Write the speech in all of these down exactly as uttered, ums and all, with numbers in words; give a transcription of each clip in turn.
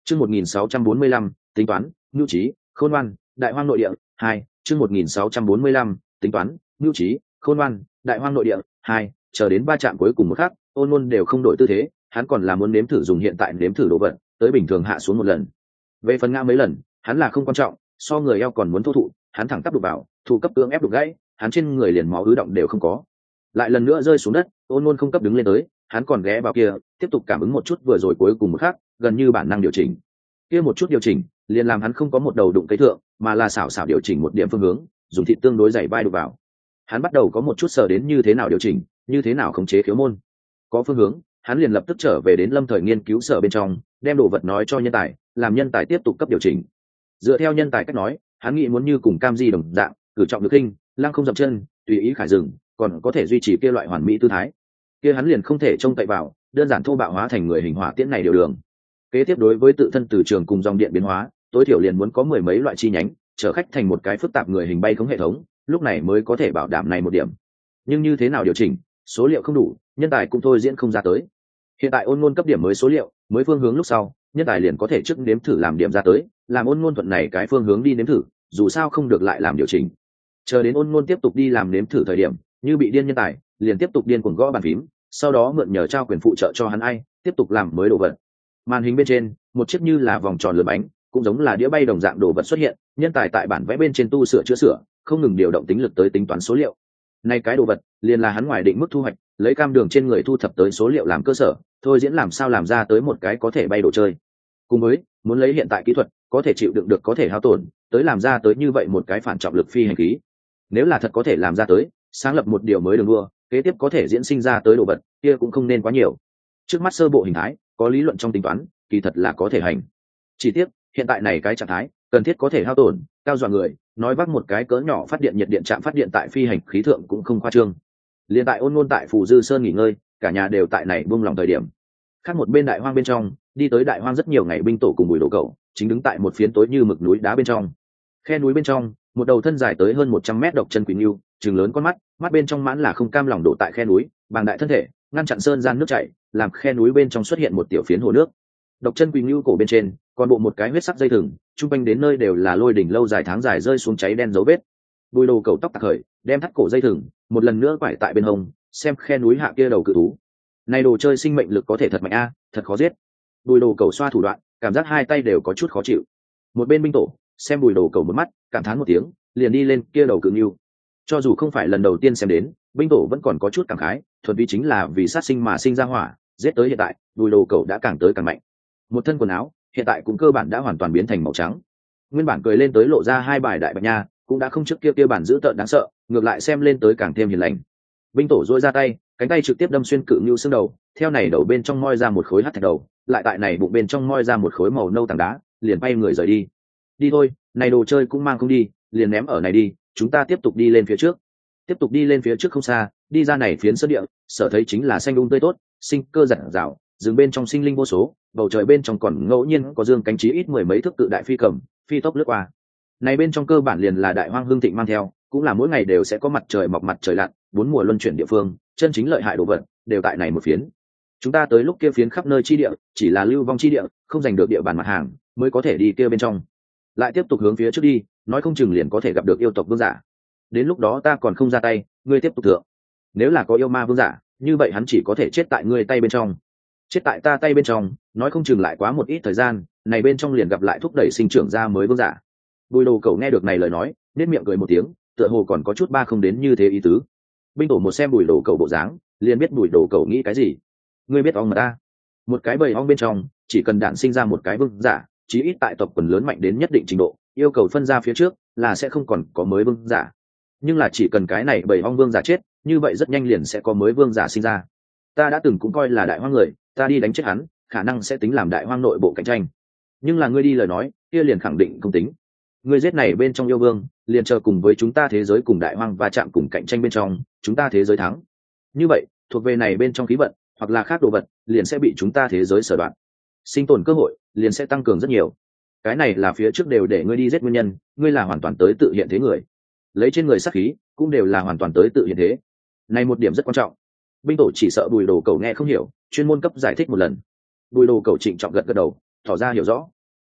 chương một nghìn sáu trăm bốn mươi lăm tính toán nhu trí khôn ngoan đại hoang nội địa hai chương một nghìn sáu trăm bốn mươi lăm tính toán nhu trí khôn ngoan đại hoang nội địa hai chờ đến ba trạm cuối cùng một khắc, ôn ngôn đều không đổi tư thế, hắn còn là muốn nếm thử dùng hiện tại nếm thử đồ vật tới bình thường hạ xuống một lần. Về phần ngã mấy lần hắn là không quan trọng, so người eo còn muốn thô thụ, hắn thẳng tắp đục vào thủ cấp cưỡng ép đục gãy, hắn trên người liền máu ứ động đều không có, lại lần nữa rơi xuống đất. Ôn ngôn không cấp đứng lên tới, hắn còn ghé vào kia tiếp tục cảm ứng một chút vừa rồi cuối cùng một khắc, gần như bản năng điều chỉnh. Kia một chút điều chỉnh liền làm hắn không có một đầu đụng cây thượng, mà là xảo xảo điều chỉnh một điểm phương hướng, dùng thịt tương đối dày vai đục vào. Hắn bắt đầu có một chút sờ đến như thế nào điều chỉnh, như thế nào khống chế khiếu môn. Có phương hướng, hắn liền lập tức trở về đến lâm thời nghiên cứu sở bên trong, đem đồ vật nói cho nhân tài, làm nhân tài tiếp tục cấp điều chỉnh. Dựa theo nhân tài cách nói, hắn nghĩ muốn như cùng cam di đồng dạng, cử trọng được kinh, lăng không dậm chân, tùy ý khải dừng, còn có thể duy trì kia loại hoàn mỹ tư thái. Kia hắn liền không thể trông cậy vào, đơn giản thô bạo hóa thành người hình hỏa tiễn này điều đường. Kế tiếp đối với tự thân từ trường cùng dòng điện biến hóa, tối thiểu liền muốn có mười mấy loại chi nhánh, trở khách thành một cái phức tạp người hình bay khống hệ thống, lúc này mới có thể bảo đảm này một điểm. Nhưng như thế nào điều chỉnh, số liệu không đủ, nhân tài cũng thôi diễn không ra tới. Hiện tại ôn ngôn cấp điểm mới số liệu, mới phương hướng lúc sau, nhân tài liền có thể trước nếm thử làm điểm ra tới, làm ôn ngôn thuận này cái phương hướng đi nếm thử, dù sao không được lại làm điều chỉnh. Chờ đến ôn ngôn tiếp tục đi làm nếm thử thời điểm, như bị điên nhân tài, liền tiếp tục điên cuồng gõ bàn phím, sau đó mượn nhờ trao quyền phụ trợ cho hắn ai, tiếp tục làm mới đồ vật. Màn hình bên trên, một chiếc như là vòng tròn lượn bánh, cũng giống là đĩa bay đồng dạng đồ vật xuất hiện, nhân tài tại bản vẽ bên trên tu sửa chữa sửa, không ngừng điều động tính lực tới tính toán số liệu. Này cái đồ vật liền là hắn ngoài định mức thu hoạch, lấy cam đường trên người thu thập tới số liệu làm cơ sở, thôi diễn làm sao làm ra tới một cái có thể bay đồ chơi. Cùng với muốn lấy hiện tại kỹ thuật có thể chịu đựng được có thể hao tổn, tới làm ra tới như vậy một cái phản trọng lực phi hành khí. Nếu là thật có thể làm ra tới, sáng lập một điều mới đường đua, kế tiếp có thể diễn sinh ra tới đồ vật, kia cũng không nên quá nhiều. Trước mắt sơ bộ hình thái, có lý luận trong tính toán, kỳ thật là có thể hành. Chỉ tiếc, hiện tại này cái trạng thái, cần thiết có thể hao tổn, cao dọa người, nói vác một cái cỡ nhỏ phát điện nhiệt điện trạm phát điện tại phi hành khí thượng cũng không khoa trương. Liên tại ôn ngôn tại Phù Dư Sơn nghỉ ngơi, cả nhà đều tại này buông lòng thời điểm. Khác một bên đại hoang bên trong, đi tới đại hoang rất nhiều ngày binh tổ cùng Bùi Đồ Cẩu, chính đứng tại một phiến tối như mực núi đá bên trong. Khe núi bên trong, một đầu thân dài tới hơn một trăm mét độc chân quỷ ngưu, trừng lớn con mắt, mắt bên trong mãn là không cam lòng đổ tại khe núi, bàng đại thân thể, ngăn chặn sơn gian nước chảy, làm khe núi bên trong xuất hiện một tiểu phiến hồ nước. Độc chân quỷ ngưu cổ bên trên, còn bộ một cái huyết sắc dây thừng, trung quanh đến nơi đều là lôi đỉnh lâu dài tháng dài rơi xuống cháy đen dấu vết. Bùi Đồ Cẩu tóc tạc khởi, đem thắt cổ dây thừng, một lần nữa quải tại bên hông, xem khe núi hạ kia đầu cự thú. Này đồ chơi sinh mệnh lực có thể thật mạnh a, thật khó giết. Bùi Đồ Cẩu xoa thủ đoạn, cảm giác hai tay đều có chút khó chịu. Một bên binh tổ xem Bùi Đồ Cẩu một mắt, cảm thán một tiếng, liền đi lên kia đầu cự ngưu. Cho dù không phải lần đầu tiên xem đến, binh tổ vẫn còn có chút cảm khái, thuần vi chính là vì sát sinh mà sinh ra hỏa, giết tới hiện tại, Bùi Đồ Cẩu đã càng tới càng mạnh. Một thân quần áo, hiện tại cũng cơ bản đã hoàn toàn biến thành màu trắng. Nguyên bản cười lên tới lộ ra hai bài đại bạch nha, cũng đã không trước kia kia bản dữ tợn đáng sợ, ngược lại xem lên tới càng thêm hiền lành. Binh tổ duỗi ra tay, cánh tay trực tiếp đâm xuyên cự ngưu xương đầu, theo này đầu bên trong moi ra một khối hắc thạch đầu, lại tại này bụng bên trong moi ra một khối màu nâu tảng đá, liền bay người rời đi. Đi thôi, này đồ chơi cũng mang không đi, liền ném ở này đi, chúng ta tiếp tục đi lên phía trước. Tiếp tục đi lên phía trước không xa, đi ra này phiến sơn địa, sở thấy chính là xanh um tươi tốt, sinh cơ rạng rào, rừng bên trong sinh linh vô số, bầu trời bên trong còn ngẫu nhiên có dương cánh chí ít mười mấy thước cự đại phi cầm, phi tốc lướt qua. Này bên trong cơ bản liền là đại hoang hương thịnh mang theo, cũng là mỗi ngày đều sẽ có mặt trời mọc mặt trời lặn, bốn mùa luân chuyển địa phương, chân chính lợi hại đồ vật đều tại này một phiến. Chúng ta tới lúc kia phiến khắp nơi chi địa, chỉ là lưu vong chi địa, không giành được địa bàn mặt hàng, mới có thể đi kia bên trong. Lại tiếp tục hướng phía trước đi, nói không chừng liền có thể gặp được yêu tộc vương giả. Đến lúc đó ta còn không ra tay, ngươi tiếp tục thượng. Nếu là có yêu ma vương giả, như vậy hắn chỉ có thể chết tại ngươi tay bên trong. Chết tại ta tay bên trong, nói không chừng lại quá một ít thời gian, này bên trong liền gặp lại thúc đẩy sinh trưởng ra mới vương giả. Bùi Đồ Cẩu nghe được này lời nói, nét miệng cười một tiếng, tựa hồ còn có chút ba không đến như thế ý tứ. Binh tổ một xem Bùi Đồ Cẩu bộ dáng, liền biết Bùi Đồ Cẩu nghĩ cái gì. Ngươi biết ong mà ta, một cái bầy ong bên trong, chỉ cần đản sinh ra một cái vương giả, chí ít tại tộc quần lớn mạnh đến nhất định trình độ, yêu cầu phân ra phía trước là sẽ không còn có mới vương giả. Nhưng là chỉ cần cái này bầy ong vương giả chết, như vậy rất nhanh liền sẽ có mới vương giả sinh ra. Ta đã từng cũng coi là đại hoang người, ta đi đánh chết hắn, khả năng sẽ tính làm đại hoang nội bộ cạnh tranh. Nhưng là ngươi đi lời nói, kia liền khẳng định không tính. Ngươi giết này bên trong yêu vương, liền chờ cùng với chúng ta thế giới cùng đại hoang và chạm cùng cạnh tranh bên trong, chúng ta thế giới thắng. Như vậy, thuộc về này bên trong khí vận, hoặc là khác đồ vật, liền sẽ bị chúng ta thế giới sở đoạn. Sinh tồn cơ hội liền sẽ tăng cường rất nhiều. Cái này là phía trước đều để ngươi đi giết nguyên nhân, ngươi là hoàn toàn tới tự hiện thế người. Lấy trên người sát khí, cũng đều là hoàn toàn tới tự hiện thế. Này một điểm rất quan trọng. Binh tổ chỉ sợ Bùi Đồ Cẩu nghe không hiểu, chuyên môn cấp giải thích một lần. Bùi Đồ Cẩu trịnh trọng gật gật đầu, tỏ ra hiểu rõ.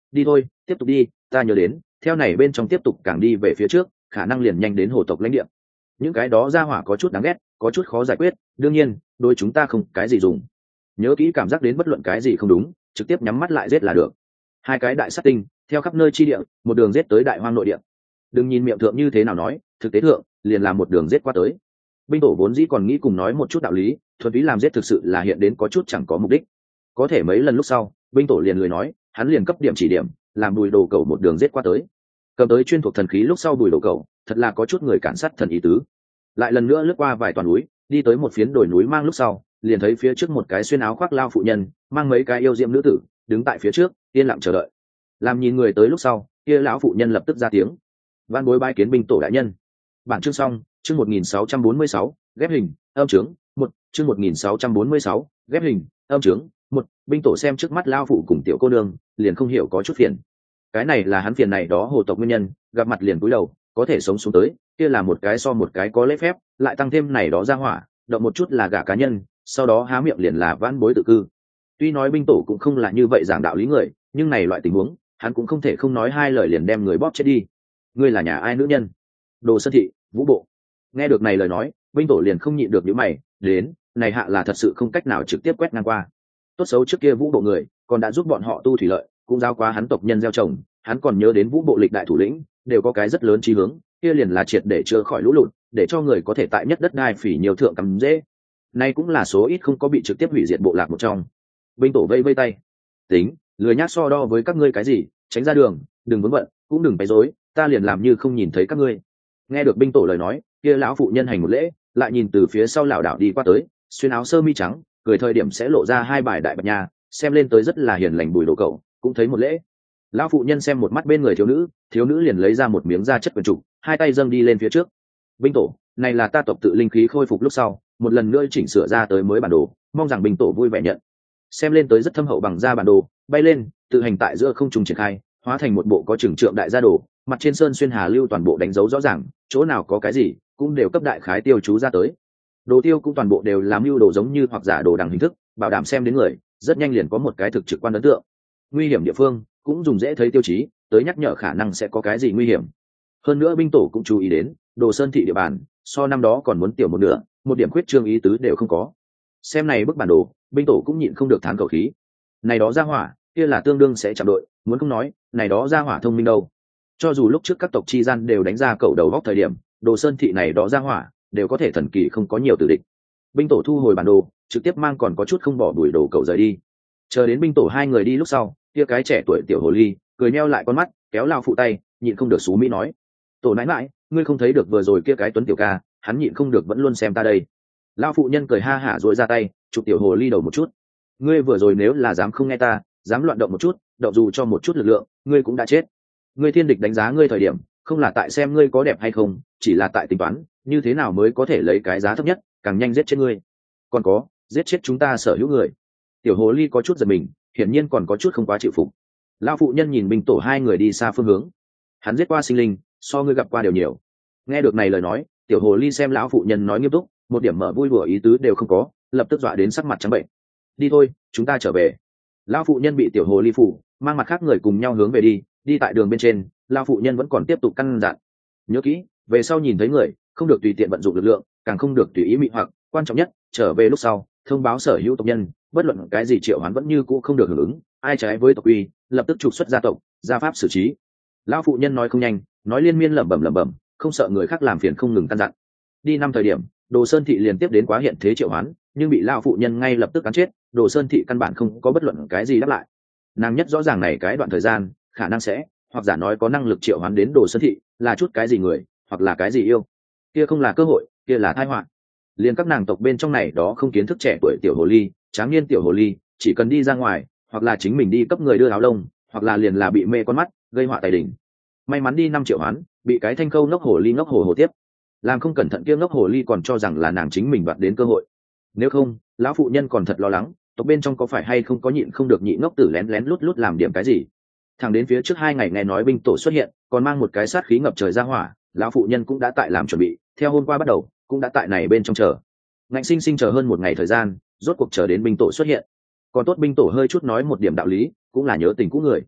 đi thôi, tiếp tục đi, ta nhớ đến theo này bên trong tiếp tục càng đi về phía trước khả năng liền nhanh đến hồ tộc lãnh địa. Những cái đó ra hỏa có chút đáng ghét, có chút khó giải quyết, đương nhiên đôi chúng ta không cái gì dùng. Nhớ kỹ cảm giác đến bất luận cái gì không đúng trực tiếp nhắm mắt lại giết là được. Hai cái đại sát tinh theo khắp nơi chi địa một đường giết tới đại hoang nội địa. Đừng nhìn miệng thượng như thế nào nói, thực tế thượng liền làm một đường giết qua tới. Binh tổ vốn dĩ còn nghĩ cùng nói một chút đạo lý, thuần túy làm giết thực sự là hiện đến có chút chẳng có mục đích. Có thể mấy lần lúc sau binh tổ liền lười nói, hắn liền cấp điểm chỉ điểm, làm bùi đồ cầu một đường giết qua tới. Cầm tới chuyên thuộc thần khí lúc sau bùi đồ cầu thật là có chút người cản sát thần ý tứ. Lại lần nữa lướt qua vài toàn núi, đi tới một phiến đồi núi mang lúc sau liền thấy phía trước một cái xuyên áo khoác lao phụ nhân mang mấy cái yêu diệm nữ tử đứng tại phía trước yên lặng chờ đợi. Làm nhìn người tới lúc sau kia lão phụ nhân lập tức ra tiếng: van bối bái kiến binh tổ đại nhân. Bản chương xong. Chương một nghìn sáu trăm bốn mươi sáu ghép hình âm trướng một. Chương một nghìn sáu trăm bốn mươi sáu ghép hình âm trướng một. Binh tổ xem trước mắt lao phụ cùng tiểu cô nương liền không hiểu có chút phiền. Cái này là hắn phiền này đó hồ tộc nguyên nhân, gặp mặt liền cúi đầu, có thể sống xuống tới kia là một cái so một cái có lễ phép, lại tăng thêm này đó ra hỏa động một chút là gả cá nhân, sau đó há miệng liền là vãn bối tự cư. Tuy nói binh tổ cũng không là như vậy giảng đạo lý người, nhưng này loại tình huống hắn cũng không thể không nói hai lời liền đem người bóp chết đi. Ngươi là nhà ai nữ nhân? Đồ Sơn Thị, Vũ Bộ. Nghe được này lời nói binh tổ liền không nhịn được nhíu mày, đến này hạ là thật sự không cách nào trực tiếp quét ngang qua. Tốt xấu trước kia Vũ Bộ người còn đã giúp bọn họ tu thủy lợi, cũng giao qua hắn tộc nhân gieo trồng, hắn còn nhớ đến Vũ Bộ lịch đại thủ lĩnh đều có cái rất lớn chí hướng, kia liền là triệt để chữa khỏi lũ lụt, để cho người có thể tại nhất đất đai phỉ nhiều thượng cắm dễ. Nay cũng là số ít không có bị trực tiếp hủy diệt bộ lạc một trong. Binh tổ vây vây tay, tính lười nhác so đo với các ngươi cái gì, tránh ra đường, đừng vướng bận, cũng đừng bày rối, ta liền làm như không nhìn thấy các ngươi. Nghe được binh tổ lời nói kia lão phụ nhân hành một lễ, lại nhìn từ phía sau lảo đảo đi qua tới, xuyên áo sơ mi trắng, cười thời điểm sẽ lộ ra hai bài đại bạch nha, xem lên tới rất là hiền lành bùi đồ cậu cũng thấy một lễ. Lão phụ nhân xem một mắt bên người thiếu nữ, thiếu nữ liền lấy ra một miếng da chất quần trục, hai tay dâng đi lên phía trước. Binh tổ, này là ta tộc tự linh khí khôi phục lúc sau một lần nữa chỉnh sửa ra tới mới bản đồ, mong rằng binh tổ vui vẻ nhận. Xem lên tới rất thâm hậu bằng da bản đồ, bay lên tự hành tại giữa không trung triển khai, hóa thành một bộ có trưởng trượng đại gia đồ, mặt trên sơn xuyên hà lưu toàn bộ đánh dấu rõ ràng, chỗ nào có cái gì cũng đều cấp đại khái tiêu chú ra tới. Đồ tiêu cũng toàn bộ đều làm lưu đồ giống như hoặc giả đồ đằng hình thức, bảo đảm xem đến người rất nhanh liền có một cái thực trực quan ấn tượng. Nguy hiểm địa phương cũng dùng dễ thấy tiêu chí tới nhắc nhở khả năng sẽ có cái gì nguy hiểm. Hơn nữa binh tổ cũng chú ý đến Đồ Sơn Thị địa bàn so năm đó còn muốn tiểu một nửa, một điểm khuyết trương ý tứ đều không có. Xem này bức bản đồ binh tổ cũng nhịn không được thán khẩu khí, này đó ra hỏa kia là tương đương sẽ chạm đội, muốn không nói này đó ra hỏa thông minh đâu. Cho dù lúc trước các tộc chi gian đều đánh ra cẩu đầu góc thời điểm, Đồ Sơn Thị này đó ra hỏa đều có thể thần kỳ không có nhiều tử địch. Binh tổ thu hồi bản đồ trực tiếp mang còn có chút không bỏ đuổi đồ cậu rời đi. Chờ đến binh tổ hai người đi lúc sau, kia cái trẻ tuổi tiểu hồ ly cười nheo lại con mắt, kéo lao phụ tay, nhịn không được xú mỹ nói: tổ nãi mãi, ngươi không thấy được vừa rồi kia cái tuấn tiểu ca, hắn nhịn không được vẫn luôn xem ta đây. Lao phụ nhân cười ha hả rồi ra tay chụp tiểu hồ ly đầu một chút: ngươi vừa rồi nếu là dám không nghe ta, dám loạn động một chút, động dù cho một chút lực lượng, ngươi cũng đã chết. Ngươi thiên địch đánh giá ngươi thời điểm không là tại xem ngươi có đẹp hay không, chỉ là tại tính toán như thế nào mới có thể lấy cái giá thấp nhất càng nhanh giết chết ngươi, còn có giết chết chúng ta sở hữu người. Tiểu hồ ly có chút giật mình, hiển nhiên còn có chút không quá chịu phục. Lão phụ nhân nhìn binh tổ hai người đi xa phương hướng: hắn giết qua sinh linh so ngươi gặp qua đều nhiều. Nghe được này lời nói tiểu hồ ly xem lão phụ nhân nói nghiêm túc, một điểm mở vui đùa ý tứ đều không có, lập tức dọa đến sắc mặt trắng bệnh. Đi thôi, chúng ta trở về. Lão phụ nhân bị tiểu hồ ly phủ mang mặt khác người cùng nhau hướng về đi. Đi tại đường bên trên lão phụ nhân vẫn còn tiếp tục căn dặn: nhớ kỹ, về sau nhìn thấy người không được tùy tiện vận dụng lực lượng, càng không được tùy ý mị hoặc, quan trọng nhất trở về lúc sau thông báo sở hữu tộc nhân, bất luận cái gì triệu hoán vẫn như cũ không được hưởng ứng, ai trái với tộc uy lập tức trục xuất gia tộc, gia pháp xử trí. Lão phụ nhân nói không nhanh, nói liên miên lẩm bẩm lẩm bẩm, không sợ người khác làm phiền không ngừng căn dặn. Đi năm thời điểm Đồ Sơn Thị liền tiếp đến quá hiện thế triệu hoán, nhưng bị lão phụ nhân ngay lập tức cắn chết. Đồ Sơn Thị căn bản không có bất luận cái gì đáp lại. Nàng nhất rõ ràng này cái đoạn thời gian khả năng sẽ, hoặc giả nói có năng lực triệu hoán đến Đồ Sơn Thị là chút cái gì người, hoặc là cái gì yêu. Kia không là cơ hội, kia là tai họa. Liên các nàng tộc bên trong này đó không kiến thức trẻ tuổi tiểu hồ ly, tráng niên tiểu hồ ly, chỉ cần đi ra ngoài, hoặc là chính mình đi cấp người đưa áo lông, hoặc là liền là bị mê con mắt, gây họa tài đỉnh. May mắn đi năm triệu hoán, bị cái thanh khâu ngốc hồ ly ngốc hồ hồ tiếp, làm không cẩn thận kia ngốc hồ ly còn cho rằng là nàng chính mình đoạt đến cơ hội. Nếu không, lão phụ nhân còn thật lo lắng, tộc bên trong có phải hay không có nhịn không được nhị ngốc tử lén lén lút lút làm điểm cái gì. Thẳng đến phía trước hai ngày nghe nói binh tổ xuất hiện, còn mang một cái sát khí ngập trời ra hỏa, lão phụ nhân cũng đã tại làm chuẩn bị, theo hôm qua bắt đầu, cũng đã tại này bên trong chờ. Ngạnh sinh sinh chờ hơn một ngày thời gian, rốt cuộc chờ đến binh tổ xuất hiện. Còn tốt binh tổ hơi chút nói một điểm đạo lý, cũng là nhớ tình cũ người.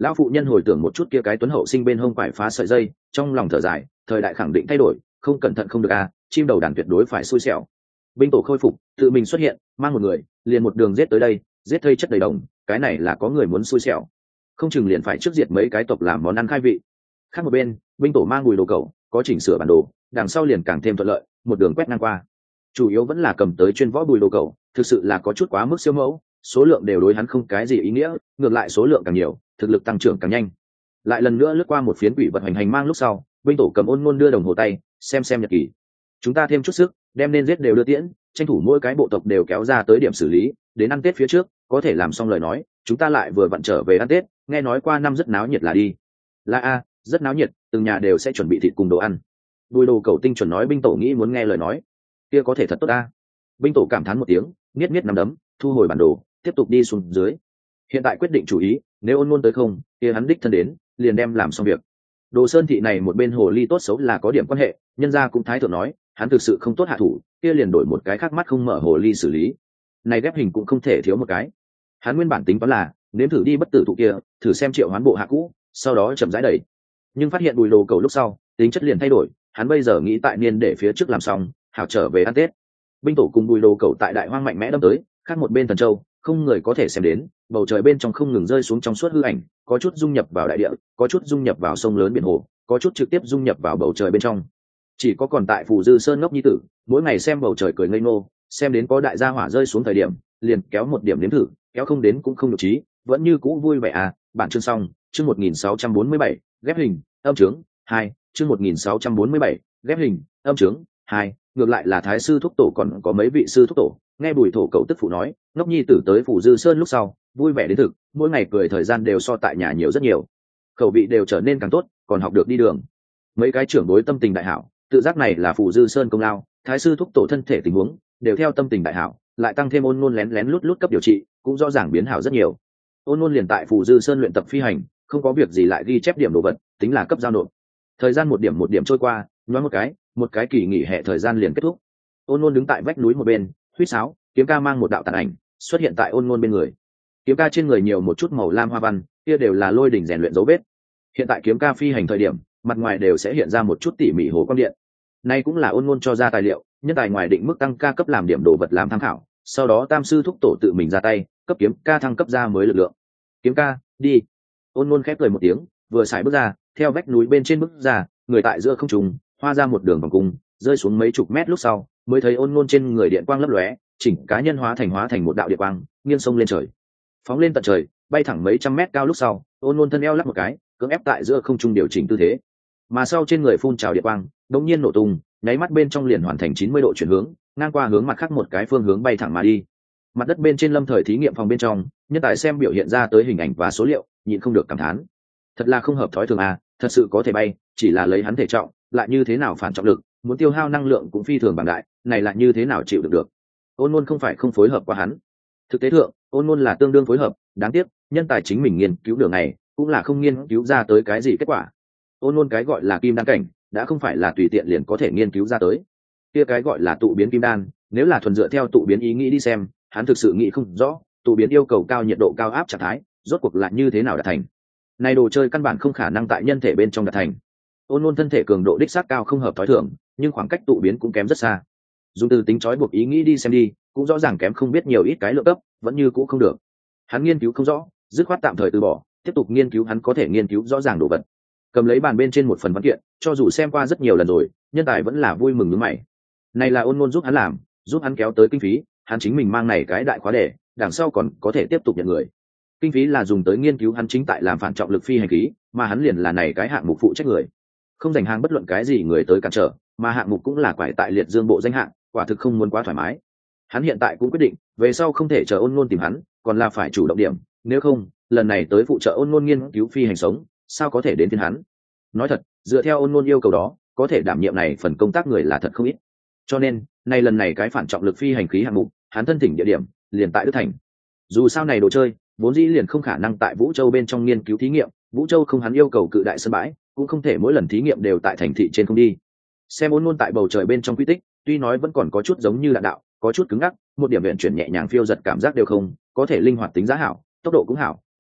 Lão phụ nhân hồi tưởng một chút kia cái tuấn hậu sinh bên hông quải phá sợi dây, trong lòng thở dài, thời đại khẳng định thay đổi, không cẩn thận không được à, chim đầu đàn tuyệt đối phải xui xẻo. Binh tổ khôi phục, tự mình xuất hiện, mang một người, liền một đường giết tới đây, giết thây chất đầy đồng, cái này là có người muốn xui xẻo, không chừng liền phải trước diệt mấy cái tộc làm món ăn khai vị. Khác một bên, binh tổ mang Bùi Đồ Cẩu, có chỉnh sửa bản đồ, đằng sau liền càng thêm thuận lợi, một đường quét ngang qua. Chủ yếu vẫn là cầm tới chuyên võ Bùi Đồ Cẩu, thực sự là có chút quá mức siêu mẫu, số lượng đều đối hắn không cái gì ý nghĩa, ngược lại số lượng càng nhiều, thực lực tăng trưởng càng nhanh. Lại lần nữa lướt qua một phiến quỷ vật hành hành mang lúc sau, binh tổ cầm Ôn Nôn đưa đồng hồ tay, xem xem nhật ký. Chúng ta thêm chút sức, đem nên giết đều đưa tiễn, tranh thủ mỗi cái bộ tộc đều kéo ra tới điểm xử lý, đến ăn Tết phía trước, có thể làm xong lời nói, chúng ta lại vừa vặn trở về ăn Tết, nghe nói qua năm rất náo nhiệt là đi. Là a, rất náo nhiệt, từng nhà đều sẽ chuẩn bị thịt cùng đồ ăn. Bùi Đồ Cẩu tinh chuẩn nói binh tổ nghĩ muốn nghe lời nói, kia có thể thật tốt a. Binh tổ cảm thán một tiếng, nghiết nghiết nắm đấm, thu hồi bản đồ, tiếp tục đi xuống dưới. Hiện tại quyết định chủ ý, nếu Ôn Nôn tới không, kia hắn đích thân đến, liền đem làm xong việc. Đồ Sơn thị này một bên hồ ly tốt xấu là có điểm quan hệ, nhân gia cũng thái thượng nói, hắn thực sự không tốt hạ thủ, kia liền đổi một cái khác mắt không mở hồ ly xử lý. Này ghép hình cũng không thể thiếu một cái. Hắn nguyên bản tính toán là, nếm thử đi bất tử thụ kia, thử xem triệu hoán bộ hạ cũ, sau đó chậm rãi đẩy. Nhưng phát hiện Bùi Đồ Cẩu lúc sau, tính chất liền thay đổi, hắn bây giờ nghĩ tại niên để phía trước làm xong, hảo trở về ăn Tết. Binh tổ cùng Bùi Đồ Cẩu tại đại hoang mạnh mẽ đâm tới, khác một bên Thần Châu, không người có thể xem đến, bầu trời bên trong không ngừng rơi xuống trong suốt hư ảnh, có chút dung nhập vào đại địa, có chút dung nhập vào sông lớn biển hồ, có chút trực tiếp dung nhập vào bầu trời bên trong. Chỉ có còn tại Phù Dư Sơn ngốc nhi tử, mỗi ngày xem bầu trời cười ngây ngô, xem đến có đại gia hỏa rơi xuống thời điểm, liền kéo một điểm nếm thử, kéo không đến cũng không được chí, vẫn như cũ vui vẻ à. Bản chương xong, chương một nghìn sáu trăm bốn mươi bảy, ghép hình, âm trướng, hai, chương một nghìn sáu trăm bốn mươi bảy, ghép hình, âm trướng, hai, ngược lại là Thái sư thúc tổ còn có mấy vị sư thúc tổ, nghe Bùi Thổ cậu tức phụ nói, ngốc nhi tử tới Phù Dư Sơn lúc sau, vui vẻ đến thực, mỗi ngày cười thời gian đều so tại nhà nhiều rất nhiều. Khẩu vị đều trở nên càng tốt, còn học được đi đường. Mấy cái trưởng đối tâm tình đại hảo, tự giác này là Phù Dư Sơn công lao, Thái sư thúc tổ thân thể tình huống, đều theo tâm tình đại hảo, lại tăng thêm Ôn Nôn lén lén lút lút cấp điều trị, cũng rõ ràng biến hảo rất nhiều. Ôn Nôn liền tại Phù Dư Sơn luyện tập phi hành, không có việc gì lại ghi chép điểm đồ vật, tính là cấp giao nộp. Thời gian một điểm một điểm trôi qua, nói một cái, một cái kỳ nghỉ hè thời gian liền kết thúc. Ôn Nôn đứng tại vách núi một bên, huýt sáo, Kiếm Ca mang một đạo tàn ảnh xuất hiện tại Ôn Nôn bên người. Kiếm Ca trên người nhiều một chút màu lam hoa văn, kia đều là lôi đỉnh rèn luyện dấu vết. Hiện tại Kiếm Ca phi hành thời điểm, mặt ngoài đều sẽ hiện ra một chút tỉ mỉ hồ quang điện. Nay cũng là Ôn Nôn cho ra tài liệu, nhân tài ngoài định mức tăng ca cấp làm điểm đồ vật làm tham khảo, sau đó Tam sư thúc tổ tự mình ra tay, cấp Kiếm Ca thăng cấp ra mới lực lượng. Kiếm Ca, đi. Ôn Nôn khép cười một tiếng, vừa xài bước ra, theo vách núi bên trên bước ra, người tại giữa không trung, hoa ra một đường vòng cung, rơi xuống mấy chục mét lúc sau, mới thấy Ôn Nôn trên người điện quang lấp lóe, chỉnh cá nhân hóa thành hóa thành một đạo điện quang, nghiêng sông lên trời, phóng lên tận trời, bay thẳng mấy trăm mét cao lúc sau, Ôn Nôn thân eo lắc một cái, cưỡng ép tại giữa không trung điều chỉnh tư thế, mà sau trên người phun trào điện quang, đột nhiên nổ tung, nháy mắt bên trong liền hoàn thành chín mươi độ chuyển hướng, ngang qua hướng mặt khác một cái phương hướng bay thẳng mà đi. Mặt đất bên trên lâm thời thí nghiệm phòng bên trong, nhân tài xem biểu hiện ra tới hình ảnh và số liệu, nhịn không được cảm thán, thật là không hợp thói thường à, thật sự có thể bay, chỉ là lấy hắn thể trọng, lại như thế nào phản trọng lực, muốn tiêu hao năng lượng cũng phi thường bằng đại, này lại như thế nào chịu được được. Ôn Nôn không phải không phối hợp qua hắn, thực tế thượng, Ôn Nôn là tương đương phối hợp, đáng tiếc, nhân tài chính mình nghiên cứu đường này, cũng là không nghiên cứu ra tới cái gì kết quả. Ôn Nôn cái gọi là kim đan cảnh, đã không phải là tùy tiện liền có thể nghiên cứu ra tới. Kia cái gọi là tụ biến kim đan, nếu là thuần dựa theo tụ biến ý nghĩ đi xem, hắn thực sự nghĩ không rõ, tụ biến yêu cầu cao nhiệt độ cao áp trạng thái, rốt cuộc là như thế nào đạt thành. Này đồ chơi căn bản không khả năng tại nhân thể bên trong đạt thành. Ôn Nôn thân thể cường độ đích xác cao không hợp thói thường, nhưng khoảng cách tụ biến cũng kém rất xa. Dùng từ tính trói buộc ý nghĩ đi xem đi, cũng rõ ràng kém không biết nhiều ít cái lượng cấp, vẫn như cũ không được. Hắn nghiên cứu không rõ, dứt khoát tạm thời từ bỏ, tiếp tục nghiên cứu hắn có thể nghiên cứu rõ ràng đồ vật. Cầm lấy bàn bên trên một phần văn kiện, cho dù xem qua rất nhiều lần rồi, nhân tài vẫn là vui mừng nhướng mày. Này là Ôn Nôn giúp hắn làm, giúp hắn kéo tới kinh phí, hắn chính mình mang này cái đại khóa đề, đằng sau còn có thể tiếp tục nhận người. Kinh phí là dùng tới nghiên cứu hắn chính tại làm phản trọng lực phi hành khí, mà hắn liền là này cái hạng mục phụ trách người, không dành hàng bất luận cái gì người tới cản trở, mà hạng mục cũng là quải tại liệt dương bộ danh hạng, quả thực không muốn quá thoải mái. Hắn hiện tại cũng quyết định, về sau không thể chờ Ôn Nôn tìm hắn, còn là phải chủ động điểm, nếu không, lần này tới phụ trợ Ôn Nôn nghiên cứu phi hành sống, sao có thể đến phiên hắn. Nói thật, dựa theo Ôn Nôn yêu cầu đó, có thể đảm nhiệm này phần công tác người là thật không ít. Cho nên, nay lần này cái phản trọng lực phi hành khí hạng mục, hắn thân thỉnh địa điểm liền tại Đức Thành. Dù sao này đồ chơi, vốn dĩ liền không khả năng tại Vũ Châu bên trong nghiên cứu thí nghiệm, Vũ Châu không hắn yêu cầu cự đại sân bãi, cũng không thể mỗi lần thí nghiệm đều tại thành thị trên không đi. Xem Ôn Nôn tại bầu trời bên trong quy tích, tuy nói vẫn còn có chút giống như đạn đạo, có chút cứng ngắc, một điểm vận chuyển nhẹ nhàng phiêu giật cảm giác đều không, có thể linh hoạt tính giá hảo, tốc độ cũng hảo,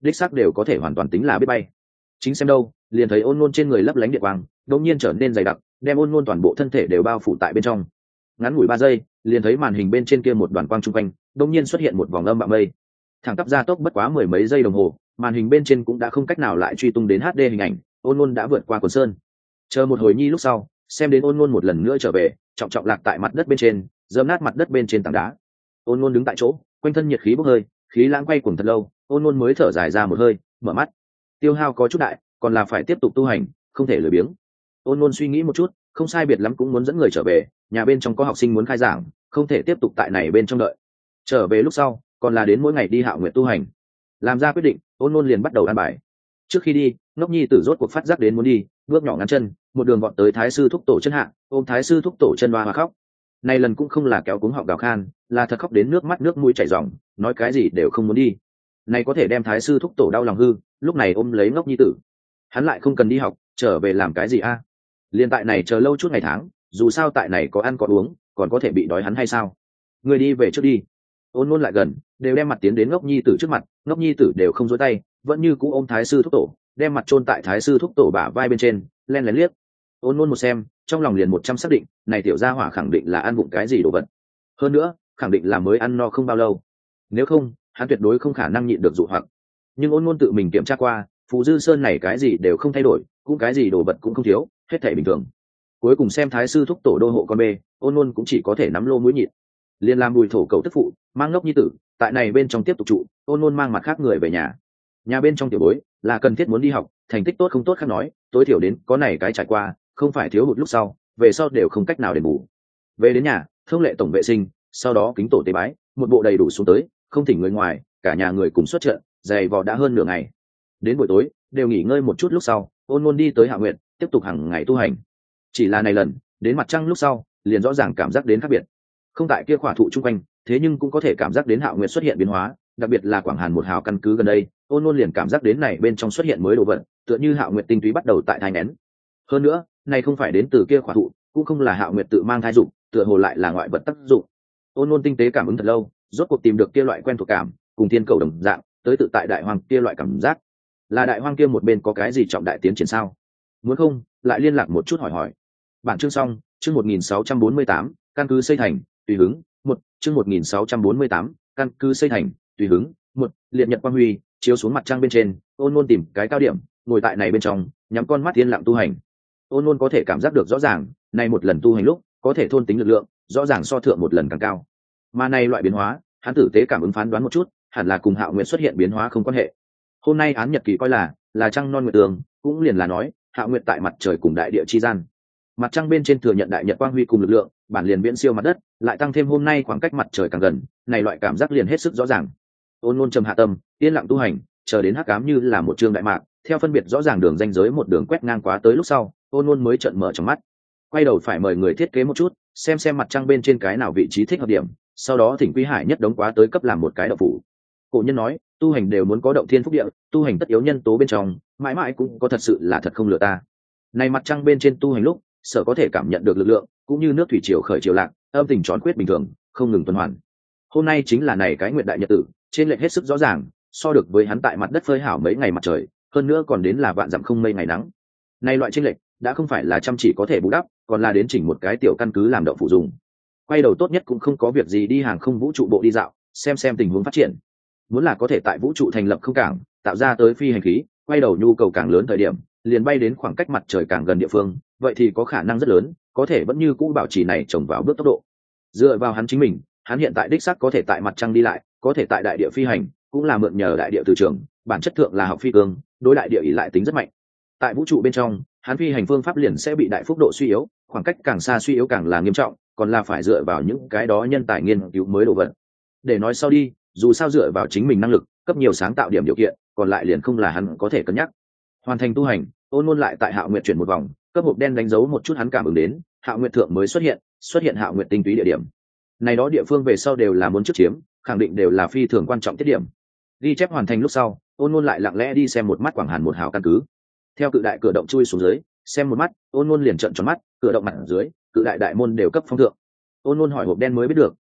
đích xác đều có thể hoàn toàn tính là biết bay. Chính xem đâu, liền thấy ôn nôn trên người lấp lánh điện quang đột nhiên trở nên dày đặc, đem ôn nôn toàn bộ thân thể đều bao phủ tại bên trong. Ngắn ngủi ba giây, liền thấy màn hình bên trên kia một đoàn quang trung quanh đột nhiên xuất hiện một vòng âm bạo mây. Thẳng tắp ra tốc bất quá mười mấy giây đồng hồ, màn hình bên trên cũng đã không cách nào lại truy tung đến hát đê hình ảnh, ôn nôn đã vượt qua quần sơn. Chờ một hồi nhi lúc sau, xem đến ôn nôn một lần nữa trở về, trọng trọng lạc tại mặt đất bên trên, dẫm nát mặt đất bên trên tảng đá. Ôn nôn đứng tại chỗ, quanh thân nhiệt khí bốc hơi, khí lãng quay cuồng thật lâu, ôn nôn mới thở dài ra một hơi, mở mắt. Tiêu hao có chút đại, còn là phải tiếp tục tu hành, không thể lười biếng. Ôn nôn suy nghĩ một chút, không sai biệt lắm cũng muốn dẫn người trở về, nhà bên trong có học sinh muốn khai giảng, không thể tiếp tục tại này bên trong đợi. Trở về lúc sau, còn là đến mỗi ngày đi Hạo Nguyệt tu hành. Làm ra quyết định, ôn nôn liền bắt đầu ăn bài. Trước khi đi, ngốc nhi tử rốt cuộc phát giác đến muốn đi, bước nhỏ ngắn chân, một đường gọn tới thái sư thúc tổ chân hạ, ôm thái sư thúc tổ chân hoa hoa khóc. Này lần cũng không là kéo cuống họng gào khan, là thật khóc đến nước mắt nước mũi chảy ròng, nói cái gì đều không muốn đi. Này có thể đem thái sư thúc tổ đau lòng hư, lúc này ôm lấy ngốc nhi tử. Hắn lại không cần đi học, trở về làm cái gì a? À? Liên tại này chờ lâu chút ngày tháng, dù sao tại này có ăn có uống, còn có thể bị đói hắn hay sao? Người đi về trước đi. Ôn nôn lại gần, đều đem mặt tiến đến ngốc nhi tử trước mặt, ngốc nhi tử đều không dối tay, vẫn như cũ ôm thái sư thúc tổ, đem mặt chôn tại thái sư thúc tổ bả vai bên trên, len lén liếc. Ôn nôn một xem, trong lòng liền một trăm xác định, này tiểu gia hỏa khẳng định là ăn vụng cái gì đồ vật. Hơn nữa, khẳng định là mới ăn no không bao lâu. Nếu không, hắn tuyệt đối không khả năng nhịn được dụ hoặc. Nhưng ôn nôn tự mình kiểm tra qua, Phù Dư Sơn này cái gì đều không thay đổi, cũng cái gì đồ vật cũng không thiếu, hết thảy bình thường. Cuối cùng xem thái sư thúc tổ đô hộ con bê, ôn nôn cũng chỉ có thể nắm lô mũi nhịn. Liên làm bùi thổ cầu tức phụ, mang ngốc nhi tử, tại này bên trong tiếp tục trụ, ôn nôn mang mặt khác người về nhà. Nhà bên trong tiểu bối là cần thiết muốn đi học, thành tích tốt không tốt khác nói, tối thiểu đến có này cái trải qua, không phải thiếu hụt lúc sau, về sau đều không cách nào đền bù. Về đến nhà, thông lệ tổng vệ sinh, sau đó kính tổ tế bái, một bộ đầy đủ xuống tới, không thỉnh người ngoài, cả nhà người cùng xuất trận, dày vò đã hơn nửa ngày. Đến buổi tối, đều nghỉ ngơi một chút lúc sau, ôn nôn đi tới Hạ Nguyệt, tiếp tục hàng ngày tu hành. Chỉ là này lần, đến mặt trăng lúc sau, liền rõ ràng cảm giác đến khác biệt. Không tại kia khỏa thụ chung quanh, thế nhưng cũng có thể cảm giác đến Hạ Nguyệt xuất hiện biến hóa, đặc biệt là Quảng Hàn một hào căn cứ gần đây, ôn nôn liền cảm giác đến này bên trong xuất hiện mới đồ vật, tựa như Hạ Nguyệt tinh túy bắt đầu tại thai nén. Hơn nữa, này không phải đến từ kia khỏa thụ, cũng không là Hạ Nguyệt tự mang thai dụng, tựa hồ lại là ngoại vật tác dụng. Ôn nôn tinh tế cảm ứng thật lâu, rốt cuộc tìm được kia loại quen thuộc cảm, cùng thiên cầu đồng dạng, tới tự tại đại hoang kia loại cảm giác. Là đại hoang kia một bên có cái gì trọng đại tiến triển sao? Muốn không, lại liên lạc một chút hỏi hỏi. Bản chương xong, chương một nghìn sáu trăm bốn mươi tám, căn cứ xây thành, tùy hứng, một, chương một nghìn sáu trăm bốn mươi tám, căn cứ xây thành, tùy hứng, một, liệt nhật quang huy, chiếu xuống mặt trăng bên trên, ôn nôn tìm cái cao điểm, ngồi tại này bên trong, nhắm con mắt yên lặng tu hành. Ôn nôn có thể cảm giác được rõ ràng, này một lần tu hành lúc, có thể thôn tính lực lượng, rõ ràng so thượng một lần càng cao. Mà này loại biến hóa, hắn tử tế cảm ứng phán đoán một chút, hẳn là cùng Hạo Nguyệt xuất hiện biến hóa không quan hệ. Hôm nay án nhật kỳ coi là là trăng non nguyệt tường, cũng liền là nói, Hạo Nguyệt tại mặt trời cùng đại địa chi gian. Mặt trăng bên trên thừa nhận đại nhật quang huy cùng lực lượng, bản liền viễn siêu mặt đất, lại tăng thêm hôm nay khoảng cách mặt trời càng gần, này loại cảm giác liền hết sức rõ ràng. Ôn nôn trầm hạ tâm, yên lặng tu hành, chờ đến hắc ám như là một chương đại mạc, theo phân biệt rõ ràng đường ranh giới một đường quét ngang quá tới lúc sau, ôn nôn mới trợn mở trong mắt. Quay đầu phải mời người thiết kế một chút, xem xem mặt trăng bên trên cái nào vị trí thích hợp điểm, sau đó thỉnh Quý Hải nhất đống quá tới cấp làm một cái động phủ. Cổ nhân nói, tu hành đều muốn có động thiên phúc địa, tu hành tất yếu nhân tố bên trong, mãi mãi cũng có thật sự là thật không lừa ta. Này mặt trăng bên trên tu hành lúc, sở có thể cảm nhận được lực lượng, cũng như nước thủy triều khởi triều lạc, âm tình tròn quyết bình thường, không ngừng tuần hoàn. Hôm nay chính là này cái nguyệt đại nhật tử, trên lệch hết sức rõ ràng, so được với hắn tại mặt đất phơi hảo mấy ngày mặt trời, hơn nữa còn đến là vạn dặm không mây ngày nắng. Này loại chênh lệch đã không phải là chăm chỉ có thể bù đắp, còn là đến chỉnh một cái tiểu căn cứ làm động phụ dùng. Quay đầu tốt nhất cũng không có việc gì đi hàng không vũ trụ bộ đi dạo, xem xem tình huống phát triển. Muốn là có thể tại vũ trụ thành lập không cảng, tạo ra tới phi hành khí, quay đầu nhu cầu càng lớn thời điểm, liền bay đến khoảng cách mặt trời càng gần địa phương, vậy thì có khả năng rất lớn, có thể vẫn như cũ bảo trì này trồng vào bước tốc độ. Dựa vào hắn chính mình, hắn hiện tại đích xác có thể tại mặt trăng đi lại, có thể tại đại địa phi hành, cũng là mượn nhờ đại địa từ trường, bản chất thượng là học phi cương, đối đại địa ỷ lại tính rất mạnh. Tại vũ trụ bên trong, hắn phi hành phương pháp liền sẽ bị đại phúc độ suy yếu, khoảng cách càng xa suy yếu càng là nghiêm trọng, còn là phải dựa vào những cái đó nhân tài nghiên cứu mới đồ vật. Để nói sau đi, dù sao dựa vào chính mình năng lực, cấp nhiều sáng tạo điểm điều kiện, còn lại liền không là hắn có thể cân nhắc. Hoàn thành tu hành, ôn nôn lại tại Hạo Nguyệt chuyển một vòng, cấp hộp đen đánh dấu một chút hắn cảm ứng đến, Hạo Nguyệt thượng mới xuất hiện, xuất hiện Hạo Nguyệt tinh túy địa điểm. Này đó địa phương về sau đều là muốn trước chiếm, khẳng định đều là phi thường quan trọng tiết điểm. Ghi chép hoàn thành lúc sau, ôn nôn lại lặng lẽ đi xem một mắt Quảng Hàn một hào căn cứ. Theo cự đại cửa động chui xuống dưới, xem một mắt, ôn nôn liền trợn tròn mắt, cửa động mặt dưới, cự đại đại môn đều cấp phong thượng. Ôn nôn hỏi hộp đen mới biết được,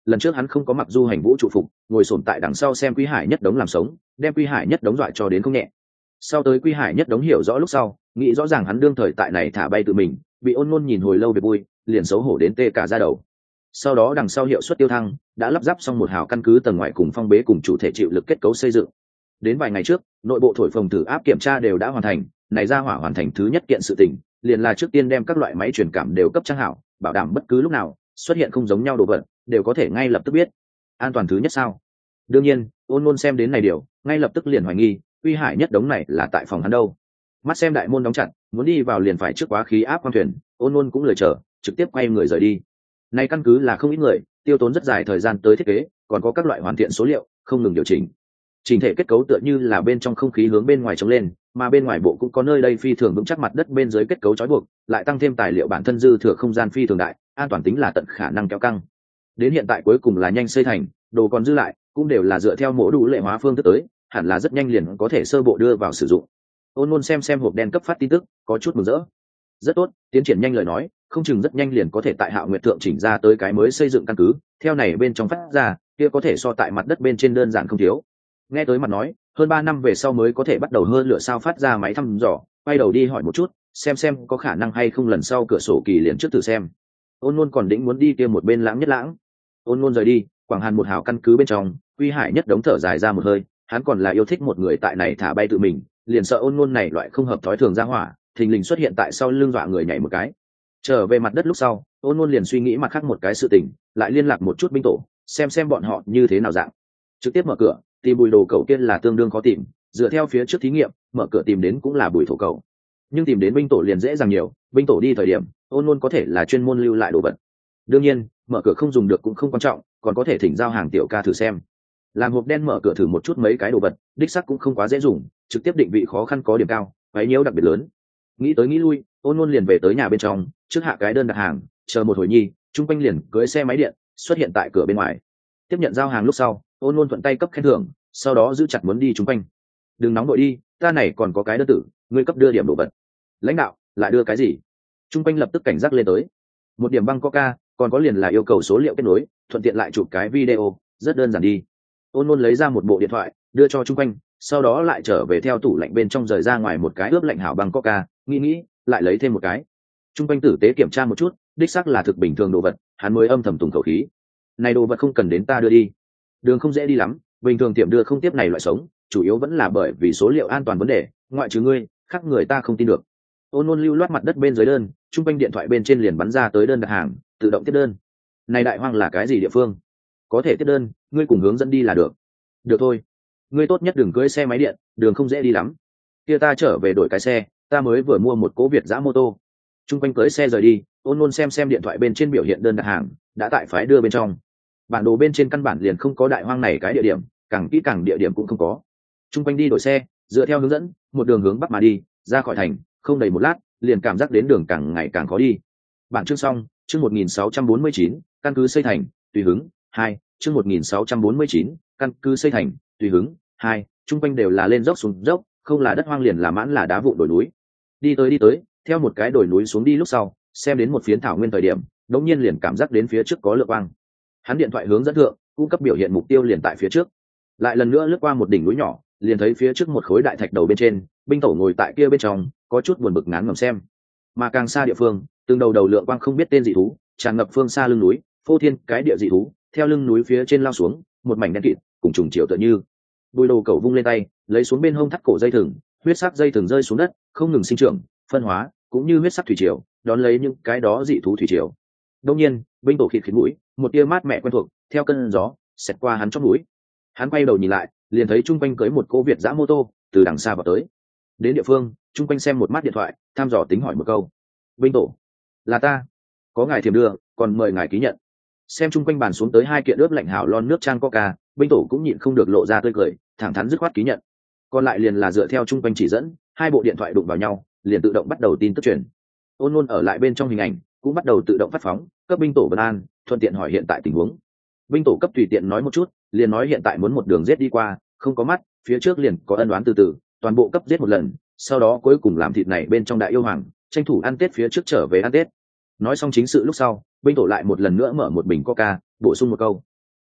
lần trước hắn không có mặc du hành vũ trụ phục, ngồi sồn tại đằng sau xem Quý Hải Nhất Đống làm sống, đem Quý Hải Nhất Đống dọa cho đến không nhẹ. Sau tới Quý Hải Nhất Đống hiểu rõ lúc sau, nghĩ rõ ràng hắn đương thời tại này thả bay tự mình, bị Ôn Nôn nhìn hồi lâu về vui, liền xấu hổ đến tê cả da đầu. Sau đó đằng sau hiệu suất tiêu thăng, đã lắp ráp xong một hào căn cứ tầng ngoài cùng phong bế cùng chủ thể chịu lực kết cấu xây dựng. Đến vài ngày trước, nội bộ thổi phồng thử áp kiểm tra đều đã hoàn thành, này ra hỏa hoàn thành thứ nhất kiện sự tình, liền là trước tiên đem các loại máy truyền cảm đều cấp trang hảo, bảo đảm bất cứ lúc nào xuất hiện không giống nhau đồ vật, đều có thể ngay lập tức biết. An toàn thứ nhất sao? Đương nhiên, Ôn Nôn xem đến này điều, ngay lập tức liền hoài nghi, Quý Hải Nhất Đống này là tại phòng hắn đâu. Mắt xem đại môn đóng chặt, muốn đi vào liền phải trước quá khí áp khoang thuyền, Ôn Nôn cũng lười chờ, trực tiếp quay người rời đi. Này căn cứ là không ít người, tiêu tốn rất dài thời gian tới thiết kế, còn có các loại hoàn thiện số liệu, không ngừng điều chỉnh. Trình thể kết cấu tựa như là bên trong không khí hướng bên ngoài trống lên, mà bên ngoài bộ cũng có nơi đây phi thường vững chắc mặt đất bên dưới kết cấu trói buộc, lại tăng thêm tài liệu bản thân dư thừa không gian phi thường đại, an toàn tính là tận khả năng kéo căng. Đến hiện tại cuối cùng là nhanh xây thành, đồ còn dư lại cũng đều là dựa theo mẫu đủ lệ hóa phương thức tới, hẳn là rất nhanh liền có thể sơ bộ đưa vào sử dụng. Ôn Nôn xem xem hộp đen cấp phát tin tức, có chút mừng rỡ. Rất tốt, tiến triển nhanh lời nói, không chừng rất nhanh liền có thể tại Hạo Nguyệt thượng chỉnh ra tới cái mới xây dựng căn cứ, theo này bên trong phát ra, kia có thể so tại mặt đất bên trên đơn giản không thiếu. Nghe tới mặt nói, hơn ba năm về sau mới có thể bắt đầu hơn lửa sao phát ra máy thăm dò, quay đầu đi hỏi một chút, xem xem có khả năng hay không lần sau cửa sổ kỳ liền trước thử xem. Ôn Nôn còn định muốn đi kia một bên Lãng Nhất Lãng. Ôn Nôn rời đi, Quảng Hàn một hào căn cứ bên trong, Quý Hải Nhất Đống thở dài ra một hơi, hắn còn là yêu thích một người tại này thả bay tự mình, liền sợ Ôn Nôn này loại không hợp thói thường ra hỏa, thình lình xuất hiện tại sau lưng dọa người nhảy một cái. Trở về mặt đất lúc sau, Ôn Nôn liền suy nghĩ mặt khác một cái sự tình, lại liên lạc một chút binh tổ, xem xem bọn họ như thế nào dạng. Trực tiếp mở cửa, tìm Bùi Đồ Cẩu kia là tương đương khó tìm, dựa theo phía trước thí nghiệm, mở cửa tìm đến cũng là Bùi Thổ Cẩu, nhưng tìm đến binh tổ liền dễ dàng nhiều. Binh tổ đi thời điểm, Ôn Nôn có thể là chuyên môn lưu lại đồ vật. Đương nhiên, mở cửa không dùng được cũng không quan trọng, còn có thể thỉnh giao hàng tiểu ca thử xem. Làm hộp đen mở cửa thử một chút mấy cái đồ vật, đích sắc cũng không quá dễ dùng, trực tiếp định vị khó khăn có điểm cao, quấy nhiễu đặc biệt lớn. Nghĩ tới nghĩ lui, Ôn Nôn liền về tới nhà bên trong, trước hạ cái đơn đặt hàng, chờ một hồi nhi, trung quanh liền cưỡi xe máy điện xuất hiện tại cửa bên ngoài. Tiếp nhận giao hàng lúc sau, Ôn Nôn thuận tay cấp khen thưởng, sau đó giữ chặt muốn đi trung quanh. Đừng nóng đội đi, ta này còn có cái đơn tử, ngươi cấp đưa điểm đồ vật. Lãnh đạo lại đưa cái gì? Trung quanh lập tức cảnh giác lên tới. Một điểm băng coca, còn có liền là yêu cầu số liệu kết nối, thuận tiện lại chụp cái video, rất đơn giản đi. Ôn Nôn lấy ra một bộ điện thoại, đưa cho trung quanh, sau đó lại trở về theo tủ lạnh bên trong rời ra ngoài một cái ướp lạnh hảo băng coca, nghĩ nghĩ, lại lấy thêm một cái. Trung quanh tử tế kiểm tra một chút, đích xác là thực bình thường đồ vật, hắn mới âm thầm tùng khẩu khí. Này đồ vật không cần đến ta đưa đi, đường không dễ đi lắm, bình thường tiệm đưa không tiếp này loại sống, chủ yếu vẫn là bởi vì số liệu an toàn vấn đề, ngoại trừ ngươi, khác người ta không tin được. Ôn Nôn lưu loát mặt đất bên dưới đơn, trung quanh điện thoại bên trên liền bắn ra tới đơn đặt hàng, tự động tiếp đơn. Này đại hoang là cái gì địa phương? Có thể tiếp đơn, ngươi cùng hướng dẫn đi là được. Được thôi, ngươi tốt nhất đừng cưỡi xe máy điện, đường không dễ đi lắm. Kia ta trở về đổi cái xe, ta mới vừa mua một cố Việt giã mô tô. Trung quanh cưỡi xe rời đi, Ôn Nôn xem xem điện thoại bên trên biểu hiện đơn đặt hàng, đã tại phái đưa bên trong. Bản đồ bên trên căn bản liền không có đại hoang này cái địa điểm, càng kỹ càng địa điểm cũng không có. Trung quanh đi đổi xe, dựa theo hướng dẫn, một đường hướng bắc mà đi, ra khỏi thành, không đầy một lát, liền cảm giác đến đường càng ngày càng khó đi. Bản chương xong, chương một nghìn sáu trăm bốn mươi chín, căn cứ xây thành, tùy hứng, hai, chương một nghìn sáu trăm bốn mươi chín, căn cứ xây thành, tùy hứng, hai, trung quanh đều là lên dốc xuống dốc, không là đất hoang liền là mãn là đá vụn đồi núi. Đi tới đi tới, theo một cái đồi núi xuống đi lúc sau, xem đến một phiến thảo nguyên thời điểm, đống nhiên liền cảm giác đến phía trước có lượng quang. Hắn điện thoại hướng dẫn thượng, cung cấp biểu hiện mục tiêu liền tại phía trước. Lại lần nữa lướt qua một đỉnh núi nhỏ, liền thấy phía trước một khối đại thạch đầu bên trên, binh tổ ngồi tại kia bên trong, có chút buồn bực ngán ngẩm xem. Mà càng xa địa phương, từng đầu đầu lượng quang không biết tên dị thú, tràn ngập phương xa lưng núi, phô thiên cái địa dị thú, theo lưng núi phía trên lao xuống, một mảnh đen kịt, cùng trùng chiều tựa như. Bùi Đồ Cẩu vung lên tay, lấy xuống bên hông thắt cổ dây thừng, huyết sắc dây thừng rơi xuống đất, không ngừng sinh trưởng, phân hóa, cũng như huyết sắc thủy triều, đón lấy những cái đó dị thú thủy triều. Đương nhiên, binh tổ khịt khịt mũi, một tia mát mẻ quen thuộc, theo cơn gió, xẹt qua hắn chóp mũi. Hắn quay đầu nhìn lại, liền thấy trung quanh cưới một cô Việt giã mô tô, từ đằng xa vào tới. Đến địa phương, trung quanh xem một mắt điện thoại, thăm dò tính hỏi một câu. Binh tổ, là ta, có ngài thiềm đưa, còn mời ngài ký nhận. Xem trung quanh bàn xuống tới hai kiện ướp lạnh hảo lon nước trang coca, binh tổ cũng nhịn không được lộ ra tươi cười, thẳng thắn dứt khoát ký nhận. Còn lại liền là dựa theo trung quanh chỉ dẫn, hai bộ điện thoại đụng vào nhau, liền tự động bắt đầu tin tức truyền. Ôn Nôn ở lại bên trong hình ảnh, cũng bắt đầu tự động phát phóng, cấp binh tổ Vân An, thuận tiện hỏi hiện tại tình huống. Binh tổ cấp tùy tiện nói một chút, liền nói hiện tại muốn một đường giết đi qua, không có mắt, phía trước liền có ân oán từ từ, toàn bộ cấp giết một lần, sau đó cuối cùng làm thịt này bên trong đại yêu hoàng, tranh thủ ăn Tết phía trước trở về ăn Tết. Nói xong chính sự lúc sau, binh tổ lại một lần nữa mở một bình coca, bổ sung một câu.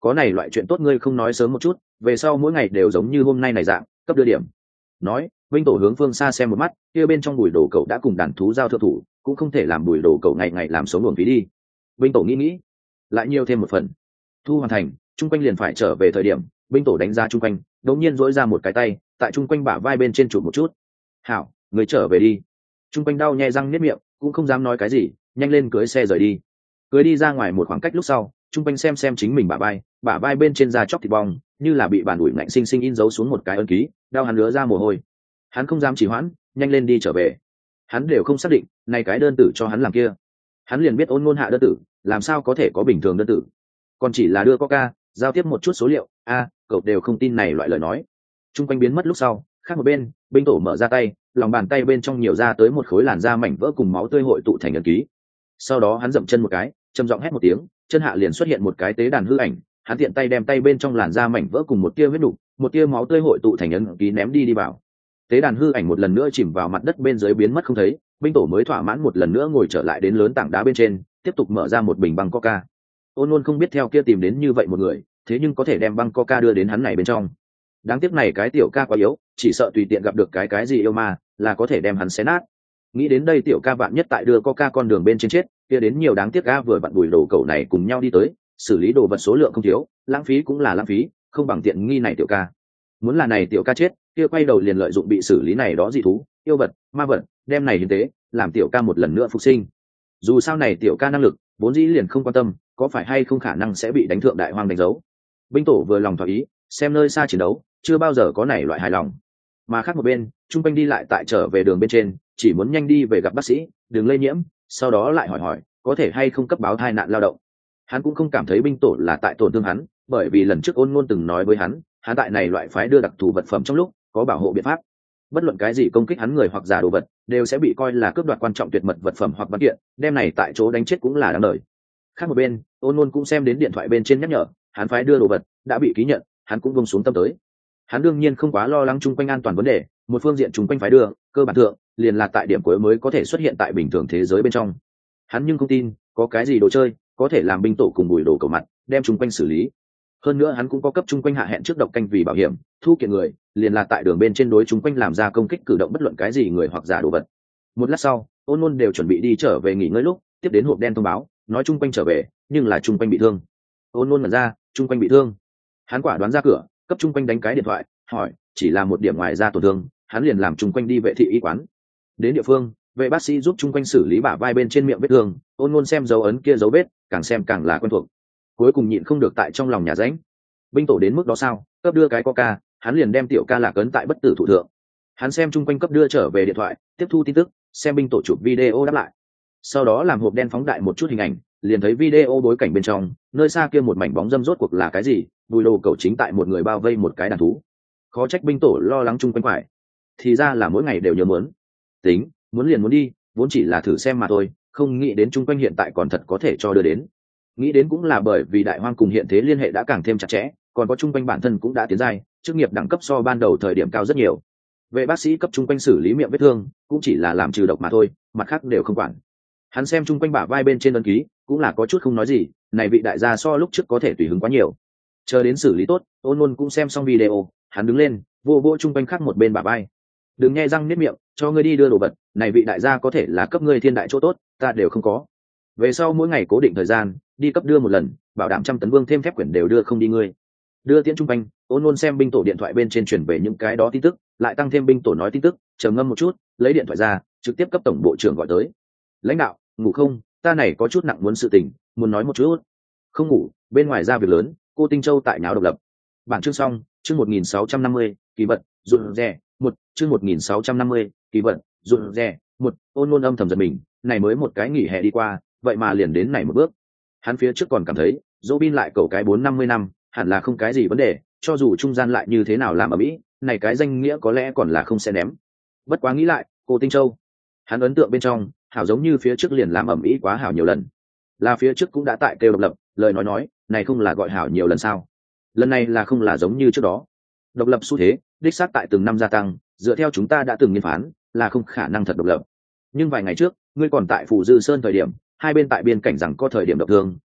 có này loại chuyện tốt ngươi không nói sớm một chút, về sau mỗi ngày đều giống như hôm nay này dạng cấp đưa điểm. Nói Vinh Tổ hướng phương xa xem một mắt, kia bên trong bùi đồ cậu đã cùng đàn thú giao thượng thủ, cũng không thể làm bùi đồ cậu ngày ngày làm sống luồng phí đi. Vinh Tổ nghĩ nghĩ, lại nhiều thêm một phần. Thu hoàn thành, trung quanh liền phải trở về thời điểm, Vinh Tổ đánh ra trung quanh, đột nhiên duỗi ra một cái tay, tại trung quanh bả vai bên trên chụp một chút. "Hảo, người trở về đi." Trung quanh đau nhè răng niết miệng, cũng không dám nói cái gì, nhanh lên cưới xe rời đi. Cưới đi ra ngoài một khoảng cách lúc sau, trung quanh xem xem chính mình bả vai, bả vai bên trên da chóc thịt bong, như là bị bàn ủi lạnh sinh sinh in dấu xuống một cái ấn ký, đau hắn lứa ra mồ hôi. Hắn không dám trì hoãn, nhanh lên đi trở về. Hắn đều không xác định, này cái đơn tử cho hắn làm kia. Hắn liền biết Ôn Nôn hạ đơn tử, làm sao có thể có bình thường đơn tử. Còn chỉ là đưa coca, giao tiếp một chút số liệu, a, cậu đều không tin này loại lời nói. Trung quanh biến mất lúc sau, khác một bên, Binh Tổ mở ra tay, lòng bàn tay bên trong nhiều ra tới một khối làn da mảnh vỡ cùng máu tươi hội tụ thành ấn ký. Sau đó hắn dậm chân một cái, trầm giọng hét một tiếng, chân hạ liền xuất hiện một cái tế đàn hư ảnh, hắn tiện tay đem tay bên trong làn da mảnh vỡ cùng một tia huyết nục, một tia máu tươi hội tụ thành ấn ký ném đi đi vào. Tế đàn hư ảnh một lần nữa chìm vào mặt đất bên dưới biến mất không thấy, Binh Tổ mới thỏa mãn một lần nữa ngồi trở lại đến lớn tảng đá bên trên, tiếp tục mở ra một bình băng coca. Ôn Nôn không biết theo kia tìm đến như vậy một người, thế nhưng có thể đem băng coca đưa đến hắn này bên trong. Đáng tiếc này cái tiểu ca quá yếu, chỉ sợ tùy tiện gặp được cái cái gì yêu ma là có thể đem hắn xé nát. Nghĩ đến đây tiểu ca bạn nhất tại đưa coca con đường bên trên chết, kia đến nhiều đáng tiếc ga vừa vặn bùi đồ cậu này cùng nhau đi tới, xử lý đồ vật số lượng không thiếu, lãng phí cũng là lãng phí, không bằng tiện nghi này tiểu ca. Muốn là này tiểu ca chết, kia quay đầu liền lợi dụng bị xử lý này đó dị thú, yêu vật, ma vật, đem này hiến tế, làm tiểu ca một lần nữa phục sinh. Dù sao này tiểu ca năng lực, vốn dĩ liền không quan tâm, có phải hay không khả năng sẽ bị đánh thượng đại hoang đánh dấu. Binh Tổ vừa lòng thỏa ý, xem nơi xa chiến đấu, chưa bao giờ có này loại hài lòng. Mà khác một bên, trung quanh đi lại tại trở về đường bên trên, chỉ muốn nhanh đi về gặp bác sĩ, đừng lây nhiễm, sau đó lại hỏi hỏi, có thể hay không cấp báo tai nạn lao động. Hắn cũng không cảm thấy Binh Tổ là tại tổn thương hắn, bởi vì lần trước Ôn Nôn từng nói với hắn, hắn tại này loại phái đưa đặc thù vật phẩm trong lúc, có bảo hộ biện pháp. Bất luận cái gì công kích hắn người hoặc giả đồ vật, đều sẽ bị coi là cướp đoạt quan trọng tuyệt mật vật phẩm hoặc văn kiện, đem này tại chỗ đánh chết cũng là đáng đời. Khác một bên, Ôn Nôn cũng xem đến điện thoại bên trên nhắc nhở, hắn phái đưa đồ vật đã bị ký nhận, hắn cũng buông xuống tâm tới. Hắn đương nhiên không quá lo lắng chung quanh an toàn vấn đề, một phương diện chung quanh phái đưa, cơ bản thượng liền là tại điểm cuối mới có thể xuất hiện tại bình thường thế giới bên trong. Hắn nhưng không tin có cái gì đồ chơi có thể làm Binh Tổ cùng bùi đồ cầu mặt đem chung quanh xử lý. Hơn nữa hắn cũng có cấp chung quanh hạ hẹn trước độc canh vì bảo hiểm, thu kiện người liền là tại đường bên trên đối chung quanh làm ra công kích cử động bất luận cái gì người hoặc giả đồ vật. Một lát sau, Ôn Nôn đều chuẩn bị đi trở về nghỉ ngơi lúc, tiếp đến hộp đen thông báo, nói chung quanh trở về, nhưng là chung quanh bị thương. Ôn Nôn mở ra, chung quanh bị thương. Hắn quả đoán ra cửa, cấp chung quanh đánh cái điện thoại, hỏi, chỉ là một điểm ngoài ra tổn thương, hắn liền làm chung quanh đi vệ thị y quán. Đến địa phương, vệ bác sĩ giúp chung quanh xử lý bả vai bên trên miệng vết thương, Ôn Nôn xem dấu ấn kia dấu vết, càng xem càng là quen thuộc. Cuối cùng nhịn không được tại trong lòng nhà ránh. Binh Tổ đến mức đó sao, cấp đưa cái coca, hắn liền đem tiểu ca lạc ấn tại bất tử thủ thượng. Hắn xem chung quanh cấp đưa trở về điện thoại, tiếp thu tin tức, xem Binh Tổ chụp video đáp lại. Sau đó làm hộp đen phóng đại một chút hình ảnh, liền thấy video bối cảnh bên trong, nơi xa kia một mảnh bóng dâm rốt cuộc là cái gì, bùi đồ cậu chính tại một người bao vây một cái đàn thú. Khó trách Binh Tổ lo lắng chung quanh phải, thì ra là mỗi ngày đều nhớ muốn. Tính, muốn liền muốn đi, vốn chỉ là thử xem mà thôi, không nghĩ đến chung quanh hiện tại còn thật có thể cho đưa đến. Nghĩ đến cũng là bởi vì đại hoang cùng hiện thế liên hệ đã càng thêm chặt chẽ, còn có chung quanh bản thân cũng đã tiến giai, chức nghiệp đẳng cấp so ban đầu thời điểm cao rất nhiều. Vệ bác sĩ cấp chung quanh xử lý miệng vết thương, cũng chỉ là làm trừ độc mà thôi, mặt khác đều không quản. Hắn xem chung quanh bả vai bên trên ấn ký, cũng là có chút không nói gì, này vị đại gia so lúc trước có thể tùy hứng quá nhiều. Chờ đến xử lý tốt, Ôn Nôn cũng xem xong video, hắn đứng lên, vô vô chung quanh khác một bên bả vai. Đừng nghe răng niết miệng, cho ngươi đi đưa đồ vật, này vị đại gia có thể là cấp ngươi thiên đại chỗ tốt, ta đều không có. Về sau mỗi ngày cố định thời gian, đi cấp đưa một lần, bảo đảm trăm tấn vương thêm phép quyển đều đưa không đi ngươi. Đưa tiễn chung quanh, Ôn Nôn xem Binh Tổ điện thoại bên trên chuyển về những cái đó tin tức, lại tăng thêm Binh Tổ nói tin tức, trầm ngâm một chút, lấy điện thoại ra, trực tiếp cấp tổng bộ trưởng gọi tới. Lãnh đạo, ngủ không, ta này có chút nặng muốn sự tình, muốn nói một chút. Không ngủ, bên ngoài ra việc lớn, cô Tinh Châu tại nháo độc lập. Bản chương xong, chương một nghìn sáu trăm năm mươi, kỳ vật, rụt rè, một, chương một nghìn sáu trăm năm mươi, kỳ vật, rụt rè, một. Ôn Nôn âm thầm giật mình, này mới một cái nghỉ hè đi qua, vậy mà liền đến này một bước. Hắn phía trước còn cảm thấy, Robin lại cầu cái bốn năm mươi năm, hẳn là không cái gì vấn đề, cho dù trung gian lại như thế nào làm ở mỹ, này cái danh nghĩa có lẽ còn là không sẽ ném. Bất quá nghĩ lại, cô Tinh Châu, hắn ấn tượng bên trong, hảo giống như phía trước liền làm ẩm ý quá hảo nhiều lần, là phía trước cũng đã tại kêu độc lập, lời nói nói, này không là gọi hảo nhiều lần sao? Lần này là không là giống như trước đó. Độc lập xu thế, đích xác tại từng năm gia tăng, dựa theo chúng ta đã từng nghiên phán, là không khả năng thật độc lập. Nhưng vài ngày trước, ngươi còn tại Phù Dư Sơn thời điểm, hai bên tại biên cảnh rằng có thời điểm độc thương,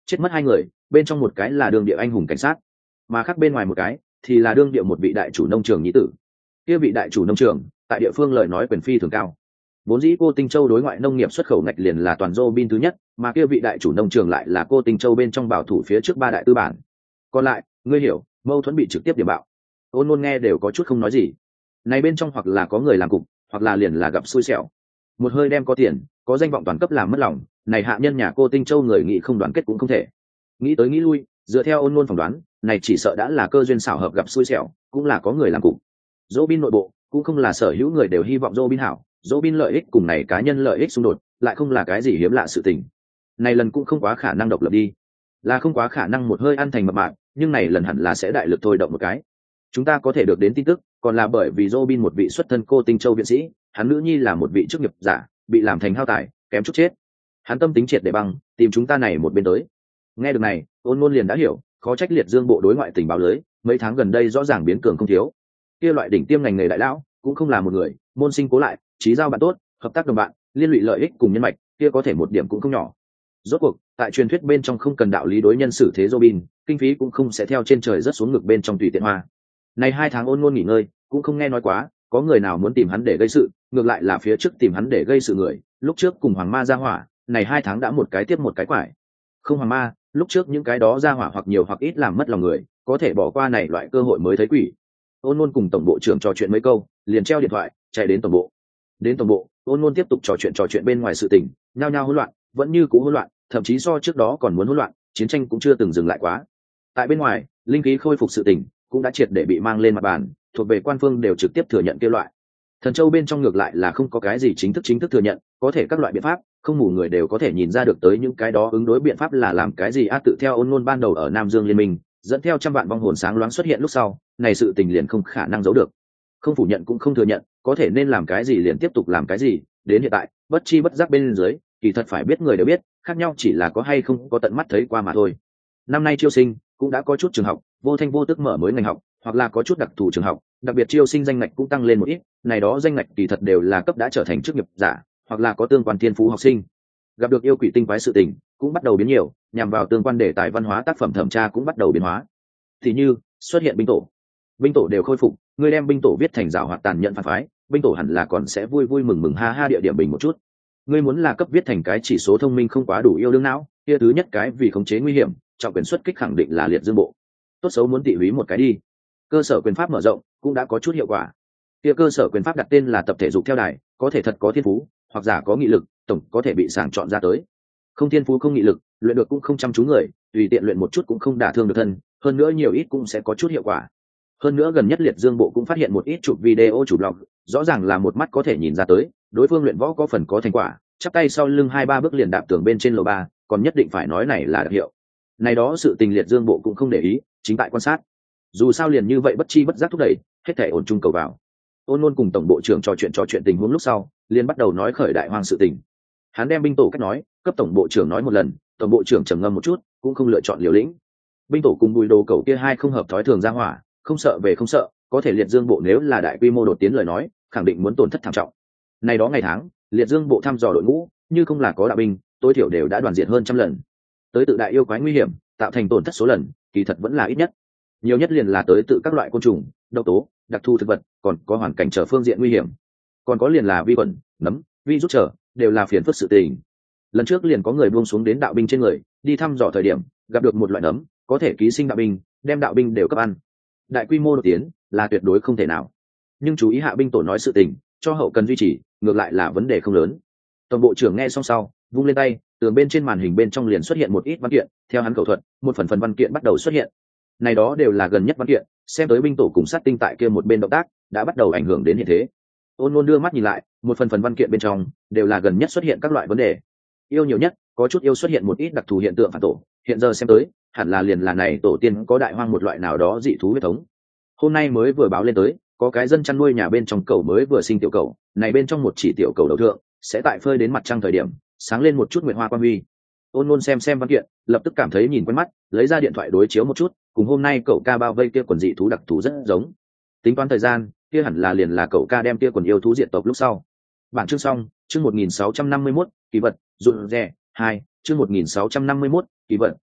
chết mất hai người, bên trong một cái là đương địa anh hùng cảnh sát, mà khác bên ngoài một cái thì là đương địa một vị đại chủ nông trường nhí tử. Kia vị đại chủ nông trường tại địa phương lời nói quyền phi thường cao, vốn dĩ cô Tinh Châu đối ngoại nông nghiệp xuất khẩu ngạch liền là toàn Robin thứ nhất, mà kia vị đại chủ nông trường lại là cô Tinh Châu bên trong bảo thủ phía trước ba đại tư bản. Còn lại, ngươi hiểu, mâu thuẫn bị trực tiếp điểm bạo. Ôn Nôn nghe đều có chút không nói gì. Này bên trong hoặc là có người làm cục, hoặc là liền là gặp xui xẻo. Một hơi đem có tiền, có danh vọng toàn cấp làm mất lòng, này hạ nhân nhà cô Tinh Châu người nghĩ không đoàn kết cũng không thể. Nghĩ tới nghĩ lui, dựa theo Ôn Nôn phỏng đoán, này chỉ sợ đã là cơ duyên xảo hợp gặp xui xẻo, cũng là có người làm cục. Robin nội bộ cũng không là sở hữu người đều hy vọng Robin hảo, Robin lợi ích cùng này cá nhân lợi ích xung đột, lại không là cái gì hiếm lạ sự tình. Này lần cũng không quá khả năng độc lập đi, là không quá khả năng một hơi ăn thành mập mạp, nhưng này lần hẳn là sẽ đại lực thôi động một cái. Chúng ta có thể được đến tin tức, còn là bởi vì Robin một vị xuất thân cô Tinh Châu viện sĩ, hắn nữ nhi là một vị chức nghiệp giả, bị làm thành hao tài, kém chút chết. Hắn tâm tính triệt để băng, tìm chúng ta này một bên tới. Nghe được này, Ôn Nôn liền đã hiểu, khó trách Liệt Dương bộ đối ngoại tình báo lưới, mấy tháng gần đây rõ ràng biến cường không thiếu. Kia loại đỉnh tiêm ngành nghề đại lão, cũng không là một người, môn sinh cố lại, trí giao bạn tốt, hợp tác đồng bạn, liên lụy lợi ích cùng nhân mạch, kia có thể một điểm cũng không nhỏ. Rốt cuộc, tại truyền thuyết bên trong không cần đạo lý đối nhân xử thế Robin, kinh phí cũng không sẽ theo trên trời rớt xuống ngực bên trong tùy tiện hoa. Này hai tháng Ôn Nôn nghỉ ngơi, cũng không nghe nói quá, có người nào muốn tìm hắn để gây sự, ngược lại là phía trước tìm hắn để gây sự người, lúc trước cùng Hoàng Ma ra hỏa, này hai tháng đã một cái tiếp một cái quải. Không Hoàng Ma, lúc trước những cái đó ra hỏa hoặc nhiều hoặc ít làm mất lòng người, có thể bỏ qua này loại cơ hội mới thấy quỷ. Ôn Nôn cùng tổng bộ trưởng trò chuyện mấy câu, liền treo điện thoại, chạy đến tổng bộ. Đến tổng bộ, Ôn Nôn tiếp tục trò chuyện trò chuyện bên ngoài sự tình, nhao nhao hỗn loạn, vẫn như cũ hỗn loạn, thậm chí so trước đó còn muốn hỗn loạn, chiến tranh cũng chưa từng dừng lại quá. Tại bên ngoài, linh khí khôi phục sự tình cũng đã triệt để bị mang lên mặt bàn, thuộc về quan phương đều trực tiếp thừa nhận kêu loại. Thần Châu bên trong ngược lại là không có cái gì chính thức chính thức thừa nhận, có thể các loại biện pháp, không mù người đều có thể nhìn ra được tới những cái đó ứng đối biện pháp là làm cái gì a. Tự theo Ôn Nôn ban đầu ở Nam Dương Liên minh, dẫn theo trăm vạn vong hồn sáng loáng xuất hiện lúc sau, này sự tình liền không khả năng giấu được. Không phủ nhận cũng không thừa nhận, có thể nên làm cái gì liền tiếp tục làm cái gì, đến hiện tại, bất chi bất giác bên dưới, kỳ thật phải biết người đều biết, khác nhau chỉ là có hay không có tận mắt thấy qua mà thôi. Năm nay chiêu sinh cũng đã có chút trường học vô thanh vô tức mở mới ngành học, hoặc là có chút đặc thù trường học, đặc biệt chiêu sinh danh ngạch cũng tăng lên một ít, này đó danh ngạch kỳ thật đều là cấp đã trở thành chức nghiệp giả, hoặc là có tương quan thiên phú học sinh. Gặp được yêu quỷ tinh quái sự tình, cũng bắt đầu biến nhiều, nhằm vào tương quan đề tài văn hóa tác phẩm thẩm tra cũng bắt đầu biến hóa. Thì như xuất hiện binh tổ, binh tổ đều khôi phục, người đem binh tổ viết thành giảo hoạt tàn nhẫn phản phái, binh tổ hẳn là còn sẽ vui vui mừng mừng ha ha địa điểm bình một chút. Ngươi muốn là cấp viết thành cái chỉ số thông minh không quá đủ yêu đương não, kia thứ nhất cái vì khống chế nguy hiểm, trọng quyền xuất kích khẳng định là Liệt Dương bộ. Tốt xấu muốn tị húy một cái đi. Cơ sở quyền pháp mở rộng cũng đã có chút hiệu quả. Kia cơ sở quyền pháp đặt tên là tập thể dục theo đài, có thể thật có thiên phú, hoặc giả có nghị lực, tổng có thể bị sàng chọn ra tới. Không thiên phú không nghị lực, luyện được cũng không chăm chú người, tùy tiện luyện một chút cũng không đả thương được thân, hơn nữa nhiều ít cũng sẽ có chút hiệu quả. Hơn nữa gần nhất Liệt Dương bộ cũng phát hiện một ít chụp video chủ blog, rõ ràng là một mắt có thể nhìn ra tới, đối phương luyện võ có phần có thành quả, chắp tay sau lưng hai ba bước liền đạp tường bên trên lầu ba, còn nhất định phải nói này là đặc hiệu. Này đó sự tình Liệt Dương bộ cũng không để ý, chính tại quan sát. Dù sao liền như vậy bất chi bất giác thúc đẩy, hết thể ổn chung cầu vào. Ôn Nôn cùng tổng bộ trưởng trò chuyện trò chuyện tình huống lúc sau, liền bắt đầu nói khởi đại hoang sự tình. Hắn đem binh tổ cách nói, cấp tổng bộ trưởng nói một lần, tổng bộ trưởng trầm ngâm một chút, cũng không lựa chọn liều lĩnh. Binh tổ cùng Bùi Đồ Cầu kia hai không hợp thói thường ra hỏa, không sợ về không sợ, có thể Liệt Dương bộ nếu là đại quy mô đột tiến lời nói, khẳng định muốn tổn thất thảm trọng. Này đó ngày tháng, Liệt Dương bộ thăm dò đội ngũ, như không là có đạo binh, tối thiểu đều đã đoàn diệt hơn trăm lần. Tới tự đại yêu quái nguy hiểm, tạo thành tổn thất số lần, kỳ thật vẫn là ít nhất. Nhiều nhất liền là tới tự các loại côn trùng, độc tố, đặc thù thực vật, còn có hoàn cảnh trở phương diện nguy hiểm. Còn có liền là vi khuẩn, nấm, virus trở, đều là phiền phức sự tình. Lần trước liền có người buông xuống đến đạo binh trên người, đi thăm dò thời điểm, gặp được một loại nấm, có thể ký sinh đạo binh, đem đạo binh đều cấp ăn. Đại quy mô đột tiến là tuyệt đối không thể nào. Nhưng chú ý hạ binh tổ nói sự tình, cho hậu cần duy trì, ngược lại là vấn đề không lớn. Tổng bộ trưởng nghe xong sau, vung lên tay, tường bên trên màn hình bên trong liền xuất hiện một ít văn kiện, theo hắn khẩu thuật, một phần phần văn kiện bắt đầu xuất hiện. Này đó đều là gần nhất văn kiện, xem tới binh tổ cùng sát tinh tại kia một bên động tác, đã bắt đầu ảnh hưởng đến hiện thế. Ôn Nôn đưa mắt nhìn lại, một phần phần văn kiện bên trong đều là gần nhất xuất hiện các loại vấn đề. Yêu nhiều nhất, có chút yêu xuất hiện một ít đặc thù hiện tượng phản tổ, hiện giờ xem tới, hẳn là liền là này tổ tiên có đại hoang một loại nào đó dị thú huyết thống. Hôm nay mới vừa báo lên tới, có cái dân chăn nuôi nhà bên trong cầu mới vừa sinh tiểu cầu, này bên trong một chỉ tiểu cầu đầu thượng, sẽ tại phơi đến mặt trăng thời điểm, sáng lên một chút nguyệt hoa quang huy. Ôn Nôn xem xem văn kiện, lập tức cảm thấy nhìn quen mắt, lấy ra điện thoại đối chiếu một chút, cùng hôm nay cậu ca bao vây kia quần dị thú đặc thù rất giống. Tính toán thời gian, kia hẳn là liền là cậu ca đem kia quần yêu thú diệt tộc lúc sau. Bản chương xong, chương một nghìn sáu trăm năm mươi mốt, kỳ vật, rụt rè, hai, chương một nghìn sáu trăm năm mươi mốt, kỳ vật,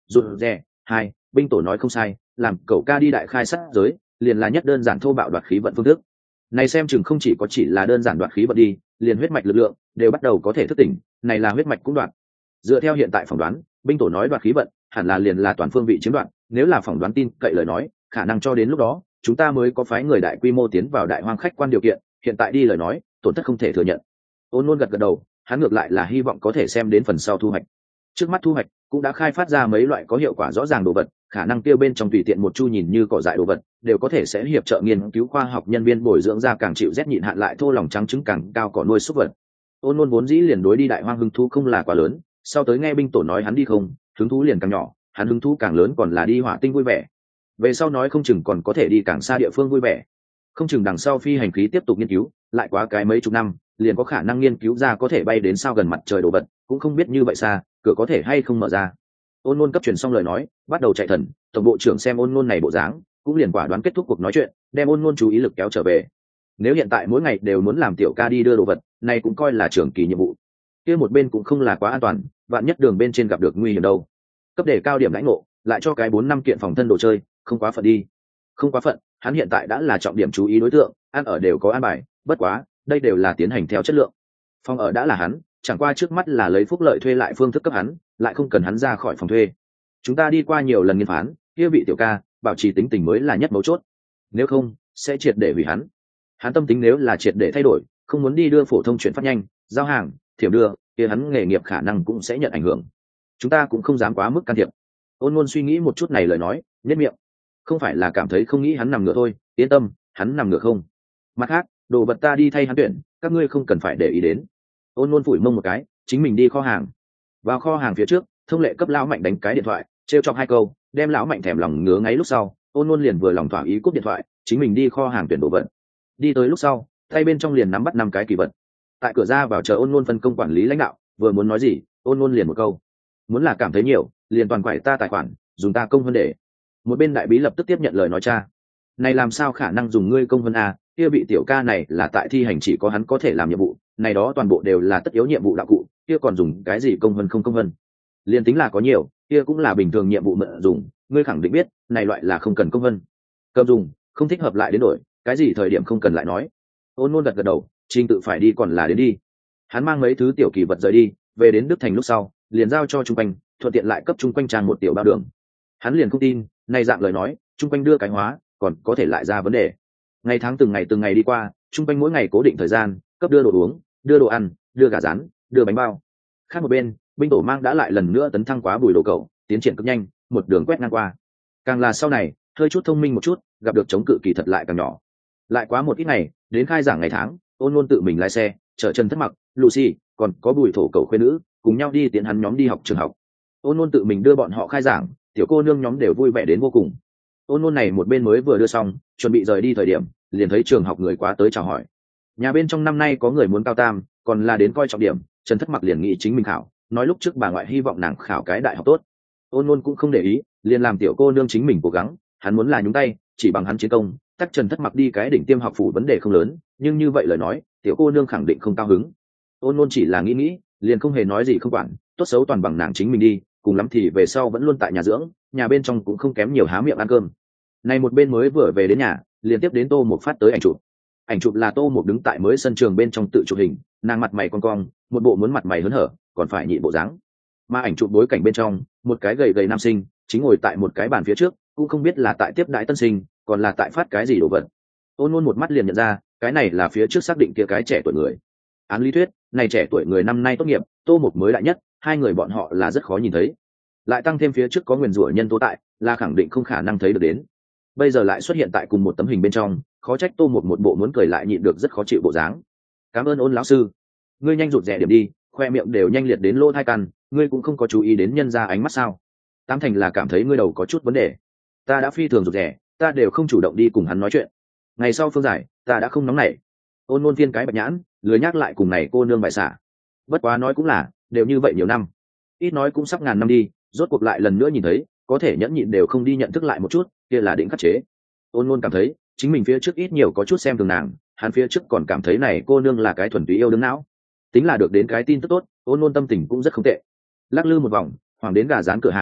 rụt rè. Hai, binh tổ nói không sai, làm cậu ca đi đại khai sát giới liền là nhất đơn giản thô bạo đoạt khí vận phương thức. Này xem chừng không chỉ có chỉ là đơn giản đoạt khí vận đi, liền huyết mạch lực lượng đều bắt đầu có thể thức tỉnh, này là huyết mạch cũng đoạt. Dựa theo hiện tại phỏng đoán, binh tổ nói đoạt khí vận hẳn là liền là toàn phương vị chiếm đoạt, nếu là phỏng đoán tin cậy lời nói, khả năng cho đến lúc đó chúng ta mới có phái người đại quy mô tiến vào đại hoang khách quan điều kiện, hiện tại đi lời nói tổn thất không thể thừa nhận. Ôn Nôn gật gật đầu, hắn ngược lại là hy vọng có thể xem đến phần sau thu hoạch. Trước mắt thu hoạch cũng đã khai phát ra mấy loại có hiệu quả rõ ràng đồ vật, khả năng tiêu bên trong tùy tiện một chu nhìn như cỏ dại đồ vật đều có thể sẽ hiệp trợ nghiên cứu khoa học nhân viên bồi dưỡng ra càng chịu rét nhịn hạn lại thô lòng trắng trứng càng cao cỏ nuôi súc vật. Ôn Nôn vốn dĩ liền đối đi đại hoang hứng thú không là quá lớn, sau tới nghe binh tổ nói hắn đi không, hứng thú liền càng nhỏ, hắn hứng thú càng lớn còn là đi hỏa tinh vui vẻ. Về sau nói không chừng còn có thể đi càng xa địa phương vui vẻ, không chừng đằng sau phi hành khí tiếp tục nghiên cứu, lại quá cái mấy chục năm liền có khả năng nghiên cứu ra có thể bay đến sao gần mặt trời đồ vật, cũng không biết như vậy xa cửa có thể hay không mở ra. Ôn Nôn cấp truyền xong lời nói, bắt đầu chạy thần. Tổng bộ trưởng xem Ôn Nôn này bộ dáng, cũng liền quả đoán kết thúc cuộc nói chuyện, đem Ôn Nôn chú ý lực kéo trở về. Nếu hiện tại mỗi ngày đều muốn làm tiểu ca đi đưa đồ vật, này cũng coi là trưởng kỳ nhiệm vụ. Kia một bên cũng không là quá an toàn, vạn nhất đường bên trên gặp được nguy hiểm đâu. Cấp đề cao điểm lãnh ngộ, lại cho cái bốn năm kiện phòng thân đồ chơi, không quá phận đi. Không quá phận, hắn hiện tại đã là trọng điểm chú ý đối tượng, ăn ở đều có an bài, bất quá, đây đều là tiến hành theo chất lượng. Phòng ở đã là hắn, chẳng qua trước mắt là lấy phúc lợi thuê lại phương thức cấp hắn, lại không cần hắn ra khỏi phòng thuê. Chúng ta đi qua nhiều lần nghiên phán, kia vị tiểu ca bảo trì tính tình mới là nhất mấu chốt, nếu không sẽ triệt để hủy hắn. Hắn tâm tính nếu là triệt để thay đổi, không muốn đi đưa phổ thông chuyển phát nhanh, giao hàng, thiểm đưa, kia hắn nghề nghiệp khả năng cũng sẽ nhận ảnh hưởng. Chúng ta cũng không dám quá mức can thiệp. Ôn Nôn suy nghĩ một chút này lời nói, nhếch miệng. Không phải là cảm thấy không nghĩ hắn nằm ngửa thôi, yên tâm, hắn nằm ngửa không. Mặt khác, đồ vật ta đi thay hắn tuyển, các ngươi không cần phải để ý đến. Ôn Nôn phủi mông một cái, chính mình đi kho hàng. Vào kho hàng phía trước, thông lệ cấp lão Mạnh đánh cái điện thoại, trêu chọc hai câu, đem lão Mạnh thèm lòng ngứa ngáy lúc sau, Ôn Nôn liền vừa lòng thỏa ý cúp điện thoại, chính mình đi kho hàng tuyển đồ vật. Đi tới lúc sau, tay bên trong liền nắm bắt năm cái kỳ vật. Tại cửa ra vào chờ Ôn Nôn phân công quản lý lãnh đạo, vừa muốn nói gì, Ôn Nôn liền một câu: muốn là cảm thấy nhiều, liền toàn quải ta tài khoản, dùng ta công hơn để. Một bên đại bí lập tức tiếp nhận lời nói cha. Này làm sao khả năng dùng ngươi công hơn a, kia bị tiểu ca này là tại thi hành chỉ có hắn có thể làm nhiệm vụ, này đó toàn bộ đều là tất yếu nhiệm vụ đạo cụ, kia còn dùng cái gì công hơn không công hơn. Liên tính là có nhiều, kia cũng là bình thường nhiệm vụ mượn dùng, ngươi khẳng định biết, này loại là không cần công hơn. Cầm dùng, không thích hợp lại đến đổi, cái gì thời điểm không cần lại nói. Ôn Nôn gật gật đầu, trình tự phải đi còn là đến đi. Hắn mang mấy thứ tiểu kỳ vật rời đi, về đến Đức Thành lúc sau, liền giao cho Trung Quanh, thuận tiện lại cấp Trung Quanh trang một tiểu bao đường. Hắn liền không tin, này dạng lời nói, Trung Quanh đưa cái hóa, còn có thể lại ra vấn đề. Ngày tháng từng ngày từng ngày đi qua, Trung Quanh mỗi ngày cố định thời gian, cấp đưa đồ uống, đưa đồ ăn, đưa gà rán, đưa bánh bao. Khác một bên, binh tổ mang đã lại lần nữa tấn thăng quá bùi đồ cầu, tiến triển cực nhanh, một đường quét ngang qua. Càng là sau này, hơi chút thông minh một chút, gặp được chống cự kỳ thật lại càng nhỏ. Lại quá một ít ngày, đến khai giảng ngày tháng, Ôn Nôn tự mình lái xe, chở Trần Thất Mặc, Lucy, còn có bùi thổ cầu khuê nữ, cùng nhau đi tiến hắn nhóm đi học trường học. Ôn Nôn tự mình đưa bọn họ khai giảng, tiểu cô nương nhóm đều vui vẻ đến vô cùng. Ôn Nôn này một bên mới vừa đưa xong, chuẩn bị rời đi thời điểm, liền thấy trường học người quá tới chào hỏi. Nhà bên trong năm nay có người muốn cao tam, còn là đến coi trọng điểm, Trần Thất Mặc liền nghĩ chính mình khảo, nói lúc trước bà ngoại hy vọng nàng khảo cái đại học tốt. Ôn Nôn cũng không để ý, liền làm tiểu cô nương chính mình cố gắng, hắn muốn là nhúng tay, chỉ bằng hắn chiến công, chắc Trần Thất Mặc đi cái đỉnh tiêm học phủ vấn đề không lớn, nhưng như vậy lời nói, tiểu cô nương khẳng định không cao hứng. Ôn Nôn chỉ là nghĩ nghĩ, liền không hề nói gì không quản, tốt xấu toàn bằng nàng chính mình đi, cùng lắm thì về sau vẫn luôn tại nhà dưỡng, nhà bên trong cũng không kém nhiều há miệng ăn cơm. Này một bên mới vừa về đến nhà, liền tiếp đến Tô Mục phát tới ảnh chụp. Ảnh chụp là Tô Mục đứng tại mới sân trường bên trong tự chụp hình, nàng mặt mày cong cong, một bộ muốn mặt mày hớn hở, còn phải nhịn bộ dáng. Mà ảnh chụp bối cảnh bên trong, một cái gầy gầy nam sinh, chính ngồi tại một cái bàn phía trước, cũng không biết là tại tiếp đãi tân sinh, còn là tại phát cái gì đồ vật. Ôn Nôn một mắt liền nhận ra, cái này là phía trước xác định kia cái trẻ tuổi người. Án lý thuyết, này trẻ tuổi người năm nay tốt nghiệp, Tô Mục mới đại nhất, hai người bọn họ là rất khó nhìn thấy. Lại tăng thêm phía trước có nguyền rủa nhân tố tại, là khẳng định không khả năng thấy được đến. Bây giờ lại xuất hiện tại cùng một tấm hình bên trong, khó trách Tô Mục một bộ muốn cười lại nhịn được rất khó chịu bộ dáng. Cảm ơn Ôn lão sư, ngươi nhanh rụt rè điểm đi, khoe miệng đều nhanh liệt đến lỗ thai căn, ngươi cũng không có chú ý đến nhân ra ánh mắt sao? Tám thành là cảm thấy ngươi đầu có chút vấn đề. Ta đã phi thường rụt rè, ta đều không chủ động đi cùng hắn nói chuyện. Ngày sau phương giải, ta đã không nóng nảy. Ôn Nôn viên cái bạch nhãn, lười nhắc lại cùng này cô nương bại xả. Bất quá nói cũng là, đều như vậy nhiều năm, ít nói cũng sắp ngàn năm đi, rốt cuộc lại lần nữa nhìn thấy, có thể nhẫn nhịn đều không đi nhận thức lại một chút, kia là đỉnh khắc chế. Ôn Nôn cảm thấy chính mình phía trước ít nhiều có chút xem thường nàng, hắn phía trước còn cảm thấy này cô nương là cái thuần túy yêu đương não. Tính là được đến cái tin tức tốt, Ôn Nôn tâm tình cũng rất không tệ. Lắc lư một vòng, hoàng đến gà rán cửa hàng,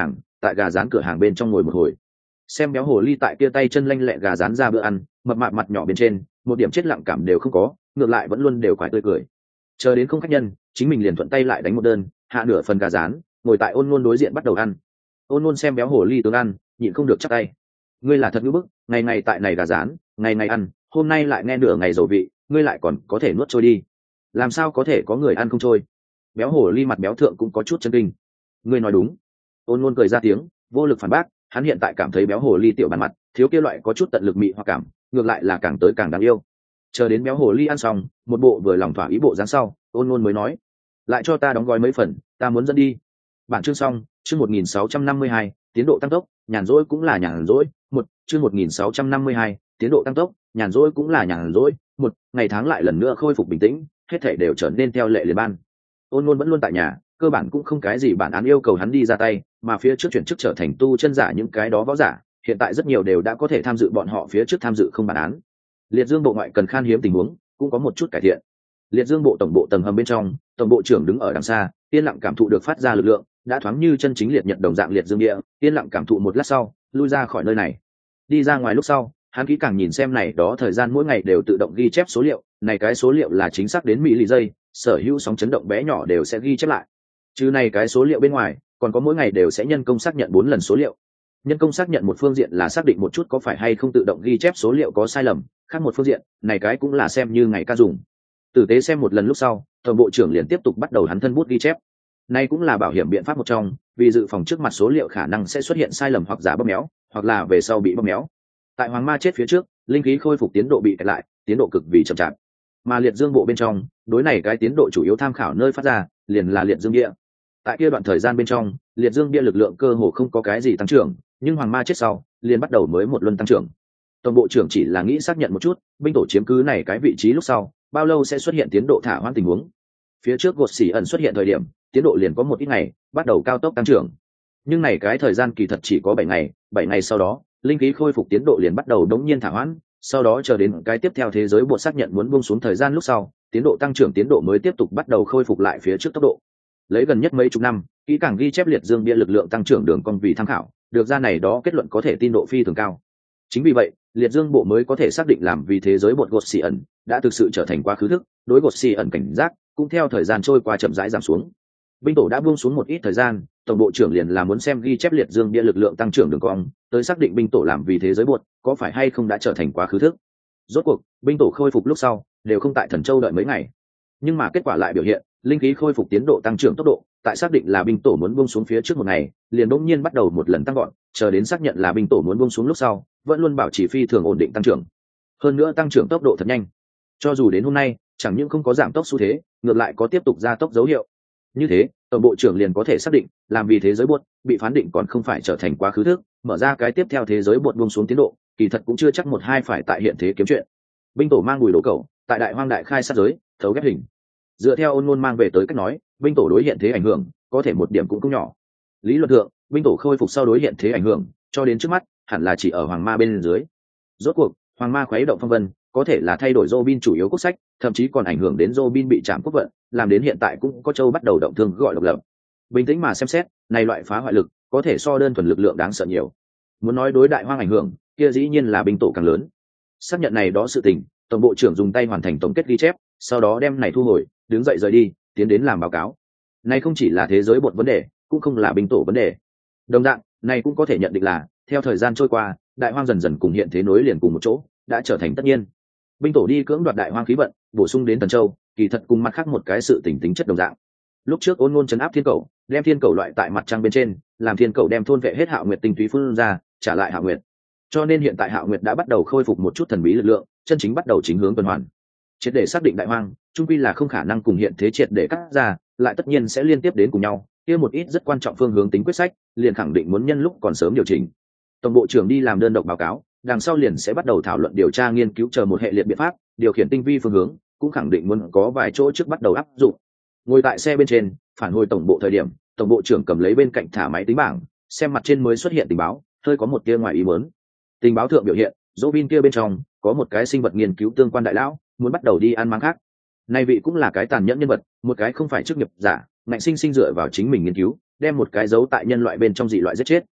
tại gà rán cửa hàng bên trong ngồi một hồi, xem béo hồ ly tại kia tay chân lanh lẹ gà rán ra bữa ăn, mập mạp mặt nhỏ bên trên một điểm chết lặng cảm đều không có, ngược lại vẫn luôn đều quải tươi cười. Chờ đến không khách nhân, chính mình liền thuận tay lại đánh một đơn, hạ nửa phần gà rán, ngồi tại Ôn Nôn đối diện bắt đầu ăn. Ôn Nôn xem béo hồ ly tướng ăn, nhịn không được chắp tay. Ngươi là thật ngữ bức, ngày ngày tại này gà rán, ngày ngày ăn, hôm nay lại nghe nửa ngày dầu vị, ngươi lại còn có thể nuốt trôi đi. Làm sao có thể có người ăn không trôi? Béo hồ ly mặt béo thượng cũng có chút chân kinh. Ngươi nói đúng. Ôn Nôn cười ra tiếng, vô lực phản bác, hắn hiện tại cảm thấy béo hồ ly tiểu bản mặt, thiếu kia loại có chút tận lực mị hoặc cảm, ngược lại là càng tới càng đáng yêu. Chờ đến béo hồ ly ăn xong, một bộ vừa lòng thỏa ý bộ dáng sau, Ôn Nôn mới nói, lại cho ta đóng gói mấy phần, ta muốn dẫn đi. Bản chương xong, chương một nghìn sáu trăm năm mươi hai, tiến độ tăng tốc, nhàn rỗi cũng là nhàn rỗi, một, chương một nghìn sáu trăm năm mươi hai, tiến độ tăng tốc, nhàn rỗi cũng là nhàn rỗi, một, ngày tháng lại lần nữa khôi phục bình tĩnh, hết thảy đều trở nên theo lệ liền ban. Ôn Nôn vẫn luôn tại nhà, cơ bản cũng không cái gì bản án yêu cầu hắn đi ra tay, mà phía trước chuyển chức trở thành tu chân giả những cái đó võ giả, hiện tại rất nhiều đều đã có thể tham dự bọn họ phía trước tham dự không bản án. Liệt Dương bộ ngoại cần khan hiếm tình huống, cũng có một chút cải thiện. Liệt Dương bộ tổng bộ tầng hầm bên trong, tổng bộ trưởng đứng ở đằng xa, yên lặng cảm thụ được phát ra lực lượng, đã thoáng như chân chính liệt nhật đồng dạng liệt dương địa, yên lặng cảm thụ một lát sau, lui ra khỏi nơi này. Đi ra ngoài lúc sau, hắn kỹ càng nhìn xem này đó thời gian mỗi ngày đều tự động ghi chép số liệu, này cái số liệu là chính xác đến mỹ lì giây, sở hữu sóng chấn động bé nhỏ đều sẽ ghi chép lại. Chứ này cái số liệu bên ngoài, còn có mỗi ngày đều sẽ nhân công xác nhận bốn lần số liệu. Nhân công xác nhận một phương diện là xác định một chút có phải hay không tự động ghi chép số liệu có sai lầm, khác một phương diện, này cái cũng là xem như ngày ca dùng. Tử tế xem một lần lúc sau, tổng bộ trưởng liền tiếp tục bắt đầu hắn thân bút ghi chép. Này cũng là bảo hiểm biện pháp một trong, vì dự phòng trước mặt số liệu khả năng sẽ xuất hiện sai lầm hoặc giả bóp méo, hoặc là về sau bị bóp méo. Tại Hoàng Ma chết phía trước, linh khí khôi phục tiến độ bị kẹt lại, tiến độ cực vì chậm chạp. Mà liệt dương bộ bên trong, đối này cái tiến độ chủ yếu tham khảo nơi phát ra, liền là liệt dương địa. Tại kia đoạn thời gian bên trong, liệt dương địa lực lượng cơ hồ không có cái gì tăng trưởng, nhưng Hoàng Ma chết sau, liền bắt đầu mới một luân tăng trưởng. Tổng bộ trưởng chỉ là nghĩ xác nhận một chút, binh tổ chiếm cứ này cái vị trí lúc sau, bao lâu sẽ xuất hiện tiến độ thả hoãn tình huống. Phía trước gột xỉ ẩn xuất hiện thời điểm, tiến độ liền có một ít ngày, bắt đầu cao tốc tăng trưởng. Nhưng này cái thời gian kỳ thật chỉ có bảy ngày, bảy ngày sau đó, linh khí khôi phục tiến độ liền bắt đầu đống nhiên thả hoãn, sau đó chờ đến cái tiếp theo thế giới bộ xác nhận muốn buông xuống thời gian lúc sau, tiến độ tăng trưởng tiến độ mới tiếp tục bắt đầu khôi phục lại phía trước tốc độ. Lấy gần nhất mấy chục năm, kỹ càng ghi chép liệt dương bia lực lượng tăng trưởng đường cong vì tham khảo, được ra này đó kết luận có thể tin độ phi thường cao. Chính vì vậy, liệt dương bộ mới có thể xác định làm vì thế giới bột gột xì ẩn đã thực sự trở thành quá khứ thức, đối gột xì ẩn cảnh giác cũng theo thời gian trôi qua chậm rãi giảm xuống. Binh tổ đã buông xuống một ít thời gian, tổng bộ trưởng liền là muốn xem ghi chép liệt dương bia lực lượng tăng trưởng đường cong, tới xác định binh tổ làm vì thế giới bột có phải hay không đã trở thành quá khứ thức. Rốt cuộc, binh tổ khôi phục lúc sau, đều không tại Thần Châu đợi mấy ngày. Nhưng mà kết quả lại biểu hiện, linh khí khôi phục tiến độ tăng trưởng tốc độ, tại xác định là binh tổ muốn buông xuống phía trước một ngày, liền bỗng nhiên bắt đầu một lần tăng gọn, chờ đến xác nhận là binh tổ muốn buông xuống lúc sau, vẫn luôn bảo trì phi thường ổn định tăng trưởng. Hơn nữa tăng trưởng tốc độ thật nhanh. Cho dù đến hôm nay, chẳng những không có giảm tốc xu thế, ngược lại có tiếp tục gia tốc dấu hiệu. Như thế, tổng bộ trưởng liền có thể xác định, làm vì thế giới buột bị phán định còn không phải trở thành quá khứ thức, mở ra cái tiếp theo thế giới buột buông xuống tiến độ, kỳ thật cũng chưa chắc một hai phải tại hiện thế kiếm chuyện. Binh tổ mang bùi đổ cầu, tại đại hoang đại khai sát giới, thấu ghép hình. Dựa theo Ôn Nôn mang về tới cách nói, binh tổ đối hiện thế ảnh hưởng có thể một điểm cũng không nhỏ. Lý luận thượng, binh tổ khôi phục sau đối hiện thế ảnh hưởng, cho đến trước mắt, hẳn là chỉ ở Hoàng Ma bên dưới. Rốt cuộc, Hoàng Ma khuấy động phong vân, có thể là thay đổi Robin chủ yếu quốc sách, thậm chí còn ảnh hưởng đến Robin bị trảm quốc vận, làm đến hiện tại cũng có châu bắt đầu động thương gọi độc lập. Bình tĩnh mà xem xét, này loại phá hoại lực, có thể so đơn thuần lực lượng đáng sợ nhiều. Muốn nói đối đại hoang ảnh hưởng, kia dĩ nhiên là binh tổ càng lớn. Xác nhận này đó sự tình, tổng bộ trưởng dùng tay hoàn thành tổng kết ghi chép, sau đó đem này thu hồi, đứng dậy rời đi, tiến đến làm báo cáo. Này không chỉ là thế giới bột vấn đề, cũng không là binh tổ vấn đề. Đồng dạng, này cũng có thể nhận định là, theo thời gian trôi qua, đại hoang dần dần cùng hiện thế nối liền cùng một chỗ, đã trở thành tất nhiên. Binh tổ đi cưỡng đoạt đại hoang khí vận, bổ sung đến Thần Châu, kỳ thật cùng mặt khác một cái sự tình tính chất đồng dạng. Lúc trước Ôn Nôn trấn áp thiên cầu, đem thiên cầu loại tại mặt trăng bên trên, làm thiên cầu đem thôn vệ hết Hạo Nguyệt tinh túy phun ra, trả lại Hạo Nguyệt. Cho nên hiện tại Hạo Nguyệt đã bắt đầu khôi phục một chút thần bí lực lượng, chân chính bắt đầu chính hướng tuần hoàn. Triệt để xác định đại hoang, trung quy là không khả năng cùng hiện thế triệt để cắt ra, lại tất nhiên sẽ liên tiếp đến cùng nhau. Kia một ít rất quan trọng phương hướng tính quyết sách, liền khẳng định muốn nhân lúc còn sớm điều chỉnh. Tổng bộ trưởng đi làm đơn độc báo cáo, đằng sau liền sẽ bắt đầu thảo luận điều tra nghiên cứu chờ một hệ liệt biện pháp, điều khiển tinh vi phương hướng, cũng khẳng định muốn có vài chỗ trước bắt đầu áp dụng. Ngồi tại xe bên trên, phản hồi tổng bộ thời điểm, tổng bộ trưởng cầm lấy bên cạnh thả máy tính bảng, xem mặt trên mới xuất hiện tình báo, hơi có một tia ngoài ý muốn. Tình báo thượng biểu hiện, Robin kia bên trong có một cái sinh vật nghiên cứu tương quan đại lão, muốn bắt đầu đi ăn máng khác. Này vị cũng là cái tàn nhẫn nhân vật, một cái không phải chức nghiệp giả, ngạnh sinh sinh dựa vào chính mình nghiên cứu, đem một cái dấu tại nhân loại bên trong dị loại giết chết,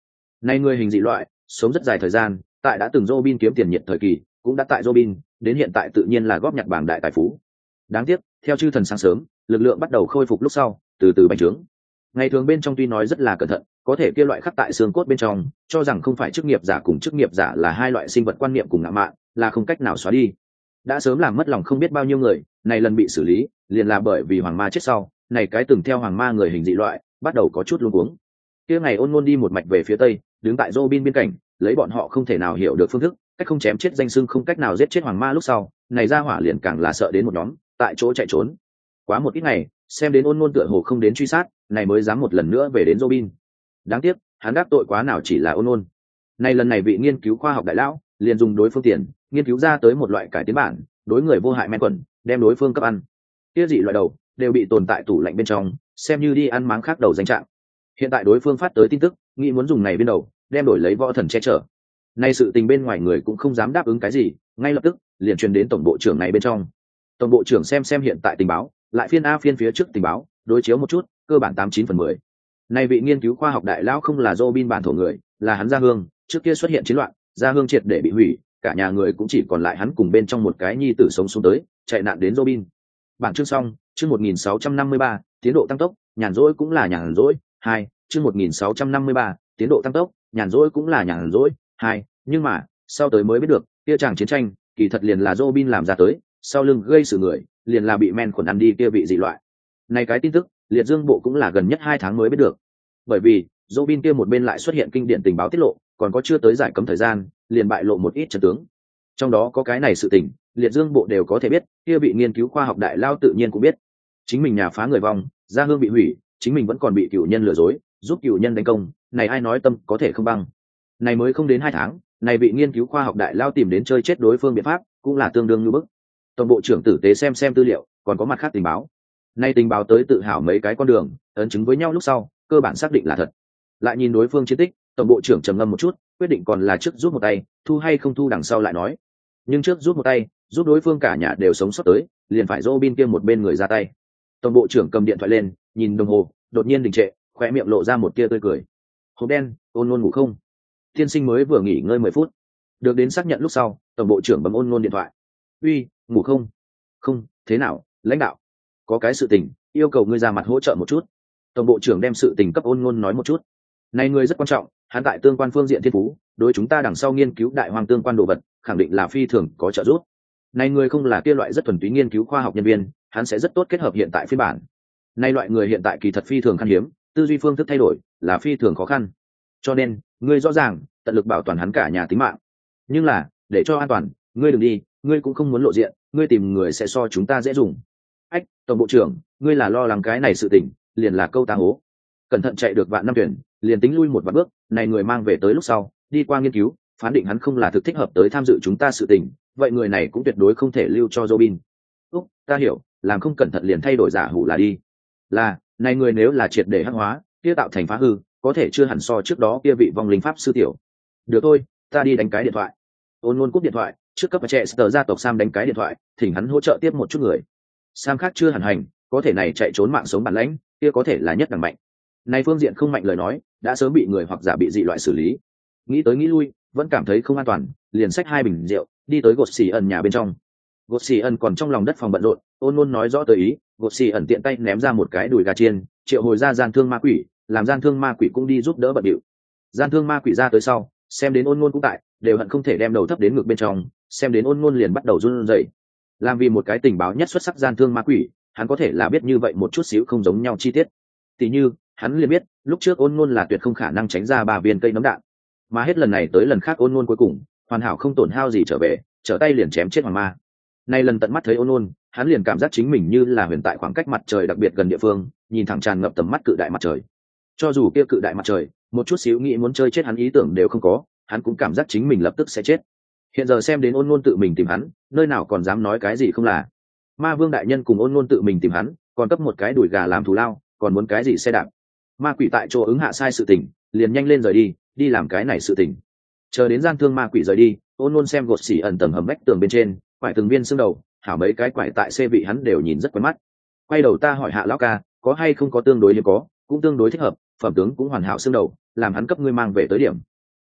Nay người hình dị loại sống rất dài thời gian, tại đã từng Robin kiếm tiền nhiệt thời kỳ, cũng đã tại Robin, đến hiện tại tự nhiên là góp nhặt bảng đại tài phú. Đáng tiếc, theo chư thần sáng sớm, lực lượng bắt đầu khôi phục lúc sau, từ từ bành trướng. Ngày thường bên trong tuy nói rất là cẩn thận, có thể kia loại khắc tại xương cốt bên trong, cho rằng không phải chức nghiệp giả cùng chức nghiệp giả là hai loại sinh vật quan niệm cùng ngã mạn, là không cách nào xóa đi. Đã sớm làm mất lòng không biết bao nhiêu người, này lần bị xử lý, liền là bởi vì hoàng ma chết sau, này cái từng theo hoàng ma người hình dị loại, bắt đầu có chút luống cuống. Kia ngày Ôn Ngôn đi một mạch về phía tây, đứng tại Robin biên cảnh, lấy bọn họ không thể nào hiểu được phương thức, cách không chém chết danh xưng không cách nào giết chết hoàng ma lúc sau, này ra hỏa liền càng là sợ đến một nhóm, tại chỗ chạy trốn. Quá một ít ngày, xem đến Ôn Ngôn tựa hồ không đến truy sát, này mới dám một lần nữa về đến Robin. Đáng tiếc, hắn đắc tội quá nào chỉ là Ôn Ngôn. Này lần này vị nghiên cứu khoa học đại lão, liền dùng đối phương tiền, nghiên cứu ra tới một loại cải tiến bản, đối người vô hại men quẩn, đem đối phương cấp ăn. Kia dị loại đầu đều bị tồn tại tủ lạnh bên trong, xem như đi ăn máng khác đầu danh trạng. Hiện tại đối phương phát tới tin tức, nghĩ muốn dùng này bên đầu, đem đổi lấy võ thần che chở. Nay sự tình bên ngoài người cũng không dám đáp ứng cái gì, ngay lập tức liền truyền đến tổng bộ trưởng này bên trong. Tổng bộ trưởng xem xem hiện tại tình báo, lại phiên a phiên phía trước tình báo, đối chiếu một chút, cơ bản tám chín phần mười. Nay vị nghiên cứu khoa học đại lão không là Robin bản thổ người, là hắn gia hương, trước kia xuất hiện chiến loạn, gia hương triệt để bị hủy, cả nhà người cũng chỉ còn lại hắn cùng bên trong một cái nhi tử sống xuống tới, chạy nạn đến Robin. Bản chương xong, chương một nghìn sáu trăm năm mươi ba, tiến độ tăng tốc, nhàn rỗi cũng là nhàn rỗi, hai, chương một nghìn sáu trăm năm mươi ba, tiến độ tăng tốc, nhàn rỗi cũng là nhàn rỗi, hai, nhưng mà, sau tới mới biết được, kia chàng chiến tranh, kỳ thật liền là Robin làm ra tới, sau lưng gây sự người, liền là bị men khuẩn ăn đi kia vị dị loại. Này cái tin tức, Liệt Dương bộ cũng là gần nhất hai tháng mới biết được. Bởi vì, Robin kia một bên lại xuất hiện kinh điển tình báo tiết lộ, còn có chưa tới giải cấm thời gian, liền bại lộ một ít chân tướng. Trong đó có cái này sự tình, Liệt Dương bộ đều có thể biết, kia bị nghiên cứu khoa học đại lao tự nhiên cũng biết. Chính mình nhà phá người vong, gia hương bị hủy, chính mình vẫn còn bị cựu nhân lừa dối, giúp cựu nhân đánh công, này ai nói tâm có thể không băng. Này mới không đến hai tháng, này bị nghiên cứu khoa học đại lao tìm đến chơi chết đối phương biện pháp, cũng là tương đương như bức. Tổng bộ trưởng tử tế xem xem tư liệu, còn có mặt khác tình báo. Nay tình báo tới tự hào mấy cái con đường, ấn chứng với nhau lúc sau, cơ bản xác định là thật. Lại nhìn đối phương chiến tích, tổng bộ trưởng trầm ngâm một chút, quyết định còn là trước rút một tay, thu hay không thu đằng sau lại nói. Nhưng trước rút một tay, giúp đối phương cả nhà đều sống sót tới, liền phải Robin kia một bên người ra tay. Tổng bộ trưởng cầm điện thoại lên, nhìn đồng hồ, đột nhiên đình trệ, khóe miệng lộ ra một tia tươi cười. Hộp đen, Ôn Ngôn ngủ không? Tiên sinh mới vừa nghỉ ngơi mười phút. Được đến xác nhận lúc sau, tổng bộ trưởng bấm Ôn Ngôn điện thoại. Uy, ngủ không? Không, thế nào, lãnh đạo? Có cái sự tình, yêu cầu ngươi ra mặt hỗ trợ một chút. Tổng bộ trưởng đem sự tình cấp Ôn Ngôn nói một chút. Này người rất quan trọng, hắn tại tương quan phương diện thiên phú, đối chúng ta đằng sau nghiên cứu đại hoang tương quan đồ vật, khẳng định là phi thường có trợ giúp. Này người không là kia loại rất thuần túy nghiên cứu khoa học nhân viên, hắn sẽ rất tốt kết hợp hiện tại phiên bản. Này loại người hiện tại kỳ thật phi thường khan hiếm, tư duy phương thức thay đổi là phi thường khó khăn. Cho nên, ngươi rõ ràng, tận lực bảo toàn hắn cả nhà tính mạng. Nhưng là, để cho an toàn, ngươi đừng đi, ngươi cũng không muốn lộ diện, ngươi tìm người sẽ so chúng ta dễ dùng. Ách, tổng bộ trưởng, ngươi là lo lắng cái này sự tình, liền là câu ta hố. Cẩn thận chạy được vạn năm tuyển, liền tính lui một vạn bước, này người mang về tới lúc sau, đi qua nghiên cứu, phán định hắn không là thực thích hợp tới tham dự chúng ta sự tình, vậy người này cũng tuyệt đối không thể lưu cho Robin. Úc, ta hiểu, làm không cẩn thận liền thay đổi giả hủ là đi. Là, này người nếu là triệt để hắc hóa, kia tạo thành phá hư, có thể chưa hẳn so trước đó kia vị vong linh pháp sư tiểu. Được thôi, ta đi đánh cái điện thoại. Ôn Ngôn cúp điện thoại, trước cấp trẻ tờ gia tộc Sam đánh cái điện thoại, thỉnh hắn hỗ trợ tiếp một chút người. Sam khác chưa hẳn hành, có thể này chạy trốn mạng sống bản lãnh, kia có thể là nhất đẳng mạnh. Này phương diện không mạnh lời nói, đã sớm bị người hoặc giả bị dị loại xử lý. Nghĩ tới nghĩ lui, vẫn cảm thấy không an toàn, liền xách hai bình rượu, đi tới Gột Xỉ ẩn nhà bên trong. Gột Xỉ ẩn còn trong lòng đất phòng bận rộn, Ôn Ngôn nói rõ tới ý, Gột Xỉ ẩn tiện tay ném ra một cái đùi gà chiên, triệu hồi ra gian thương ma quỷ, làm gian thương ma quỷ cũng đi giúp đỡ bận điệu. Gian thương ma quỷ ra tới sau, xem đến Ôn Ngôn cũng tại, đều hận không thể đem đầu thấp đến ngực bên trong, xem đến Ôn Ngôn liền bắt đầu run rẩy. Làm vì một cái tình báo nhất xuất sắc gian thương ma quỷ, hắn có thể là biết như vậy một chút xíu không giống nhau chi tiết. Tỷ như, hắn liền biết, lúc trước Ôn Ngôn là tuyệt không khả năng tránh ra ba viên cây nấm đạn, mà hết lần này tới lần khác Ôn Ngôn cuối cùng hoàn hảo không tổn hao gì trở về, trở tay liền chém chết hoàng ma. Nay lần tận mắt thấy Ôn Ngôn, hắn liền cảm giác chính mình như là huyền tại khoảng cách mặt trời đặc biệt gần địa phương, nhìn thẳng tràn ngập tầm mắt cự đại mặt trời. Cho dù kia cự đại mặt trời, một chút xíu nghĩ muốn chơi chết hắn ý tưởng đều không có, hắn cũng cảm giác chính mình lập tức sẽ chết. Hiện giờ xem đến Ôn Ngôn tự mình tìm hắn, nơi nào còn dám nói cái gì không là. Ma Vương đại nhân cùng Ôn Ngôn tự mình tìm hắn, còn cấp một cái đùi gà làm thù lao, còn muốn cái gì xe đạp. Ma quỷ tại chỗ ứng hạ sai sự tình, liền nhanh lên rời đi, đi làm cái này sự tình. Chờ đến gian thương ma quỷ rời đi, Ôn Ngôn xem Gột Xỉ ẩn tầng hầm vách tường bên trên, quải từng viên xương đầu, hảo mấy cái quải tại xe vị hắn đều nhìn rất quen mắt. Quay đầu ta hỏi hạ lão ca, có hay không có tương đối như có, cũng tương đối thích hợp, phẩm tướng cũng hoàn hảo xương đầu, làm hắn cấp ngươi mang về tới điểm,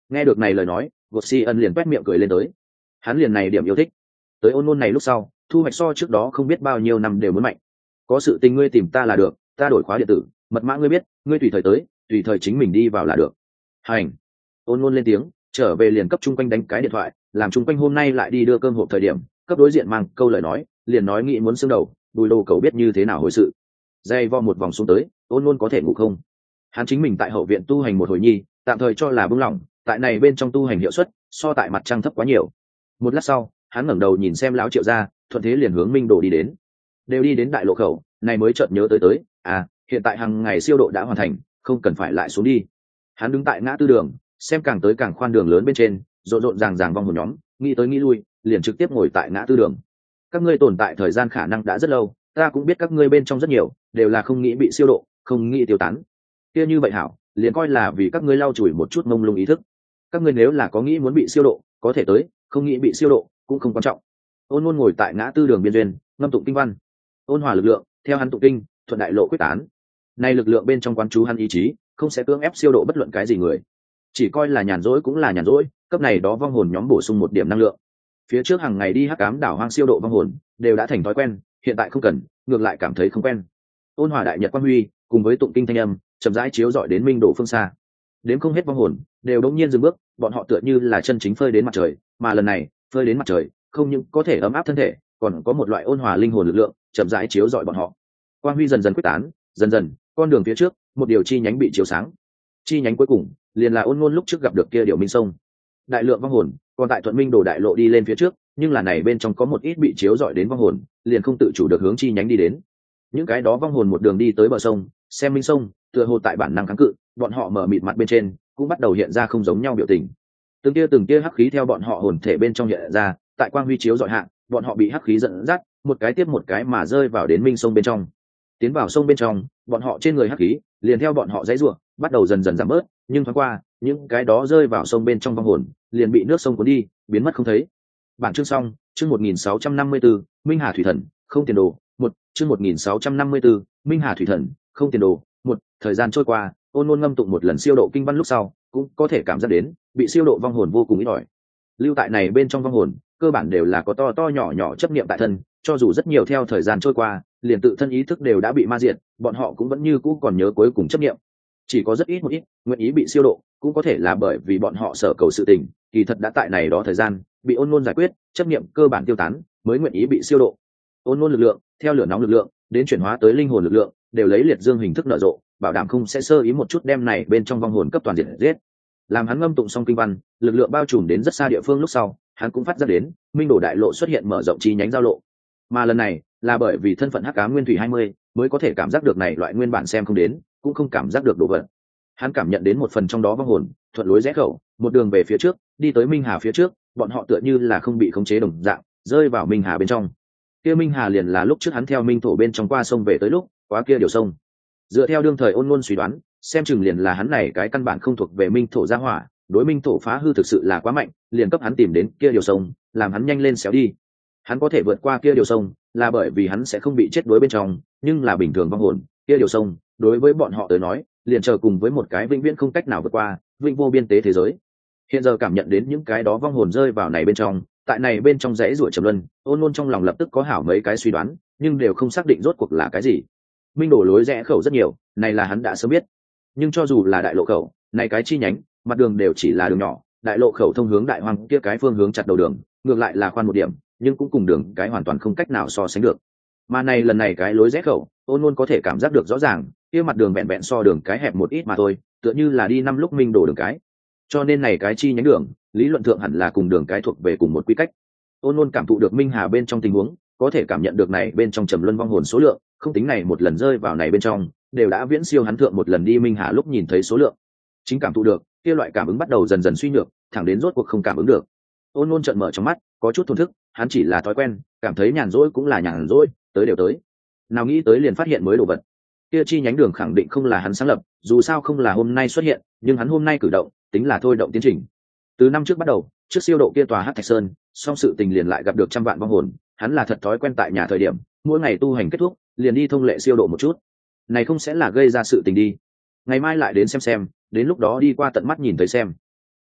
Nghe được này lời nói, gột si ân liền quét miệng cười lên tới. Hắn liền này điểm yêu thích. Tới ôn ngôn này lúc sau, thu hoạch so trước đó không biết bao nhiêu năm đều muốn mạnh. Có sự tình ngươi tìm ta là được, ta đổi khóa điện tử, mật mã ngươi biết, ngươi tùy thời tới, tùy thời chính mình đi vào là được. Hành. Ôn ngôn lên tiếng, trở về liền cấp chung quanh đánh cái điện thoại, làm chung quanh hôm nay lại đi đưa cơm hộp thời điểm, cấp đối diện mang câu lời nói, liền nói nghĩ muốn xương đầu, bùi đồ cầu biết như thế nào hồi sự. Dây vo một vòng xuống tới, ôn ngôn có thể ngủ không? Hắn chính mình tại hậu viện tu hành một hồi nhi, tạm thời cho là buông lỏng, tại này bên trong tu hành hiệu suất so tại mặt trăng thấp quá nhiều. Một lát sau, hắn ngẩng đầu nhìn xem lão Triệu gia, thuận thế liền hướng Minh Đồ đi đến. Đều đi đến đại lộ khẩu, này mới chợt nhớ tới tới, à, hiện tại hàng ngày siêu độ đã hoàn thành, không cần phải lại xuống đi. Hắn đứng tại ngã tư đường, xem càng tới càng khoan đường lớn bên trên, rộn rộn ràng ràng vong hồn nhóm, nghĩ tới nghĩ lui, liền trực tiếp ngồi tại ngã tư đường. Các ngươi tồn tại thời gian khả năng đã rất lâu, ta cũng biết các ngươi bên trong rất nhiều đều là không nghĩ bị siêu độ, không nghĩ tiêu tán. Kia như vậy hảo, liền coi là vì các ngươi lau chùi một chút mông lung ý thức. Các ngươi nếu là có nghĩ muốn bị siêu độ, có thể tới, không nghĩ bị siêu độ cũng không quan trọng. Ôn Ngôn ngồi tại ngã tư đường biên duyên, ngâm tụng kinh văn. Ôn hòa lực lượng, theo hắn tụng kinh, thuận đại lộ quyết tán. Nay lực lượng bên trong quán chú hắn ý chí, không sẽ cưỡng ép siêu độ bất luận cái gì người. Chỉ coi là nhàn rỗi cũng là nhàn rỗi, cấp này đó vong hồn nhóm bổ sung một điểm năng lượng. Phía trước hàng ngày đi hắc ám đảo hoang siêu độ vong hồn, đều đã thành thói quen, hiện tại không cần, ngược lại cảm thấy không quen. Ôn hòa đại nhật quang huy, cùng với tụng kinh thanh âm, chậm rãi chiếu rọi đến Minh Đồ phương xa. Đến không hết vong hồn, đều đống nhiên dừng bước, bọn họ tựa như là chân chính phơi đến mặt trời, mà lần này, phơi đến mặt trời, không những có thể ấm áp thân thể, còn có một loại ôn hòa linh hồn lực lượng, chậm rãi chiếu rọi bọn họ. Quang huy dần dần quyết tán, dần dần, con đường phía trước, một điều chi nhánh bị chiếu sáng. Chi nhánh cuối cùng, liền là Ôn Ngôn lúc trước gặp được kia điều minh sông. Đại lượng vong hồn, còn tại Thuận Minh Đồ đại lộ đi lên phía trước, nhưng là này bên trong có một ít bị chiếu rọi đến vong hồn, liền không tự chủ được hướng chi nhánh đi đến. Những cái đó vong hồn một đường đi tới bờ sông, xem minh sông, tựa hồ tại bản năng kháng cự, bọn họ mở mịt mặt bên trên, cũng bắt đầu hiện ra không giống nhau biểu tình. Từng tia từng tia hắc khí theo bọn họ hồn thể bên trong hiện ra, tại quang huy chiếu rọi hạ, bọn họ bị hắc khí dẫn dắt, một cái tiếp một cái mà rơi vào đến minh sông bên trong. Tiến vào sông bên trong, bọn họ trên người hắc khí, liền theo bọn họ giãy giụa, bắt đầu dần dần giảm bớt, nhưng thoáng qua, những cái đó rơi vào sông bên trong vong hồn, liền bị nước sông cuốn đi, biến mất không thấy. Bản chương xong, chương một nghìn sáu trăm năm mươi tư, Minh Hà thủy thần, không tiền đồ, một, chương một nghìn sáu trăm năm mươi tư, Minh Hà thủy thần, không tiền đồ, một, thời gian trôi qua, Ôn Ngôn ngâm tụng một lần siêu độ kinh văn lúc sau, cũng có thể cảm giác đến, bị siêu độ vong hồn vô cùng ít ỏi. Lưu tại này bên trong vong hồn, cơ bản đều là có to to nhỏ nhỏ chấp niệm tại thân, cho dù rất nhiều theo thời gian trôi qua, liền tự thân ý thức đều đã bị ma diệt, bọn họ cũng vẫn như cũ còn nhớ cuối cùng chấp niệm. Chỉ có rất ít một ít nguyện ý bị siêu độ, cũng có thể là bởi vì bọn họ sở cầu sự tình, kỳ thật đã tại này đó thời gian bị Ôn Ngôn giải quyết, chấp niệm cơ bản tiêu tán, mới nguyện ý bị siêu độ. Ôn Ngôn lực lượng, theo lửa nóng lực lượng, đến chuyển hóa tới linh hồn lực lượng, đều lấy liệt dương hình thức nở rộ, bảo đảm không sẽ sơ ý một chút đem này bên trong vong hồn cấp toàn diện giết. Làm hắn ngâm tụng xong kinh văn, lực lượng bao trùm đến rất xa địa phương lúc sau, hắn cũng phát ra đến, Minh Đồ đại lộ xuất hiện mở rộng chi nhánh giao lộ. Mà lần này, là bởi vì thân phận hắc ám nguyên thủy hai mươi, mới có thể cảm giác được này loại nguyên bản xem không đến, cũng không cảm giác được đồ vật. Hắn cảm nhận đến một phần trong đó vong hồn, thuận lối rẽ khẩu, một đường về phía trước, đi tới Minh Hà phía trước, bọn họ tựa như là không bị khống chế đồng dạng, rơi vào Minh Hà bên trong. Kia Minh Hà liền là lúc trước hắn theo Minh thổ bên trong qua sông về tới lúc, qua kia điều sông. Dựa theo đương thời Ôn Ngôn suy đoán, xem chừng liền là hắn này cái căn bản không thuộc về Minh thổ gia hỏa, đối Minh thổ phá hư thực sự là quá mạnh, liền cấp hắn tìm đến kia điều sông, làm hắn nhanh lên xéo đi. Hắn có thể vượt qua kia điều sông, là bởi vì hắn sẽ không bị chết đuối bên trong, nhưng là bình thường vong hồn, kia điều sông, đối với bọn họ tới nói, liền chờ cùng với một cái vĩnh viễn không cách nào vượt qua, vĩnh vô biên tế thế giới. Hiện giờ cảm nhận đến những cái đó vong hồn rơi vào này bên trong, tại này bên trong rẽ ruổi trầm luân, Ôn Ngôn trong lòng lập tức có hảo mấy cái suy đoán, nhưng đều không xác định rốt cuộc là cái gì. Minh đổ lối rẽ khẩu rất nhiều, này là hắn đã sớm biết. Nhưng cho dù là đại lộ khẩu, này cái chi nhánh, mặt đường đều chỉ là đường nhỏ, đại lộ khẩu thông hướng đại hoang kia cái phương hướng chặt đầu đường, ngược lại là khoan một điểm, nhưng cũng cùng đường cái hoàn toàn không cách nào so sánh được. Mà này lần này cái lối rẽ khẩu, Ôn Ngôn có thể cảm giác được rõ ràng, kia mặt đường vẹn vẹn so đường cái hẹp một ít mà thôi, tựa như là đi năm lúc Minh đổ đường cái. Cho nên này cái chi nhánh đường, lý luận thượng hẳn là cùng đường cái thuộc về cùng một quy cách. Ôn Ngôn cảm thụ được Minh Hà bên trong tình huống, có thể cảm nhận được này bên trong trầm luân vong hồn số lượng, không tính này một lần rơi vào này bên trong, đều đã viễn siêu hắn thượng một lần đi Minh Hà lúc nhìn thấy số lượng. Chính cảm thụ được, kia loại cảm ứng bắt đầu dần dần suy nhược, thẳng đến rốt cuộc không cảm ứng được. Ôn Ngôn trợn mở trong mắt, có chút thổn thức, hắn chỉ là thói quen, cảm thấy nhàn rỗi cũng là nhàn rỗi, tới đều tới. Nào nghĩ tới liền phát hiện mới đồ vật. Kia chi nhánh đường khẳng định không là hắn sáng lập, dù sao không là hôm nay xuất hiện, nhưng hắn hôm nay cử động, tính là thôi động tiến trình. Từ năm trước bắt đầu, trước siêu độ kia tòa Hắc Thạch Sơn, song sự tình liền lại gặp được trăm vạn vong hồn, hắn là thật thói quen tại nhà thời điểm, mỗi ngày tu hành kết thúc, liền đi thông lệ siêu độ một chút. Này không sẽ là gây ra sự tình đi. Ngày mai lại đến xem xem, đến lúc đó đi qua tận mắt nhìn thấy xem.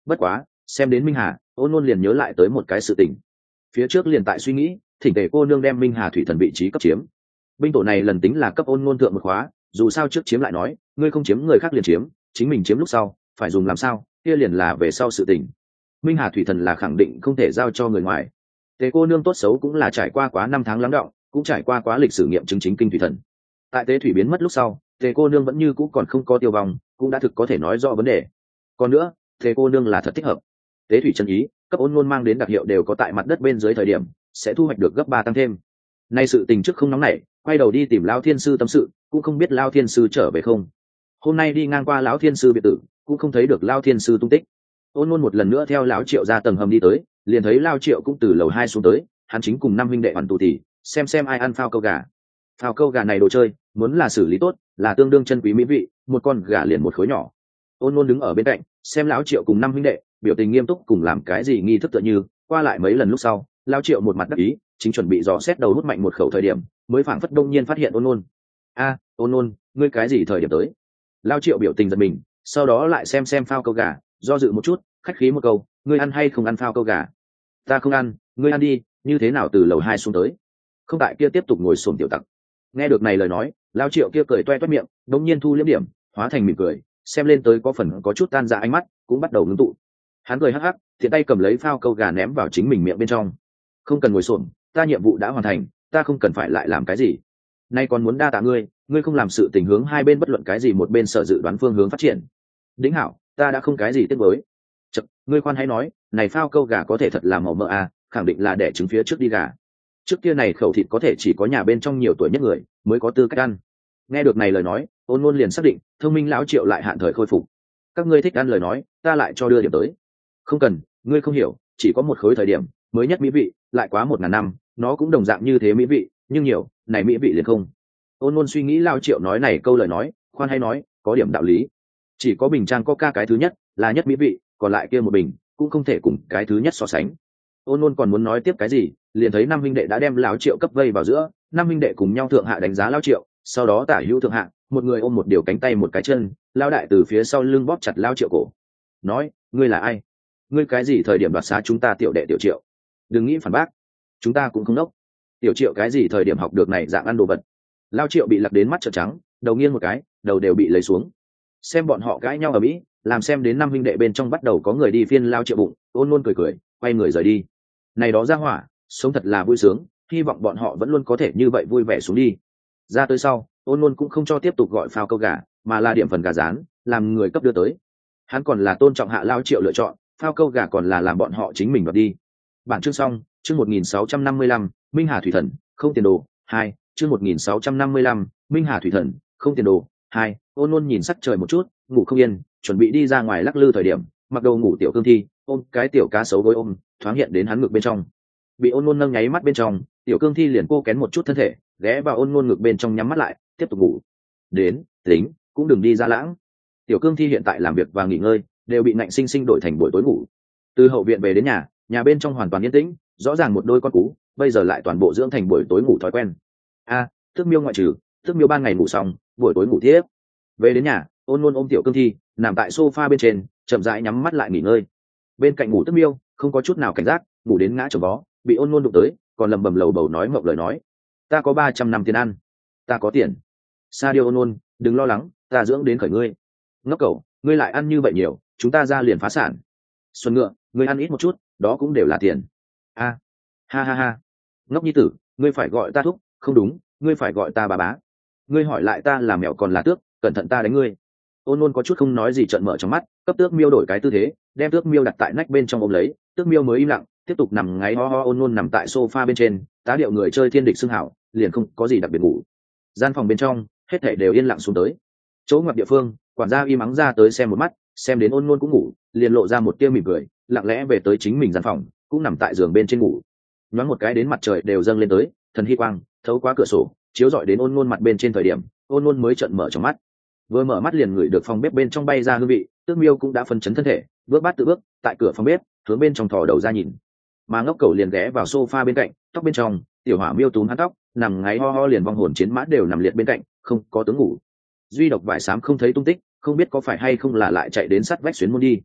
Bất quá xem đến Minh Hà, ôn ôn liền nhớ lại tới một cái sự tình. Phía trước liền tại suy nghĩ thỉnh tề cô nương đem Minh Hà thủy thần vị trí cấp chiếm. Binh tổ này lần tính là cấp ôn ngôn thượng một khóa, dù sao trước chiếm lại nói ngươi không chiếm người khác liền chiếm, chính mình chiếm lúc sau phải dùng làm sao, kia liền là về sau sự tình. Minh Hà thủy thần là khẳng định không thể giao cho người ngoài. Tề cô nương tốt xấu cũng là trải qua quá năm tháng lắng đọng, cũng trải qua quá lịch sử nghiệm chứng chính kinh thủy thần. Tại tế thủy biến mất lúc sau, Tề cô nương vẫn như cũ còn không có tiêu vong, cũng đã thực có thể nói rõ vấn đề. Còn nữa, Tề cô nương là thật thích hợp. Tế thủy chân ý, cấp ôn ngôn mang đến đặc hiệu đều có tại mặt đất bên dưới thời điểm, sẽ thu hoạch được gấp ba tăng thêm. Nay sự tình trước không nóng nảy, quay đầu đi tìm lão thiên sư tâm sự, cũng không biết lão thiên sư trở về không. Hôm nay đi ngang qua lão thiên sư biệt tử, cũng không thấy được lão thiên sư tung tích. Ôn ngôn một lần nữa theo lão Triệu ra tầng hầm đi tới, liền thấy lão Triệu cũng từ lầu hai xuống tới, hắn chính cùng năm huynh đệ hoàn tụ thì xem xem ai ăn phao câu gà. Phao câu gà này đồ chơi, muốn là xử lý tốt, là tương đương chân quý mỹ vị, một con gà liền một khối nhỏ. Ôn ngôn đứng ở bên cạnh, xem lão Triệu cùng năm huynh đệ, biểu tình nghiêm túc cùng làm cái gì nghi thức tựa như, qua lại mấy lần lúc sau, lão Triệu một mặt đắc ý, chính chuẩn bị dò xét đầu hút mạnh một khẩu thời điểm, mới phảng phất đông nhiên phát hiện ôn ngôn. A, ôn ngôn, ngươi cái gì thời điểm tới? Lão Triệu biểu tình giật mình, sau đó lại xem xem phao câu gà, do dự một chút, khách khí một câu, ngươi ăn hay không ăn phao câu gà? Ta không ăn, ngươi ăn đi, như thế nào từ lầu hai xuống tới? Không tại kia tiếp tục ngồi xổm tiểu tặc. Nghe được này lời nói, Lão Triệu kia cười toe toét miệng, đống nhiên thu liếm điểm, hóa thành mỉm cười, xem lên tới có phần có chút tan ra ánh mắt, cũng bắt đầu ngưng tụ. Hắn cười hắc hắc, thiện tay cầm lấy phao câu gà ném vào chính mình miệng bên trong. Không cần ngồi xổm, ta nhiệm vụ đã hoàn thành, ta không cần phải lại làm cái gì. Nay còn muốn đa tạ ngươi, ngươi không làm sự tình hướng hai bên bất luận cái gì một bên sở dự đoán phương hướng phát triển. Đính hảo, ta đã không cái gì tiếc với. Chậc, ngươi khoan hãy nói, này phao câu gà có thể thật là màu mỡ à, khẳng định là để trứng phía trước đi gà. Trước kia này khẩu thịt có thể chỉ có nhà bên trong nhiều tuổi nhất người mới có tư cách ăn. Nghe được này lời nói, Ôn Ngôn liền xác định, thông minh lão Triệu lại hạn thời khôi phục. Các ngươi thích ăn lời nói, ta lại cho đưa điểm tới. Không cần, ngươi không hiểu, chỉ có một khối thời điểm mới nhất mỹ vị, lại quá một ngàn năm nó cũng đồng dạng như thế mỹ vị, nhưng nhiều này mỹ vị liền không. Ôn Ngôn suy nghĩ lao Triệu nói này câu lời nói, khoan hay nói có điểm đạo lý. Chỉ có bình trang coca cái thứ nhất là nhất mỹ vị, còn lại kia một bình cũng không thể cùng cái thứ nhất so sánh. Ôn Ngôn còn muốn nói tiếp cái gì, liền thấy năm huynh đệ đã đem lão Triệu cấp vây vào giữa, năm huynh đệ cùng nhau thượng hạ đánh giá lão Triệu, sau đó tả hữu thượng hạ, một người ôm một điều cánh tay một cái chân, lão đại từ phía sau lưng bóp chặt lão Triệu cổ, nói: ngươi là ai? Ngươi cái gì thời điểm đoạt xá chúng ta tiểu đệ tiểu Triệu? Đừng nghĩ phản bác, chúng ta cũng không đốc. Tiểu Triệu cái gì thời điểm học được này dạng ăn đồ vật? Lão Triệu bị lật đến mắt trợn trắng, đầu nghiêng một cái, đầu đều bị lấy xuống. Xem bọn họ cãi nhau ở mỹ, làm xem đến năm huynh đệ bên trong bắt đầu có người đi phiên lão Triệu bụng, Ôn Ngôn cười cười, quay người rời đi. Này đó ra hỏa, sống thật là vui sướng, hy vọng bọn họ vẫn luôn có thể như vậy vui vẻ xuống đi. Ra tới sau, Ôn Ngôn cũng không cho tiếp tục gọi phao câu gà, mà là điểm phần gà rán, làm người cấp đưa tới. Hắn còn là tôn trọng hạ lão Triệu lựa chọn, phao câu gà còn là làm bọn họ chính mình đoạt đi. Bản chương xong, chương một nghìn sáu trăm năm mươi lăm, Minh Hà thủy thần, không tiền đồ, hai, chương một nghìn sáu trăm năm mươi lăm, Minh Hà thủy thần, không tiền đồ, hai. Ôn Ngôn nhìn sắc trời một chút, ngủ không yên, chuẩn bị đi ra ngoài lắc lư thời điểm, mặc đầu ngủ tiểu cương thi, ôm cái tiểu cá sấu gối ôm, thoáng hiện đến hắn ngực bên trong. Bị Ôn Ngôn nâng nháy mắt bên trong, tiểu cương thi liền cô kén một chút thân thể, ghé vào Ôn Ngôn ngực bên trong nhắm mắt lại, tiếp tục ngủ. Đến, tính, cũng đừng đi ra lãng. Tiểu cương thi hiện tại làm việc và nghỉ ngơi, đều bị nạnh sinh sinh đổi thành buổi tối ngủ. Từ hậu viện về đến nhà, nhà bên trong hoàn toàn yên tĩnh, rõ ràng một đôi con cú, bây giờ lại toàn bộ dưỡng thành buổi tối ngủ thói quen. A, Tước Miêu ngoại trừ, Tước Miêu ban ngày ngủ xong, buổi tối ngủ tiếp. Về đến nhà, Ôn Ngôn ôm tiểu cương thi, nằm tại sofa bên trên, chậm rãi nhắm mắt lại nghỉ ngơi. Bên cạnh ngủ Tước Miêu, không có chút nào cảnh giác, ngủ đến ngã chồng vó, bị Ôn Ngôn đụng tới, còn lầm bầm lầu bầu nói mộng lời nói. Ta có ba trăm năm tiền ăn, ta có tiền. Sa Điêu Ôn Ngôn, đừng lo lắng, ta dưỡng đến khởi ngươi. Ngốc cẩu, ngươi lại ăn như vậy nhiều, chúng ta ra liền phá sản. Xuân Ngựa, ngươi ăn ít một chút, đó cũng đều là tiền. A, ha ha ha. Ngốc nhi tử, ngươi phải gọi ta thúc, không đúng, ngươi phải gọi ta bà bá. Ngươi hỏi lại ta là mèo còn là tước, cẩn thận ta đánh ngươi. Ôn Ngôn có chút không nói gì, trợn mở trong mắt, cấp Tước Miêu đổi cái tư thế, đem Tước Miêu đặt tại nách bên trong ôm lấy, Tước Miêu mới im lặng, tiếp tục nằm ngáy ho ho. Ôn Ngôn nằm tại sofa bên trên, tá điệu người chơi thiên địch xưng hảo, liền không có gì đặc biệt ngủ. Gian phòng bên trong, hết thảy đều yên lặng xuống tới. Chỗ ngoặt địa phương, quản gia im ắng ra tới xem một mắt, xem đến Ôn Ngôn cũng ngủ, liền lộ ra một tia mỉm cười, lặng lẽ về tới chính mình gian phòng, cũng nằm tại giường bên trên ngủ. Nhoáng một cái đến mặt trời đều dâng lên tới, thần hy quang thấu qua cửa sổ, chiếu rọi đến Ôn Ngôn mặt bên trên thời điểm, Ôn Ngôn mới trợn mở trong mắt. Vừa mở mắt liền ngửi được phòng bếp bên trong bay ra hương vị, Tước Miêu cũng đã phân chấn thân thể, bước bát tự bước tại cửa phòng bếp, hướng bên trong thò đầu ra nhìn. Mà Ngốc Cẩu liền ghé vào sofa bên cạnh, tóc bên trong, tiểu Hỏa Miêu túm hắn tóc, nằm ngáy ho ho, liền vong hồn chiến mã đều nằm liệt bên cạnh, không có tướng ngủ. Duy độc Vải Xám không thấy tung tích, không biết có phải hay không là lại chạy đến sát vách xuyến môn đi.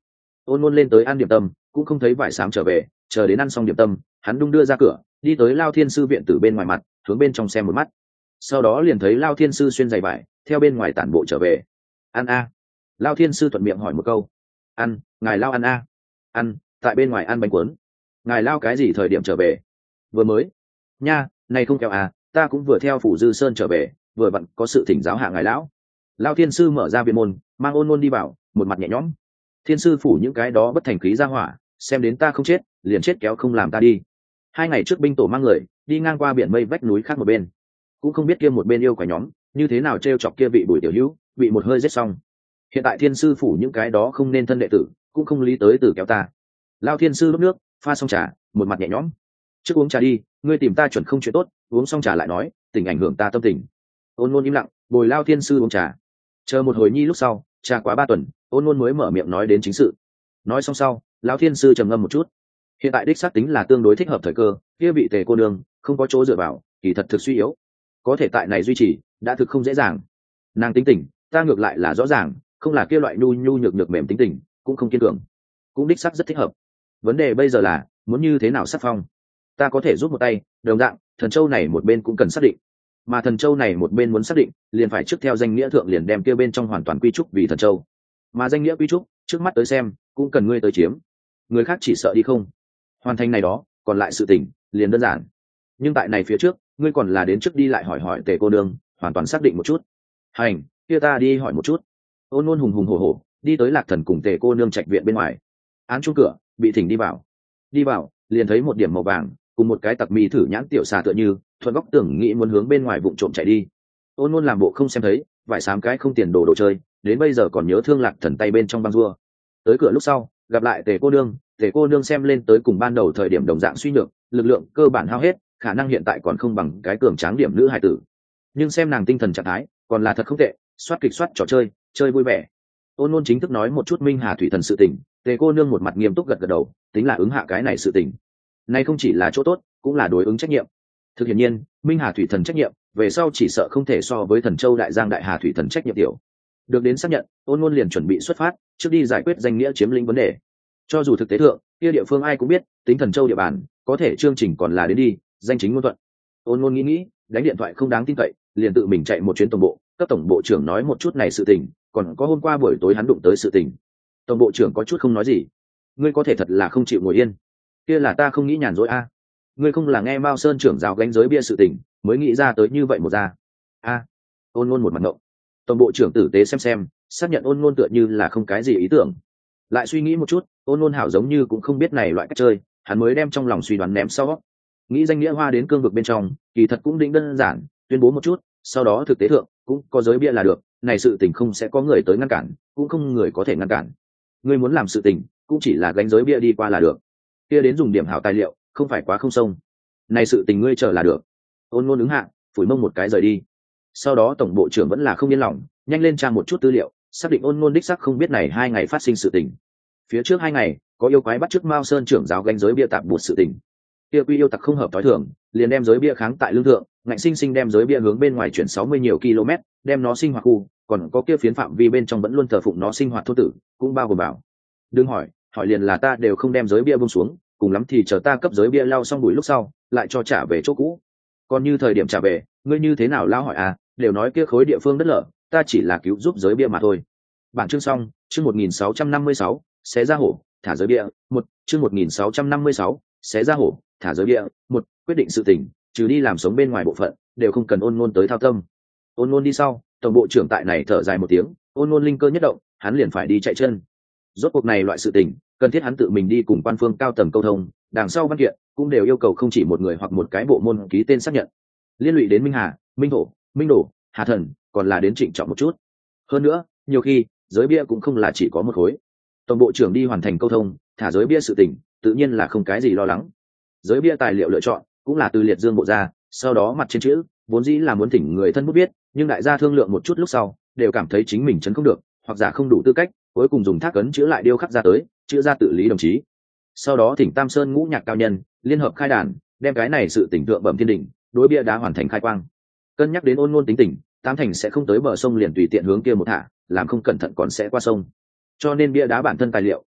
ôn ngôn lên tới ăn điểm tâm cũng không thấy vải xám trở về, chờ đến ăn xong điểm tâm hắn đung đưa ra cửa đi tới Lao Thiên Sư viện từ bên ngoài mặt hướng bên trong xem một mắt, sau đó liền thấy Lao Thiên Sư xuyên giày vải theo bên ngoài tản bộ trở về. Ăn a. Lao Thiên Sư thuận miệng hỏi một câu. Ăn, ngài Lao ăn a. Ăn, tại bên ngoài ăn bánh cuốn. Ngài Lao cái gì thời điểm trở về? Vừa mới. Nha, này không kéo à, ta cũng vừa theo phủ Dư Sơn trở về, vừa vặn có sự thỉnh giáo hạ ngài lão. Lao Thiên Sư mở ra viện môn, mang ôn ngôn đi vào, một mặt nhẹ nhõm. Thiên sư phủ những cái đó bất thành khí ra hỏa, xem đến ta không chết liền chết kéo không làm ta đi. Hai ngày trước binh tổ mang người đi ngang qua biển mây vách núi khác một bên, cũng không biết kia một bên yêu quả nhóm như thế nào t chọc kia vị Bùi tiểu hữu, bị một hơi giết xong. Hiện tại thiên sư phủ những cái đó không nên thân đệ tử cũng không lý tới từ kéo ta. Lao Thiên Sư đốt nước pha xong trà, một mặt nhẹ nhõm. Trước uống trà đi, ngươi tìm ta chuẩn không chuyện tốt, uống xong trà lại nói tình ảnh hưởng ta tâm tình. Ôn ngôn im lặng bồi Lao Thiên Sư uống trà, chờ một hồi nhi lúc sau trà quá ba tuần, ôn ngôn mới mở miệng nói đến chính sự. Nói xong sau Lão Thiên Sư trầm ngâm một chút. Hiện tại đích xác tính là tương đối thích hợp thời cơ, kia vị Tề cô nương không có chỗ dựa vào, kỳ thật thực suy yếu, có thể tại này duy trì đã thực không dễ dàng. Nàng tính tình ta ngược lại là rõ ràng, không là kia loại nhu nhu nhược nhược mềm tính tình, cũng không kiên cường, cũng đích xác rất thích hợp. Vấn đề bây giờ là muốn như thế nào sắc phong. Ta có thể giúp một tay, đồng dạng thần châu này một bên cũng cần xác định, mà thần châu này một bên muốn xác định liền phải trước theo danh nghĩa thượng liền đem kia bên trong hoàn toàn quy trúc vì thần châu, mà danh nghĩa quy trúc trước mắt tới xem cũng cần ngươi tới chiếm, người khác chỉ sợ đi không hoàn thành này đó, còn lại sự tình liền đơn giản. Nhưng tại này phía trước ngươi còn là đến trước đi lại hỏi hỏi Tề cô nương, hoàn toàn xác định một chút. Hành, kia ta đi hỏi một chút. Ôn ngôn hùng hùng hổ hổ đi tới Lạc Thần cùng Tề cô nương trạch viện bên ngoài, án chuông cửa bị thỉnh đi vào. Đi vào liền thấy một điểm màu vàng cùng một cái tặc mì thử nhãn tiểu xà tựa như thuận góc tưởng nghĩ muốn hướng bên ngoài vụng trộm chạy đi. Ôn ngôn làm bộ không xem thấy, vải xám cái không tiền đồ đồ chơi, đến bây giờ còn nhớ thương Lạc Thần tay bên trong băng rua. Tới cửa lúc sau gặp lại Tề cô nương, Tề cô nương xem lên tới cùng ban đầu thời điểm đồng dạng suy nhược, lực lượng cơ bản hao hết, khả năng hiện tại còn không bằng cái cường tráng điểm nữ hài tử, nhưng xem nàng tinh thần trạng thái còn là thật không tệ, soát kịch soát trò chơi chơi vui vẻ. Ôn ngôn chính thức nói một chút Minh Hà thủy thần sự tình, Tề cô nương một mặt nghiêm túc gật gật đầu, tính là ứng hạ cái này sự tình. Này không chỉ là chỗ tốt, cũng là đối ứng trách nhiệm. Thực hiện nhiên Minh Hà thủy thần trách nhiệm về sau chỉ sợ không thể so với Thần Châu Đại Giang Đại Hà thủy thần trách nhiệm tiểu. Được đến xác nhận, ôn ngôn liền chuẩn bị xuất phát, trước đi giải quyết danh nghĩa chiếm lĩnh vấn đề. Cho dù thực tế thượng kia địa phương ai cũng biết tính Thần Châu địa bàn, có thể chương trình còn là đến đi danh chính ngôn thuận. Ôn ngôn nghĩ nghĩ đánh điện thoại không đáng tin cậy, liền tự mình chạy một chuyến tổng bộ, cấp tổng bộ trưởng nói một chút này sự tình, còn có hôm qua buổi tối hắn đụng tới sự tình. Tổng bộ trưởng có chút không nói gì. Ngươi có thể thật là không chịu ngồi yên. Kia là ta không nghĩ nhàn rỗi a. Ngươi không là nghe Mao Sơn trưởng giáo gánh giới bia sự tình mới nghĩ ra tới như vậy một ra a. Ôn ngôn một mặt ngộng. Tổng bộ trưởng tử tế xem xem, xác nhận ôn ngôn tựa như là không cái gì ý tưởng, lại suy nghĩ một chút, ôn ngôn hảo giống như cũng không biết này loại cách chơi, hắn mới đem trong lòng suy đoán ném sau. Nghĩ danh nghĩa hoa đến cương vực bên trong, kỳ thật cũng định đơn giản, tuyên bố một chút, sau đó thực tế thượng cũng có giới bia là được, này sự tình không sẽ có người tới ngăn cản, cũng không người có thể ngăn cản. Ngươi muốn làm sự tình cũng chỉ là gánh giới bia đi qua là được, kia đến dùng điểm hảo tài liệu, không phải quá không sông. Này sự tình ngươi chờ là được. Ôn ngôn ứng hạ, phủi mông một cái rời đi. Sau đó tổng bộ trưởng vẫn là không yên lòng, nhanh lên tra một chút tư liệu, xác định ôn ngôn đích xác không biết này hai ngày phát sinh sự tình. Phía trước hai ngày có yêu quái bắt chước Mao Sơn trưởng giáo gánh giới bia tạp bột sự tình, kia quy yêu tặc không hợp tối thường, liền đem giới bia kháng tại lương thượng, ngạnh sinh sinh đem giới bia hướng bên ngoài chuyển sáu mươi nhiều km, đem nó sinh hoạt khu, còn có kia phiến phạm vi bên trong vẫn luôn thờ phụng nó sinh hoạt thô tử, cũng bao gồm bảo. Đừng hỏi, hỏi liền là ta đều không đem giới bia buông xuống, cùng lắm thì chờ ta cấp giới bia lau xong bụi lúc sau, lại cho trả về chỗ cũ. Còn như thời điểm trả về, ngươi như thế nào lao hỏi à, đều nói kia khối địa phương đất lở, ta chỉ là cứu giúp giới bia mà thôi. Bản chương xong, chương một nghìn sáu trăm năm mươi sáu, xé ra hổ, thả giới bia, một, chương một nghìn sáu trăm năm mươi sáu, xé ra hổ, thả giới bia, một, quyết định sự tình, trừ đi làm sống bên ngoài bộ phận, đều không cần ôn ngôn tới thao tâm. Ôn ngôn đi sau, tổng bộ trưởng tại này thở dài một tiếng, ôn ngôn linh cơ nhất động, hắn liền phải đi chạy chân. Rốt cuộc này loại sự tình, cần thiết hắn tự mình đi cùng quan phương cao tầng câu thông, đằng sau văn kiện cũng đều yêu cầu không chỉ một người hoặc một cái bộ môn ký tên xác nhận. Liên lụy đến Minh Hà, Minh Thổ, Minh Đổ, Hà Thần, còn là đến trịnh trọng một chút. Hơn nữa, nhiều khi giới bia cũng không là chỉ có một khối. Tổng bộ trưởng đi hoàn thành câu thông, thả giới bia sự tình, tự nhiên là không cái gì lo lắng. Giới bia tài liệu lựa chọn cũng là từ liệt dương bộ ra, sau đó mặt trên chữ vốn dĩ là muốn thỉnh người thân bút biết, nhưng đại gia thương lượng một chút lúc sau, đều cảm thấy chính mình chấn không được, hoặc giả không đủ tư cách, cuối cùng dùng thác ấn chữ lại điêu khắc ra tới, chữ ra tự lý đồng chí. Sau đó thỉnh Tam Sơn ngũ nhạc cao nhân liên hợp khai đàn, đem cái này sự tỉnh thượng bẩm thiên đỉnh, đối bia đá hoàn thành khai quang. Cân nhắc đến ôn ngôn tính tình, Tam Thành sẽ không tới bờ sông liền tùy tiện hướng kia một thả, làm không cẩn thận còn sẽ qua sông. Cho nên bia đá bản thân tài liệu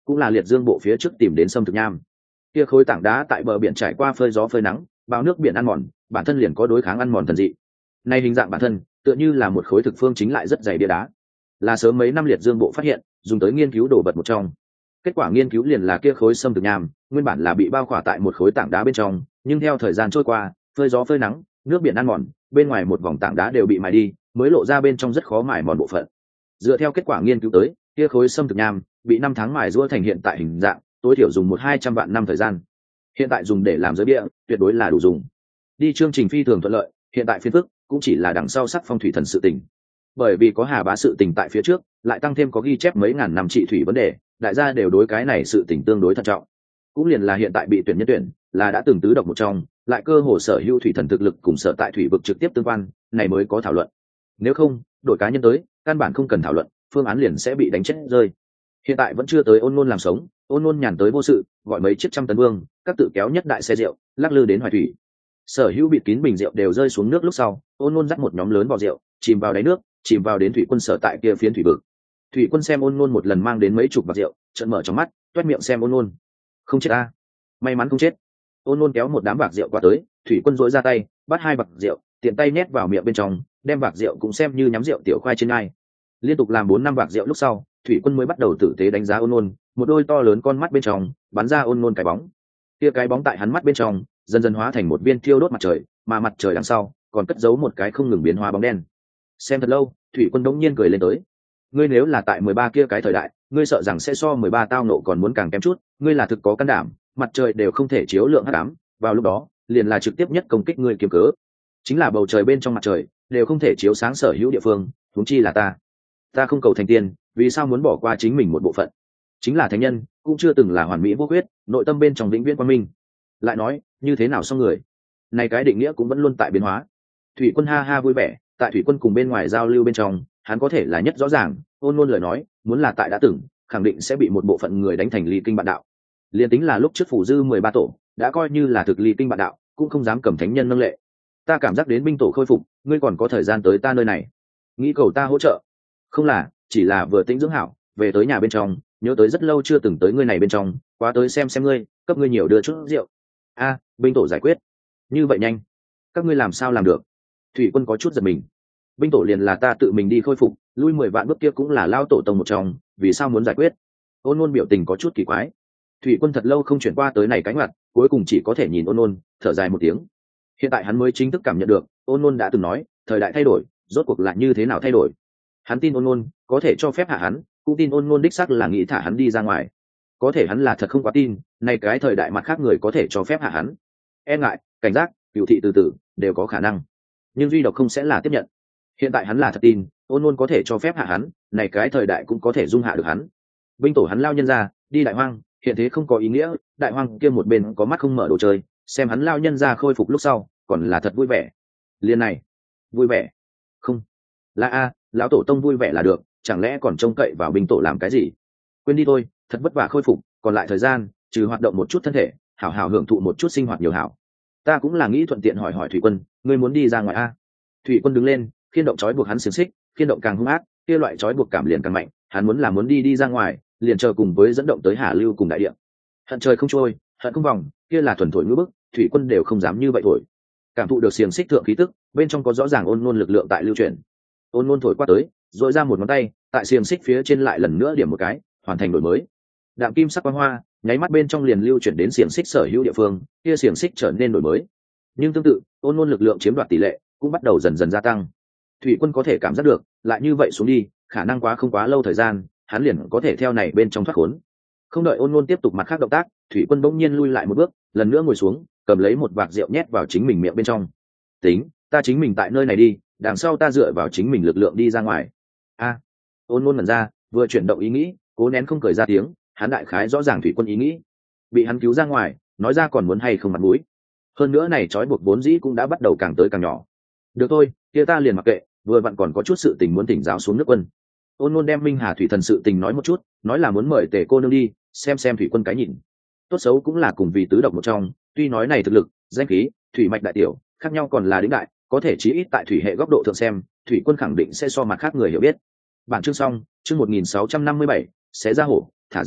cũng là liệt dương bộ phía trước tìm đến sâm thực nham. Kia khối tảng đá tại bờ biển trải qua phơi gió phơi nắng, bao nước biển ăn mòn, bản thân liền có đối kháng ăn mòn thần dị. Nay hình dạng bản thân tựa như là một khối thực phương chính lại rất dày bia đá, là sớm mấy năm liệt dương bộ phát hiện, dùng tới nghiên cứu đồ vật một trong. Kết quả nghiên cứu liền là kia khối sâm thực nham nguyên bản là bị bao khỏa tại một khối tảng đá bên trong, nhưng theo thời gian trôi qua, phơi gió phơi nắng, nước biển ăn mòn, bên ngoài một vòng tảng đá đều bị mài đi, mới lộ ra bên trong rất khó mài mòn bộ phận. Dựa theo kết quả nghiên cứu tới, kia khối sâm thực nham bị năm tháng mài rũa thành hiện tại hình dạng, tối thiểu dùng một hai trăm vạn năm thời gian. Hiện tại dùng để làm giới bia, tuyệt đối là đủ dùng. Đi chương trình phi thường thuận lợi, hiện tại phiên phức cũng chỉ là đằng sau sắc phong thủy thần sự tình. Bởi vì có Hà Bá sự tình tại phía trước, lại tăng thêm có ghi chép mấy ngàn năm trị thủy vấn đề, đại gia đều đối cái này sự tình tương đối thận trọng. Cũng liền là hiện tại bị tuyển nhân tuyển, là đã từng tứ độc một trong, lại cơ hồ sở hữu thủy thần thực lực cùng sở tại thủy vực trực tiếp tương quan, này mới có thảo luận. Nếu không, đổi cá nhân tới, căn bản không cần thảo luận, phương án liền sẽ bị đánh chết rơi. Hiện tại vẫn chưa tới Ôn Nôn làm sống, Ôn Nôn nhàn tới vô sự, gọi mấy chiếc trăm tấn vương, các tự kéo nhất đại xe rượu, lắc lư đến Hoài Thủy. Sở hữu bịt kín bình rượu đều rơi xuống nước lúc sau, Ôn Nôn dắt một nhóm lớn vò rượu, chìm vào đáy nước, chìm vào đến thủy quân sở tại kia phiến thủy vực. Thủy quân xem Ôn Nôn một lần mang đến mấy chục bạc rượu, trợn mở trong mắt, toét miệng xem Ôn Nôn. Không chết a, may mắn không chết. Ôn Nôn kéo một đám bạc rượu qua tới, thủy quân duỗi ra tay, bắt hai bạc rượu, tiện tay nhét vào miệng bên trong, đem bạc rượu cũng xem như nhắm rượu tiểu khoai trên ai. Liên tục làm bốn năm bạc rượu lúc sau, thủy quân mới bắt đầu tử tế đánh giá Ôn Nôn, một đôi to lớn con mắt bên trong bắn ra Ôn Nôn cái bóng. Kia cái bóng tại hắn mắt bên trong dần dần hóa thành một viên thiêu đốt mặt trời, mà mặt trời đằng sau còn cất giấu một cái không ngừng biến hóa bóng đen. Xem thật lâu, thủy quân đống nhiên cười lên tới. Ngươi nếu là tại mười ba kia cái thời đại, ngươi sợ rằng sẽ so mười ba tao nộ còn muốn càng kém chút, ngươi là thực có can đảm, mặt trời đều không thể chiếu lượng hắc ám, vào lúc đó, liền là trực tiếp nhất công kích ngươi kiếm cớ. Chính là bầu trời bên trong mặt trời, đều không thể chiếu sáng sở hữu địa phương, huống chi là ta. Ta không cầu thành tiên, vì sao muốn bỏ qua chính mình một bộ phận? Chính là thánh nhân, cũng chưa từng là hoàn mỹ vô khuyết, nội tâm bên trong vĩnh viễn quang minh. Lại nói, như thế nào xong người? Này cái định nghĩa cũng vẫn luôn tại biến hóa. Thủy quân ha ha vui vẻ, tại thủy quân cùng bên ngoài giao lưu bên trong, hắn có thể là nhất rõ ràng, Ôn Nôn lời nói, muốn là tại đã từng, khẳng định sẽ bị một bộ phận người đánh thành ly kinh bạn đạo. Liên tính là lúc trước phủ dư mười ba tổ, đã coi như là thực ly kinh bạn đạo, cũng không dám cầm thánh nhân nâng lệ. Ta cảm giác đến binh tổ khôi phục, ngươi còn có thời gian tới ta nơi này, nghĩ cầu ta hỗ trợ? Không là, chỉ là vừa tĩnh dưỡng hảo, về tới nhà bên trong, nhớ tới rất lâu chưa từng tới ngươi này bên trong, quá tới xem xem ngươi, cấp ngươi nhiều đưa chút rượu. A, binh tổ giải quyết như vậy nhanh, các ngươi làm sao làm được? Thủy quân có chút giật mình. Binh tổ liền là ta tự mình đi khôi phục, lui mười vạn bước kia cũng là lao tổ tông một trong, vì sao muốn giải quyết? Ôn Nôn biểu tình có chút kỳ quái. Thủy quân thật lâu không chuyển qua tới này cánh mặt, cuối cùng chỉ có thể nhìn Ôn Nôn, thở dài một tiếng. Hiện tại hắn mới chính thức cảm nhận được, Ôn Nôn đã từng nói, thời đại thay đổi, rốt cuộc là như thế nào thay đổi. Hắn tin Ôn Nôn có thể cho phép hạ hắn, cũng tin Ôn Nôn đích xác là nghĩ thả hắn đi ra ngoài. Có thể hắn là thật không quá tin, này cái thời đại mặt khác người có thể cho phép hạ hắn. E ngại, cảnh giác, cựu thị từ từ đều có khả năng, nhưng duy độc không sẽ là tiếp nhận. Hiện tại hắn là thật tin, Ôn Nôn có thể cho phép hạ hắn, này cái thời đại cũng có thể dung hạ được hắn. Binh tổ hắn lao nhân ra, đi đại hoang, hiện thế không có ý nghĩa, đại hoang kia một bên có mắt không mở đồ chơi, xem hắn lao nhân ra khôi phục lúc sau, còn là thật vui vẻ. Liên này, vui vẻ? Không, là a, lão tổ tông vui vẻ là được, chẳng lẽ còn trông cậy vào binh tổ làm cái gì? Quên đi thôi, thật vất vả khôi phục, còn lại thời gian, trừ hoạt động một chút thân thể, hảo hảo hưởng thụ một chút sinh hoạt nhiều hảo. Ta cũng là nghĩ thuận tiện hỏi hỏi Thủy quân, ngươi muốn đi ra ngoài a? Thủy quân đứng lên, khiên động trói buộc hắn xiềng xích, khiên động càng hung ác, kia loại trói buộc cảm liền càng mạnh, hắn muốn là muốn đi đi ra ngoài, liền chờ cùng với dẫn động tới Hà Lưu cùng đại địa. Hận trời không trôi, hận không vòng, kia là thuần thổi ngữ bức, Thủy quân đều không dám như vậy thổi. Cảm thụ được xiềng xích thượng khí tức, bên trong có rõ ràng Ôn Nôn lực lượng tại lưu chuyển. Ôn Nôn thổi qua tới, dội ra một ngón tay, tại xiềng xích phía trên lại lần nữa điểm một cái, hoàn thành đổi mới. Đạm kim sắc quang hoa, nháy mắt bên trong liền lưu chuyển đến xiềng xích sở hữu địa phương, kia xiềng xích trở nên đổi mới. Nhưng tương tự, Ôn Nôn lực lượng chiếm đoạt tỷ lệ cũng bắt đầu dần dần gia tăng. Thủy quân có thể cảm giác được, lại như vậy xuống đi, khả năng quá không quá lâu thời gian, hắn liền có thể theo này bên trong thoát khốn. Không đợi Ôn Nôn tiếp tục mặt khác động tác, Thủy quân bỗng nhiên lui lại một bước, lần nữa ngồi xuống, cầm lấy một vạc rượu nhét vào chính mình miệng bên trong. Tính, ta chính mình tại nơi này đi, đằng sau ta dựa vào chính mình lực lượng đi ra ngoài. A, Ôn Nôn ngẩn ra, vừa chuyển động ý nghĩ, cố nén không cười ra tiếng, hắn đại khái rõ ràng Thủy quân ý nghĩ, bị hắn cứu ra ngoài, nói ra còn muốn hay không mặt mũi. Hơn nữa này trói buộc vốn dĩ cũng đã bắt đầu càng tới càng nhỏ. Được thôi, kia ta liền mặc kệ, vừa vặn còn có chút sự tình muốn tỉnh giáo xuống nước quân. Ôn Nôn đem Minh Hà thủy thần sự tình nói một chút, nói là muốn mời Tề cô nương đi xem xem thủy quân cái nhìn. Tốt xấu cũng là cùng vì tứ độc một trong, tuy nói này thực lực, danh khí, thủy mạch đại tiểu khác nhau còn là đỉnh đại, có thể chí ít tại thủy hệ góc độ thượng xem, thủy quân khẳng định sẽ so mặt khác người hiểu biết. Bản chương xong, chương một nghìn sáu trăm năm mươi bảy, xé ra hổ, thả giới bia,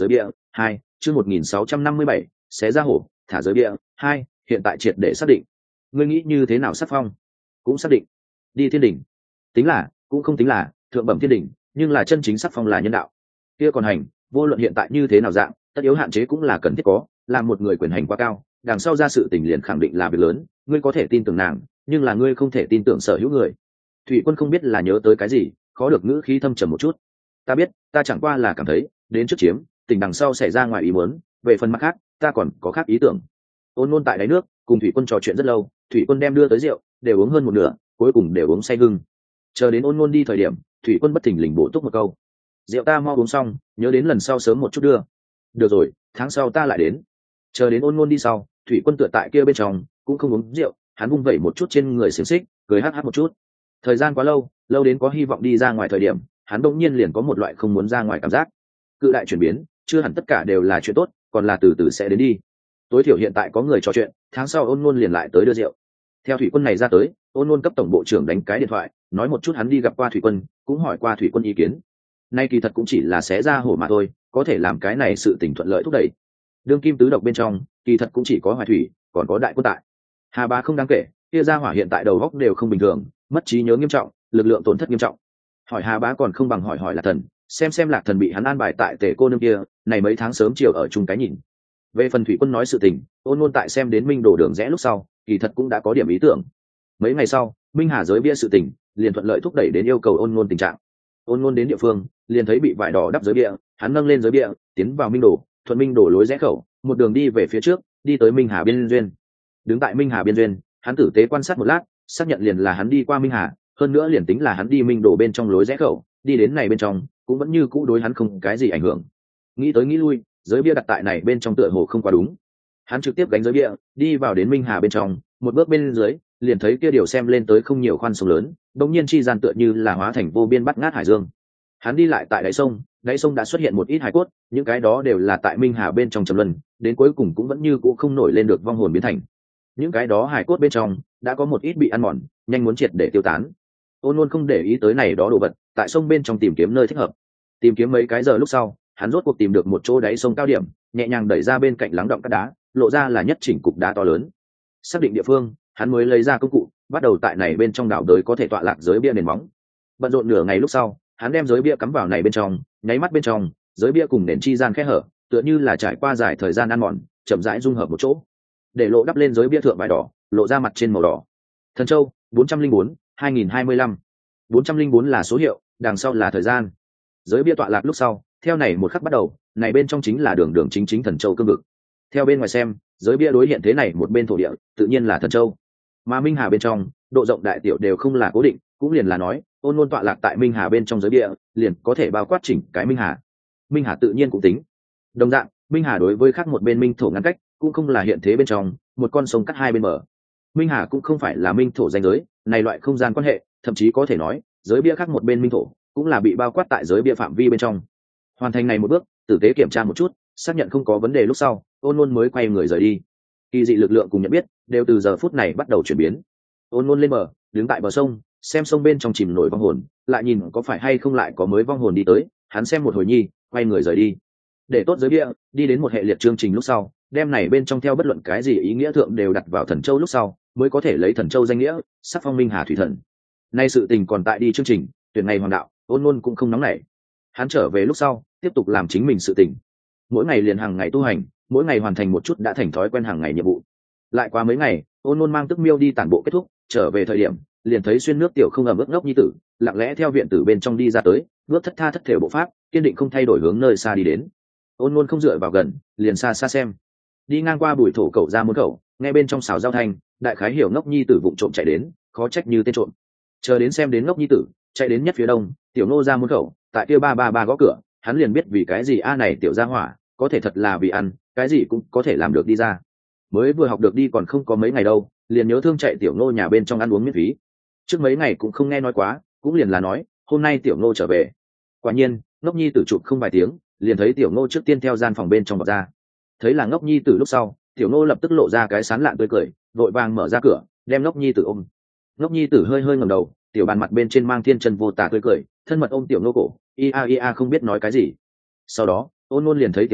hai chương một nghìn sáu trăm năm mươi bảy xé ra hổ thả giới bia hai hiện tại triệt để xác định. Ngươi nghĩ như thế nào sắc phong? Cũng xác định. Đi thiên đỉnh. Tính là cũng không tính là thượng bẩm thiên đỉnh, nhưng là chân chính sắc phong là nhân đạo. Kia còn hành, vô luận hiện tại như thế nào dạng, tất yếu hạn chế cũng là cần thiết có, làm một người quyền hành quá cao, đằng sau ra sự tình liền khẳng định là việc lớn, ngươi có thể tin tưởng nàng, nhưng là ngươi không thể tin tưởng sở hữu người. Thủy Quân không biết là nhớ tới cái gì, khó được ngữ khí thâm trầm một chút. Ta biết, ta chẳng qua là cảm thấy, đến trước chiếm, tình đằng sau xảy ra ngoài ý muốn, về phần mặt khác, ta còn có khác ý tưởng. Ôn Nôn tại đáy nước, cùng Thủy Quân trò chuyện rất lâu, Thủy Quân đem đưa tới rượu, đều uống hơn một nửa, cuối cùng đều uống say hưng. Chờ đến Ôn Nôn đi thời điểm, Thủy Quân bất thình lình bổ túc một câu: rượu ta mau uống xong, nhớ đến lần sau sớm một chút đưa. Được rồi, tháng sau ta lại đến. Chờ đến Ôn Nôn đi sau, Thủy Quân tựa tại kia bên trong, cũng không uống rượu, hắn vung vẩy một chút trên người xiềng xích, cười hắc hắc một chút. Thời gian quá lâu, lâu đến có hy vọng đi ra ngoài thời điểm, hắn đột nhiên liền có một loại không muốn ra ngoài cảm giác. Cự đại chuyển biến, chưa hẳn tất cả đều là chuyện tốt, còn là từ từ sẽ đến đi. Tối thiểu hiện tại có người trò chuyện, tháng sau Ôn Nôn liền lại tới đưa rượu. Theo Thủy Quân này ra tới, Ôn Nôn cấp tổng bộ trưởng đánh cái điện thoại, nói một chút hắn đi gặp qua Thủy Quân, cũng hỏi qua Thủy Quân ý kiến. Nay kỳ thật cũng chỉ là xé ra hổ mà thôi, có thể làm cái này sự tình thuận lợi thúc đẩy. Đương kim tứ độc bên trong, kỳ thật cũng chỉ có Hoài Thủy, còn có Đại Quân tại. Hà Bá không đáng kể, kia ra hỏa hiện tại đầu óc đều không bình thường, mất trí nhớ nghiêm trọng, lực lượng tổn thất nghiêm trọng. Hỏi Hà Bá còn không bằng hỏi hỏi Lạc Thần, xem xem Lạc Thần bị hắn an bài tại Tề cô nương kia, này mấy tháng sớm chiều ở chung cái nhìn. Về phần Thủy Quân nói sự tình, Ôn Nôn tại xem đến Minh Đồ đường rẽ lúc sau, kỳ thật cũng đã có điểm ý tưởng. Mấy ngày sau, Minh Hà giới bia sự tình, liền thuận lợi thúc đẩy đến yêu cầu Ôn Nôn tình trạng. Ôn Nôn đến địa phương, liền thấy bị vải đỏ đắp giới bia, hắn nâng lên giới bia, tiến vào Minh Đồ, thuận Minh Đồ lối rẽ khẩu, một đường đi về phía trước, đi tới Minh Hà biên duyên. Đứng tại Minh Hà biên duyên, hắn tử tế quan sát một lát, xác nhận liền là hắn đi qua Minh Hà, hơn nữa liền tính là hắn đi Minh Đồ bên trong lối rẽ khẩu, đi đến này bên trong, cũng vẫn như cũ đối hắn không cái gì ảnh hưởng. Nghĩ tới nghĩ lui, giới bia đặt tại này bên trong tựa hồ không quá đúng. Hắn trực tiếp gánh giới bia, đi vào đến Minh Hà bên trong, một bước bên dưới, liền thấy kia điều xem lên tới không nhiều khoan sông lớn, đột nhiên chi gian tựa như là hóa thành vô biên bắt ngát hải dương. Hắn đi lại tại đáy sông, đáy sông đã xuất hiện một ít hải cốt, những cái đó đều là tại Minh Hà bên trong trầm luân, đến cuối cùng cũng vẫn như cũ không nổi lên được vong hồn biến thành. Những cái đó hải cốt bên trong đã có một ít bị ăn mòn, nhanh muốn triệt để tiêu tán. Ôn Nôn không để ý tới này đó đồ vật, tại sông bên trong tìm kiếm nơi thích hợp. Tìm kiếm mấy cái giờ lúc sau, hắn rốt cuộc tìm được một chỗ đáy sông cao điểm, nhẹ nhàng đẩy ra bên cạnh lắng động cát đá, lộ ra là nhất chỉnh cục đá to lớn. Xác định địa phương, hắn mới lấy ra công cụ, bắt đầu tại này bên trong đảo đới có thể tọa lạc giới bia nền móng. Bận rộn nửa ngày lúc sau, hắn đem giới bia cắm vào này bên trong, nháy mắt bên trong, giới bia cùng nền chi gian khe hở, tựa như là trải qua dài thời gian ăn mòn, chậm rãi dung hợp một chỗ. Để lộ đắp lên giới bia thượng vải đỏ, lộ ra mặt trên màu đỏ. Thần Châu bốn trăm linh bốn hai nghìn hai mươi lăm. bốn trăm linh bốn là số hiệu, đằng sau là thời gian. Giới bia tọa lạc lúc sau, theo này một khắc bắt đầu, này bên trong chính là đường đường chính chính Thần Châu cương vực. Theo bên ngoài xem, giới bia đối hiện thế này một bên thổ địa, tự nhiên là Thần Châu. Mà Minh Hà bên trong, độ rộng đại tiểu đều không là cố định, cũng liền là nói, Ôn Nôn tọa lạc tại Minh Hà bên trong giới bia, liền có thể bao quát chỉnh cái Minh Hà. Minh Hà tự nhiên cũng tính. Đồng dạng, Minh Hà đối với khác một bên minh thổ ngăn cách, cũng không là hiện thế bên trong, một con sông cắt hai bên mở. Minh Hà cũng không phải là minh thổ danh giới, này loại không gian quan hệ, thậm chí có thể nói, giới bia khác một bên minh thổ, cũng là bị bao quát tại giới bia phạm vi bên trong. Hoàn thành này một bước, tử tế kiểm tra một chút, xác nhận không có vấn đề lúc sau, Ôn Nôn mới quay người rời đi. Kỳ dị lực lượng cùng nhận biết, đều từ giờ phút này bắt đầu chuyển biến. Ôn Nôn lên bờ, đứng tại bờ sông, xem sông bên trong chìm nổi vong hồn, lại nhìn có phải hay không lại có mới vong hồn đi tới, hắn xem một hồi nhi, quay người rời đi. Để tốt giới bia, đi đến một hệ liệt chương trình lúc sau, đem này bên trong theo bất luận cái gì ý nghĩa thượng đều đặt vào Thần Châu lúc sau, mới có thể lấy Thần Châu danh nghĩa, sắc phong Minh Hà thủy thần. Nay sự tình còn tại đi chương trình, tuyển ngày hoàng đạo, Ôn Nôn cũng không nóng nảy. Hắn trở về lúc sau, tiếp tục làm chính mình sự tình. Mỗi ngày liền hàng ngày tu hành, mỗi ngày hoàn thành một chút đã thành thói quen hàng ngày nhiệm vụ. Lại qua mấy ngày, Ôn Nôn mang Tức Miêu đi tản bộ kết thúc, trở về thời điểm, liền thấy xuyên nước tiểu không ẩm ướt ngốc nhi tử, lặng lẽ theo viện tử bên trong đi ra tới, bước thất tha thất thểu bộ pháp, kiên định không thay đổi hướng nơi xa đi đến. Ôn Nôn không dựa vào gần, liền xa xa xem. Đi ngang qua bụi thổ cẩu ra môn khẩu, nghe bên trong xào giao thanh, đại khái hiểu ngốc nhi tử vụng trộm chạy đến, khó trách như tên trộm. Chờ đến xem đến ngốc nhi tử, chạy đến nhất phía đông, tiểu nô ra môn khẩu, tại kia ba ba ba gõ cửa, hắn liền biết vì cái gì a này tiểu gia hỏa, có thể thật là vì ăn, cái gì cũng có thể làm được đi ra. Mới vừa học được đi còn không có mấy ngày đâu, liền nhớ thương chạy tiểu nô nhà bên trong ăn uống miễn phí. Trước mấy ngày cũng không nghe nói quá, cũng liền là nói, hôm nay tiểu nô trở về. Quả nhiên, ngốc nhi tử chụp không vài tiếng, liền thấy tiểu nô trước tiên theo gian phòng bên trong bọc ra. Thấy là ngốc nhi tử lúc sau, tiểu nô lập tức lộ ra cái sán lạn tươi cười, vội vàng mở ra cửa, đem ngốc nhi tử ôm. Ngốc nhi tử hơi hơi ngẩng đầu, tiểu bàn mặt bên trên mang thiên chân vô tà tươi cười, thân mật ôm tiểu nô cổ, ia ia không biết nói cái gì. Sau đó, Ôn Nôn liền thấy tiểu nô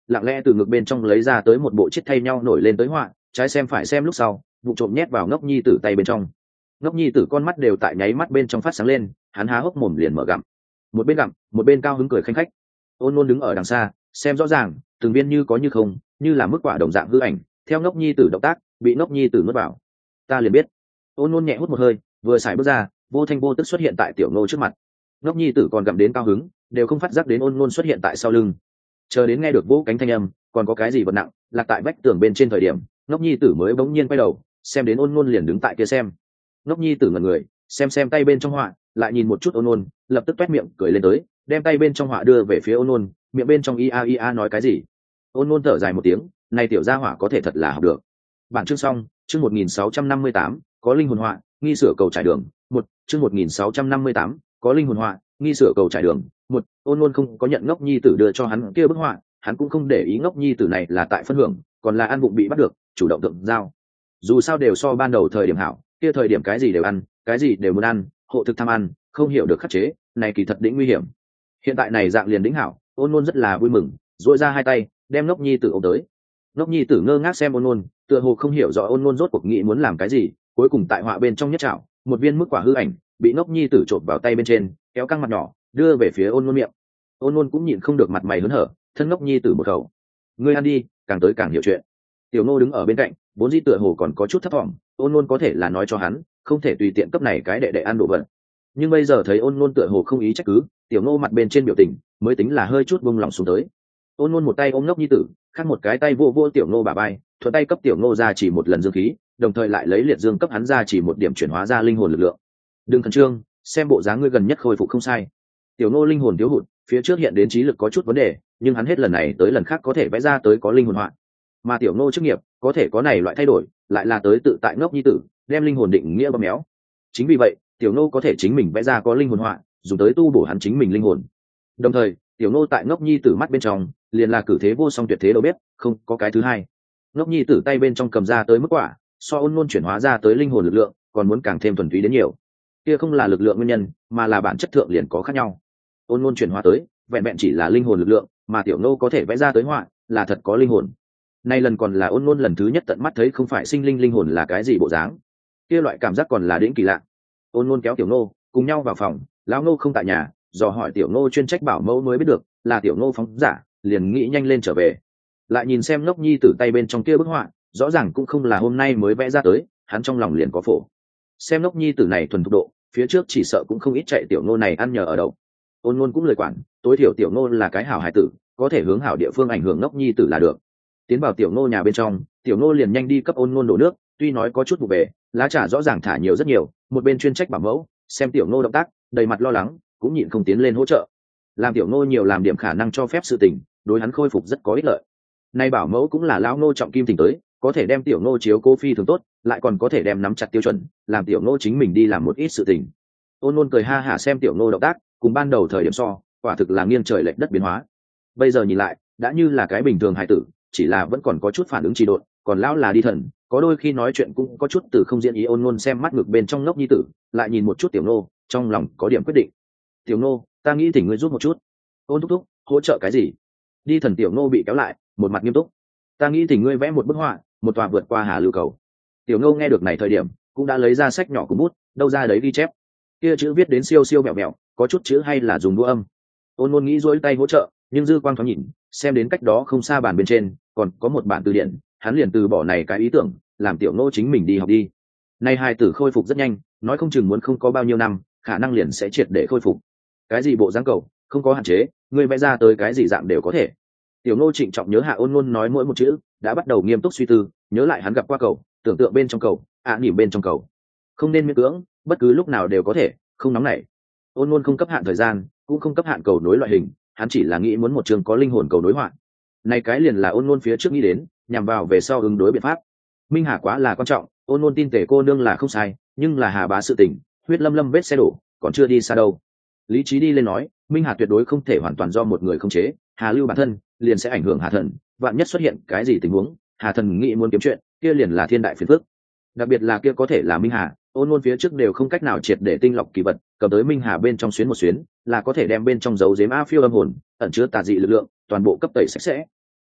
lặng lẽ từ ngực bên trong lấy ra tới một bộ chiếc thay nhau nổi lên tới họa, trái xem phải xem lúc sau vụ trộm nhét vào ngốc nhi tử tay bên trong. Ngốc nhi tử con mắt đều tại nháy mắt bên trong phát sáng lên, hắn há hốc mồm liền mở gặm, một bên gặm một bên cao hứng cười khanh khách. Ôn Nôn đứng ở đằng xa xem rõ ràng từng viên như có như không, như là mức quả đồng dạng hư ảnh theo ngốc nhi tử động tác bị ngốc nhi tử nuốt vào. Ta liền biết. Ôn Nôn nhẹ hút một hơi, vừa xài bước ra, vô thanh vô tức xuất hiện tại tiểu Ngô trước mặt. Ngốc nhi tử còn gặm đến cao hứng, đều không phát giác đến Ôn Nôn xuất hiện tại sau lưng. Chờ đến nghe được vỗ cánh thanh âm, còn có cái gì vật nặng lạc tại vách tường bên trên thời điểm, ngốc nhi tử mới bỗng nhiên quay đầu, xem đến Ôn Nôn liền đứng tại kia xem. Ngốc nhi tử ngẩn người, xem xem tay bên trong họa, lại nhìn một chút Ôn Nôn, lập tức toét miệng cười lên tới, đem tay bên trong họa đưa về phía Ôn Nôn, miệng bên trong ia ia nói cái gì. Ôn Nôn thở dài một tiếng, này tiểu gia hỏa có thể thật là học được. Bản chương xong, chương một nghìn sáu trăm năm mươi tám, có linh hồn họa, nghi sửa cầu trải đường. Một, chương một nghìn sáu trăm năm mươi tám, có linh hồn họa, nghi sửa cầu trải đường. Một, Ôn Nôn không có nhận ngốc nhi tử đưa cho hắn kia bức họa, hắn cũng không để ý ngốc nhi tử này là tại phân hưởng, còn là ăn bụng bị bắt được, chủ động tượng giao. Dù sao đều so ban đầu thời điểm hảo, kia thời điểm cái gì đều ăn, cái gì đều muốn ăn, hộ thực tham ăn, không hiểu được khắc chế, này kỳ thật đỉnh nguy hiểm. Hiện tại này dạng liền đỉnh hảo, Ôn Nôn rất là vui mừng, duỗi ra hai tay, đem ngốc nhi tử ôm tới. Ngốc nhi tử ngơ ngác xem Ôn Nôn, tựa hồ không hiểu rõ Ôn Nôn rốt cuộc nghĩ muốn làm cái gì, cuối cùng tại họa bên trong nhất trảo, một viên mức quả hư ảnh bị ngốc nhi tử trộn vào tay bên trên, kéo căng mặt nhỏ, đưa về phía Ôn Nôn miệng. Ôn Nôn cũng nhịn không được mặt mày hớn hở, thân ngốc nhi tử một khẩu. Ngươi ăn đi, càng tới càng hiểu chuyện. Tiểu Ngô đứng ở bên cạnh, vốn dĩ tựa hồ còn có chút thất vọng, Ôn Nôn có thể là nói cho hắn, không thể tùy tiện cấp này cái đệ đệ ăn đồ vật. Nhưng bây giờ thấy Ôn Nôn tựa hồ không ý trách cứ, Tiểu Ngô mặt bên trên biểu tình mới tính là hơi chút buông lòng xuống tới. Ôn Nôn một tay ôm ngốc nhi tử, khác một cái tay vô vô Tiểu Ngô bả vai, thuận tay cấp Tiểu Ngô ra chỉ một lần dương khí, đồng thời lại lấy liệt dương cấp hắn ra chỉ một điểm chuyển hóa ra linh hồn lực lượng. Đừng khẩn trương, xem bộ dáng ngươi gần nhất khôi phục không sai. Tiểu Ngô linh hồn thiếu hụt, phía trước hiện đến trí lực có chút vấn đề, nhưng hắn hết lần này tới lần khác có thể vẽ ra tới có linh hồn họa. Mà Tiểu Ngô chức nghiệp có thể có này loại thay đổi, lại là tới tự tại ngốc nhi tử, đem linh hồn định nghĩa bóp méo. Chính vì vậy, Tiểu Ngô có thể chính mình vẽ ra có linh hồn họa, dùng tới tu bổ hắn chính mình linh hồn. Đồng thời, Tiểu Ngô tại ngốc nhi tử mắt bên trong, liền là cử thế vô song tuyệt thế đâu biết, không có cái thứ hai. Ngốc nhi tử tay bên trong cầm ra tới mức quả, so Ôn Nôn chuyển hóa ra tới linh hồn lực lượng, còn muốn càng thêm thuần túy đến nhiều. Kia không là lực lượng nguyên nhân, mà là bản chất thượng liền có khác nhau. Ôn Nôn chuyển hóa tới, vẹn vẹn chỉ là linh hồn lực lượng, mà Tiểu Ngô có thể vẽ ra tới họa, là thật có linh hồn. Nay lần còn là Ôn Nôn lần thứ nhất tận mắt thấy không phải sinh linh linh hồn là cái gì bộ dáng. Kia loại cảm giác còn là đỉnh kỳ lạ. Ôn Nôn kéo Tiểu Ngô cùng nhau vào phòng, lão Ngô không tại nhà, dò hỏi Tiểu Ngô chuyên trách bảo mẫu mới biết được là Tiểu Ngô phóng giả, liền nghĩ nhanh lên trở về. Lại nhìn xem ngốc nhi tử tay bên trong kia bức họa, rõ ràng cũng không là hôm nay mới vẽ ra tới, hắn trong lòng liền có phổ. Xem ngốc nhi tử này thuần thục độ, phía trước chỉ sợ cũng không ít chạy Tiểu Ngô này ăn nhờ ở đậu. Ôn Nôn cũng lời quản, tối thiểu Tiểu Ngô là cái hảo hải tử, có thể hướng hảo địa phương ảnh hưởng ngốc nhi tử là được. Tiến vào Tiểu Ngô nhà bên trong, Tiểu Ngô liền nhanh đi cấp Ôn Nôn đổ nước, tuy nói có chút vụ về, lá trà rõ ràng thả nhiều rất nhiều, một bên chuyên trách bảo mẫu xem Tiểu Ngô động tác, đầy mặt lo lắng, cũng nhịn không tiến lên hỗ trợ. Làm Tiểu Ngô nhiều làm điểm khả năng cho phép sự tình, đối hắn khôi phục rất có ích lợi. Nay bảo mẫu cũng là lão Ngô trọng kim tình tới, có thể đem Tiểu Ngô chiếu cố phi thường tốt, lại còn có thể đem nắm chặt tiêu chuẩn, làm Tiểu Ngô chính mình đi làm một ít sự tình. Ôn Nôn cười ha hả xem Tiểu Ngô động tác, cùng ban đầu thời điểm so, quả thực là nghiêng trời lệch đất biến hóa. Bây giờ nhìn lại, đã như là cái bình thường hài tử, chỉ là vẫn còn có chút phản ứng trì độn, còn lão là đi thần, có đôi khi nói chuyện cũng có chút từ không diễn ý. Ôn Nôn xem mắt ngực bên trong ngốc nhi tử, lại nhìn một chút Tiểu Ngô, trong lòng có điểm quyết định. Tiểu Ngô, ta nghĩ thỉnh ngươi giúp một chút. Ôn thúc thúc, hỗ trợ cái gì? Đi thần Tiểu Ngô bị kéo lại, một mặt nghiêm túc. Ta nghĩ thỉnh ngươi vẽ một bức họa, một tòa vượt qua hà lưu cầu. Tiểu Ngô nghe được này thời điểm, cũng đã lấy ra sách nhỏ của bút, đâu ra đấy ghi chép. Kia chữ viết đến siêu siêu mẹo mẹo, có chút chữ hay là dùng đũa âm. Ôn Nôn nghĩ duỗi tay hỗ trợ, nhưng dư quang thoáng nhìn, xem đến cách đó không xa bàn bên trên, còn có một bản từ điển, hắn liền từ bỏ này cái ý tưởng, làm Tiểu Ngô chính mình đi học đi. Nay hai tử khôi phục rất nhanh, nói không chừng muốn không có bao nhiêu năm, khả năng liền sẽ triệt để khôi phục. Cái gì bộ dáng cầu, không có hạn chế, ngươi vẽ ra tới cái gì dạng đều có thể. Tiểu Ngô trịnh trọng nhớ hạ Ôn Nôn nói mỗi một chữ, đã bắt đầu nghiêm túc suy tư, nhớ lại hắn gặp qua cầu, tưởng tượng bên trong cầu, ạ à, nỉm bên trong cầu. Không nên miễn cưỡng, bất cứ lúc nào đều có thể, không nóng nảy. Ôn Nôn không cấp hạn thời gian, cũng không cấp hạn cầu nối loại hình, hắn chỉ là nghĩ muốn một trường có linh hồn cầu nối họa. Này cái liền là Ôn Nôn phía trước nghĩ đến, nhằm vào về sau ứng đối biện pháp. Minh Hà quá là quan trọng, Ôn Nôn tin Tề cô nương là không sai, nhưng là Hà bá sự tình, huyết lâm lâm vết xe đổ, còn chưa đi xa đâu. Lý trí đi lên nói, Minh Hà tuyệt đối không thể hoàn toàn do một người khống chế, Hà lưu bản thân liền sẽ ảnh hưởng Hà thần, vạn nhất xuất hiện cái gì tình huống, Hà thần nghĩ muốn kiếm chuyện, kia liền là thiên đại phiền phức. Đặc biệt là kia có thể là Minh Hà, Ôn Nôn phía trước đều không cách nào triệt để tinh lọc kỳ vật, cầm tới Minh Hà bên trong xuyến một xuyến, là có thể đem bên trong dấu giếm a phiêu âm hồn, ẩn chứa tà dị lực lượng, toàn bộ cấp tẩy sạch sẽ.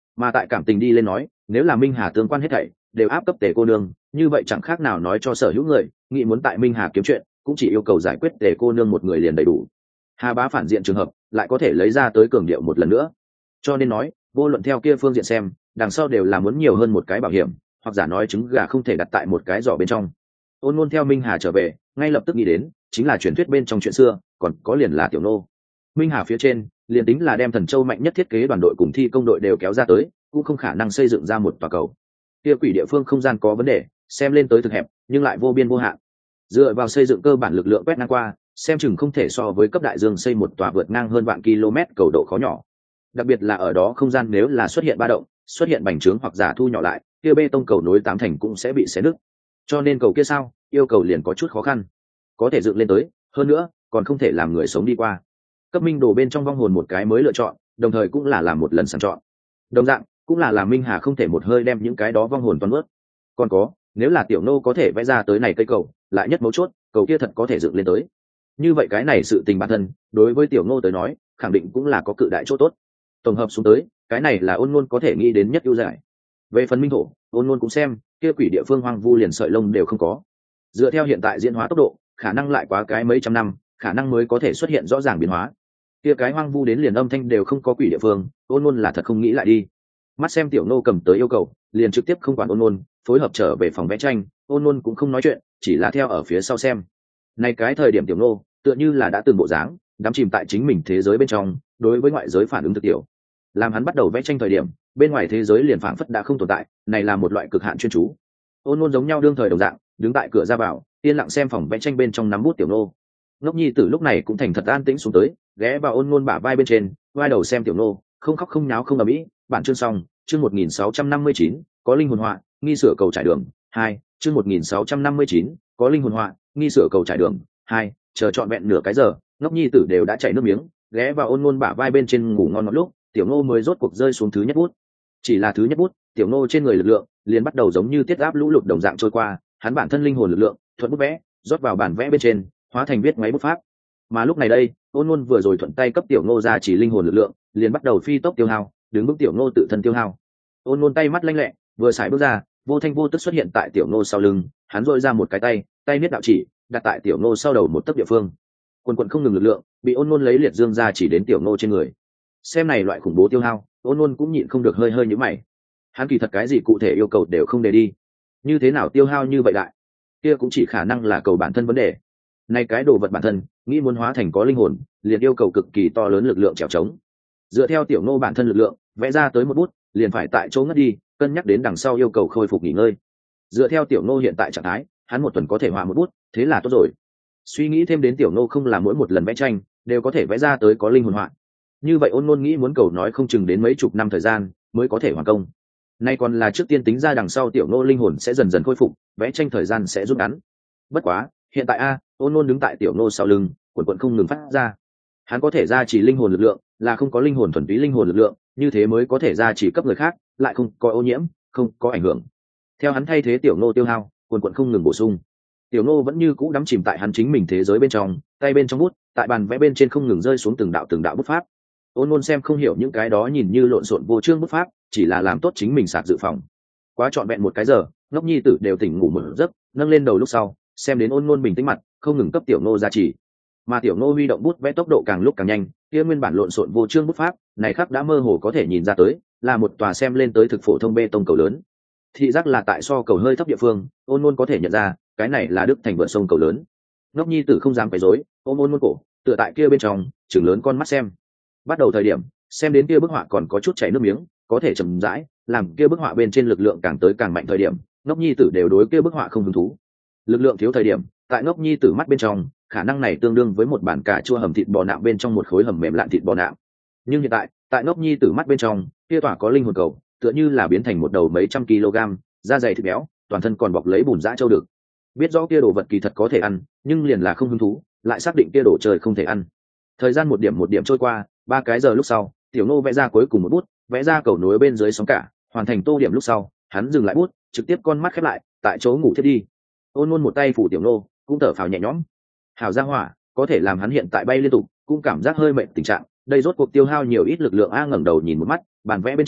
Mà tại cảm tình đi lên nói, nếu là Minh Hà tương quan hết thảy đều áp cấp Tề cô nương, như vậy chẳng khác nào nói cho sở hữu người nghĩ muốn tại Minh Hà kiếm chuyện cũng chỉ yêu cầu giải quyết Tề cô nương một người liền đầy đủ. Hà Bá phản diện trường hợp lại có thể lấy ra tới cường điệu một lần nữa. Cho nên nói, vô luận theo kia phương diện xem, đằng sau đều là muốn nhiều hơn một cái bảo hiểm, hoặc giả nói trứng gà không thể đặt tại một cái giỏ bên trong. Ôn Nôn theo Minh Hà trở về, ngay lập tức nghĩ đến chính là truyền thuyết bên trong chuyện xưa, còn có liền là Tiểu Nô. Minh Hà phía trên, liền tính là đem Thần Châu mạnh nhất thiết kế đoàn đội cùng thi công đội đều kéo ra tới, cũng không khả năng xây dựng ra một tòa cầu. Kia quỷ địa phương không gian có vấn đề, xem lên tới thực hẹp, nhưng lại vô biên vô hạn. Dựa vào xây dựng cơ bản lực lượng quét ngang qua, xem chừng không thể so với cấp đại dương xây một tòa vượt ngang hơn vạn km cầu độ khó nhỏ. Đặc biệt là ở đó không gian nếu là xuất hiện ba động, xuất hiện bành trướng hoặc giả thu nhỏ lại, kia bê tông cầu nối tám thành cũng sẽ bị xé nứt. Cho nên cầu kia sao, yêu cầu liền có chút khó khăn. Có thể dựng lên tới, hơn nữa, còn không thể làm người sống đi qua. Cấp Minh Đồ bên trong vong hồn một cái mới lựa chọn, đồng thời cũng là làm một lần sàng chọn. Đồng dạng, cũng là làm Minh Hà không thể một hơi đem những cái đó vong hồn toàn ướt. Còn có, nếu là Tiểu Nô có thể vẽ ra tới này cây cầu, lại nhất mấu chốt, cầu kia thật có thể dựng lên tới. Như vậy cái này sự tình bản thân, đối với Tiểu Nô tới nói, khẳng định cũng là có cự đại chỗ tốt. Tổng hợp xuống tới, cái này là Ôn Nôn có thể nghĩ đến nhất ưu giải. Về phần Minh Thổ, Ôn Nôn cũng xem, kia quỷ địa phương hoang vu liền sợi lông đều không có. Dựa theo hiện tại diễn hóa tốc độ, khả năng lại quá cái mấy trăm năm, khả năng mới có thể xuất hiện rõ ràng biến hóa. Kia cái hoang vu đến liền âm thanh đều không có quỷ địa phương, Ôn Nôn là thật không nghĩ lại đi. Mắt xem Tiểu Nô cầm tới yêu cầu, liền trực tiếp không quản Ôn Nôn, phối hợp trở về phòng vẽ tranh. Ôn Nôn cũng không nói chuyện, chỉ là theo ở phía sau xem. Này cái thời điểm Tiểu Nô tựa như là đã từng bộ dáng, đắm chìm tại chính mình thế giới bên trong, đối với ngoại giới phản ứng thực tiểu. Làm hắn bắt đầu vẽ tranh thời điểm, bên ngoài thế giới liền phảng phất đã không tồn tại, này là một loại cực hạn chuyên chú. Ôn Nôn giống nhau đương thời đồng dạng, đứng tại cửa ra vào, yên lặng xem phòng vẽ tranh bên trong nắm bút Tiểu Nô. Ngốc Nhi Tử lúc này cũng thành thật an tĩnh xuống tới, ghé vào Ôn Nôn bả vai bên trên, vai đầu xem Tiểu Nô, không khóc không nháo không ầm ĩ. Bản chương xong, chương một nghìn sáu trăm năm mươi chín, có linh hồn họa, nghi sửa cầu trải đường. Hai, chương một nghìn sáu trăm năm mươi chín, có linh hồn họa, nghi sửa cầu trải đường. Hai, chờ trọn vẹn nửa cái giờ, Ngốc Nhi Tử đều đã chảy nước miếng, ghé vào Ôn Nôn bả vai bên trên ngủ ngon một lúc, Tiểu Nô mới rốt cuộc rơi xuống thứ nhất bút. Chỉ là thứ nhất bút, Tiểu Nô trên người lực lượng liền bắt đầu giống như tiết áp lũ lụt đồng dạng trôi qua, hắn bản thân linh hồn lực lượng thuận bút vẽ rót vào bản vẽ bên trên, hóa thành viết máy bút pháp. Mà lúc này đây, Ôn Nôn vừa rồi thuận tay cấp Tiểu Nô ra chỉ linh hồn lực lượng, liền bắt đầu phi tốc tiêu hao, đứng bước Tiểu Nô tự thân tiêu hao. Ôn Nôn tay mắt lanh lẹ, vừa xài bước ra, vô thanh vô tức xuất hiện tại Tiểu Nô sau lưng, hắn dội ra một cái tay, tay niết đạo chỉ, đặt tại Tiểu Nô sau đầu một tấc địa phương. Quần quần không ngừng lực lượng, bị Ôn Nôn lấy liệt dương ra chỉ đến Tiểu Nô trên người. Xem này loại khủng bố tiêu hao, Ôn Nôn cũng nhịn không được hơi hơi nhíu mày. Hắn kỳ thật cái gì cụ thể yêu cầu đều không đề đi, như thế nào tiêu hao như vậy đại, kia cũng chỉ khả năng là cầu bản thân vấn đề. Này cái đồ vật bản thân, nghĩ muốn hóa thành có linh hồn, liền yêu cầu cực kỳ to lớn lực lượng trèo trống. Dựa theo Tiểu Nô bản thân lực lượng, vẽ ra tới một bút, liền phải tại chỗ ngất đi, cân nhắc đến đằng sau yêu cầu khôi phục nghỉ ngơi. Dựa theo Tiểu Nô hiện tại trạng thái, hắn một tuần có thể họa một bút, thế là tốt rồi. Suy nghĩ thêm đến Tiểu Nô không là mỗi một lần vẽ tranh đều có thể vẽ ra tới có linh hồn họa, như vậy Ôn Nôn nghĩ muốn cầu nói không chừng đến mấy chục năm thời gian mới có thể hoàn công. Nay còn là trước tiên tính ra đằng sau Tiểu Nô linh hồn sẽ dần dần khôi phục, vẽ tranh thời gian sẽ rút ngắn. Bất quá, hiện tại a, Ôn Nôn đứng tại Tiểu Nô sau lưng, quần quần không ngừng phát ra. Hắn có thể ra chỉ linh hồn lực lượng, là không có linh hồn thuần túy linh hồn lực lượng, như thế mới có thể ra chỉ cấp người khác, lại không có ô nhiễm, không có ảnh hưởng. Theo hắn thay thế Tiểu Nô tiêu hao, quần quần không ngừng bổ sung. Tiểu Nô vẫn như cũ đắm chìm tại hắn chính mình thế giới bên trong, tay bên trong bút, tại bàn vẽ bên trên không ngừng rơi xuống từng đạo từng đạo bút pháp. Ôn Nôn xem không hiểu những cái đó nhìn như lộn xộn vô chương bút pháp, chỉ là làm tốt chính mình sạc dự phòng. Quá trọn vẹn một cái giờ, Ngốc Nhi Tử đều tỉnh ngủ một giấc, nâng lên đầu lúc sau, xem đến Ôn Nôn bình tĩnh mặt, không ngừng cấp Tiểu Nô ra chỉ. Mà Tiểu Nô huy động bút vẽ tốc độ càng lúc càng nhanh, kia nguyên bản lộn xộn vô chương bút pháp, này khắc đã mơ hồ có thể nhìn ra tới, là một tòa xem lên tới thực phổ thông bê tông cầu lớn. Thị giác là tại so cầu hơi thấp địa phương, Ôn Nôn có thể nhận ra, cái này là Đức Thành vượt sông cầu lớn. Ngốc Nhi Tử không dám quấy rối, ôm Ôn Nôn cổ, tựa tại kia bên trong, trừng lớn con mắt xem. Bắt đầu thời điểm, xem đến kia bức họa còn có chút chảy nước miếng, có thể chậm rãi, làm kia bức họa bên trên lực lượng càng tới càng mạnh thời điểm, Ngốc Nhi Tử đều đối kia bức họa không hứng thú. Lực lượng thiếu thời điểm, tại Ngốc Nhi Tử mắt bên trong, khả năng này tương đương với một bản cà chua hầm thịt bò nạm bên trong một khối hầm mềm lạn thịt bò nạm. Nhưng hiện tại, tại Ngốc Nhi Tử mắt bên trong, kia tỏa có linh hồn cầu, tựa như là biến thành một đầu mấy trăm kg, da dày thịt béo, toàn thân còn bọc lấy bùn dã châu được. Biết rõ kia đồ vật kỳ thật có thể ăn, nhưng liền là không hứng thú, lại xác định kia đồ chơi không thể ăn. Thời gian một điểm một điểm trôi qua, ba cái giờ lúc sau, Tiểu Nô vẽ ra cuối cùng một bút, vẽ ra cầu nối bên dưới sóng cả, hoàn thành tô điểm lúc sau, hắn dừng lại bút, trực tiếp con mắt khép lại, tại chỗ ngủ thiếp đi. Ôn Nôn một tay phủ Tiểu Nô, cũng thở phào nhẹ nhõm. Hảo gia hỏa, có thể làm hắn hiện tại bay liên tục, cũng cảm giác hơi mệt tình trạng, đây rốt cuộc tiêu hao nhiều ít lực lượng a. Ngẩng đầu nhìn một mắt, bàn vẽ bên trên,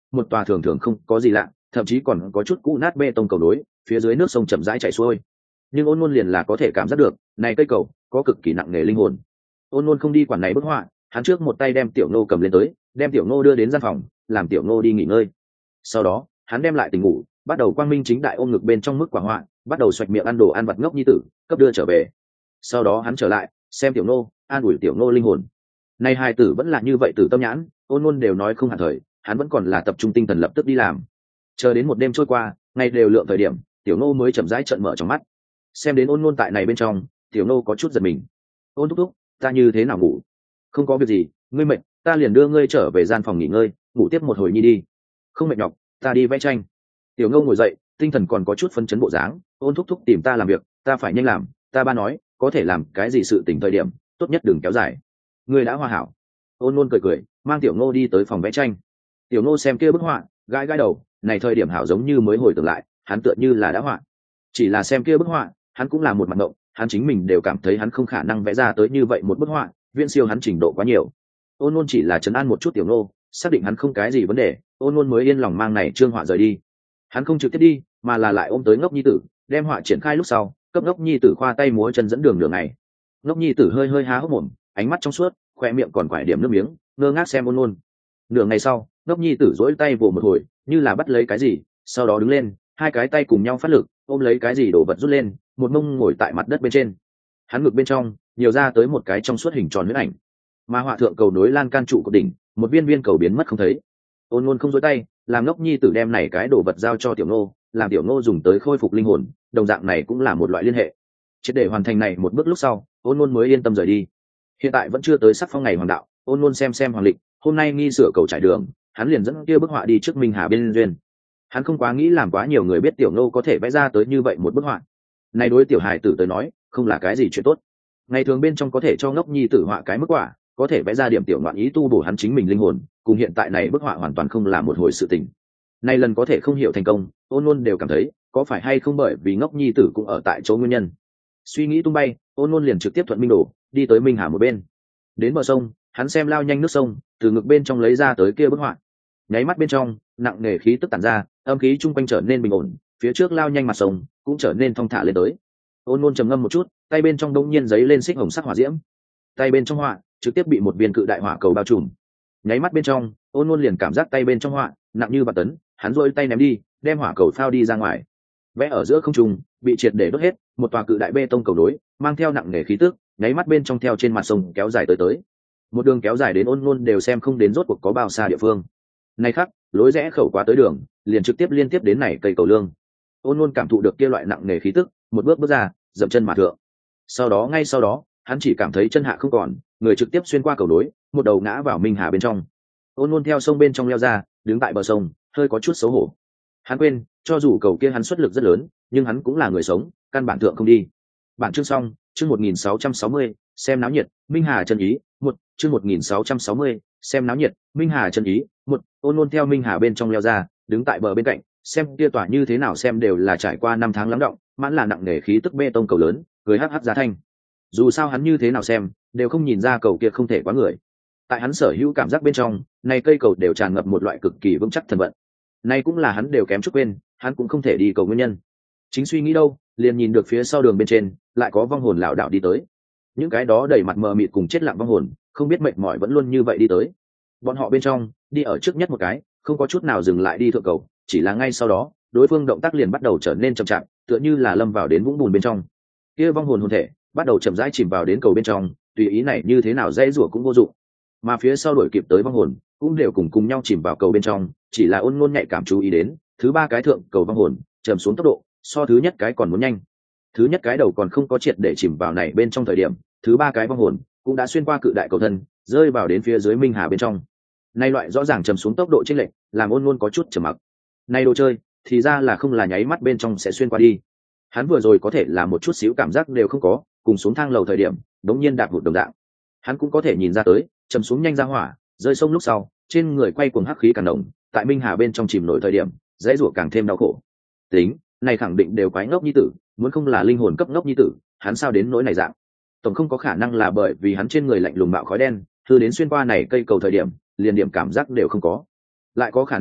một tòa thường thường không có gì lạ, thậm chí còn có chút cũ nát bê tông cầu nối, phía dưới nước sông chậm rãi chảy xuôi. Nhưng ôn ngôn liền là có thể cảm giác được, này cây cầu có cực kỳ nặng nề linh hồn. Ôn ngôn không đi quản này bức họa, hắn trước một tay đem tiểu nô cầm lên tới, đem tiểu nô đưa đến gian phòng, làm tiểu nô đi nghỉ ngơi. Sau đó hắn đem lại tỉnh ngủ, bắt đầu quang minh chính đại ôm ngực bên trong mức quả họa, bắt đầu xoạch miệng ăn đồ ăn vặt ngốc nhi tử, cấp đưa trở về. Sau đó hắn trở lại xem tiểu nô, an ủi tiểu nô linh hồn. Nay hai tử vẫn là như vậy tử tâm nhãn, ôn ngôn đều nói không hẳn thời, hắn vẫn còn là tập trung tinh thần lập tức đi làm. Chờ đến một đêm trôi qua, ngày đều lượng thời điểm, tiểu nô mới chậm rãi trợn mở trong mắt. Xem đến ôn ngôn tại này bên trong, tiểu nô có chút giật mình. Ôn thúc thúc, ta như thế nào ngủ? Không có việc gì, ngươi mệt, ta liền đưa ngươi trở về gian phòng nghỉ ngơi, ngủ tiếp một hồi nhi đi. Không mệt nhọc, ta đi vẽ tranh. Tiểu ngô ngồi dậy, tinh thần còn có chút phấn chấn bộ dáng. Ôn thúc thúc tìm ta làm việc, ta phải nhanh làm, ta ba nói có thể làm cái gì sự tỉnh thời điểm tốt nhất đừng kéo dài. Ngươi đã hòa hảo. Ôn nôn cười cười, mang tiểu ngô đi tới phòng vẽ tranh. Tiểu ngô xem kia bức họa, gãi gãi đầu, này thời điểm hảo giống như mới hồi tưởng lại, hắn tựa như là đã họa. Chỉ là xem kia bức họa, hắn cũng là một mặt ngộng, hắn chính mình đều cảm thấy hắn không khả năng vẽ ra tới như vậy một bức họa, viễn siêu hắn trình độ quá nhiều. Ôn nôn chỉ là trấn an một chút tiểu ngô, xác định hắn không cái gì vấn đề, ôn nôn mới yên lòng mang này trương họa rời đi. Hắn không trực tiếp đi, mà là lại ôm tới ngốc nhi tử, đem họa triển khai lúc sau, cấp ngốc nhi tử khoa tay múa chân dẫn đường đường này. Ngốc nhi tử hơi hơi há hốc mồm, ánh mắt trong suốt, khoe miệng còn quải điểm nước miếng, ngơ ngác xem ôn nôn. Nửa ngày sau, ngốc nhi tử dỗi tay vồ một hồi, như là bắt lấy cái gì, sau đó đứng lên, hai cái tay cùng nhau phát lực, ôm lấy cái gì đổ vật rút lên, một mông ngồi tại mặt đất bên trên. Hắn ngực bên trong nhiều ra tới một cái trong suốt hình tròn huyết ảnh, mà họa thượng cầu nối lan can trụ của đỉnh, một viên viên cầu biến mất không thấy. Ôn nôn không dối tay, làm ngốc nhi tử đem này cái đồ vật giao cho tiểu nô, làm tiểu nô dùng tới khôi phục linh hồn, đồng dạng này cũng là một loại liên hệ. Chỉ để hoàn thành này một bước lúc sau, ôn nôn mới yên tâm rời đi. Hiện tại vẫn chưa tới sắc phong ngày hoàng đạo, ôn nôn xem xem hoàng lịch, hôm nay nghi sửa cầu trải đường, hắn liền dẫn kia bức họa đi trước Minh Hà bên duyên. Hắn không quá nghĩ làm quá nhiều người biết tiểu nô có thể vẽ ra tới như vậy một bức họa. Này đối tiểu hài tử tới nói, không là cái gì chuyện tốt. Ngày thường bên trong có thể cho ngốc nhi tử họa cái mức quả, có thể vẽ ra điểm tiểu ngoạn ý tu bổ hắn chính mình linh hồn, cùng hiện tại này bức họa hoàn toàn không là một hồi sự tình. Nay lần có thể không hiểu thành công, ôn nôn đều cảm thấy có phải hay không bởi vì ngốc nhi tử cũng ở tại chỗ nguyên nhân. Suy nghĩ tung bay, ôn nôn liền trực tiếp thuận minh đổ đi tới Minh Hà một bên. Đến bờ sông, hắn xem lao nhanh nước sông, từ ngực bên trong lấy ra tới kia bức họa. Nháy mắt bên trong, nặng nề khí tức tản ra, âm khí chung quanh trở nên bình ổn, phía trước lao nhanh mặt sông cũng trở nên thong thả lên tới. Ôn nôn trầm ngâm một chút, tay bên trong đông nhiên giấy lên xích hồng sắc hỏa diễm. Tay bên trong họa trực tiếp bị một viên cự đại hỏa cầu bao trùm. Nháy mắt bên trong, ôn nôn liền cảm giác tay bên trong họa nặng như bạt tấn, hắn rôi tay ném đi, đem hỏa cầu phao đi ra ngoài. Vẽ ở giữa không trung bị triệt để đốt hết, một tòa cự đại bê tông cầu nối mang theo nặng nề khí tức, nháy mắt bên trong theo trên mặt sông kéo dài tới tới, một đường kéo dài đến ôn nôn đều xem không đến rốt cuộc có bao xa địa phương. Này khắc, lối rẽ khẩu quá tới đường, liền trực tiếp liên tiếp đến này cây cầu lương. Ôn nôn cảm thụ được kia loại nặng nề khí tức, một bước bước ra, dậm chân mà thượng. Sau đó ngay sau đó, hắn chỉ cảm thấy chân hạ không còn, người trực tiếp xuyên qua cầu nối, một đầu ngã vào Minh Hà bên trong. Ôn nôn theo sông bên trong leo ra, đứng tại bờ sông, hơi có chút xấu hổ. Hắn quên, cho dù cầu kia hắn xuất lực rất lớn, nhưng hắn cũng là người sống, căn bản thượng không đi. Bản chương xong, chương một nghìn sáu trăm sáu mươi, xem náo nhiệt, Minh Hà chân ý, một, chương một nghìn sáu trăm sáu mươi, xem náo nhiệt, Minh Hà chân ý, một. Ôn nôn theo Minh Hà bên trong leo ra, đứng tại bờ bên cạnh, xem kia tỏa như thế nào xem đều là trải qua năm tháng lắng động, mãn là nặng nề khí tức bê tông cầu lớn, cười hắc hắc giá thanh. Dù sao hắn như thế nào xem, đều không nhìn ra cầu kia không thể quá người. Tại hắn sở hữu cảm giác bên trong, này cây cầu đều tràn ngập một loại cực kỳ vững chắc thần vận. Này cũng là hắn đều kém chút quên, hắn cũng không thể đi cầu nguyên nhân. Chính suy nghĩ đâu, liền nhìn được phía sau đường bên trên, lại có vong hồn lão đạo đi tới. Những cái đó đầy mặt mờ mịt cùng chết lặng vong hồn, không biết mệt mỏi vẫn luôn như vậy đi tới. Bọn họ bên trong, đi ở trước nhất một cái, không có chút nào dừng lại đi thượng cầu, chỉ là ngay sau đó, đối phương động tác liền bắt đầu trở nên chậm chạp, tựa như là lâm vào đến vũng bùn bên trong. Kia vong hồn hồn thể bắt đầu chậm rãi chìm vào đến cầu bên trong, tùy ý này như thế nào dễ rủa cũng vô dụng. Mà phía sau đuổi kịp tới vong hồn, cũng đều cùng cùng nhau chìm vào cầu bên trong, chỉ là ôn ngôn nhạy cảm chú ý đến, thứ ba cái thượng cầu vong hồn chầm xuống tốc độ, so thứ nhất cái còn muốn nhanh. Thứ nhất cái đầu còn không có triệt để chìm vào này bên trong thời điểm, thứ ba cái vong hồn cũng đã xuyên qua cự đại cầu thân, rơi vào đến phía dưới Minh Hà bên trong. Nay loại rõ ràng chầm xuống tốc độ chênh lệch, làm ôn ngôn có chút trầm mặc. Này đồ chơi, thì ra là không là nháy mắt bên trong sẽ xuyên qua đi. Hắn vừa rồi có thể là một chút xíu cảm giác đều không có, cùng xuống thang lầu thời điểm, đống nhiên đạp vụt đồng dạng. Hắn cũng có thể nhìn ra tới, chầm xuống nhanh ra hỏa, rơi sông lúc sau, trên người quay cuồng hắc khí càng động, tại Minh Hà bên trong chìm nổi thời điểm, dễ rủa càng thêm đau khổ. Tính, này khẳng định đều quái ngốc nhi tử, muốn không là linh hồn cấp ngốc nhi tử, hắn sao đến nỗi này dạng? Tổng không có khả năng là bởi vì hắn trên người lạnh lùng bạo khói đen, thư đến xuyên qua này cây cầu thời điểm, liền điểm cảm giác đều không có. Lại có khả năng,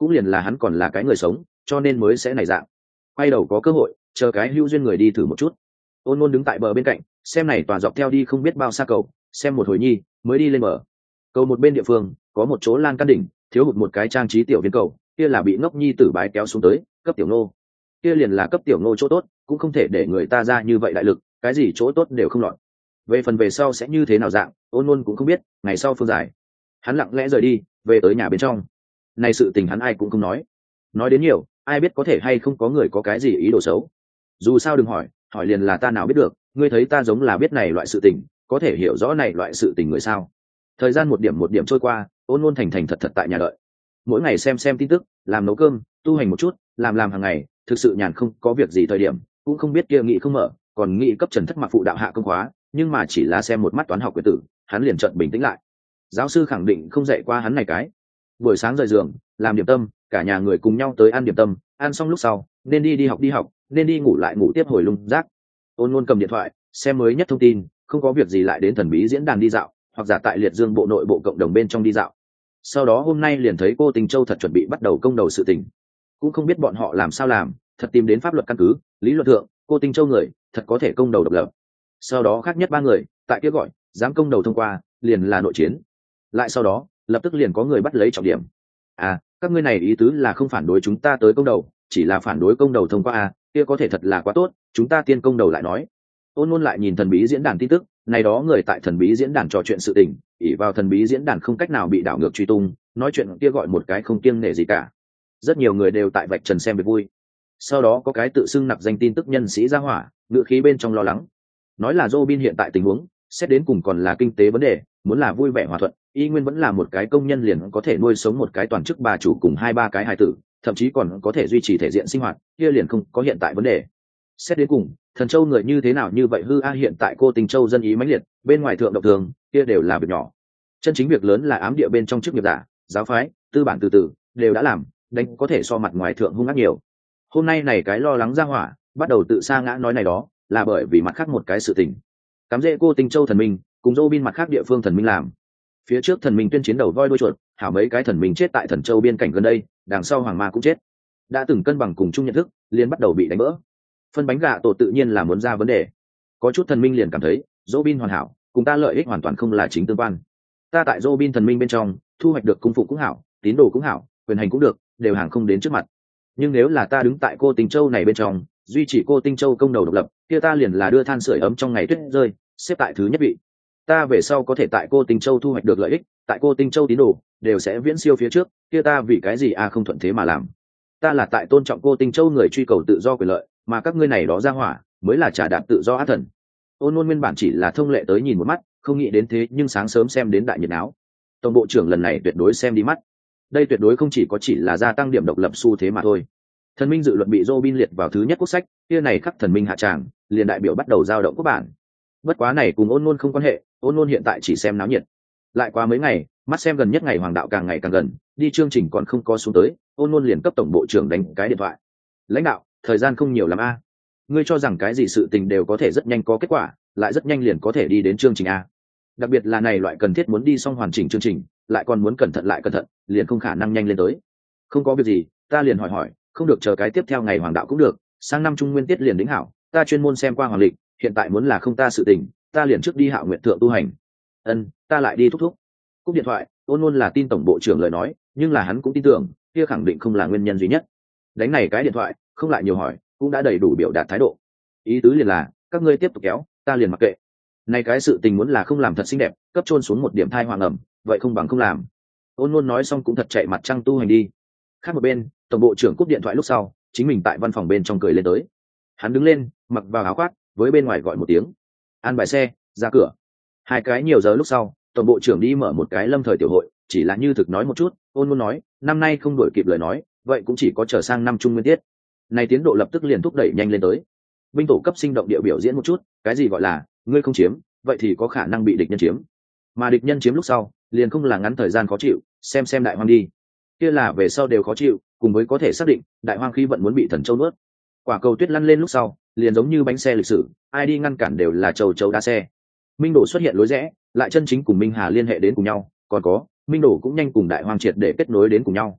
cũng liền là hắn còn là cái người sống cho nên mới sẽ này dạng. Quay đầu có cơ hội chờ cái hữu duyên người đi thử một chút. Ôn Nôn đứng tại bờ bên cạnh xem này tòa dọc theo đi không biết bao xa cầu, xem một hồi nhi mới đi lên bờ. Cầu một bên địa phương có một chỗ lan căn đỉnh, thiếu hụt một cái trang trí tiểu viên cầu, kia là bị ngốc nhi tử bái kéo xuống tới cấp tiểu nô, kia liền là cấp tiểu nô chỗ tốt, cũng không thể để người ta ra như vậy đại lực, cái gì chỗ tốt đều không lọt. Về phần về sau sẽ như thế nào dạng, Ôn Nôn cũng không biết. Ngày sau phương giải, hắn lặng lẽ rời đi về tới nhà bên trong. Này sự tình hắn ai cũng không nói, nói đến nhiều ai biết có thể hay không có người có cái gì ý đồ xấu. Dù sao đừng hỏi, hỏi liền là ta nào biết được, ngươi thấy ta giống là biết này loại sự tình, có thể hiểu rõ này loại sự tình người sao. Thời gian một điểm một điểm trôi qua, Ôn Nôn thành thành thật thật tại nhà đợi, mỗi ngày xem xem tin tức, làm nấu cơm, tu hành một chút, làm làm hàng ngày, thực sự nhàn không có việc gì thời điểm cũng không biết kia nghị không mở, còn nghị cấp Trần Thất Mặc phụ đạo hạ công khóa, nhưng mà chỉ là xem một mắt toán học quyển tử, hắn liền chợt bình tĩnh lại. Giáo sư khẳng định không dạy qua hắn này cái. Buổi sáng rời giường làm điểm tâm, cả nhà người cùng nhau tới ăn điểm tâm, ăn xong lúc sau nên đi đi học đi học, nên đi ngủ lại ngủ tiếp hồi lung rác. Ôn Nôn cầm điện thoại xem mới nhất thông tin, không có việc gì lại đến thần bí diễn đàn đi dạo, hoặc giả tại liệt dương bộ nội bộ cộng đồng bên trong đi dạo. Sau đó hôm nay liền thấy cô Tình Châu thật chuẩn bị bắt đầu công đầu sự tình, cũng không biết bọn họ làm sao làm, thật tìm đến pháp luật căn cứ, lý luận thượng cô Tình Châu người thật có thể công đầu độc lập. Sau đó khác nhất ba người tại kia gọi dám công đầu thông qua liền là nội chiến, lại sau đó lập tức liền có người bắt lấy trọng điểm. À, các ngươi này ý tứ là không phản đối chúng ta tới công đầu, chỉ là phản đối công đầu thông qua à, kia có thể thật là quá tốt, chúng ta tiên công đầu lại nói. Ôn Nôn lại nhìn thần bí diễn đàn tin tức, này đó người tại thần bí diễn đàn trò chuyện sự tình, ỷ vào thần bí diễn đàn không cách nào bị đảo ngược truy tung, nói chuyện kia gọi một cái không kiêng nể gì cả. Rất nhiều người đều tại vạch trần xem việc vui. Sau đó có cái tự xưng nặc danh tin tức nhân sĩ ra hỏa, ngữ khí bên trong lo lắng, nói là Robin hiện tại tình huống, xét đến cùng còn là kinh tế vấn đề, muốn là vui vẻ hòa thuận, y nguyên vẫn là một cái công nhân liền có thể nuôi sống một cái toàn chức bà chủ cùng hai ba cái hài tử, thậm chí còn có thể duy trì thể diện sinh hoạt, kia liền không có hiện tại vấn đề. Xét đến cùng, Thần Châu người như thế nào như vậy hư a, hiện tại cô Tình Châu dân ý mãnh liệt, bên ngoài thượng động thường, kia đều là việc nhỏ. Chân chính việc lớn là ám địa bên trong chức nghiệp giả, giáo phái, tư bản từ từ đều đã làm, đánh có thể so mặt ngoài thượng hung ác nhiều. Hôm nay này cái lo lắng ra hỏa, bắt đầu tự sa ngã nói này đó, là bởi vì mặt khác một cái sự tình. Cắm rễ cô Tình Châu thần minh, cùng Robin mặt khác địa phương thần minh làm. Phía trước thần minh tuyên chiến đầu voi đuôi chuột, hảo mấy cái thần minh chết tại Thần Châu biên cảnh gần đây, đằng sau hoàng ma cũng chết. Đã từng cân bằng cùng chung nhận thức, liền bắt đầu bị đánh vỡ. Phân bánh gà tổ tự nhiên là muốn ra vấn đề. Có chút thần minh liền cảm thấy Robin hoàn hảo, cùng ta lợi ích hoàn toàn không là chính tương quan. Ta tại Robin thần minh bên trong thu hoạch được cung phụ cũng hảo, tín đồ cũng hảo, quyền hành cũng được, đều hàng không đến trước mặt. Nhưng nếu là ta đứng tại cô Tình Châu này bên trong, duy trì cô Tình Châu công đầu độc lập, kia ta liền là đưa than sưởi ấm trong ngày tuyết rơi, xếp tại thứ nhất vị. Ta về sau có thể tại cô Tình Châu thu hoạch được lợi ích, tại cô Tình Châu tín đồ đều sẽ viễn siêu phía trước, kia ta vì cái gì a không thuận thế mà làm. Ta là tại tôn trọng cô Tình Châu người truy cầu tự do quyền lợi, mà các ngươi này đó ra hỏa mới là trả đạp tự do ác thần. Ôn Nôn nguyên bản chỉ là thông lệ tới nhìn một mắt, không nghĩ đến thế nhưng sáng sớm xem đến đại nhiệt áo. Tổng bộ trưởng lần này tuyệt đối xem đi mắt. Đây tuyệt đối không chỉ có chỉ là gia tăng điểm độc lập xu thế mà thôi. Thần minh dự luận bị Robin liệt vào thứ nhất quốc sách, kia này khắc thần minh hạ tràng, liền đại biểu bắt đầu giao động quốc bản. Bất quá này cùng Ôn Nôn không quan hệ, Ôn Nôn hiện tại chỉ xem náo nhiệt. Lại qua mấy ngày, mắt xem gần nhất ngày hoàng đạo càng ngày càng gần, đi chương trình còn không có xuống tới, Ôn Nôn liền cấp tổng bộ trưởng đánh cái điện thoại. Lãnh đạo, thời gian không nhiều lắm a. Ngươi cho rằng cái gì sự tình đều có thể rất nhanh có kết quả, lại rất nhanh liền có thể đi đến chương trình a. Đặc biệt là này loại cần thiết muốn đi xong hoàn chỉnh chương trình, lại còn muốn cẩn thận lại cẩn thận, liền không khả năng nhanh lên tới. Không có việc gì, ta liền hỏi hỏi, không được chờ cái tiếp theo ngày hoàng đạo cũng được, sang năm trung nguyên tiết liền đính hảo, ta chuyên môn xem qua hoàng lịch, hiện tại muốn là không ta sự tình, ta liền trước đi Hạo Nguyện thượng tu hành. Ân, ta lại đi thúc thúc. Cúp điện thoại, Ôn Nôn là tin tổng bộ trưởng lời nói, nhưng là hắn cũng tin tưởng, kia khẳng định không là nguyên nhân duy nhất. Đánh này cái điện thoại, không lại nhiều hỏi, cũng đã đầy đủ biểu đạt thái độ. Ý tứ liền là, các ngươi tiếp tục kéo, ta liền mặc kệ. Này cái sự tình muốn là không làm thật xinh đẹp, cấp chôn xuống một điểm thai hoàng ẩm, vậy không bằng không làm. Ôn Nôn nói xong cũng thật chạy mặt trăng tu hành đi. Khác một bên, tổng bộ trưởng cúp điện thoại lúc sau, chính mình tại văn phòng bên trong cười lên tới. Hắn đứng lên, mặc vào áo khoác, với bên ngoài gọi một tiếng, an bài xe, ra cửa. Hai cái nhiều giờ lúc sau, tổng bộ trưởng đi mở một cái lâm thời tiểu hội, chỉ là như thực nói một chút. Ôn Nôn nói, năm nay không đổi kịp lời nói, vậy cũng chỉ có chờ sang năm trung nguyên tiết. Này tiến độ lập tức liền thúc đẩy nhanh lên tới. Binh tổ cấp sinh động địa biểu diễn một chút, cái gì gọi là ngươi không chiếm, vậy thì có khả năng bị địch nhân chiếm. Mà địch nhân chiếm lúc sau, liền không là ngắn thời gian khó chịu, xem xem đại hoang đi. Kia là về sau đều khó chịu, cùng với có thể xác định, đại hoang khí vận muốn bị Thần Châu nuốt. Quả cầu tuyết lăn lên lúc sau, liền giống như bánh xe lịch sử, ai đi ngăn cản đều là châu châu đa xe. Minh Đổ xuất hiện lối rẽ, lại chân chính cùng Minh Hà liên hệ đến cùng nhau, còn có, Minh Đổ cũng nhanh cùng đại hoang triệt để kết nối đến cùng nhau.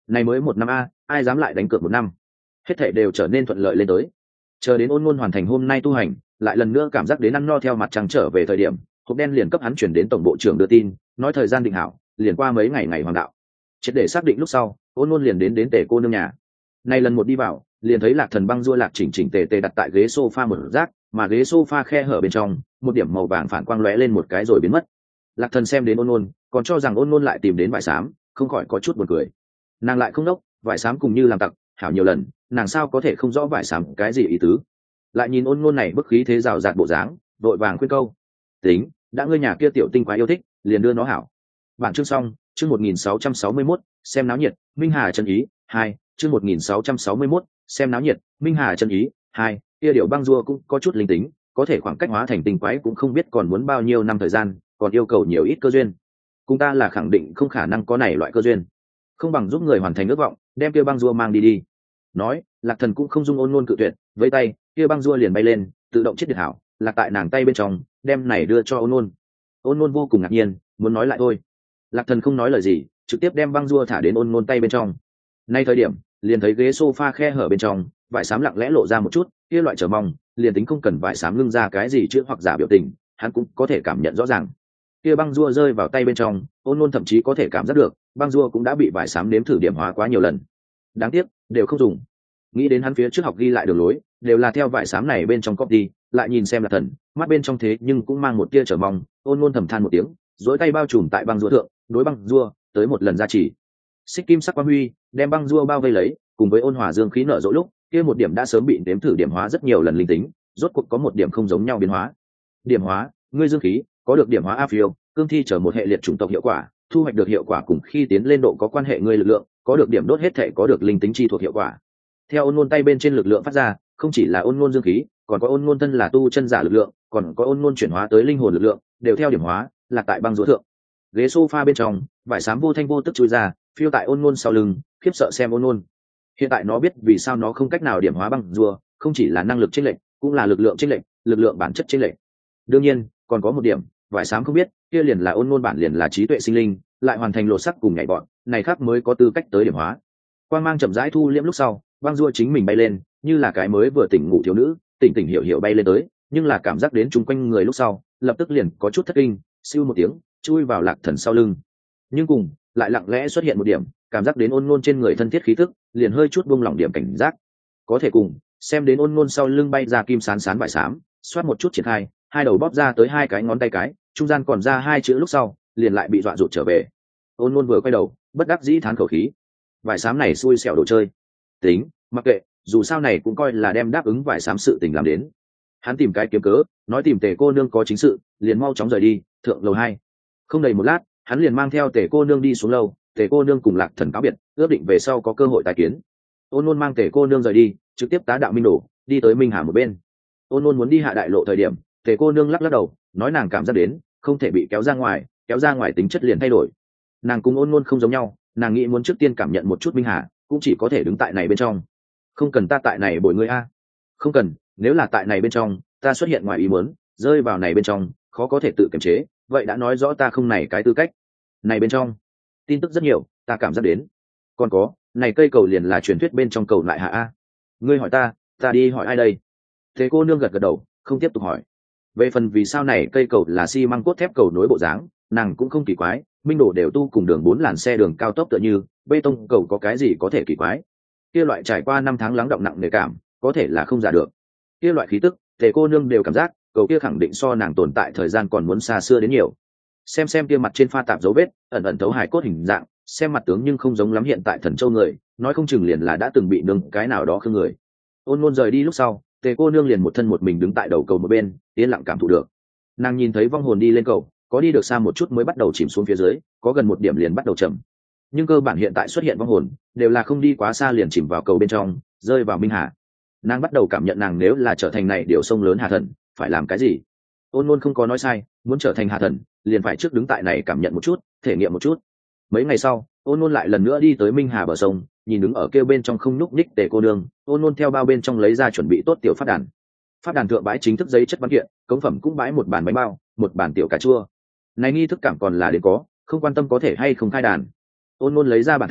Này mới một năm a, ai dám lại đánh cược một năm. Hết thảy đều trở nên thuận lợi lên tới. Chờ đến Ôn Ngôn hoàn thành hôm nay tu hành, lại lần nữa cảm giác đến ăn no theo mặt trăng trở về thời điểm, hộp đen liền cấp hắn chuyển đến tổng bộ trưởng đưa tin, nói thời gian định hảo, liền qua mấy ngày ngày hoàng đạo. Triệt để xác định lúc sau, Ôn Ngôn liền đến đến Tề cô nương nhà. Này lần một đi vào, liền thấy Lạc Thần băng rua lạc chỉnh chỉnh tề tề đặt tại ghế sofa một rác, mà ghế sofa khe hở bên trong, một điểm màu vàng phản quang lóe lên một cái rồi biến mất. Lạc Thần xem đến Ôn Ngôn, còn cho rằng Ôn Ngôn lại tìm đến vải xám, không khỏi có chút buồn cười. Nàng lại không đốc, vải xám cùng như làm tặc, hảo nhiều lần, nàng sao có thể không rõ vải xám cái gì ý tứ. Lại nhìn Ôn Ngôn này bức khí thế rào rạt bộ dáng, vội vàng khuyên câu: "Tính, đã ngươi nhà kia tiểu tinh quái yêu thích, liền đưa nó hảo." Bản chương xong, chương một nghìn sáu trăm sáu mươi mốt, xem náo nhiệt, Minh Hà chân ý, hai, chương một nghìn sáu trăm sáu mươi mốt, xem náo nhiệt, Minh Hà chân ý, hai, kia điệu băng rùa cũng có chút linh tính, có thể khoảng cách hóa thành tinh quái cũng không biết còn muốn bao nhiêu năm thời gian, còn yêu cầu nhiều ít cơ duyên. Cùng ta là khẳng định không khả năng có này loại cơ duyên. Không bằng giúp người hoàn thành ước vọng, đem kia băng rùa mang đi đi. Nói, Lạc Thần cũng không dung Ôn Ngôn cự tuyệt, với tay, kia băng rùa liền bay lên, tự động chết điệt hảo, lạc tại nàng tay bên trong, đem này đưa cho Ôn Ngôn. Ôn Ngôn vô cùng ngạc nhiên, muốn nói lại thôi. Lạc Thần không nói lời gì, trực tiếp đem băng rùa thả đến Ôn Ngôn tay bên trong. Nay thời điểm, liền thấy ghế sofa khe hở bên trong, vải xám lặng lẽ lộ ra một chút, kia loại chờ mong, liền tính không cần vải xám ngưng ra cái gì chữ hoặc giả biểu tình, hắn cũng có thể cảm nhận rõ ràng. Kia băng rùa rơi vào tay bên trong, Ôn Ngôn thậm chí có thể cảm giác được, băng rùa cũng đã bị vải xám nếm thử điểm hóa quá nhiều lần. Đáng tiếc, đều không dùng. Nghĩ đến hắn phía trước học ghi lại đường lối, đều là theo vải xám này bên trong copy, lại nhìn xem là Thần, mắt bên trong thế nhưng cũng mang một tia chờ mong, Ôn Ngôn thầm than một tiếng, duỗi tay bao trùm tại băng rùa thượng, đối băng rùa tới một lần ra chỉ. Xích kim sắc quang huy, đem băng rùa bao vây lấy, cùng với ôn hòa dương khí nở rộ lúc, kia một điểm đã sớm bị nếm thử điểm hóa rất nhiều lần linh tính, rốt cuộc có một điểm không giống nhau biến hóa. Điểm hóa, ngươi dương khí, có được điểm hóa áp phiêu, cương thi trở một hệ liệt chủng tộc hiệu quả, thu hoạch được hiệu quả cùng khi tiến lên độ có quan hệ ngươi lực lượng, có được điểm đốt hết thể có được linh tính chi thuộc hiệu quả. Theo Ôn Ngôn tay bên trên lực lượng phát ra, không chỉ là Ôn Ngôn dương khí, còn có Ôn Ngôn thân là tu chân giả lực lượng, còn có Ôn Ngôn chuyển hóa tới linh hồn lực lượng, đều theo điểm hóa, là tại băng rùa thượng. Ghế sofa bên trong, vải xám vô thanh vô tức chui ra, phiêu tại Ôn Ngôn sau lưng, khiếp sợ xem Ôn Ngôn. Hiện tại nó biết vì sao nó không cách nào điểm hóa băng rùa, không chỉ là năng lực chênh lệch, cũng là lực lượng chênh lệch, lực lượng bản chất chênh lệch. Đương nhiên, còn có một điểm, vải xám không biết, kia liền là Ôn Ngôn bản liền là trí tuệ sinh linh, lại hoàn thành lột sắc cùng nhảy bọn, này khác mới có tư cách tới điểm hóa. Quang mang chậm rãi thu liễm lúc sau, băng rùa chính mình bay lên, như là cái mới vừa tỉnh ngủ thiếu nữ, tỉnh tỉnh hiểu hiểu bay lên tới, nhưng là cảm giác đến chung quanh người lúc sau, lập tức liền có chút thất kinh, siêu một tiếng, chui vào Lạc Thần sau lưng. Nhưng cùng, lại lặng lẽ xuất hiện một điểm, cảm giác đến Ôn Ngôn trên người thân thiết khí tức, liền hơi chút buông lỏng điểm cảnh giác. Có thể cùng, xem đến Ôn Ngôn sau lưng bay ra kim sán sán vải xám, xoát một chút triển khai, hai đầu bóp ra tới hai cái ngón tay cái, trung gian còn ra hai chữ lúc sau, liền lại bị dọa rụt trở về. Ôn Ngôn vừa quay đầu, bất đắc dĩ thán khẩu khí. Vải xám này xui xẻo đồ chơi. Tính, mặc kệ, dù sao này cũng coi là đem đáp ứng vải xám sự tình làm đến. Hắn tìm cái kiếm cớ, nói tìm Tề cô nương có chính sự, liền mau chóng rời đi, thượng lầu hai. Không đầy một lát, hắn liền mang theo Tề cô nương đi xuống lầu, Tề cô nương cùng Lạc Thần cáo biệt, ước định về sau có cơ hội tái kiến. Ôn Ngôn mang Tề cô nương rời đi, trực tiếp tá đạo Minh Đổ, đi tới Minh Hà một bên. Ôn Ngôn muốn đi hạ đại lộ thời điểm, Tề cô nương lắc lắc đầu, nói nàng cảm giác đến, không thể bị kéo ra ngoài, kéo ra ngoài tính chất liền thay đổi. Nàng cùng Ôn Ngôn không giống nhau, nàng nghĩ muốn trước tiên cảm nhận một chút Minh Hà, cũng chỉ có thể đứng tại này bên trong. Không cần ta tại này bồi ngươi a. Không cần, nếu là tại này bên trong, ta xuất hiện ngoài ý muốn, rơi vào này bên trong, khó có thể tự kiềm chế, vậy đã nói rõ ta không này cái tư cách. Này bên trong, tin tức rất nhiều, ta cảm giác đến. Còn có, này cây cầu liền là truyền thuyết bên trong cầu lại hạ a. Ngươi hỏi ta, ta đi hỏi ai đây? Thế cô nương gật gật đầu, không tiếp tục hỏi. Về phần vì sao này cây cầu là xi măng cốt thép cầu nối bộ dáng, nàng cũng không kỳ quái, Minh Đổ đều tu cùng đường bốn làn xe đường cao tốc tựa như, bê tông cầu có cái gì có thể kỳ quái. Kia loại trải qua năm tháng lắng động nặng nề cảm, có thể là không giả được. Kia loại khí tức, Tề cô nương đều cảm giác, cầu kia khẳng định so nàng tồn tại thời gian còn muốn xa xưa đến nhiều. Xem xem kia mặt trên pha tạp dấu vết, ẩn ẩn thấu hài cốt hình dạng, xem mặt tướng nhưng không giống lắm hiện tại Thần Châu người, nói không chừng liền là đã từng bị nương cái nào đó khương người. Ôn Ngôn rời đi lúc sau, Tề cô nương liền một thân một mình đứng tại đầu cầu một bên, yên lặng cảm thụ được. Nàng nhìn thấy vong hồn đi lên cầu, có đi được xa một chút mới bắt đầu chìm xuống phía dưới, có gần một điểm liền bắt đầu chậm. Nhưng cơ bản hiện tại xuất hiện vong hồn, đều là không đi quá xa liền chìm vào cầu bên trong, rơi vào Minh Hà. Nàng bắt đầu cảm nhận nàng nếu là trở thành này điều sông lớn Hà Thần, phải làm cái gì? Ôn Ngôn không có nói sai, muốn trở thành Hà Thần, liền phải trước đứng tại này cảm nhận một chút, thể nghiệm một chút. Mấy ngày sau, Ôn Ngôn lại lần nữa đi tới Minh Hà bờ sông, nhìn đứng ở kêu bên trong không nhúc nhích Tề cô nương, Ôn Ngôn theo bao bên trong lấy ra chuẩn bị tốt tiểu phát đàn. Phát đàn thượng bãi chính thức giấy chất văn kiện, cống phẩm cũng bãi một bàn bánh bao, một bàn tiểu cà chua. Này nghi thức cảm còn là đến có, không quan tâm có thể hay không khai đàn. Ôn Ngôn lấy ra bản thảo,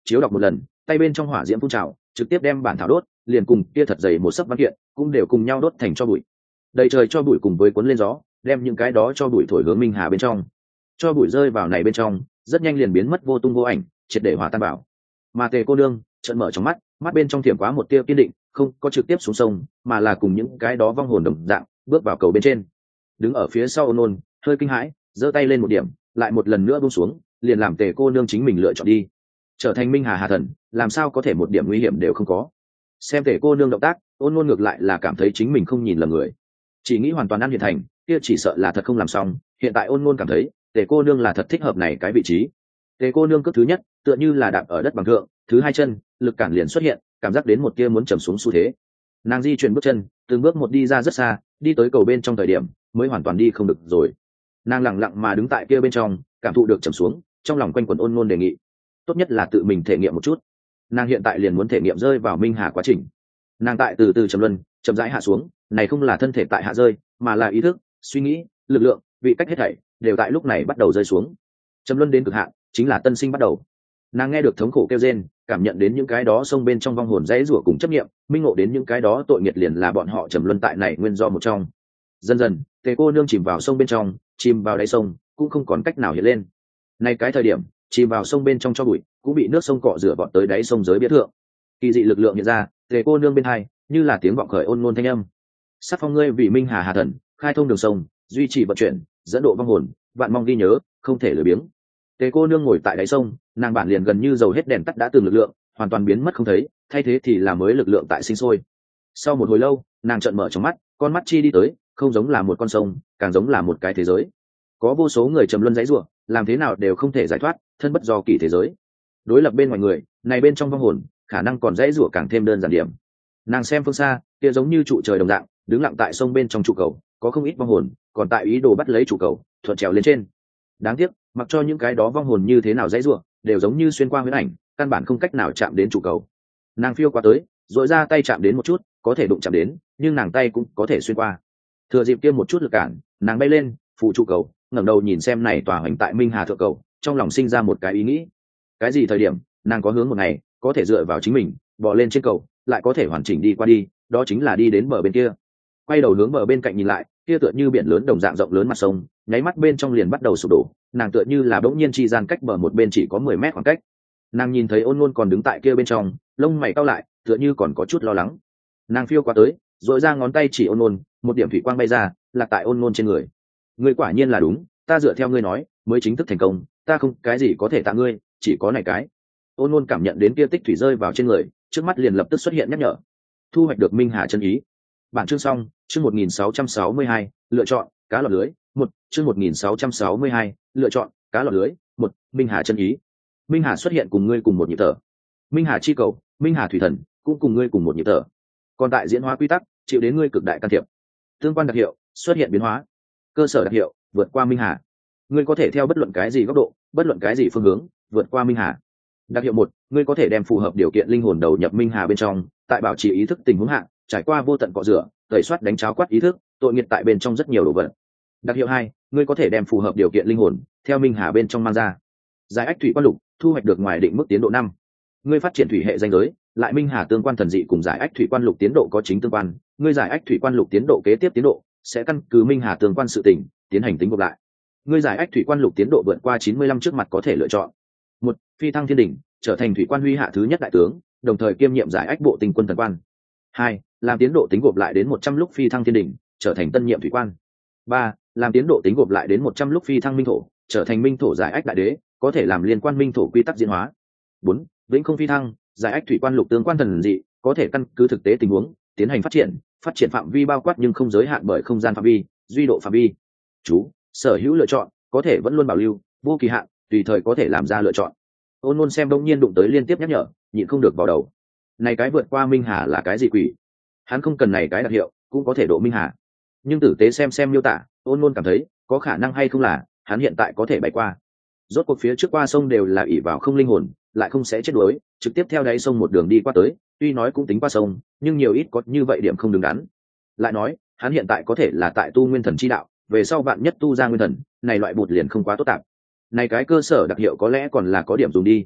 chiếu đọc một lần, tay bên trong hỏa diễm phun trào, trực tiếp đem bản thảo đốt, liền cùng kia thật dày một sấp văn kiện cũng đều cùng nhau đốt thành cho bụi. Đầy trời cho bụi cùng với cuốn lên gió, đem những cái đó cho bụi thổi hướng minh hà bên trong. Cho bụi rơi vào này bên trong, rất nhanh liền biến mất vô tung vô ảnh, triệt để hòa tan bảo. Mà Tề cô nương trợn mở trong mắt, mắt bên trong thiểm quá một tia kiên định, không có trực tiếp xuống sông, mà là cùng những cái đó vong hồn đồng dạng bước vào cầu bên trên. Đứng ở phía sau Ôn Ôn, hơi kinh hãi, giơ tay lên một điểm, lại một lần nữa buông xuống, liền làm Tề cô nương chính mình lựa chọn đi, trở thành minh hà hà thần, làm sao có thể một điểm nguy hiểm đều không có. Xem Tề cô nương động tác, Ôn Ôn ngược lại là cảm thấy chính mình không nhìn lầm người, chỉ nghĩ hoàn toàn ăn hiện thành, kia chỉ sợ là thật không làm xong. Hiện tại Ôn Ôn cảm thấy Tề cô nương là thật thích hợp này cái vị trí. Tề cô nương cước thứ nhất tựa như là đạp ở đất bằng thượng, thứ hai chân lực cản liền xuất hiện, cảm giác đến một tia muốn trầm xuống xu thế. Nàng di chuyển bước chân, từng bước một đi ra rất xa, đi tới cầu bên trong thời điểm mới hoàn toàn đi không được rồi. Nàng lặng lặng mà đứng tại kia bên trong, cảm thụ được trầm xuống, trong lòng quanh quẩn Ôn Ôn đề nghị, tốt nhất là tự mình thể nghiệm một chút. Nàng hiện tại liền muốn thể nghiệm rơi vào minh hà quá trình. Nàng tại từ từ trầm luân, chậm rãi hạ xuống, này không là thân thể tại hạ rơi, mà là ý thức, suy nghĩ, lực lượng, vị cách hết thảy đều tại lúc này bắt đầu rơi xuống. Trầm luân đến cực hạn, chính là tân sinh bắt đầu. Nàng nghe được thống khổ kêu rên, cảm nhận đến những cái đó sông bên trong vong hồn dãy rủa cùng chấp niệm, minh ngộ đến những cái đó tội nghiệp liền là bọn họ trầm luân tại này nguyên do một trong. Dần dần, Tề cô nương chìm vào sông bên trong, chìm vào đáy sông, cũng không còn cách nào hiện lên. Này cái thời điểm, chìm vào sông bên trong cho bụi, cũng bị nước sông cọ rửa vọt tới đáy sông giới bia thượng. Kỳ dị lực lượng hiện ra, Tề cô nương bên hai, như là tiếng vọng khởi ôn ngôn thanh âm. Sắc phong ngươi vì minh hà hà thần, khai thông đường sông, duy trì vận chuyển, dẫn độ vong hồn, vạn mong ghi nhớ, không thể lười biếng. Tề cô nương ngồi tại đáy sông, nàng bản liền gần như dầu hết đèn tắt đã từng lực lượng hoàn toàn biến mất không thấy, thay thế thì là mới lực lượng tại sinh sôi. Sau một hồi lâu, nàng trợn mở trong mắt, con mắt chi đi tới, không giống là một con sông, càng giống là một cái thế giới. Có vô số người trầm luân dãy rủa, làm thế nào đều không thể giải thoát, thân bất do kỳ thế giới. Đối lập bên ngoài người, này bên trong vong hồn, khả năng còn dãy rủa càng thêm đơn giản điểm. Nàng xem phương xa, kia giống như trụ trời đồng dạng, đứng lặng tại sông bên trong trụ cầu, có không ít vong hồn, còn tại ý đồ bắt lấy trụ cầu, thuận trèo lên trên. Đáng tiếc, mặc cho những cái đó vong hồn như thế nào dãy rủa, đều giống như xuyên qua huyễn ảnh, căn bản không cách nào chạm đến trụ cầu. Nàng phiêu qua tới, dội ra tay chạm đến một chút, có thể đụng chạm đến, nhưng nàng tay cũng có thể xuyên qua. Thừa dịp kia một chút lực cản, nàng bay lên, phụ trụ cầu, ngẩng đầu nhìn xem này tòa hoành tại minh hà thượng cầu, trong lòng sinh ra một cái ý nghĩ. Cái gì thời điểm nàng có hướng một ngày có thể dựa vào chính mình bò lên trên cầu, lại có thể hoàn chỉnh đi qua đi, đó chính là đi đến bờ bên kia. Quay đầu hướng bờ bên cạnh nhìn lại, kia tựa như biển lớn đồng dạng rộng lớn mặt sông, nháy mắt bên trong liền bắt đầu sụp đổ. Nàng tựa như là bỗng nhiên chi gian cách bờ một bên chỉ có mười mét khoảng cách. Nàng nhìn thấy Ôn Ngôn còn đứng tại kia bên trong, lông mày cau lại, tựa như còn có chút lo lắng. Nàng phiêu qua tới, dội ra ngón tay chỉ Ôn Ngôn, một điểm thủy quang bay ra, lạc tại Ôn Ngôn trên người. Ngươi quả nhiên là đúng, ta dựa theo ngươi nói mới chính thức thành công, ta không cái gì có thể tạ ngươi, chỉ có này cái. Ôn Ngôn cảm nhận đến kia tích thủy rơi vào trên người, trước mắt liền lập tức xuất hiện nhắc nhở. Thu hoạch được minh hà chân ý. Bản chương xong, chương một nghìn sáu trăm sáu mươi hai, lựa chọn cá lọt lưới. Một, chương một nghìn sáu trăm sáu mươi hai, lựa chọn cá lọt lưới. Một, minh hà chân ý. Minh hà xuất hiện cùng ngươi cùng một nhịp thở. Minh hà chi cầu, minh hà thủy thần cũng cùng ngươi cùng một nhịp thở. Còn tại diễn hóa quy tắc, chịu đến ngươi cực đại can thiệp. Tương quan đặc hiệu xuất hiện biến hóa. Cơ sở đặc hiệu vượt qua minh hà. Ngươi có thể theo bất luận cái gì góc độ, bất luận cái gì phương hướng vượt qua minh hà. Đặc hiệu một, ngươi có thể đem phù hợp điều kiện linh hồn đầu nhập minh hà bên trong, tại bảo trì ý thức tình huống hạ, trải qua vô tận cọ rửa, tẩy soát đánh cháo quát ý thức, tội nghiệt tại bên trong rất nhiều đồ vật. Đặc hiệu hai, ngươi có thể đem phù hợp điều kiện linh hồn theo minh hà bên trong mang ra. Giải ách thủy quan lục, thu hoạch được ngoài định mức tiến độ năm. Ngươi phát triển thủy hệ danh giới, lại minh hà tương quan thần dị cùng giải ách thủy quan lục tiến độ có chính tương quan, ngươi giải ách thủy quan lục tiến độ kế tiếp tiến độ sẽ căn cứ minh hà tương quan sự tình tiến hành tính gộp lại. Ngươi giải ách thủy quan lục tiến độ vượt qua chín mươi lăm trước mặt có thể lựa chọn. Một, phi thăng thiên đỉnh, trở thành thủy quan huy hạ thứ nhất đại tướng, đồng thời kiêm nhiệm giải ách bộ tinh quân thần quan. Hai, làm tiến độ tính gộp lại đến một trăm lúc phi thăng thiên đỉnh, trở thành tân nhiệm thủy quan. Ba, làm tiến độ tính gộp lại đến một trăm lúc phi thăng minh thổ, trở thành minh thổ giải ách đại đế, có thể làm liên quan minh thổ quy tắc diễn hóa. Bốn, vĩnh không phi thăng, giải ách thủy quan lục tương quan thần dị, có thể căn cứ thực tế tình huống tiến hành phát triển, phát triển phạm vi bao quát nhưng không giới hạn bởi không gian phạm vi, duy độ phạm vi. Chú, sở hữu lựa chọn có thể vẫn luôn bảo lưu, vô kỳ hạn, tùy thời có thể làm ra lựa chọn. Ôn Ngôn xem đông nhiên đụng tới liên tiếp nhắc nhở, nhịn không được vào đầu. Này cái vượt qua minh hà là cái gì quỷ? Hắn không cần này cái đặc hiệu, cũng có thể độ minh hà. Nhưng tử tế xem xem miêu tả, Ôn Ngôn cảm thấy có khả năng hay không là hắn hiện tại có thể bay qua. Rốt cuộc phía trước qua sông đều là ỷ vào không linh hồn, lại không sẽ chết đuối, trực tiếp theo đáy sông một đường đi qua tới, tuy nói cũng tính qua sông, nhưng nhiều ít có như vậy điểm không đứng đắn. Lại nói, hắn hiện tại có thể là tại tu nguyên thần chi đạo, về sau bạn nhất tu ra nguyên thần, này loại bụt liền không quá tốt tạp. Này cái cơ sở đặc hiệu có lẽ còn là có điểm dùng đi.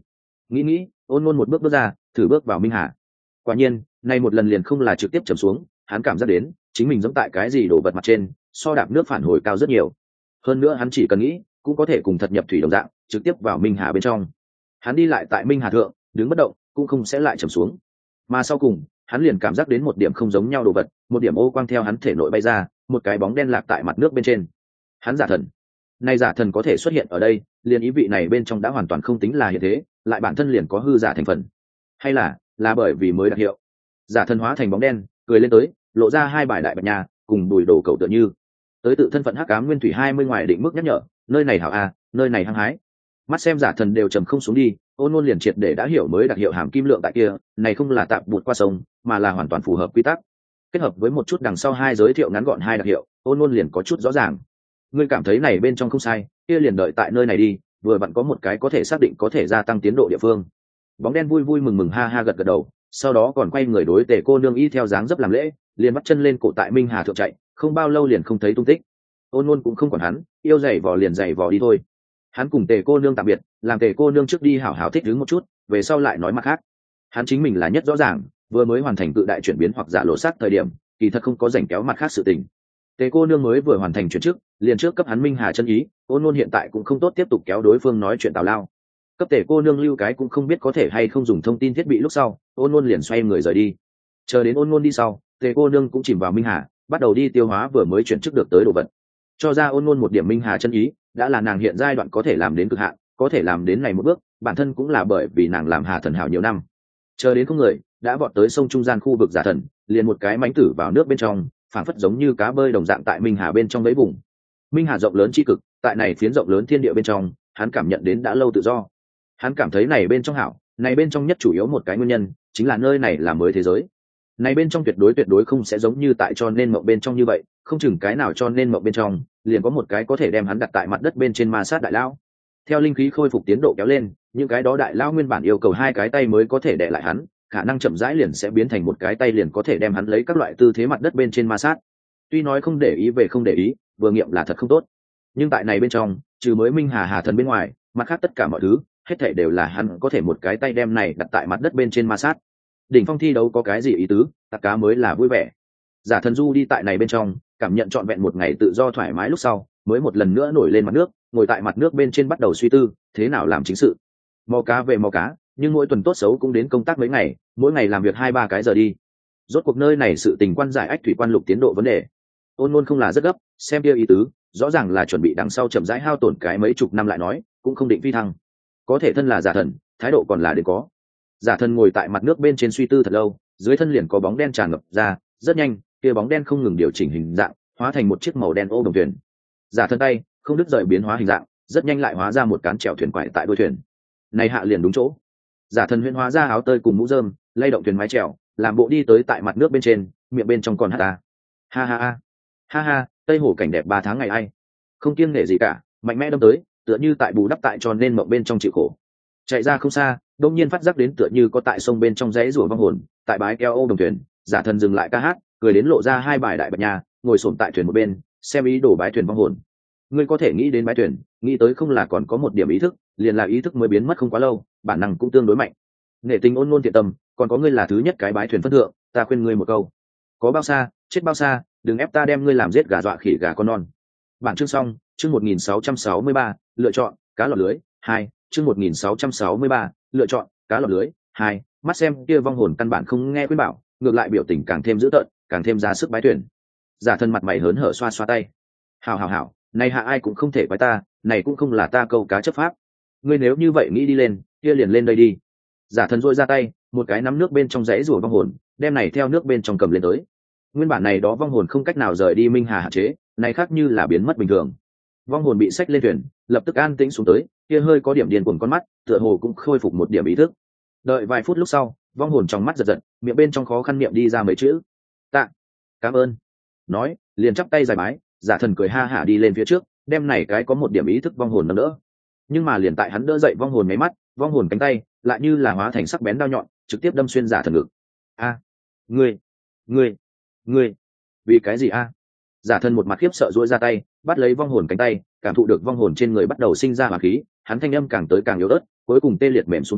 nghĩ nghĩ ôn nôn một bước bước ra thử bước vào minh hà. Quả nhiên nay một lần liền không là trực tiếp chầm xuống, hắn cảm giác đến chính mình giống tại cái gì đổ vật mặt trên, so đạp nước phản hồi cao rất nhiều. Hơn nữa hắn chỉ cần nghĩ cũng có thể cùng thật nhập thủy đồng dạng trực tiếp vào minh hà bên trong. Hắn đi lại tại minh hà thượng đứng bất động cũng không sẽ lại chầm xuống, mà sau cùng hắn liền cảm giác đến một điểm không giống nhau đồ vật, một điểm ô quang theo hắn thể nội bay ra, một cái bóng đen lạc tại mặt nước bên trên. Hắn giả thần, nay giả thần có thể xuất hiện ở đây liền ý vị này bên trong đã hoàn toàn không tính là hiện thế, lại bản thân liền có hư giả thành phần, hay là là bởi vì mới đặc hiệu. Giả thần hóa thành bóng đen cười lên tới, lộ ra hai bài đại bạch nha cùng đùi đồ cầu tựa như tới tự thân phận hắc ám nguyên thủy hai mươi ngoài định mức nhắc nhở, nơi này hảo a, nơi này hăng hái. Mắt xem giả thần đều trầm không xuống đi, ôn ngôn liền triệt để đã hiểu mới đặc hiệu hàm kim lượng tại kia này không là tạm bụt qua sông, mà là hoàn toàn phù hợp quy tắc. Kết hợp với một chút đằng sau hai giới thiệu ngắn gọn hai đặc hiệu, ôn ngôn liền có chút rõ ràng. Ngươi cảm thấy này bên trong không sai, kia liền đợi tại nơi này đi, vừa vặn có một cái có thể xác định có thể gia tăng tiến độ địa phương. Bóng đen vui vui mừng mừng ha ha gật gật đầu, sau đó còn quay người đối Tề cô nương y theo dáng dấp làm lễ, liền bắt chân lên cổ tại minh hà thượng chạy, không bao lâu liền không thấy tung tích. Ôn ngôn cũng không quản hắn, yêu giày vò liền giày vò đi thôi. Hắn cùng Tề cô nương tạm biệt, làm Tề cô nương trước đi hảo hảo thích đứng một chút, về sau lại nói mặt khác. Hắn chính mình là nhất rõ ràng, vừa mới hoàn thành cự đại chuyển biến hoặc giả lộ sắc thời điểm, kỳ thật không có rảnh kéo mặt khác sự tình. Tề cô nương mới vừa hoàn thành chuyển chức, liền trước cấp hắn minh hà chân ý, ôn ngôn hiện tại cũng không tốt tiếp tục kéo đối phương nói chuyện tào lao. Cấp Tề cô nương lưu cái cũng không biết có thể hay không dùng thông tin thiết bị lúc sau, ôn ngôn liền xoay người rời đi. Chờ đến ôn ngôn đi sau, Tề cô nương cũng chìm vào minh hà, bắt đầu đi tiêu hóa vừa mới chuyển chức được tới đồ vật. Cho ra ôn ngôn một điểm minh hà chân ý, đã là nàng hiện giai đoạn có thể làm đến cực hạn, có thể làm đến này một bước, bản thân cũng là bởi vì nàng làm hà thần hảo nhiều năm. Chờ đến không người, đã vọt tới sông trung gian khu vực giả thần, liền một cái mánh tử vào nước bên trong, phảng phất giống như cá bơi đồng dạng tại minh hà bên trong mấy vùng. Minh hà rộng lớn chi cực, tại này phiến rộng lớn thiên địa bên trong, hắn cảm nhận đến đã lâu tự do. Hắn cảm thấy này bên trong hảo, này bên trong nhất chủ yếu một cái nguyên nhân, chính là nơi này là mới thế giới. Này bên trong tuyệt đối tuyệt đối không sẽ giống như tại cho nên mộng bên trong như vậy, không chừng cái nào cho nên mộng bên trong, liền có một cái có thể đem hắn đặt tại mặt đất bên trên ma sát đại lão. Theo linh khí khôi phục tiến độ kéo lên, những cái đó đại lão nguyên bản yêu cầu hai cái tay mới có thể đè lại hắn, khả năng chậm rãi liền sẽ biến thành một cái tay liền có thể đem hắn lấy các loại tư thế mặt đất bên trên ma sát. Tuy nói không để ý về không để ý, vừa nghiệm là thật không tốt. Nhưng tại này bên trong, trừ mới minh hà hà thần bên ngoài, mặt khác tất cả mọi thứ, hết thảy đều là hắn có thể một cái tay đem này đặt tại mặt đất bên trên ma sát. Đỉnh phong thi đấu có cái gì ý tứ, tặc cá mới là vui vẻ. Giả thần du đi tại này bên trong, cảm nhận trọn vẹn một ngày tự do thoải mái lúc sau, mới một lần nữa nổi lên mặt nước, ngồi tại mặt nước bên trên bắt đầu suy tư thế nào làm chính sự. Mò cá về mò cá, nhưng mỗi tuần tốt xấu cũng đến công tác mấy ngày, mỗi ngày làm việc hai ba cái giờ đi. Rốt cuộc nơi này sự tình quan giải ách thủy quan lục tiến độ vấn đề. Ôn ngôn không là rất gấp, xem kia ý tứ, rõ ràng là chuẩn bị đằng sau chậm rãi hao tổn cái mấy chục năm lại nói, cũng không định phi thăng. Có thể thân là giả thần, thái độ còn là đến có. Giả thần ngồi tại mặt nước bên trên suy tư thật lâu, dưới thân liền có bóng đen tràn ngập ra, rất nhanh, kia bóng đen không ngừng điều chỉnh hình dạng, hóa thành một chiếc màu đen ô đồng thuyền. Giả thân tay không đứt rời biến hóa hình dạng, rất nhanh lại hóa ra một cán chèo thuyền quải tại đuôi thuyền. Này hạ liền đúng chỗ. Giả thần huyễn hóa ra áo tơi cùng mũ rơm, lay động thuyền mái chèo, làm bộ đi tới tại mặt nước bên trên, miệng bên trong còn hát ta. Ha ha ha. Ha ha, tây hồ cảnh đẹp ba tháng ngày ai. Không kiêng nể gì cả, mạnh mẽ đâm tới, tựa như tại bù đắp tại tròn nên mộng bên trong chịu khổ. Chạy ra không xa, đông nhiên phát giác đến tựa như có tại sông bên trong rẽ rủa vong hồn, tại bãi keo ô đồng thuyền, giả thần dừng lại ca hát, cười đến lộ ra hai bài đại bạch nhà, ngồi xổm tại thuyền một bên, xem ý đồ bái thuyền vong hồn. Ngươi có thể nghĩ đến bái thuyền, nghĩ tới không là còn có một điểm ý thức, liền là ý thức mới biến mất không quá lâu, bản năng cũng tương đối mạnh. Nghệ tình ôn ngôn thiện tâm, còn có ngươi là thứ nhất cái bái thuyền phân thượng, ta khuyên ngươi một câu. Có bao xa, chết bao xa, đừng ép ta đem ngươi làm giết gà dọa khỉ gà con non. Bản chương xong, chương một nghìn sáu trăm sáu mươi ba, lựa chọn, cá lọt lưới, hai, chương một nghìn sáu trăm sáu mươi ba, lựa chọn, cá lọt lưới, hai, mắt xem kia vong hồn căn bản không nghe khuyên bảo, ngược lại biểu tình càng thêm dữ tợn, càng thêm ra sức bái thuyền. Giả thân mặt mày hớn hở xoa xoa tay. Hảo hảo hảo, này hạ ai cũng không thể quái ta, này cũng không là ta câu cá chấp pháp. Ngươi nếu như vậy nghĩ đi lên, kia liền lên đây đi. Giả thân rôi ra tay, một cái nắm nước bên trong rãy rủa vong hồn, đem này theo nước bên trong cầm lên tới. Nguyên bản này đó vong hồn không cách nào rời đi minh hà hạn chế, này khác như là biến mất bình thường. Vong hồn bị xách lên thuyền, lập tức an tĩnh xuống tới, kia hơi có điểm điên cuồng con mắt, tựa hồ cũng khôi phục một điểm ý thức. Đợi vài phút lúc sau, vong hồn trong mắt giật giật, miệng bên trong khó khăn niệm đi ra mấy chữ. Tạ, cảm ơn. Nói, liền chắp tay dài bái, giả thần cười ha hả đi lên phía trước, đem này cái có một điểm ý thức vong hồn nâng đỡ. Nhưng mà liền tại hắn đỡ dậy vong hồn mấy mắt, vong hồn cánh tay lại như là hóa thành sắc bén đao nhọn, trực tiếp đâm xuyên giả thần ngực. A, ngươi, ngươi, ngươi, vì cái gì a? Giả thần một mặt khiếp sợ duỗi ra tay, bắt lấy vong hồn cánh tay, cảm thụ được vong hồn trên người bắt đầu sinh ra hỏa khí, hắn thanh âm càng tới càng yếu ớt, cuối cùng tê liệt mềm xuống tới,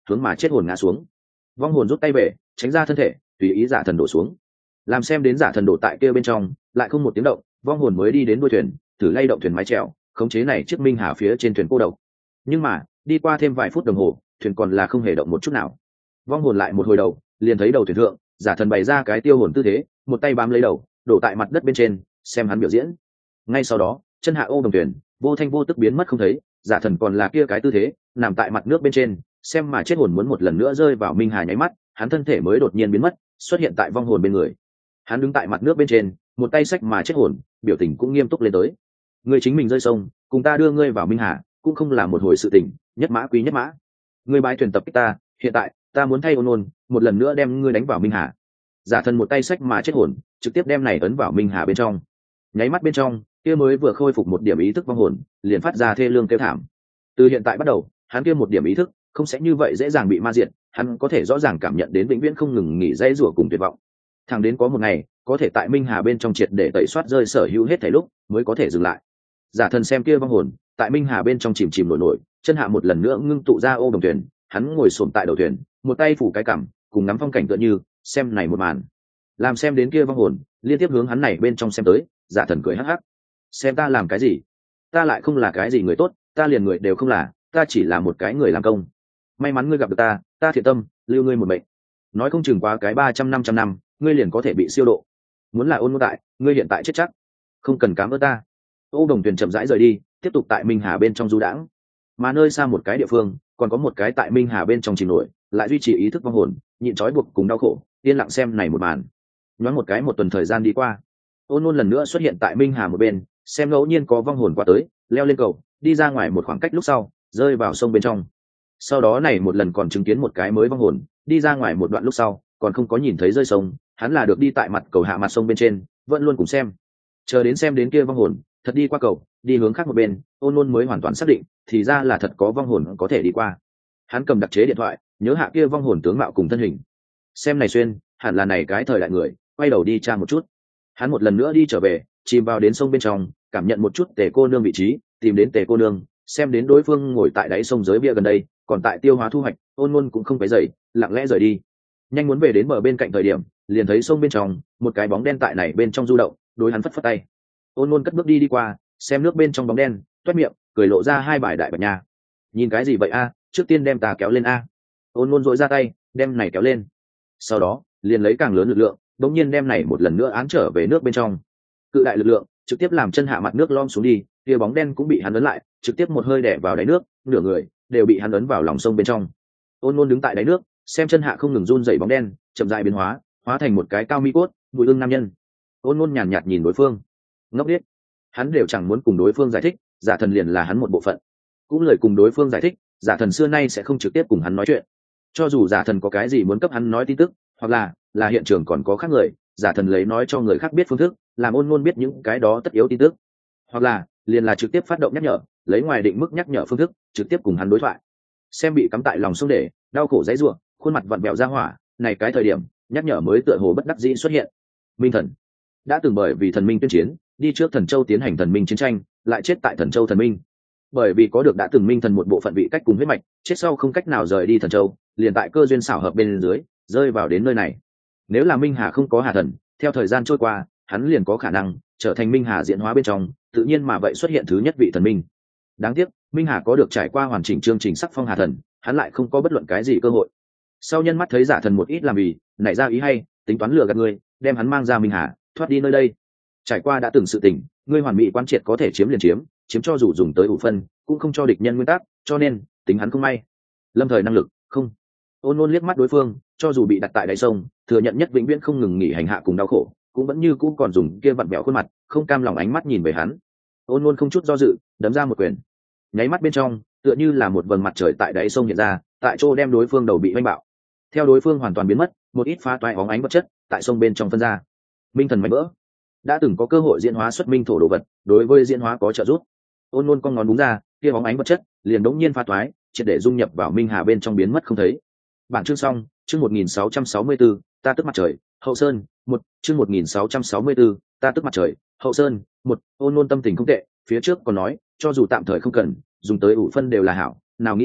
hướng mà chết hồn ngã xuống. Vong hồn rút tay về, tránh ra thân thể, tùy ý giả thần đổ xuống. Làm xem đến giả thần đổ tại kia bên trong, lại không một tiếng động, vong hồn mới đi đến đuôi thuyền, thử lay động thuyền mái chèo, khống chế này chiếc minh hà phía trên thuyền cô độc. Nhưng mà đi qua thêm vài phút đồng hồ, thuyền còn là không hề động một chút nào. Vong hồn lại một hồi đầu, liền thấy đầu thuyền thượng, giả thần bày ra cái tiêu hồn tư thế, một tay bám lấy đầu, đổ tại mặt đất bên trên, xem hắn biểu diễn. Ngay sau đó, chân hạ ô đồng thuyền, vô thanh vô tức biến mất không thấy, giả thần còn là kia cái tư thế, nằm tại mặt nước bên trên, xem mà chết hồn muốn một lần nữa rơi vào minh hà nháy mắt, hắn thân thể mới đột nhiên biến mất, xuất hiện tại vong hồn bên người. Hắn đứng tại mặt nước bên trên, một tay xách mà chết hồn, biểu tình cũng nghiêm túc lên tới. Ngươi chính mình rơi sông, cùng ta đưa ngươi vào minh hà, cũng không là một hồi sự tình, nhất mã quý nhất mã. Ngươi bái thuyền tập kích ta, hiện tại ta muốn thay ôn ôn, một lần nữa đem ngươi đánh vào minh hà. Giả thần một tay xách mà chết hồn, trực tiếp đem này ấn vào minh hà bên trong. Nháy mắt bên trong, kia mới vừa khôi phục một điểm ý thức vong hồn, liền phát ra thê lương kêu thảm. Từ hiện tại bắt đầu, hắn kia một điểm ý thức không sẽ như vậy dễ dàng bị ma diệt, hắn có thể rõ ràng cảm nhận đến vĩnh viễn không ngừng nghỉ dây rủa cùng tuyệt vọng. Thẳng đến có một ngày, có thể tại minh hà bên trong triệt để tẩy soát rơi sở hữu hết thảy lúc, mới có thể dừng lại. Giả thần xem kia vong hồn, tại minh hà bên trong chìm chìm nổi nổi, chân hạ một lần nữa ngưng tụ ra ô đồng thuyền, hắn ngồi xổm tại đầu thuyền, một tay phủ cái cằm, cùng ngắm phong cảnh tựa như, xem này một màn. Làm xem đến kia vong hồn, liên tiếp hướng hắn này bên trong xem tới, giả thần cười hắc hắc. Xem ta làm cái gì? Ta lại không là cái gì người tốt, ta liền người đều không là, ta chỉ là một cái người làm công. May mắn ngươi gặp được ta, ta thiện tâm, lưu ngươi một mệnh. Nói không chừng quá cái ba trăm năm trăm năm, ngươi liền có thể bị siêu độ. Muốn là ôn ngôn tại, ngươi hiện tại chết chắc. Không cần cám ơn ta. Ô đồng thuyền chậm rãi rời đi, tiếp tục tại minh hà bên trong du đãng. Mà nơi xa một cái địa phương, còn có một cái tại minh hà bên trong chìm nổi, lại duy trì ý thức vong hồn, nhịn trói buộc cùng đau khổ, yên lặng xem này một màn. Nhoáng một cái một tuần thời gian đi qua, ôn ngôn lần nữa xuất hiện tại minh hà một bên, xem ngẫu nhiên có vong hồn qua tới, leo lên cầu, đi ra ngoài một khoảng cách lúc sau, rơi vào sông bên trong. Sau đó này một lần còn chứng kiến một cái mới vong hồn, đi ra ngoài một đoạn lúc sau, còn không có nhìn thấy rơi sông, hắn là được đi tại mặt cầu hạ mặt sông bên trên, vẫn luôn cùng xem. Chờ đến xem đến kia vong hồn, thật đi qua cầu, đi hướng khác một bên, ôn ngôn mới hoàn toàn xác định, thì ra là thật có vong hồn có thể đi qua. Hắn cầm đặc chế điện thoại, nhớ hạ kia vong hồn tướng mạo cùng thân hình. Xem này xuyên, hẳn là này cái thời đại người, quay đầu đi tra một chút. Hắn một lần nữa đi trở về, chìm vào đến sông bên trong, cảm nhận một chút tề cô nương vị trí, tìm đến tề cô nương, xem đến đối phương ngồi tại đáy sông dưới bia gần đây, còn tại tiêu hóa thu hoạch, ôn ngôn cũng không phải dậy, lặng lẽ rời đi. Nhanh muốn về đến bờ bên cạnh thời điểm, liền thấy sông bên trong, một cái bóng đen tại này bên trong du động, đối hắn phất phất tay. Ôn ngôn cất bước đi đi qua, xem nước bên trong bóng đen, toét miệng, cười lộ ra hai bài đại bạch nha. Nhìn cái gì vậy a? Trước tiên đem ta kéo lên a. Ôn ngôn dội ra tay, đem này kéo lên. Sau đó, liền lấy càng lớn lực lượng, đống nhiên đem này một lần nữa án trở về nước bên trong. Cự đại lực lượng trực tiếp làm chân hạ mặt nước lom xuống đi, kia bóng đen cũng bị hắn ấn lại, trực tiếp một hơi đè vào đáy nước, nửa người đều bị hắn ấn vào lòng sông bên trong. Ôn ngôn đứng tại đáy nước, xem chân hạ không ngừng run dậy bóng đen, chậm rãi biến hóa, hóa thành một cái cao mi cốt, bùi ưng nam nhân. Ôn ngôn nhàn nhạt nhìn đối phương, ngốc điếc. Hắn đều chẳng muốn cùng đối phương giải thích, giả thần liền là hắn một bộ phận. Cũng lời cùng đối phương giải thích, giả thần xưa nay sẽ không trực tiếp cùng hắn nói chuyện. Cho dù giả thần có cái gì muốn cấp hắn nói tin tức, hoặc là là hiện trường còn có khác người, giả thần lấy nói cho người khác biết phương thức, làm ôn ngôn biết những cái đó tất yếu tin tức, hoặc là liền là trực tiếp phát động nhắc nhở, lấy ngoài định mức nhắc nhở phương thức trực tiếp cùng hắn đối thoại. Xem bị cắm tại lòng sông để đau khổ dãy ruộng, khuôn mặt vặn vẹo ra hỏa, này cái thời điểm nhắc nhở mới tựa hồ bất đắc dĩ xuất hiện. Minh thần đã từng bởi vì thần minh tuyên chiến, đi trước thần châu tiến hành thần minh chiến tranh, lại chết tại thần châu thần minh. Bởi vì có được đã từng minh thần một bộ phận vị cách cùng huyết mạch, chết sau không cách nào rời đi thần châu, liền tại cơ duyên xảo hợp bên dưới rơi vào đến nơi này. Nếu là minh hà không có hà thần, theo thời gian trôi qua, hắn liền có khả năng trở thành minh hà diễn hóa bên trong, tự nhiên mà vậy xuất hiện thứ nhất vị thần minh. Đáng tiếc minh hà có được trải qua hoàn chỉnh chương trình sắc phong hà thần, hắn lại không có bất luận cái gì cơ hội. Sau nhân mắt thấy giả thần một ít làm vì nảy ra ý hay, tính toán lừa gạt ngươi, đem hắn mang ra minh hà, thoát đi nơi đây. Trải qua đã từng sự tình, ngươi hoàn mỹ quan triệt có thể chiếm liền chiếm, chiếm cho dù dùng tới ủ phân, cũng không cho địch nhân nguyên tắc, cho nên tính hắn không may. Lâm thời năng lực không. Ôn ngôn liếc mắt đối phương, cho dù bị đặt tại đáy sông, thừa nhận nhất vĩnh viễn không ngừng nghỉ hành hạ cùng đau khổ, cũng vẫn như cũ còn dùng kia vặn vẹo khuôn mặt, không cam lòng ánh mắt nhìn về hắn. Ôn ngôn không chút do dự, đấm ra một quyền. Nháy mắt bên trong, tựa như là một vầng mặt trời tại đáy sông hiện ra, tại chỗ đem đối phương đầu bị vênh bạo. Theo đối phương hoàn toàn biến mất, một ít phá toái óng ánh vật chất tại sông bên trong phân ra. Minh thần mảnh vỡ. Đã từng có cơ hội diễn hóa xuất minh thổ đồ vật, đối với diễn hóa có trợ giúp. Ôn ngôn con ngón đúng ra, kia óng ánh vật chất liền đống nhiên phá toái, triệt để dung nhập vào minh hà bên trong biến mất không thấy. Bản chương xong, chương một nghìn sáu trăm sáu mươi tư, ta tức mặt trời, Hậu Sơn, một, chương một nghìn sáu trăm sáu mươi tư, ta tức mặt trời, Hậu Sơn, một. Ôn ngôn tâm tình không tệ, phía trước còn nói, cho dù tạm thời không cần, dùng tới ủ phân đều là hảo, nào nghĩ tới,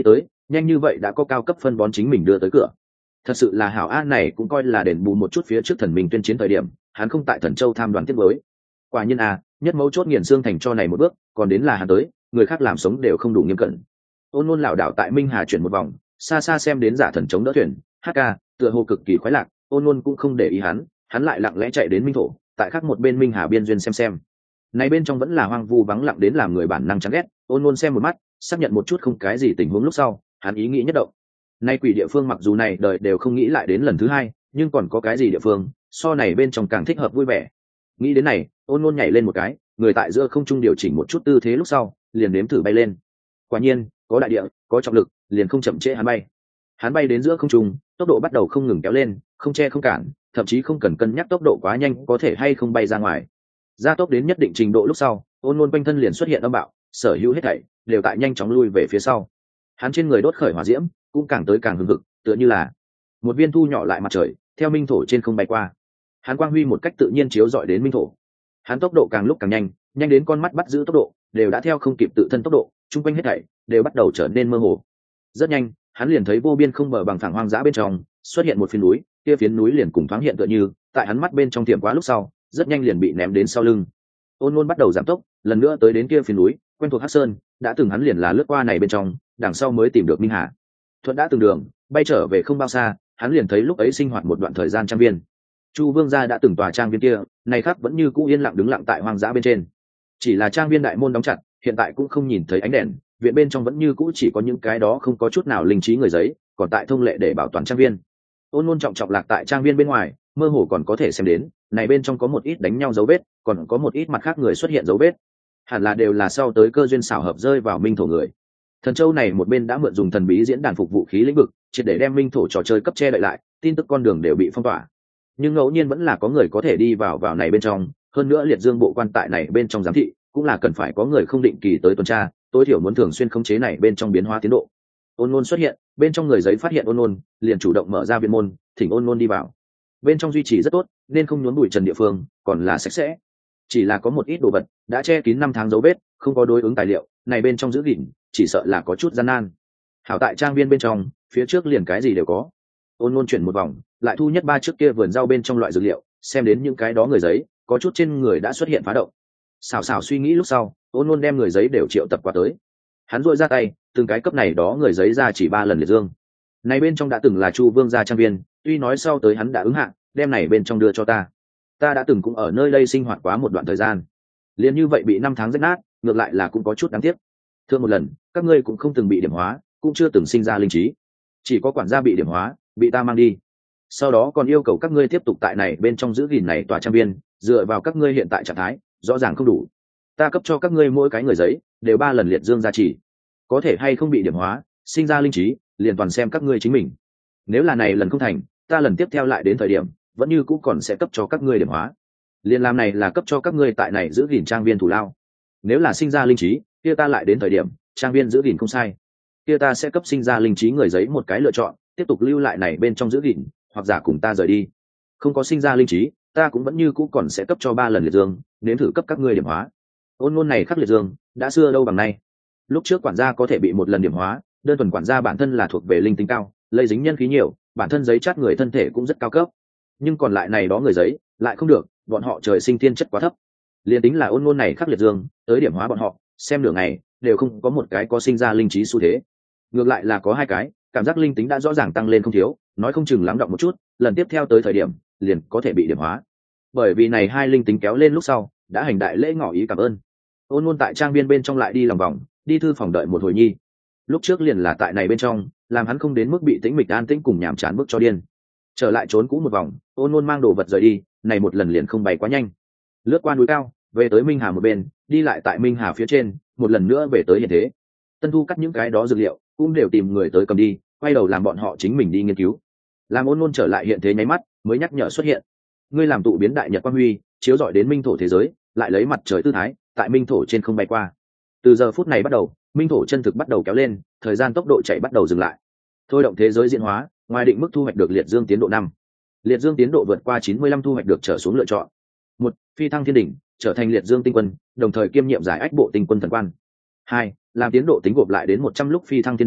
nhanh như vậy đã có cao cấp phân bón chính mình đưa tới cửa. Thật sự là hảo an này cũng coi là đền bù một chút phía trước thần mình tuyên chiến thời điểm hắn không tại Thần Châu tham đoàn tiếp với. Quả nhiên à, nhất mấu chốt nghiền xương thành cho này một bước, còn đến là hắn tới, người khác làm sống đều không đủ nghiêm cẩn. Ôn Nôn lảo đảo tại Minh Hà chuyển một vòng, xa xa xem đến giả thần chống đỡ thuyền, hát ca, tựa hồ cực kỳ khoái lạc. Ôn Nôn cũng không để ý hắn, hắn lại lặng lẽ chạy đến Minh Thổ, tại khác một bên Minh Hà biên duyên xem xem. Này bên trong vẫn là hoang vu vắng lặng đến làm người bản năng chán ghét. Ôn Nôn xem một mắt, xác nhận một chút không cái gì tình huống lúc sau, hắn ý nghĩ nhất động. Nay quỷ địa phương mặc dù này đời đều không nghĩ lại đến lần thứ hai, nhưng còn có cái gì địa phương so này bên trong càng thích hợp vui vẻ. Nghĩ đến này, Ôn Nôn nhảy lên một cái, người tại giữa không trung điều chỉnh một chút tư thế lúc sau, liền nếm thử bay lên. Quả nhiên, có đại địa, có trọng lực, liền không chậm trễ hắn bay. Hắn bay đến giữa không trung, tốc độ bắt đầu không ngừng kéo lên, không che không cản, thậm chí không cần cân nhắc tốc độ quá nhanh có thể hay không bay ra ngoài. Gia tốc đến nhất định trình độ lúc sau, Ôn Nôn quanh thân liền xuất hiện âm bạo, sở hữu hết thảy đều tại nhanh chóng lui về phía sau. Hắn trên người đốt khởi hỏa diễm, cũng càng tới càng hừng hực, tựa như là một viên thu nhỏ lại mặt trời, theo minh thổ trên không bay qua. Hắn quang huy một cách tự nhiên chiếu rọi đến minh thổ. Hắn tốc độ càng lúc càng nhanh, nhanh đến con mắt bắt giữ tốc độ đều đã theo không kịp tự thân tốc độ, chung quanh hết thảy đều bắt đầu trở nên mơ hồ. Rất nhanh, hắn liền thấy vô biên không bờ bằng phẳng hoang dã bên trong xuất hiện một phiến núi, kia phiến núi liền cùng thoáng hiện tựa như tại hắn mắt bên trong tiệm quá lúc sau, rất nhanh liền bị ném đến sau lưng. Ôn Nôn bắt đầu giảm tốc, lần nữa tới đến kia phiến núi, quen thuộc Hắc Sơn, đã từng hắn liền là lướt qua này bên trong, đằng sau mới tìm được Minh Hà. Thuận đã từng đường, bay trở về không bao xa, hắn liền thấy lúc ấy sinh hoạt một đoạn thời gian trang viên. Chu Vương gia đã từng tòa trang viên kia, này khác vẫn như cũ yên lặng đứng lặng tại hoang dã bên trên. Chỉ là trang viên đại môn đóng chặt, hiện tại cũng không nhìn thấy ánh đèn, viện bên trong vẫn như cũ chỉ có những cái đó không có chút nào linh trí người giấy, còn tại thông lệ để bảo toàn trang viên. Ôn Nôn trọng trọng lạc tại trang viên bên ngoài, mơ hồ còn có thể xem đến, này bên trong có một ít đánh nhau dấu vết, còn có một ít mặt khác người xuất hiện dấu vết. Hẳn là đều là sau tới cơ duyên xảo hợp rơi vào minh thổ người. Thần Châu này một bên đã mượn dùng thần bí diễn đàn phục vũ khí lĩnh vực, triệt để đem minh thổ trò chơi cấp che đậy lại, tin tức con đường đều bị phong tỏa. Nhưng ngẫu nhiên vẫn là có người có thể đi vào vào này bên trong, hơn nữa liệt dương bộ quan tại này bên trong giám thị, cũng là cần phải có người không định kỳ tới tuần tra, tối thiểu muốn thường xuyên khống chế này bên trong biến hóa tiến độ. Ôn Nôn xuất hiện, bên trong người giấy phát hiện Ôn Nôn, liền chủ động mở ra viện môn, thỉnh Ôn Nôn đi vào. Bên trong duy trì rất tốt, nên không nhốn bụi trần địa phương, còn là sạch sẽ. Chỉ là có một ít đồ vật đã che kín năm tháng dấu vết, không có đối ứng tài liệu, này bên trong giữ gìn, chỉ sợ là có chút gian nan. Hảo tại trang viên bên trong, phía trước liền cái gì đều có. Ôn Nôn chuyển một vòng, lại thu nhất ba trước kia vườn rau bên trong loại dược liệu, xem đến những cái đó người giấy, có chút trên người đã xuất hiện phá động. Xào xào suy nghĩ lúc sau, Ôn Nôn đem người giấy đều triệu tập qua tới. Hắn duỗi ra tay, từng cái cấp này đó người giấy ra chỉ ba lần liệt dương. Này bên trong đã từng là Chu Vương gia trang viên, tuy nói sau tới hắn đã ứng hạ, đem này bên trong đưa cho ta. Ta đã từng cũng ở nơi đây sinh hoạt quá một đoạn thời gian. Liền như vậy bị năm tháng rách nát, ngược lại là cũng có chút đáng tiếc. Thưa một lần, các ngươi cũng không từng bị điểm hóa, cũng chưa từng sinh ra linh trí. Chỉ có quản gia bị điểm hóa, bị ta mang đi. Sau đó còn yêu cầu các ngươi tiếp tục tại này bên trong giữ gìn này tòa trang viên, dựa vào các ngươi hiện tại trạng thái, rõ ràng không đủ. Ta cấp cho các ngươi mỗi cái người giấy, đều ba lần liệt dương gia trì. Có thể hay không bị điểm hóa, sinh ra linh trí, liền toàn xem các ngươi chính mình. Nếu là này lần không thành, ta lần tiếp theo lại đến thời điểm, vẫn như cũ còn sẽ cấp cho các ngươi điểm hóa. Liên làm này là cấp cho các ngươi tại này giữ gìn trang viên thủ lao. Nếu là sinh ra linh trí, kia ta lại đến thời điểm, trang viên giữ gìn không sai. Kia ta sẽ cấp sinh ra linh trí người giấy một cái lựa chọn, tiếp tục lưu lại này bên trong giữ gìn, hoặc giả cùng ta rời đi. Không có sinh ra linh trí, ta cũng vẫn như cũ còn sẽ cấp cho ba lần liệt dương, nếm thử cấp các ngươi điểm hóa. Ôn Nôn này khắc liệt dương, đã xưa đâu bằng nay. Lúc trước quản gia có thể bị một lần điểm hóa, đơn thuần quản gia bản thân là thuộc về linh tính cao, lây dính nhân khí nhiều, bản thân giấy chát người thân thể cũng rất cao cấp. Nhưng còn lại này đó người giấy, lại không được, bọn họ trời sinh thiên chất quá thấp. Liên tính là Ôn Nôn này khắc liệt dương, tới điểm hóa bọn họ, xem nửa ngày, đều không có một cái có sinh ra linh trí xu thế. Ngược lại là có hai cái, cảm giác linh tính đã rõ ràng tăng lên không thiếu, nói không chừng lắng động một chút, lần tiếp theo tới thời điểm, liền có thể bị điểm hóa. Bởi vì này hai linh tính kéo lên lúc sau, đã hành đại lễ ngỏ ý cảm ơn. Ôn Nôn tại trang viên bên trong lại đi lòng vòng, đi thư phòng đợi một hồi nhi. Lúc trước liền là tại này bên trong, làm hắn không đến mức bị tĩnh mịch an tĩnh cùng nhàm chán bức cho điên. Trở lại trốn cũ một vòng, Ôn Nôn mang đồ vật rời đi, này một lần liền không bay quá nhanh. Lướt qua núi cao, về tới Minh Hà một bên, đi lại tại Minh Hà phía trên, một lần nữa về tới hiện thế. Tân Thu cắt những cái đó dược liệu, cũng đều tìm người tới cầm đi, quay đầu làm bọn họ chính mình đi nghiên cứu. Làm Ôn Nôn trở lại hiện thế nháy mắt, mới nhắc nhở xuất hiện. Ngươi làm tụ biến đại nhật quang huy, chiếu rọi đến minh thổ thế giới, lại lấy mặt trời tư thái, tại minh thổ trên không bay qua. Từ giờ phút này bắt đầu, minh thổ chân thực bắt đầu kéo lên, thời gian tốc độ chạy bắt đầu dừng lại. Thôi động thế giới diễn hóa, ngoài định mức thu hoạch được liệt dương tiến độ năm. Liệt dương tiến độ vượt qua chín mươi lăm thu hoạch được trở xuống lựa chọn. Một, phi thăng thiên đỉnh, trở thành liệt dương tinh quân, đồng thời kiêm nhiệm giải ách bộ tinh quân thần quan. Hai, làm tiến độ tính gộp lại đến một trăm lúc phi thăng thiên đỉnh,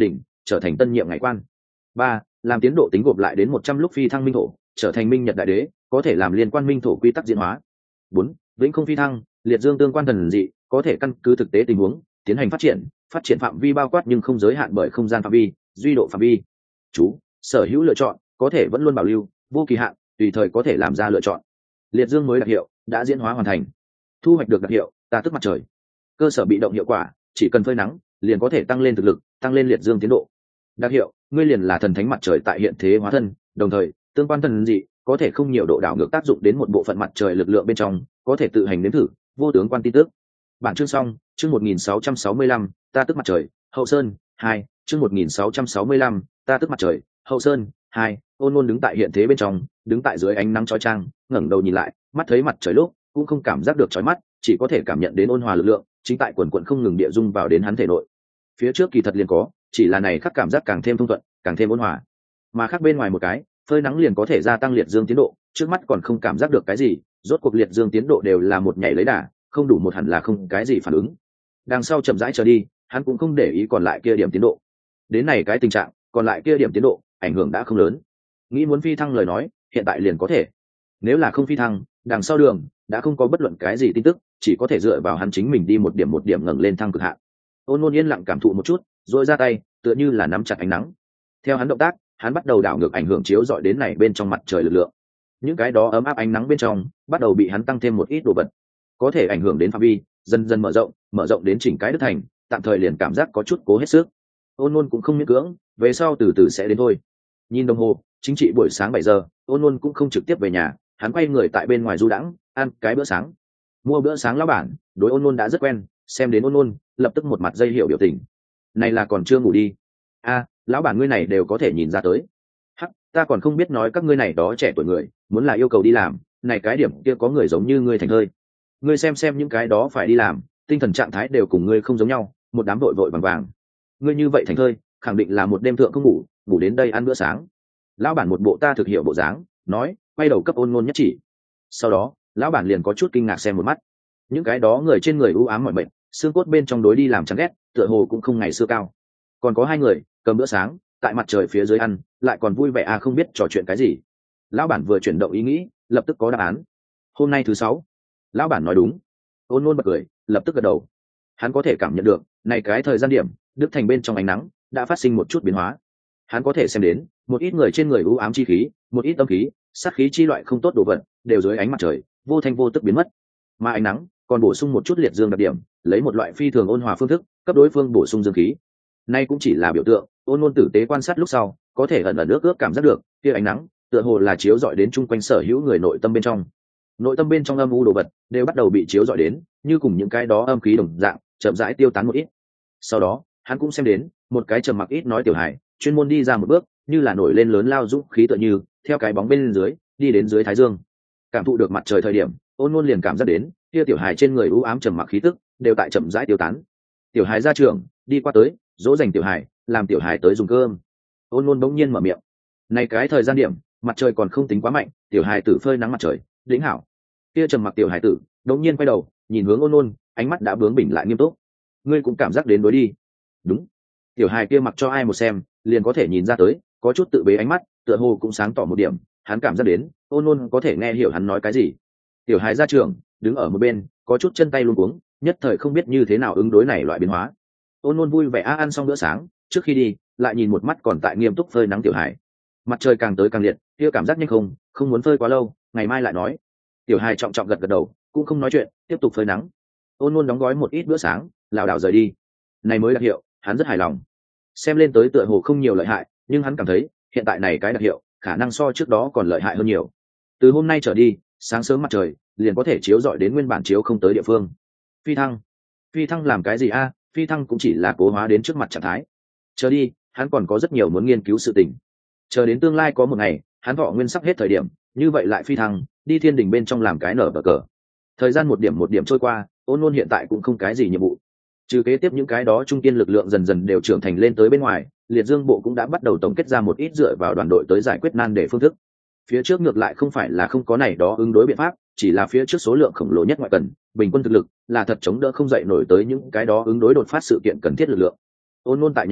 trở thành tân nhiệm ngải quan. Ba, làm tiến độ tính gộp lại đến một trăm lúc phi thăng minh thổ, trở thành minh nhật đại đế, có thể làm liên quan minh thổ quy tắc diễn hóa. Bốn, vĩnh không phi thăng, liệt dương tương quan thần dị, có thể căn cứ thực tế tình huống tiến hành phát triển, phát triển phạm vi bao quát nhưng không giới hạn bởi không gian phạm vi, duy độ phạm vi. Chú, sở hữu lựa chọn có thể vẫn luôn bảo lưu, vô kỳ hạn, tùy thời có thể làm ra lựa chọn. Liệt dương mới đặc hiệu đã diễn hóa hoàn thành. Thu hoạch được đặc hiệu ta tức mặt trời. Cơ sở bị động hiệu quả, chỉ cần phơi nắng liền có thể tăng lên thực lực, tăng lên liệt dương tiến độ. Đặc hiệu, ngươi liền là thần thánh mặt trời tại hiện thế hóa thân, đồng thời tương quan thần dị có thể không nhiều độ đảo ngược tác dụng đến một bộ phận mặt trời lực lượng bên trong, có thể tự hành nếm thử. Vô tướng quan tin tức. Bản chương xong, chương một nghìn sáu trăm sáu mươi lăm, ta tức mặt trời, Hậu Sơn, hai, chương một nghìn sáu trăm sáu mươi lăm, ta tức mặt trời, Hậu Sơn, hai. Ôn Ôn đứng tại hiện thế bên trong, đứng tại dưới ánh nắng chói chang, ngẩng đầu nhìn lại, mắt thấy mặt trời lúc, cũng không cảm giác được chói mắt, chỉ có thể cảm nhận đến ôn hòa lực lượng, chính tại quần quần không ngừng địa dung vào đến hắn thể nội. Phía trước kỳ thật liền có, chỉ là này khắc cảm giác càng thêm thông thuận, càng thêm ôn hòa. Mà khác bên ngoài một cái, phơi nắng liền có thể gia tăng liệt dương tiến độ, trước mắt còn không cảm giác được cái gì, rốt cuộc liệt dương tiến độ đều là một nhảy lấy đà, không đủ một hẳn là không cái gì phản ứng. Đằng sau chậm rãi trở đi, hắn cũng không để ý còn lại kia điểm tiến độ. Đến này cái tình trạng, còn lại kia điểm tiến độ, ảnh hưởng đã không lớn. Nghĩ muốn phi thăng lời nói, hiện tại liền có thể. Nếu là không phi thăng, đằng sau đường đã không có bất luận cái gì tin tức, chỉ có thể dựa vào hắn chính mình đi một điểm một điểm ngẩng lên thăng cực hạn. Ôn Ôn yên lặng cảm thụ một chút, rồi ra tay, tựa như là nắm chặt ánh nắng. Theo hắn động tác, hắn bắt đầu đảo ngược ảnh hưởng chiếu dọi đến này bên trong mặt trời lực lượng. Những cái đó ấm áp ánh nắng bên trong, bắt đầu bị hắn tăng thêm một ít đồ vật, có thể ảnh hưởng đến phạm vi, dần dần mở rộng, mở rộng đến chỉnh cái đất thành, tạm thời liền cảm giác có chút cố hết sức. Ôn Ôn cũng không miễn cưỡng, về sau từ từ sẽ đến thôi. Nhìn đồng hồ, chính trị buổi sáng bảy giờ, Ôn Ôn cũng không trực tiếp về nhà, hắn quay người tại bên ngoài du đãng, ăn cái bữa sáng. Mua bữa sáng lão bản, đối Ôn Ôn đã rất quen, xem đến Ôn Ôn, lập tức một mặt dây hiểu biểu tình. Này là còn chưa ngủ đi. A, lão bản ngươi này đều có thể nhìn ra tới. Hắc, ta còn không biết nói các ngươi này đó trẻ tuổi người, muốn là yêu cầu đi làm, này cái điểm kia có người giống như ngươi thành hơi. Ngươi xem xem những cái đó phải đi làm, tinh thần trạng thái đều cùng ngươi không giống nhau, một đám vội vội vàng vàng. Ngươi như vậy thành hơi, khẳng định là một đêm thượng không ngủ, ngủ đến đây ăn bữa sáng. Lão bản một bộ ta thực hiệu bộ dáng, nói, quay đầu cấp Ôn Ôn nhất chỉ. Sau đó, lão bản liền có chút kinh ngạc xem một mắt. Những cái đó người trên người u ám mỏi mệt, xương cốt bên trong đối đi làm chán ghét, tựa hồ cũng không ngày xưa cao. Còn có hai người cầm bữa sáng tại mặt trời phía dưới ăn, lại còn vui vẻ à, không biết trò chuyện cái gì. Lão bản vừa chuyển động ý nghĩ, lập tức có đáp án. Hôm nay thứ sáu. Lão bản nói đúng. Ôn Ôn bật cười, lập tức gật đầu. Hắn có thể cảm nhận được, này cái thời gian điểm, Đức Thành bên trong ánh nắng đã phát sinh một chút biến hóa. Hắn có thể xem đến, một ít người trên người u ám chi khí, một ít tâm khí, sát khí chi loại không tốt đồ vật, đều dưới ánh mặt trời, vô thanh vô tức biến mất. Mà ánh nắng còn bổ sung một chút liệt dương đặc điểm, lấy một loại phi thường ôn hòa phương thức, cấp đối phương bổ sung dương khí. Nay cũng chỉ là biểu tượng, Ôn Ôn tử tế quan sát lúc sau, có thể ẩn ẩn ước ước cảm giác được, kia ánh nắng, tựa hồ là chiếu rọi đến chung quanh sở hữu người nội tâm bên trong. Nội tâm bên trong âm u đồ vật đều bắt đầu bị chiếu rọi đến, như cùng những cái đó âm khí đồng dạng, chậm rãi tiêu tán một ít. Sau đó, hắn cũng xem đến, một cái trầm mặc ít nói tiểu hài, chuyên môn đi ra một bước, như là nổi lên lớn lao dũng khí tựa như, theo cái bóng bên dưới, đi đến dưới thái dương. Cảm thụ được mặt trời thời điểm, Ôn Ôn liền cảm giác đến, kia tiểu hài trên người u ám trầm mặc khí tức, đều tại chậm rãi tiêu tán. Tiểu hài ra trường, đi qua tới, dỗ dành tiểu hài, làm tiểu hài tới dùng cơm. Ôn Ôn bỗng nhiên mở miệng. Này cái thời gian điểm, mặt trời còn không tính quá mạnh, tiểu hài tử phơi nắng mặt trời, đỉnh hảo. Kia trầm mặc tiểu hài tử, đống nhiên quay đầu, nhìn hướng Ôn Ôn, ánh mắt đã bướng bỉnh lại nghiêm túc. Ngươi cũng cảm giác đến đối đi. Đúng. Tiểu hài kia mặc cho ai một xem, liền có thể nhìn ra tới, có chút tự bế ánh mắt, tựa hồ cũng sáng tỏ một điểm, hắn cảm giác đến, Ôn Ôn có thể nghe hiểu hắn nói cái gì. Tiểu hài ra trường, đứng ở một bên, có chút chân tay luống cuống, nhất thời không biết như thế nào ứng đối này loại biến hóa. Ôn Ôn vui vẻ a ăn xong bữa sáng, trước khi đi, lại nhìn một mắt còn tại nghiêm túc phơi nắng tiểu hài. Mặt trời càng tới càng liệt, kia cảm giác nhanh không, không muốn phơi quá lâu, ngày mai lại nói. Tiểu hài trọng trọng gật gật đầu, cũng không nói chuyện, tiếp tục phơi nắng. Ôn Ôn đóng gói một ít bữa sáng, lảo đảo rời đi. Này mới đặc hiệu, hắn rất hài lòng. Xem lên tới tựa hồ không nhiều lợi hại, nhưng hắn cảm thấy, hiện tại này cái đặc hiệu, khả năng so trước đó còn lợi hại hơn nhiều. Từ hôm nay trở đi, sáng sớm mặt trời liền có thể chiếu rọi đến nguyên bản chiếu không tới địa phương. Phi thăng, phi thăng làm cái gì a? Phi thăng cũng chỉ là cố hóa đến trước mặt trạng thái. Chờ đi, hắn còn có rất nhiều muốn nghiên cứu sự tình. Chờ đến tương lai có một ngày, hắn thọ nguyên sắp hết thời điểm, như vậy lại phi thăng, đi thiên đình bên trong làm cái nở bờ cờ. Thời gian một điểm một điểm trôi qua, Ôn Ôn hiện tại cũng không cái gì nhiệm vụ. Trừ kế tiếp những cái đó trung kiên lực lượng dần dần đều trưởng thành lên tới bên ngoài, liệt dương bộ cũng đã bắt đầu tổng kết ra một ít dựa vào đoàn đội tới giải quyết nan đề phương thức. Phía trước ngược lại không phải là không có này đó ứng đối biện pháp, chỉ là phía trước số lượng khổng lồ nhất ngoại cần, bình quân thực lực là thật chống đỡ không dậy nổi tới những cái đó ứng đối đột phát sự kiện cần thiết lực lượng. Ôn Ôn tại nhà đợi,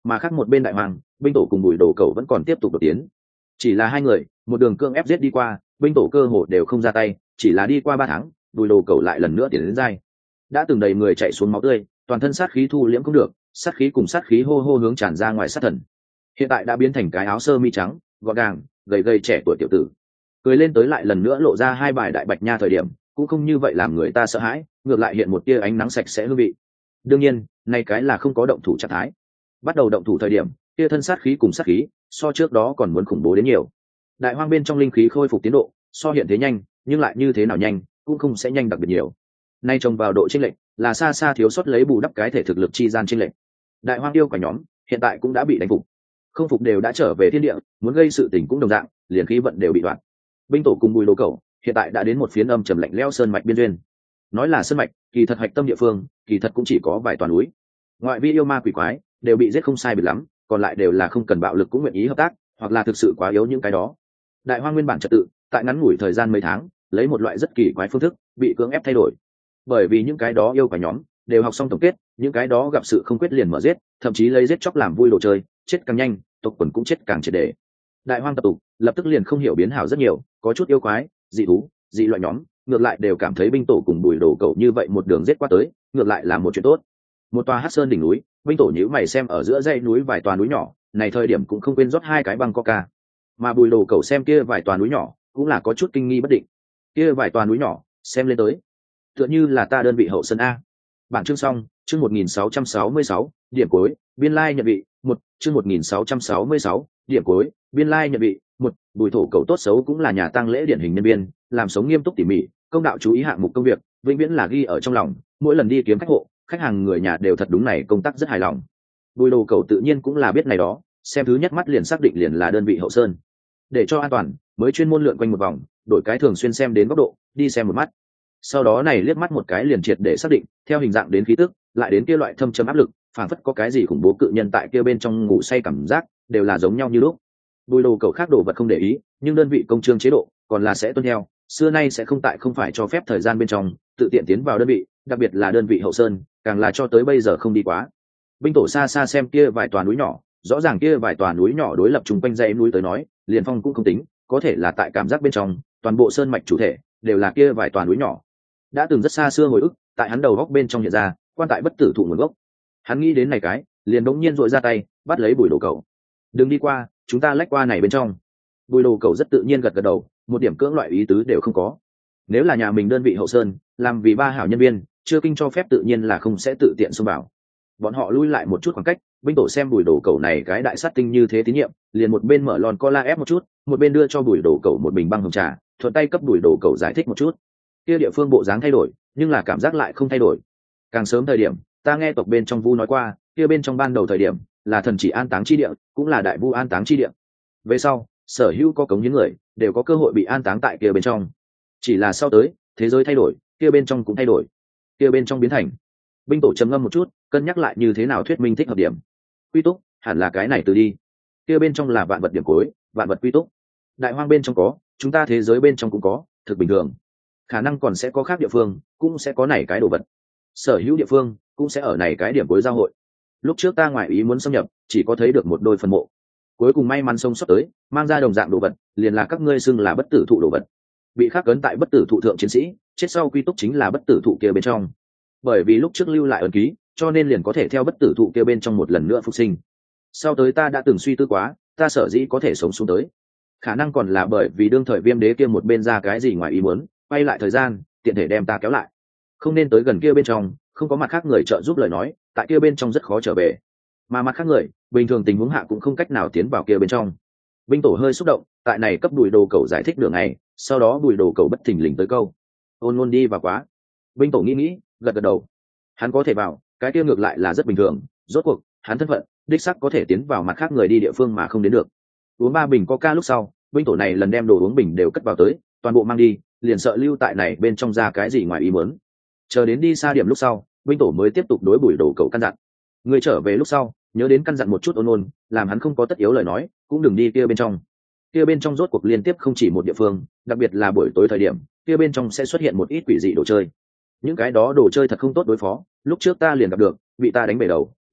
mà khác một bên đại hoàng, binh tổ cùng bùi đồ cầu vẫn còn tiếp tục đột tiến. Chỉ là hai người một đường cương ép giết đi qua, binh tổ cơ hồ đều không ra tay, chỉ là đi qua ba tháng, bùi đồ cầu lại lần nữa tiến đến dai. Đã từng đầy người chạy xuống máu tươi, toàn thân sát khí thu liễm không được, sát khí cùng sát khí hô hô hướng tràn ra ngoài sát thần. Hiện tại đã biến thành cái áo sơ mi trắng, gọn gàng, gầy gầy trẻ tuổi tiểu tử. Cười lên tới lại lần nữa lộ ra hai bài đại bạch nha thời điểm, cũng không như vậy làm người ta sợ hãi, ngược lại hiện một tia ánh nắng sạch sẽ hương vị. Đương nhiên, này cái là không có động thủ trạng thái. Bắt đầu động thủ thời điểm, tia thân sát khí cùng sát khí, so trước đó còn muốn khủng bố đến nhiều. Đại hoang bên trong linh khí khôi phục tiến độ, so hiện thế nhanh, nhưng lại như thế nào nhanh, cũng không sẽ nhanh đặc biệt nhiều. Nay trông vào độ chênh lệch, là xa xa thiếu sót lấy bù đắp cái thể thực lực chi gian chênh lệch. Đại hoang yêu cả nhóm, hiện tại cũng đã bị đánh phục. Không phục đều đã trở về thiên địa, muốn gây sự tình cũng đồng dạng, liền khí vận đều bị đoạn. Binh tổ cùng bùi đồ cầu, hiện tại đã đến một phiến âm trầm lạnh lẽo sơn mạch biên duyên. Nói là sơn mạch, kỳ thật hạch tâm địa phương, kỳ thật cũng chỉ có vài toàn núi. Ngoại vi yêu ma quỷ quái đều bị giết không sai biệt lắm, còn lại đều là không cần bạo lực cũng nguyện ý hợp tác, hoặc là thực sự quá yếu những cái đó. Đại hoang nguyên bản trật tự, tại ngắn ngủi thời gian mấy tháng, lấy một loại rất kỳ quái phương thức, bị cưỡng ép thay đổi. Bởi vì những cái đó yêu cả nhóm đều học xong tổng kết, những cái đó gặp sự không quyết liền mở giết, thậm chí lấy giết chóc làm vui đồ chơi, chết càng nhanh, tộc quần cũng chết càng triệt để. Đại hoang tập tục lập tức liền không hiểu biến hảo rất nhiều, có chút yêu quái, dị thú, dị loại nhóm, ngược lại đều cảm thấy binh tổ cùng bùi đồ cầu như vậy một đường giết qua tới, ngược lại là một chuyện tốt. Một tòa hắc sơn đỉnh núi, binh tổ nhíu mày xem ở giữa dãy núi vài tòa núi nhỏ, này thời điểm cũng không quên rót hai cái băng coca. Mà bùi đồ cầu xem kia vài tòa núi nhỏ, cũng là có chút kinh nghi bất định. Kia vài tòa núi nhỏ, xem lên tới, tựa như là ta đơn vị hậu sơn a. Bản chương xong, chương một nghìn sáu trăm sáu mươi sáu, điểm cuối, biên lai nhận vị, một, chương một nghìn sáu trăm sáu mươi sáu, điểm cuối, biên lai nhận vị, một, bùi thổ cầu tốt xấu cũng là nhà tang lễ điển hình nhân viên, làm sống nghiêm túc tỉ mỉ, công đạo chú ý hạng mục công việc, vĩnh viễn là ghi ở trong lòng, mỗi lần đi kiếm khách hộ, khách hàng người nhà đều thật đúng này công tác rất hài lòng. Bùi đồ cầu tự nhiên cũng là biết này đó, xem thứ nhất mắt liền xác định liền là đơn vị hậu sơn. Để cho an toàn, mới chuyên môn lượn quanh một vòng, đổi cái thường xuyên xem đến góc độ, đi xem một mắt. Sau đó này liếc mắt một cái liền triệt để xác định, theo hình dạng đến khí tức, lại đến kia loại thâm châm áp lực, phảng phất có cái gì khủng bố cự nhân tại kia bên trong ngủ say cảm giác, đều là giống nhau như lúc. Bùi đồ cầu khác đồ vật không để ý, nhưng đơn vị công trương chế độ còn là sẽ tuân theo, xưa nay sẽ không tại không phải cho phép thời gian bên trong tự tiện tiến vào đơn vị, đặc biệt là đơn vị hậu sơn, càng là cho tới bây giờ không đi quá. Binh tổ xa xa xem kia vài tòa núi nhỏ, rõ ràng kia vài tòa núi nhỏ đối lập chung quanh dãy núi tới nói, liền phong cũng không tính, có thể là tại cảm giác bên trong, toàn bộ sơn mạch chủ thể đều là kia vài tòa núi nhỏ. Đã từng rất xa xưa hồi ức, tại hắn đầu góc bên trong hiện ra, quan tại bất tử thụ nguồn gốc. Hắn nghĩ đến này cái, liền đống nhiên dội ra tay, bắt lấy bùi đồ cầu. Đừng đi qua, chúng ta lách qua này bên trong. Bùi đồ cầu rất tự nhiên gật gật đầu, một điểm cưỡng loại ý tứ đều không có. Nếu là nhà mình đơn vị hậu sơn, làm vì ba hảo nhân viên, chưa kinh cho phép tự nhiên là không sẽ tự tiện xông vào. Bọn họ lui lại một chút khoảng cách, binh tổ xem bùi đồ cầu này cái đại sát tinh như thế tín nhiệm, liền một bên mở lon cola ép một chút, một bên đưa cho bùi đồ cầu một bình băng hồng trà, thuận tay cấp bùi đồ cầu giải thích một chút. Kia địa phương bộ dáng thay đổi, nhưng là cảm giác lại không thay đổi. Càng sớm thời điểm, ta nghe tộc bên trong vu nói qua, kia bên trong ban đầu thời điểm là thần chỉ an táng chi địa, cũng là đại vu an táng chi địa. Về sau, sở hữu có cống hiến người đều có cơ hội bị an táng tại kia bên trong. Chỉ là sau tới, thế giới thay đổi, kia bên trong cũng thay đổi. Kia bên trong biến thành. Binh tổ trầm ngâm một chút, cân nhắc lại như thế nào thuyết minh thích hợp điểm. Quy túc, hẳn là cái này từ đi. Kia bên trong là vạn vật điểm cuối, vạn vật quy túc. Đại hoang bên trong có, chúng ta thế giới bên trong cũng có, thực bình thường. Khả năng còn sẽ có khác địa phương, cũng sẽ có này cái đồ vật. Sở hữu địa phương cũng sẽ ở này cái điểm cuối giao hội. Lúc trước ta ngoại ý muốn xâm nhập, chỉ có thấy được một đôi phần mộ. Cuối cùng may mắn sống sót tới, mang ra đồng dạng đồ vật, liền là các ngươi xưng là bất tử thụ đồ vật. Bị khắc ấn tại bất tử thụ thượng chiến sĩ, chết sau quy túc chính là bất tử thụ kia bên trong. Bởi vì lúc trước lưu lại ấn ký, cho nên liền có thể theo bất tử thụ kia bên trong một lần nữa phục sinh. Sau tới ta đã từng suy tư quá, ta sở dĩ có thể sống xuống tới, khả năng còn là bởi vì đương thời Viêm Đế kia một bên ra cái gì ngoài ý muốn, quay lại thời gian, tiện thể đem ta kéo lại. Không nên tới gần kia bên trong, không có mặt khác người trợ giúp lời nói, tại kia bên trong rất khó trở về. Mà mặt khác người, bình thường tình huống hạ cũng không cách nào tiến vào kia bên trong. Binh tổ hơi xúc động, tại này cấp Bùi Đồ Cầu giải thích đường này, sau đó Bùi Đồ Cầu bất thình lình tới câu: "Ôn luôn đi vào quá." Binh tổ nghĩ nghĩ, gật gật đầu. Hắn có thể vào, cái kia ngược lại là rất bình thường, rốt cuộc, hắn thân phận, đích xác có thể tiến vào mặt khác người đi địa phương mà không đến được. Uống ba bình Coca lúc sau, binh tổ này lần đem đồ uống bình đều cất vào tới, toàn bộ mang đi, liền sợ lưu tại này bên trong ra cái gì ngoài ý muốn. Chờ đến đi xa điểm lúc sau, binh tổ mới tiếp tục đối Bùi Đồ Cầu căn dặn: "Người trở về lúc sau, nhớ đến căn dặn một chút Ôn Ôn, làm hắn không có tất yếu lời nói, cũng đừng đi kia bên trong." Kia bên trong rốt cuộc liên tiếp không chỉ một địa phương, đặc biệt là buổi tối thời điểm, kia bên trong sẽ xuất hiện một ít quỷ dị đồ chơi. Những cái đó đồ chơi thật không tốt đối phó, lúc trước ta liền gặp được, bị ta đánh bể đầu,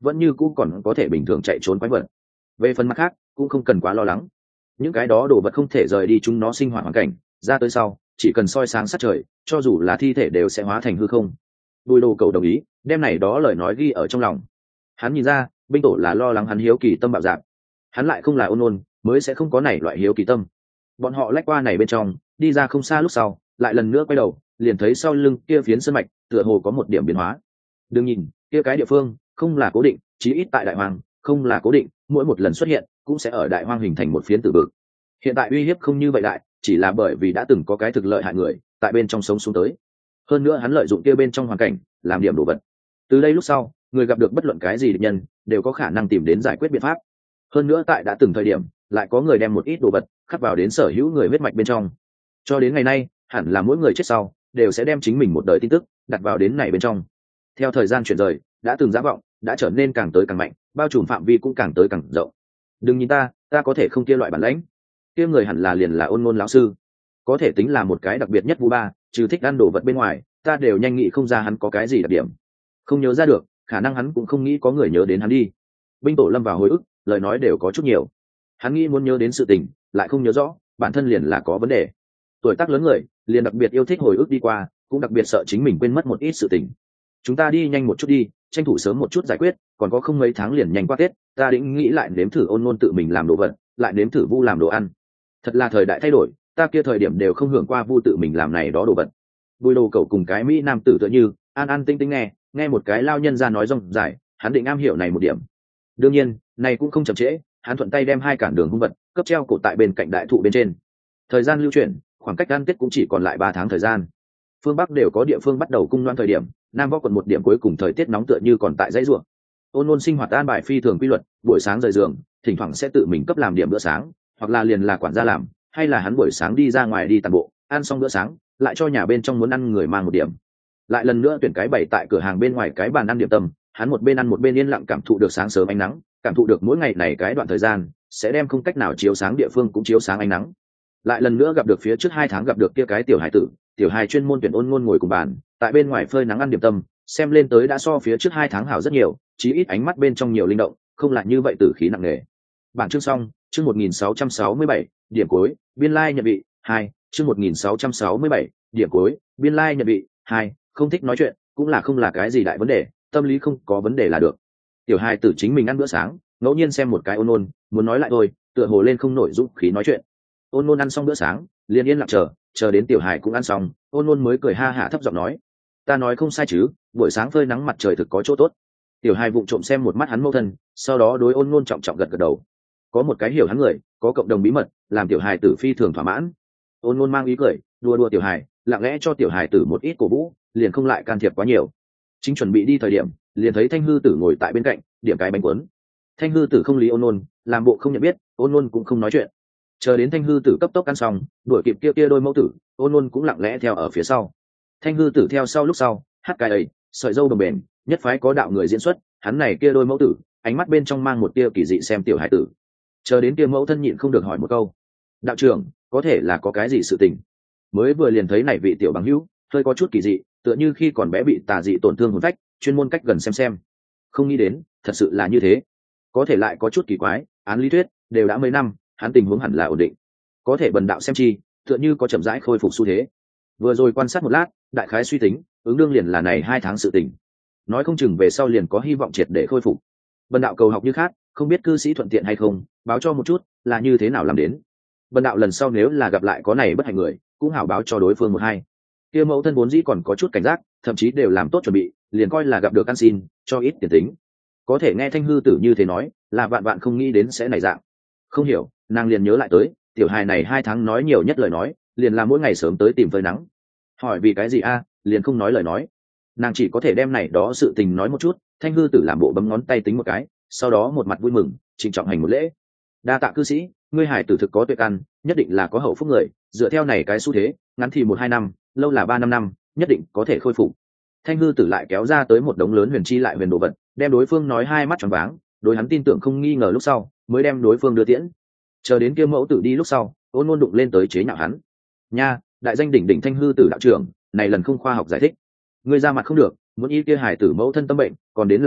vẫn như cũ còn có thể bình thường chạy trốn quái vật. Về phần mặt khác cũng không cần quá lo lắng, những cái đó đồ vật không thể rời đi chúng nó sinh hoạt hoàn cảnh, ra tới sau chỉ cần soi sáng sát trời, cho dù là thi thể đều sẽ hóa thành hư không. Bùi Đồ Cầu đồng ý đem này đó lời nói ghi ở trong lòng. Hắn nhìn ra binh tổ là lo lắng hắn hiếu kỳ tâm bạo dạn, hắn lại không là ôn ôn mới sẽ không có này loại hiếu kỳ tâm. Bọn họ lách qua này bên trong đi ra không xa, lúc sau lại lần nữa quay đầu liền thấy sau lưng kia phiến sơn mạch tựa hồ có một điểm biến hóa. Đừng nhìn kia cái địa phương không là cố định, chí ít tại đại hoang không là cố định, mỗi một lần xuất hiện cũng sẽ ở đại hoang hình thành một phiến tử vực. Hiện tại uy hiếp không như vậy đại, chỉ là bởi vì đã từng có cái thực lợi hại người tại bên trong sống xuống tới. Hơn nữa hắn lợi dụng kia bên trong hoàn cảnh làm điểm đồ vật. Từ đây lúc sau, người gặp được bất luận cái gì địch nhân đều có khả năng tìm đến giải quyết biện pháp. Hơn nữa tại đã từng thời điểm lại có người đem một ít đồ vật khắc vào đến sở hữu người huyết mạch bên trong. Cho đến ngày nay, hẳn là mỗi người chết sau đều sẽ đem chính mình một đời tin tức đặt vào đến này bên trong. Theo thời gian chuyển rời, đã từng giả vọng đã trở nên càng tới càng mạnh, bao trùm phạm vi cũng càng tới càng rộng. Đừng nhìn ta, ta có thể không kia loại bản lãnh. Kia người hẳn là liền là Ôn Ngôn lão sư, có thể tính là một cái đặc biệt nhất Vu Ba, trừ thích ăn đồ vật bên ngoài, ta đều nhanh nghĩ không ra hắn có cái gì đặc điểm. Không nhớ ra được, khả năng hắn cũng không nghĩ có người nhớ đến hắn đi. Binh tổ lâm vào hồi ức, lời nói đều có chút nhiều. Hắn nghĩ muốn nhớ đến sự tình, lại không nhớ rõ, bản thân liền là có vấn đề. Tuổi tác lớn người, liền đặc biệt yêu thích hồi ức đi qua, cũng đặc biệt sợ chính mình quên mất một ít sự tình. Chúng ta đi nhanh một chút đi, tranh thủ sớm một chút giải quyết, còn có không mấy tháng liền nhanh qua Tết, ta định nghĩ lại nếm thử Ôn Ngôn tự mình làm đồ vật, lại nếm thử Vu làm đồ ăn. Thật là thời đại thay đổi, ta kia thời điểm đều không hưởng qua Vu tự mình làm này đó đồ vật. Bùi Đồ Cầu cùng cái mỹ nam tử tựa như an an tinh tinh nghe, nghe một cái lao nhân ra nói rông dài, hắn định am hiểu này một điểm. Đương nhiên, này cũng không chậm trễ, hắn thuận tay đem hai cản đường hung vật cấp treo cổ tại bên cạnh đại thụ bên trên. Thời gian lưu chuyển, khoảng cách ăn Tết cũng chỉ còn lại ba tháng thời gian. Phương Bắc đều có địa phương bắt đầu cung loan thời điểm, Nam Võ quận một điểm cuối cùng thời tiết nóng tựa như còn tại dãy ruộng. Ôn Ngôn sinh hoạt an bài phi thường quy luật, buổi sáng rời giường, thỉnh thoảng sẽ tự mình cấp làm điểm bữa sáng, hoặc là liền là quản gia làm, hay là hắn buổi sáng đi ra ngoài đi tàn bộ, ăn xong bữa sáng, lại cho nhà bên trong muốn ăn người mang một điểm. Lại lần nữa tuyển cái bày tại cửa hàng bên ngoài cái bàn ăn điểm tâm, hắn một bên ăn một bên yên lặng cảm thụ được sáng sớm ánh nắng, cảm thụ được mỗi ngày này cái đoạn thời gian sẽ đem không cách nào chiếu sáng địa phương cũng chiếu sáng ánh nắng. Lại lần nữa gặp được phía trước hai tháng gặp được kia cái tiểu hải tử, tiểu hài chuyên môn tuyển Ôn Ngôn ngồi cùng bàn, tại bên ngoài phơi nắng ăn điểm tâm, xem lên tới đã so phía trước hai tháng hảo rất nhiều, chí ít ánh mắt bên trong nhiều linh động, không lại như vậy tử khí nặng nề. Bản chương xong, chương một nghìn sáu trăm sáu mươi bảy, điểm cuối, biên lai like nhận vị, hai, chương một nghìn sáu trăm sáu mươi bảy, điểm cuối, biên lai like nhận vị, hai, không thích nói chuyện, cũng là không là cái gì đại vấn đề, tâm lý không có vấn đề là được. Tiểu hài tử chính mình ăn bữa sáng, ngẫu nhiên xem một cái Ôn Ngôn, muốn nói lại thôi, tựa hồ lên không nổi dũng khí nói chuyện. Ôn Ngôn ăn xong bữa sáng, liền yên lặng chờ, chờ đến tiểu hài cũng ăn xong, Ôn Ngôn mới cười ha hả thấp giọng nói: "Ta nói không sai chứ, buổi sáng phơi nắng mặt trời thực có chỗ tốt." Tiểu hài vụng trộm xem một mắt hắn mâu thân, sau đó đối Ôn Ngôn trọng trọng gật gật đầu. Có một cái hiểu hắn người, có cộng đồng bí mật, làm tiểu hài tử phi thường thỏa mãn. Ôn Ngôn mang ý cười, đùa đùa tiểu hài, lặng lẽ cho tiểu hài tử một ít cổ vũ, liền không lại can thiệp quá nhiều. Chính chuẩn bị đi thời điểm, liền thấy Thanh Hư Tử ngồi tại bên cạnh, điểm cái bánh cuốn. Thanh Hư Tử không lý Ôn Ngôn, làm bộ không nhận biết, Ôn Ngôn cũng không nói chuyện. Chờ đến Thanh Hư Tử cấp tốc ăn xong, đuổi kịp kia kia đôi mẫu tử, Ôn Ngôn cũng lặng lẽ theo ở phía sau. Thanh Hư Tử theo sau lúc sau, hát cái ấy, sợi dâu đồng bền, nhất phái có đạo người diễn xuất, hắn này kia đôi mẫu tử, ánh mắt bên trong mang một tia kỳ dị xem tiểu hải tử. Chờ đến kia mẫu thân nhịn không được hỏi một câu: "Đạo trưởng, có thể là có cái gì sự tình?" Mới vừa liền thấy này vị tiểu bằng hữu, hơi có chút kỳ dị, tựa như khi còn bé bị tà dị tổn thương hồn phách, chuyên môn cách gần xem xem. Không nghĩ đến, thật sự là như thế. Có thể lại có chút kỳ quái, án lý thuyết đều đã mấy năm, hắn tình huống hẳn là ổn định. Có thể bần đạo xem chi, tựa như có chậm rãi khôi phục xu thế. Vừa rồi quan sát một lát, đại khái suy tính, ứng đương liền là này hai tháng sự tình. Nói không chừng về sau liền có hy vọng triệt để khôi phục. Bần đạo cầu học như khác, không biết cư sĩ thuận tiện hay không, báo cho một chút, là như thế nào làm đến. Bần đạo lần sau nếu là gặp lại có này bất hạnh người, cũng hảo báo cho đối phương một hai. Kia mẫu thân vốn dĩ còn có chút cảnh giác, thậm chí đều làm tốt chuẩn bị, liền coi là gặp được ăn xin, cho ít tiền tính. Có thể nghe Thanh Hư Tử như thế nói, là vạn vạn không nghĩ đến sẽ này dạng. Không hiểu, nàng liền nhớ lại tới, tiểu hài này hai tháng nói nhiều nhất lời nói, liền là mỗi ngày sớm tới tìm phơi nắng. Hỏi vì cái gì a, liền không nói lời nói. Nàng chỉ có thể đem này đó sự tình nói một chút. Thanh Hư Tử làm bộ bấm ngón tay tính một cái, sau đó một mặt vui mừng, trịnh trọng hành một lễ. Đa tạ cư sĩ, ngươi hải tử thực có tuệ căn, nhất định là có hậu phúc người, dựa theo này cái xu thế, ngắn thì một hai năm, lâu là ba năm năm, nhất định có thể khôi phục. Thanh Hư Tử lại kéo ra tới một đống lớn huyền chi lại huyền đồ vật, đem đối phương nói hai mắt tròn váng, đối hắn tin tưởng không nghi ngờ lúc sau, mới đem đối phương đưa tiễn. Chờ đến kia mẫu tử đi lúc sau, Ôn Ngôn đụng lên tới chế nhạo hắn. Nha, đại danh đỉnh đỉnh Thanh Hư Tử đạo trưởng, này lần không khoa học giải thích, ngươi ra mặt không được, muốn y kia hải tử mẫu thân tâm bệnh, còn đến là ta,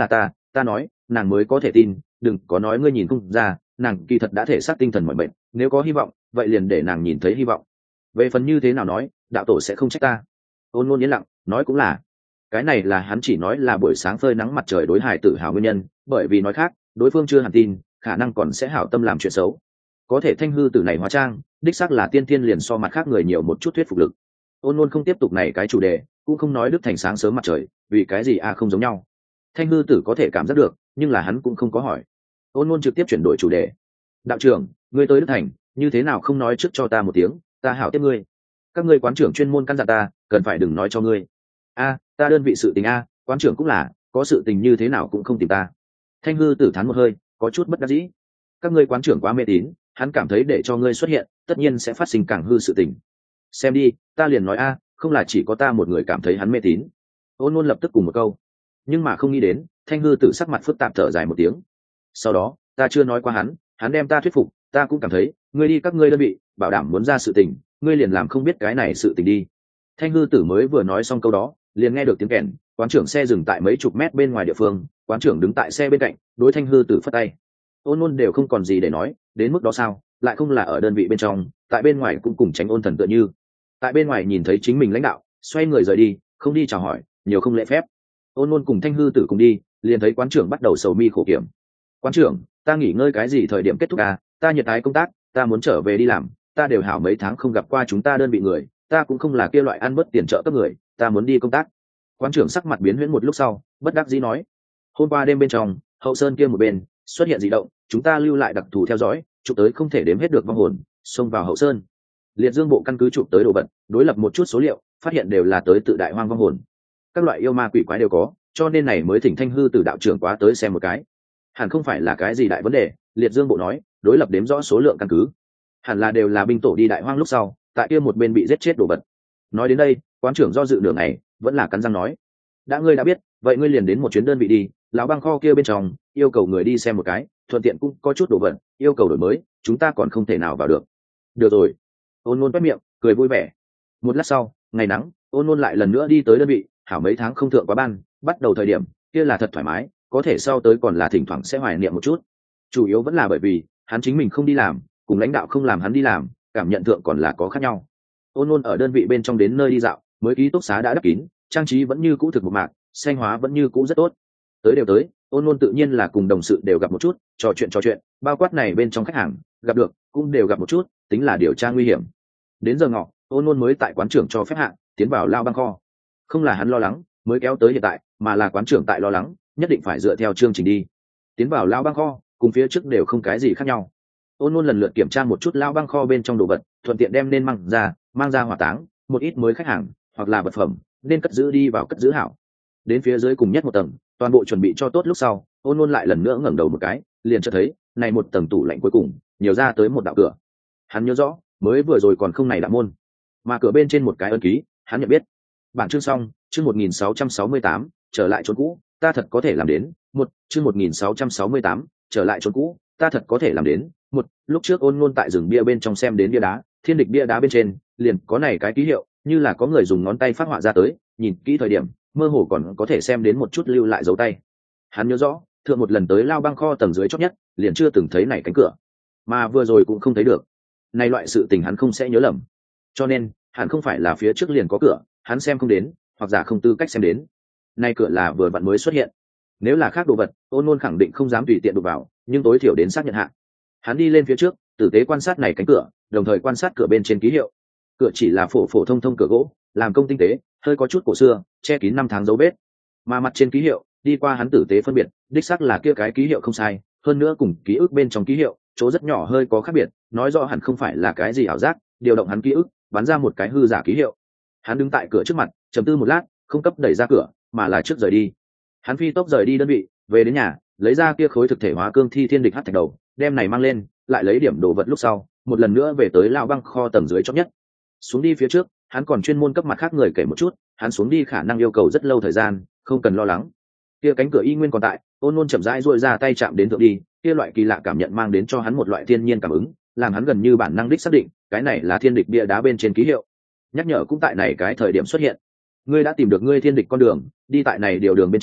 ta nói nàng mới có thể tin, đừng có nói ngươi nhìn không ra, nàng kỳ thật đã thể xác tinh thần mọi bệnh, nếu có hy vọng vậy liền để nàng nhìn thấy hy vọng. Về phần như thế nào nói, đạo tổ sẽ không trách ta. Ôn Nôn yên lặng nói cũng là, cái này là hắn chỉ nói là buổi sáng phơi nắng mặt trời đối hài tự hào nguyên nhân, bởi vì nói khác đối phương chưa hẳn tin, khả năng còn sẽ hảo tâm làm chuyện xấu. Có thể Thanh hư tử này hóa trang đích xác là tiên thiên liền so mặt khác người nhiều một chút thuyết phục lực. Ôn Nôn không tiếp tục này cái chủ đề, cũng không nói Đức Thành sáng sớm mặt trời vì cái gì a không giống nhau. Thanh hư tử có thể cảm giác được, nhưng là hắn cũng không có hỏi. Ôn Nôn trực tiếp chuyển đổi chủ đề. Đạo trưởng, ngươi tới Đức Thành như thế nào không nói trước cho ta một tiếng, ta hảo tiếp ngươi. Các ngươi quán trưởng chuyên môn căn dặn ta cần phải đừng nói cho ngươi. A, ta đơn vị sự tình a, quán trưởng cũng là có sự tình như thế nào cũng không tìm ta. Thanh hư tử thán một hơi, có chút bất đắc dĩ. Các ngươi quán trưởng quá mê tín, hắn cảm thấy để cho ngươi xuất hiện tất nhiên sẽ phát sinh càng hư sự tình. Xem đi, ta liền nói a, không là chỉ có ta một người cảm thấy hắn mê tín. Ôn Nôn lập tức cùng một câu, nhưng mà không nghĩ đến Thanh hư tử sắc mặt phức tạp thở dài một tiếng. Sau đó ta chưa nói qua hắn, hắn đem ta thuyết phục, ta cũng cảm thấy ngươi đi các ngươi đơn vị bảo đảm muốn ra sự tình, ngươi liền làm không biết cái này sự tình đi. Thanh hư tử mới vừa nói xong câu đó, liền nghe được tiếng kèn, quán trưởng xe dừng tại mấy chục mét bên ngoài địa phương, quán trưởng đứng tại xe bên cạnh đối Thanh hư tử phất tay. Ôn Nôn đều không còn gì để nói, đến mức đó sao, lại không là ở đơn vị bên trong, tại bên ngoài cũng cùng Tránh Ôn Thần tựa như. Tại bên ngoài nhìn thấy chính mình lãnh đạo xoay người rời đi, không đi chào hỏi, nhiều không lễ phép. Ôn Nôn cùng Thanh hư tử cùng đi, liền thấy quán trưởng bắt đầu sầu mi khổ kiểm. Quán trưởng, ta nghỉ ngơi cái gì thời điểm kết thúc à, ta nhiệt ái công tác, ta muốn trở về đi làm, ta đều hảo mấy tháng không gặp qua chúng ta đơn vị người, ta cũng không là kia loại ăn bớt tiền trợ cấp người, ta muốn đi công tác. Quán trưởng sắc mặt biến huyễn một lúc sau, bất đắc dĩ nói, hôm qua đêm bên trong hậu sơn kia một bên xuất hiện dị động, chúng ta lưu lại đặc thù theo dõi, chụp tới không thể đếm hết được vong hồn xông vào hậu sơn. Liệt Dương bộ căn cứ chụp tới đồ vật, đối lập một chút số liệu, phát hiện đều là tới tự đại hoang vong hồn, các loại yêu ma quỷ quái đều có, cho nên này mới thỉnh Thanh hư từ đạo trưởng quá tới xem một cái. Hẳn không phải là cái gì đại vấn đề, Liệt Dương bộ nói, đối lập đếm rõ số lượng căn cứ, hẳn là đều là binh tổ đi đại hoang lúc sau tại kia một bên bị giết chết đồ vật. Nói đến đây, quán trưởng do dự nửa ngày, vẫn là cắn răng nói, đã ngươi đã biết, vậy ngươi liền đến một chuyến đơn vị đi, lão băng kho kia bên trong yêu cầu người đi xem một cái, thuận tiện cũng có chút đồ vật yêu cầu đổi mới, chúng ta còn không thể nào vào được. Được rồi. Ôn Nôn quét miệng cười vui vẻ. Một lát sau, ngày nắng, Ôn Nôn lại lần nữa đi tới đơn vị, hảo mấy tháng không thượng quá ban, bắt đầu thời điểm kia là thật thoải mái, có thể sau tới còn là thỉnh thoảng sẽ hoài niệm một chút, chủ yếu vẫn là bởi vì hắn chính mình không đi làm, cùng lãnh đạo không làm hắn đi làm, cảm nhận thượng còn là có khác nhau. Ôn Nôn ở đơn vị bên trong đến nơi đi dạo, mới ký túc xá đã đắp kín, trang trí vẫn như cũ thực một mạc, xanh hóa vẫn như cũ rất tốt. Tới đều tới, Ôn Nôn tự nhiên là cùng đồng sự đều gặp một chút, trò chuyện trò chuyện, bao quát này bên trong khách hàng gặp được cũng đều gặp một chút, tính là điều tra nguy hiểm. Đến giờ ngọ, Ôn Nôn mới tại quán trưởng cho phép hạng tiến vào lao băng kho. Không là hắn lo lắng mới kéo tới hiện tại, mà là quán trưởng tại lo lắng, nhất định phải dựa theo chương trình đi. Tiến vào lao băng kho cùng phía trước đều không cái gì khác nhau. Ôn Nôn lần lượt kiểm tra một chút lao băng kho bên trong đồ vật, thuận tiện đem nên mang ra mang ra hỏa táng, một ít mới khách hàng hoặc là vật phẩm nên cất giữ đi vào cất giữ hảo. Đến phía dưới cùng nhất một tầng, toàn bộ chuẩn bị cho tốt lúc sau, Ôn Nôn lại lần nữa ngẩng đầu một cái, liền cho thấy này một tầng tủ lạnh cuối cùng nhiều ra tới một đạo cửa. Hắn nhớ rõ mới vừa rồi còn không này đạo môn, mà cửa bên trên một cái ấn ký, hắn nhận biết. Bản chương xong, chương một nghìn sáu trăm sáu mươi tám, trở lại chốn cũ, ta thật có thể làm đến. Một, chương một nghìn sáu trăm sáu mươi tám, trở lại chốn cũ, ta thật có thể làm đến. Một, lúc trước Ôn Nôn tại rừng bia bên trong xem đến bia đá, thiên địch bia đá bên trên liền có này cái ký hiệu, như là có người dùng ngón tay phát họa ra tới, nhìn kỹ thời điểm mơ hồ còn có thể xem đến một chút lưu lại dấu tay. Hắn nhớ rõ thượng một lần tới lao băng kho tầng dưới chót nhất, liền chưa từng thấy này cánh cửa, mà vừa rồi cũng không thấy được. Này loại sự tình hắn không sẽ nhớ lầm, cho nên hẳn không phải là phía trước liền có cửa, hắn xem không đến, hoặc giả không tư cách xem đến. Nay cửa là vừa vặn mới xuất hiện, nếu là khác đồ vật, Ôn Nôn khẳng định không dám tùy tiện đụng vào, nhưng tối thiểu đến xác nhận hạ. Hắn đi lên phía trước, tử tế quan sát này cánh cửa, đồng thời quan sát cửa bên trên ký hiệu. Cửa chỉ là phổ phổ thông thông cửa gỗ, làm công tinh tế, hơi có chút cổ xưa, che kín năm tháng dấu vết. Mà mặt trên ký hiệu, đi qua hắn tử tế phân biệt, đích xác là kia cái ký hiệu không sai, hơn nữa cùng ký ức bên trong ký hiệu, chỗ rất nhỏ hơi có khác biệt, nói rõ hẳn không phải là cái gì ảo giác, điều động hắn ký ức, bắn ra một cái hư giả ký hiệu. Hắn đứng tại cửa trước mặt, trầm tư một lát, không cấp đẩy ra cửa, mà là trước rời đi. Hắn phi tốc rời đi đơn vị, về đến nhà, lấy ra kia khối thực thể hóa cương thi thiên địch hắc thạch đầu, đem này mang lên, lại lấy điểm đồ vật lúc sau, một lần nữa về tới lao băng kho tầng dưới chót nhất. Xuống đi phía trước, hắn còn chuyên môn cấp mặt khác người kể một chút, hắn xuống đi khả năng yêu cầu rất lâu thời gian, không cần lo lắng. Kia cánh cửa y nguyên còn tại, Ôn Nôn chậm rãi duỗi ra tay chạm đến thượng đi, kia loại kỳ lạ cảm nhận mang đến cho hắn một loại thiên nhiên cảm ứng, làm hắn gần như bản năng đích xác định, cái này là thiên địch bia đá bên trên ký hiệu. Nhắc nhở cũng tại này cái thời điểm xuất hiện. Ngươi đã tìm được ngươi thiên địch con đường, đi tại này điều đường bên trên,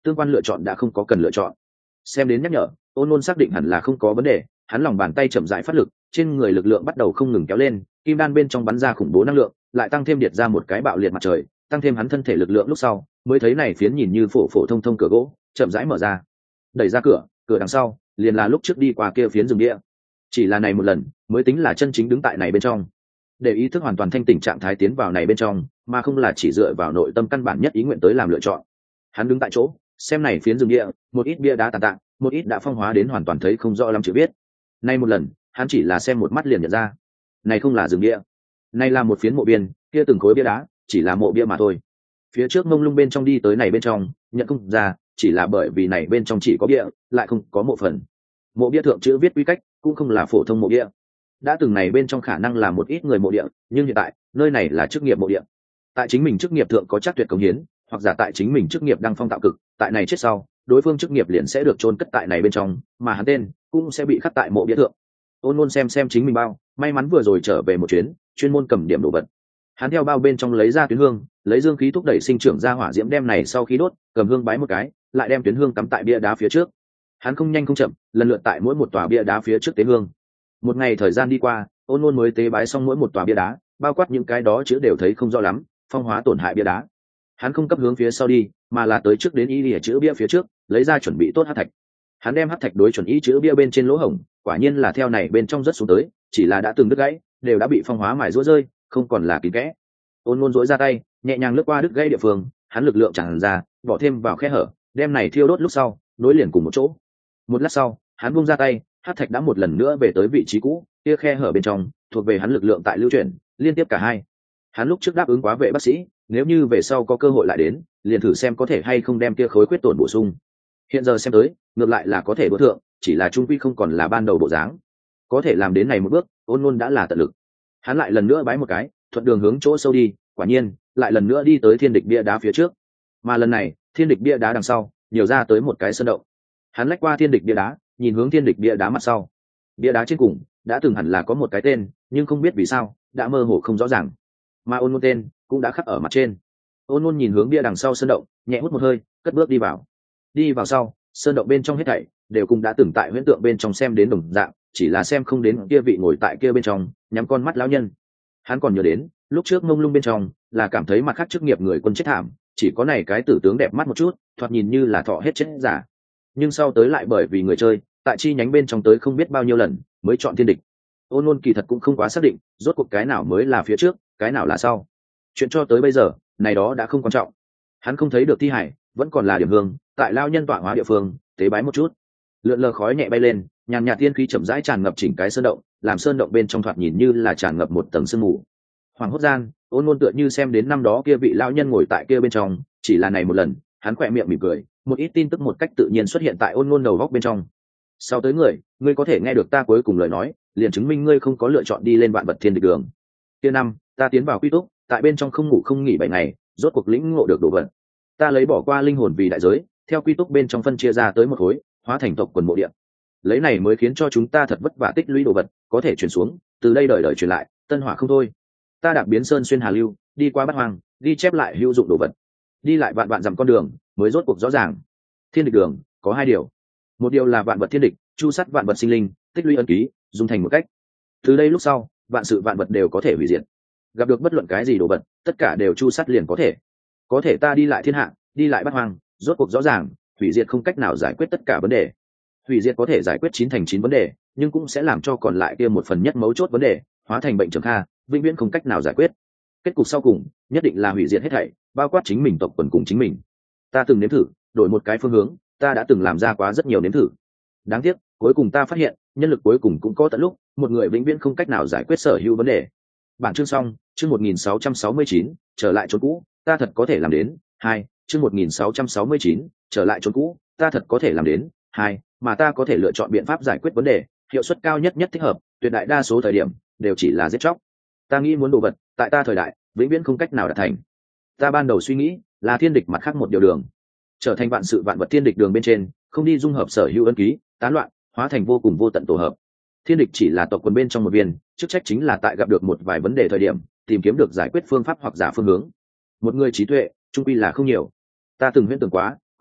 tương quan lựa chọn đã không có cần lựa chọn. Xem đến nhắc nhở, ôn nôn xác định hẳn là không có vấn đề, hắn lòng bàn tay chậm rãi phát lực, trên người lực lượng bắt đầu không ngừng kéo lên, kim đan bên trong bắn ra khủng bố năng lượng, lại tăng thêm điệt ra một cái bạo liệt mặt trời, tăng thêm hắn thân thể lực lượng lúc sau, mới thấy này phiến nhìn như phổ phổ thông thông cửa gỗ, chậm rãi mở ra. Đẩy ra cửa, cửa đằng sau, liền là lúc trước đi qua kia phiến rừng địa. Chỉ là này một lần, mới tính là chân chính đứng tại này bên trong. Để ý thức hoàn toàn thanh tỉnh trạng thái tiến vào này bên trong, mà không là chỉ dựa vào nội tâm căn bản nhất ý nguyện tới làm lựa chọn. Hắn đứng tại chỗ, xem này phiến rừng địa, một ít bia đá tàn tạ, một ít đã phong hóa đến hoàn toàn thấy không rõ lắm chữ biết. Nay một lần, hắn chỉ là xem một mắt liền nhận ra, này không là rừng địa, này là một phiến mộ biên, kia từng khối bia đá, chỉ là mộ bia mà thôi. Phía trước mông lung bên trong đi tới này bên trong, nhận không ra, chỉ là bởi vì này bên trong chỉ có bia, lại không có mộ phần. Mộ bia thượng chữ viết quy cách, cũng không là phổ thông mộ bia. Đã từng này bên trong khả năng là một ít người mộ địa, nhưng hiện tại, nơi này là chức nghiệp mộ địa. Tại chính mình chức nghiệp thượng có chắc tuyệt cống hiến, hoặc giả tại chính mình chức nghiệp đăng phong tạo cực, tại này chết sau, đối phương chức nghiệp liền sẽ được chôn cất tại này bên trong, mà hắn tên cũng sẽ bị khắc tại mộ bia thượng. Ôn Nôn xem xem chính mình bao, may mắn vừa rồi trở về một chuyến, chuyên môn cầm điểm đồ vật. Hắn theo bao bên trong lấy ra tuyến hương, lấy dương khí thúc đẩy sinh trưởng ra hỏa diễm đem này sau khi đốt, cầm hương bái một cái, lại đem tuyến hương cắm tại bia đá phía trước. Hắn không nhanh không chậm, lần lượt tại mỗi một tòa bia đá phía trước tế hương. Một ngày thời gian đi qua, Ôn Nôn mới tế bái xong mỗi một tòa bia đá, bao quát những cái đó chữ đều thấy không rõ lắm, phong hóa tổn hại bia đá. Hắn không cấp hướng phía sau đi, mà là tới trước đến y lìa chữ bia phía trước, lấy ra chuẩn bị tốt hắc thạch. Hắn đem hắc thạch đối chuẩn y chữ bia bên trên lỗ hổng, quả nhiên là theo này bên trong rất xuống tới, chỉ là đã từng đứt gãy, đều đã bị phong hóa mài rũa rơi, không còn là kín kẽ. Ôn Nôn duỗi ra tay, nhẹ nhàng lướt qua đứt gãy địa phương, hắn lực lượng tràn ra, bỏ thêm vào khe hở, đem này thiêu đốt lúc sau, nối liền cùng một chỗ. Một lát sau, hắn buông ra tay, hắc thạch đã một lần nữa về tới vị trí cũ, kia khe hở bên trong, thuộc về hắn lực lượng tại lưu chuyển, liên tiếp cả hai. Hắn lúc trước đáp ứng quá vệ bác sĩ, nếu như về sau có cơ hội lại đến, liền thử xem có thể hay không đem kia khối khuyết tổn bổ sung. Hiện giờ xem tới, ngược lại là có thể đỗ thượng, chỉ là trung quy không còn là ban đầu bộ dáng. Có thể làm đến này một bước, Ôn Nôn đã là tận lực. Hắn lại lần nữa bái một cái, thuận đường hướng chỗ sâu đi, quả nhiên, lại lần nữa đi tới thiên địch bia đá phía trước. Mà lần này, thiên địch bia đá đằng sau, nhiều ra tới một cái sơn động. Hắn lách qua thiên địch bia đá, nhìn hướng thiên địch bia đá mặt sau. Bia đá trên cùng đã từng hẳn là có một cái tên, nhưng không biết vì sao, đã mơ hồ không rõ ràng. Mà Ôn Nôn tên cũng đã khắc ở mặt trên. Ôn Nôn nhìn hướng bia đằng sau sơn động, nhẹ hút một hơi, cất bước đi vào. Đi vào sau, sơn động bên trong hết thảy đều cùng đã từng tại huyễn tượng bên trong xem đến đồng dạng, chỉ là xem không đến kia vị ngồi tại kia bên trong, nhắm con mắt lão nhân. Hắn còn nhớ đến, lúc trước mông lung bên trong, là cảm thấy mặt khác chức nghiệp người quân chết thảm, chỉ có này cái tử tướng đẹp mắt một chút, thoạt nhìn như là thọ hết chết giả. Nhưng sau tới lại bởi vì người chơi, tại chi nhánh bên trong tới không biết bao nhiêu lần, mới chọn thiên địch. Ôn Nôn kỳ thật cũng không quá xác định, rốt cuộc cái nào mới là phía trước, cái nào là sau. Chuyện cho tới bây giờ, này đó đã không quan trọng. Hắn không thấy được thi hải, vẫn còn là điểm hương, tại lao nhân tọa hóa địa phương, tế bái một chút. Lượn lờ khói nhẹ bay lên, nhàn nhạt tiên khí chậm rãi tràn ngập chỉnh cái sơn động, làm sơn động bên trong thoạt nhìn như là tràn ngập một tầng sương mù. Hoàng hốt gian, Ôn Nôn tựa như xem đến năm đó kia vị lão nhân ngồi tại kia bên trong, chỉ là này một lần, hắn khỏe miệng mỉm cười, một ít tin tức một cách tự nhiên xuất hiện tại Ôn Nôn đầu góc bên trong. Sau tới người, ngươi có thể nghe được ta cuối cùng lời nói, liền chứng minh ngươi không có lựa chọn đi lên vạn vật thiên địch đường. Kia năm, ta tiến vào quy túc, tại bên trong không ngủ không nghỉ bảy ngày, rốt cuộc lĩnh ngộ được đồ vật. Ta lấy bỏ qua linh hồn vì đại giới, theo quy túc bên trong phân chia ra tới một khối, hóa thành tộc quần mộ địa. Lấy này mới khiến cho chúng ta thật vất vả tích lũy đồ vật, có thể truyền xuống, từ đây đời đời truyền lại, tân hỏa không thôi. Ta đạp biến sơn xuyên hà lưu, đi qua bát hoang, đi chép lại hữu dụng đồ vật, đi lại vạn vạn dặm con đường, mới rốt cuộc rõ ràng. Thiên địch đường có hai điều, một điều là vạn vật thiên địch, chu sắt vạn vật sinh linh, tích lũy ân ký, dùng thành một cách. Từ đây lúc sau, vạn sự vạn vật đều có thể hủy diệt. Gặp được bất luận cái gì đồ vật, tất cả đều chu sắt liền có thể. Có thể ta đi lại thiên hạ, đi lại bát hoang, rốt cuộc rõ ràng, hủy diệt không cách nào giải quyết tất cả vấn đề. Hủy diệt có thể giải quyết chín thành chín vấn đề, nhưng cũng sẽ làm cho còn lại kia một phần nhất mấu chốt vấn đề hóa thành bệnh trầm kha, vĩnh viễn không cách nào giải quyết. Kết cục sau cùng nhất định là hủy diệt hết thảy, bao quát chính mình tộc quần cùng chính mình. Ta từng nếm thử đổi một cái phương hướng, ta đã từng làm ra quá rất nhiều nếm thử. Đáng tiếc, cuối cùng ta phát hiện, nhân lực cuối cùng cũng có tận lúc, một người vĩnh viễn không cách nào giải quyết sở hữu vấn đề. Bản chương xong, chương một nghìn sáu trăm sáu mươi chín, trở lại chốn cũ, ta thật có thể làm đến. Hai, chương một nghìn sáu trăm sáu mươi chín, trở lại chốn cũ, ta thật có thể làm đến. Hai, mà ta có thể lựa chọn biện pháp giải quyết vấn đề, hiệu suất cao nhất nhất thích hợp, tuyệt đại đa số thời điểm đều chỉ là giết chóc. Ta nghĩ muốn đồ vật, tại ta thời đại, vĩnh viễn không cách nào đạt thành. Ta ban đầu suy nghĩ là thiên địch mặt khác một điều đường, trở thành vạn sự vạn vật thiên địch đường bên trên, không đi dung hợp sở hữu ân ký, tán loạn, hóa thành vô cùng vô tận tổ hợp. Thiên địch chỉ là tộc quần bên trong một viên, chức trách chính là tại gặp được một vài vấn đề thời điểm, tìm kiếm được giải quyết phương pháp hoặc giả phương hướng. Một người trí tuệ, trung quy là không nhiều. Ta từng huyễn tưởng quá,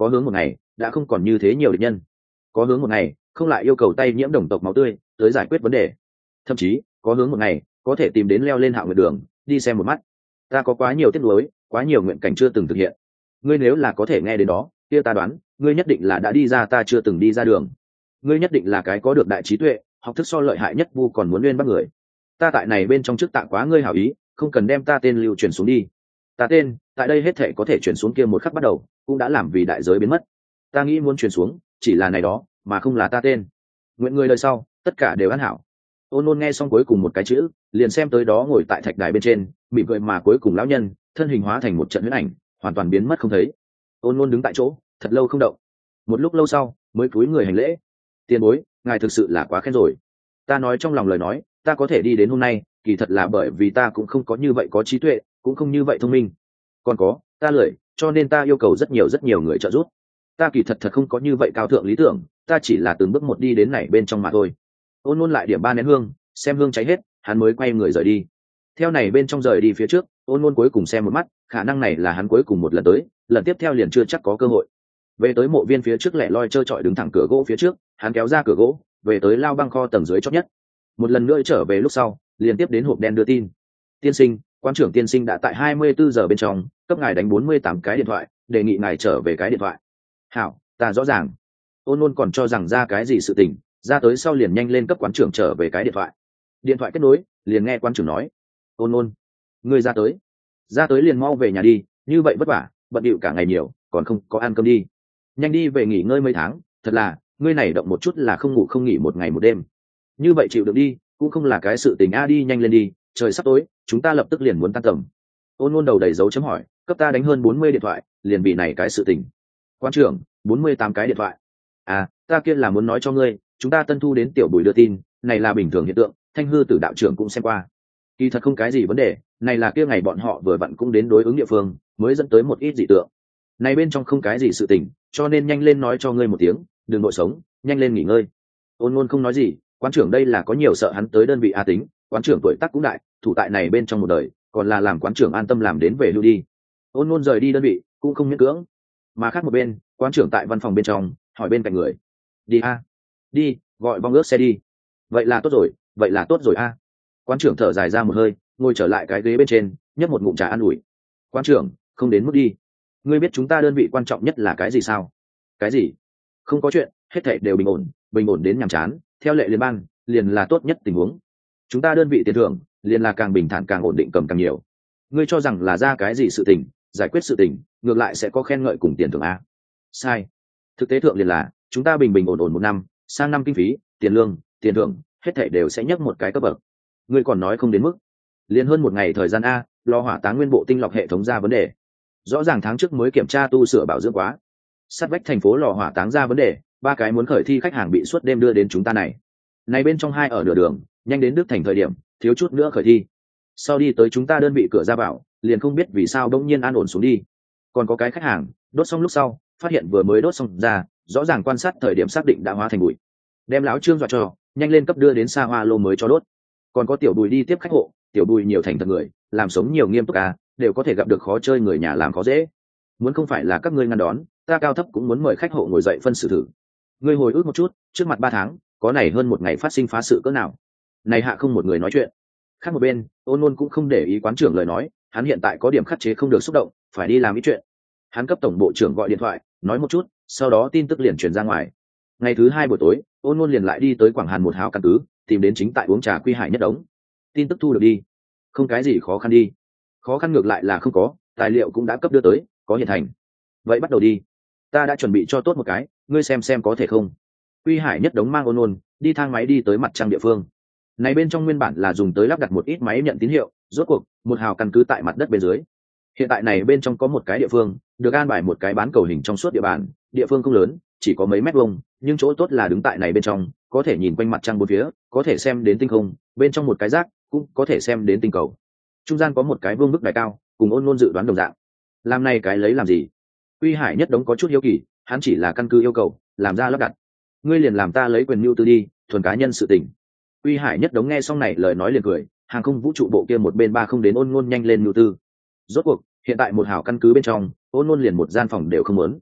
có hướng một ngày đã không còn như thế nhiều địch nhân, có hướng một ngày không lại yêu cầu tay nhiễm đồng tộc máu tươi tới giải quyết vấn đề, thậm chí có hướng một ngày có thể tìm đến leo lên Hạo Nguyệt đường đi xem một mắt. Ta có quá nhiều tiếc nuối, quá nhiều nguyện cảnh chưa từng thực hiện. Ngươi nếu là có thể nghe đến đó, kia ta đoán ngươi nhất định là đã đi ra ta chưa từng đi ra đường. Ngươi nhất định là cái có được đại trí tuệ, học thức so lợi hại nhất vu còn muốn nguyên bắt người. Ta tại này bên trong trước tạ quá ngươi hảo ý, không cần đem ta tên lưu truyền xuống đi. Ta tên tại đây hết thể có thể truyền xuống kia một khắc bắt đầu cũng đã làm vì đại giới biến mất. Ta nghĩ muốn truyền xuống chỉ là này đó mà không là ta tên. Nguyện người đời sau tất cả đều an hảo. Ôn Nôn nghe xong cuối cùng một cái chữ, liền xem tới đó ngồi tại thạch đài bên trên mỉm cười mà cuối cùng lão nhân thân hình hóa thành một trận huyễn ảnh hoàn toàn biến mất không thấy. Ôn Nôn đứng tại chỗ thật lâu không động, một lúc lâu sau mới cúi người hành lễ. Tiền bối, ngài thực sự là quá khen rồi. Ta nói trong lòng lời nói, ta có thể đi đến hôm nay kỳ thật là bởi vì ta cũng không có như vậy có trí tuệ, cũng không như vậy thông minh, còn có ta lười, cho nên ta yêu cầu rất nhiều rất nhiều người trợ giúp. Ta kỳ thật thật không có như vậy cao thượng lý tưởng, ta chỉ là từng bước một đi đến này bên trong mà thôi. Ôn Nôn lại điểm ba nén hương, xem hương cháy hết hắn mới quay người rời đi. Theo này bên trong rời đi phía trước, Ôn Nôn cuối cùng xem một mắt, khả năng này là hắn cuối cùng một lần tới, lần tiếp theo liền chưa chắc có cơ hội. Về tới mộ viên phía trước lẻ loi trơ trọi đứng thẳng cửa gỗ phía trước, hắn kéo ra cửa gỗ, về tới lao băng kho tầng dưới chót nhất. Một lần nữa trở về lúc sau, liền tiếp đến hộp đen đưa tin. Tiên sinh, quan trưởng tiên sinh đã tại hai mươi bốn giờ bên trong cấp ngài đánh bốn mươi tám cái điện thoại, đề nghị ngài trở về cái điện thoại. Hảo, ta rõ ràng. Ôn Nôn còn cho rằng ra cái gì sự tình, ra tới sau liền nhanh lên cấp quán trưởng trở về cái điện thoại. Điện thoại kết nối, liền nghe quán trưởng nói: Ôn Nôn, ngươi ra tới, ra tới liền mau về nhà đi, như vậy vất vả, bận điệu cả ngày nhiều, còn không có ăn cơm đi, nhanh đi về nghỉ ngơi mấy tháng. Thật là, ngươi này động một chút là không ngủ không nghỉ một ngày một đêm, như vậy chịu được đi, cũng không là cái sự tình. A đi nhanh lên đi, trời sắp tối, chúng ta lập tức liền muốn tan tầm. Ôn Nôn đầu đầy dấu chấm hỏi, cấp ta đánh hơn bốn mươi điện thoại, liền bị này cái sự tình. Quan trưởng, bốn mươi tám cái điện thoại. À, ta kia là muốn nói cho ngươi, chúng ta tân thu đến tiểu Bùi đưa tin, này là bình thường hiện tượng, Thanh Hư Tử đạo trưởng cũng xem qua. Kỳ thật không cái gì vấn đề, này là kia ngày bọn họ vừa vặn cũng đến đối ứng địa phương, mới dẫn tới một ít dị tượng. Này bên trong không cái gì sự tình, cho nên nhanh lên nói cho ngươi một tiếng, đừng nội sống, nhanh lên nghỉ ngơi. Ôn Nôn không nói gì, quán trưởng đây là có nhiều sợ hắn tới đơn vị A tính, quán trưởng tuổi tác cũng đại, thủ tại này bên trong một đời, còn là làm quán trưởng an tâm làm đến về lưu đi. Ôn Nôn rời đi đơn vị, cũng không miễn cưỡng. Mà khác một bên, quán trưởng tại văn phòng bên trong, hỏi bên cạnh người: đi a, đi, gọi vong ước xe đi. Vậy là tốt rồi, vậy là tốt rồi a. Quán trưởng thở dài ra một hơi, ngồi trở lại cái ghế bên trên, nhấp một ngụm trà an ủi. Quán trưởng, không đến mức đi. Ngươi biết chúng ta đơn vị quan trọng nhất là cái gì sao? Cái gì? Không có chuyện, hết thảy đều bình ổn, bình ổn đến nhàm chán, theo lệ liên bang, liền là tốt nhất tình huống. Chúng ta đơn vị tiền thưởng, liền là càng bình thản càng ổn định cầm càng nhiều. Ngươi cho rằng là ra cái gì sự tình, giải quyết sự tình, ngược lại sẽ có khen ngợi cùng tiền thưởng a? Sai. Thực tế thượng liền là, chúng ta bình bình ổn ổn một năm, sang năm kinh phí, tiền lương, tiền thưởng, hết thảy đều sẽ nhấc một cái cấp bậc. Ngươi còn nói không đến mức? Liền hơn một ngày thời gian a, lò hỏa táng nguyên bộ tinh lọc hệ thống ra vấn đề. Rõ ràng tháng trước mới kiểm tra tu sửa bảo dưỡng quá. Sát vách thành phố lò hỏa táng ra vấn đề, ba cái muốn khởi thi khách hàng bị suốt đêm đưa đến chúng ta này. Này bên trong hai ở nửa đường, nhanh đến Đức Thành thời điểm, thiếu chút nữa khởi thi. Sau đi tới chúng ta đơn vị cửa ra vào, liền không biết vì sao bỗng nhiên an ổn xuống đi. Còn có cái khách hàng, đốt xong lúc sau, phát hiện vừa mới đốt xong ra, rõ ràng quan sát thời điểm xác định đã hóa thành bụi. Đem lão Trương dọa cho, nhanh lên cấp đưa đến Sa Hoa Lô mới cho đốt. Còn có tiểu Bùi đi tiếp khách hộ, tiểu Bùi nhiều thành thật người, làm sống nhiều nghiêm túc à, đều có thể gặp được khó chơi người nhà làm khó dễ. Muốn không phải là các ngươi ngăn đón, ta cao thấp cũng muốn mời khách hộ ngồi dậy phân xử thử. Ngươi hồi ức một chút, trước mặt ba tháng, có này hơn một ngày phát sinh phá sự cỡ nào? Này hạ không một người nói chuyện. Khác một bên, Ôn Nôn cũng không để ý quán trưởng lời nói, hắn hiện tại có điểm khắc chế không được xúc động, phải đi làm ít chuyện. Hắn cấp tổng bộ trưởng gọi điện thoại, nói một chút, sau đó tin tức liền truyền ra ngoài. Ngày thứ hai buổi tối, Ôn Nôn liền lại đi tới Quảng Hàn một hào căn cứ, tìm đến chính tại uống trà Quy Hải Nhất Đống. Tin tức thu được đi, không cái gì khó khăn đi. Khó khăn ngược lại là không có, tài liệu cũng đã cấp đưa tới, có hiện thành. Vậy bắt đầu đi, ta đã chuẩn bị cho tốt một cái, ngươi xem xem có thể không. Quy Hải Nhất Đống mang Ôn Nôn đi thang máy đi tới mặt trăng địa phương. Này bên trong nguyên bản là dùng tới lắp đặt một ít máy nhận tín hiệu, rốt cuộc một hào căn cứ tại mặt đất bên dưới. Hiện tại này bên trong có một cái địa phương được an bài một cái bán cầu hình trong suốt địa bàn, địa phương không lớn, chỉ có mấy mét vuông, nhưng chỗ tốt là đứng tại này bên trong có thể nhìn quanh mặt trăng bốn phía, có thể xem đến tinh không, bên trong một cái rác cũng có thể xem đến tinh cầu. Trung gian có một cái vương bức đài cao, cùng Ôn Nôn dự đoán đồng dạng. Làm này cái lấy làm gì? Quy Hải Nhất Đống có chút hiếu kỳ, hắn chỉ là căn cứ yêu cầu làm ra lắp đặt, ngươi liền làm ta lấy quyền mưu tư đi, thuần cá nhân sự tình. Quy Hải Nhất Đống nghe xong này lời nói liền cười, hàng không vũ trụ bộ kia một bên ba không đến Ôn Nôn nhanh lên mưu tư. Rốt cuộc hiện tại một hảo căn cứ bên trong, Ôn Nôn liền một gian phòng đều không muốn.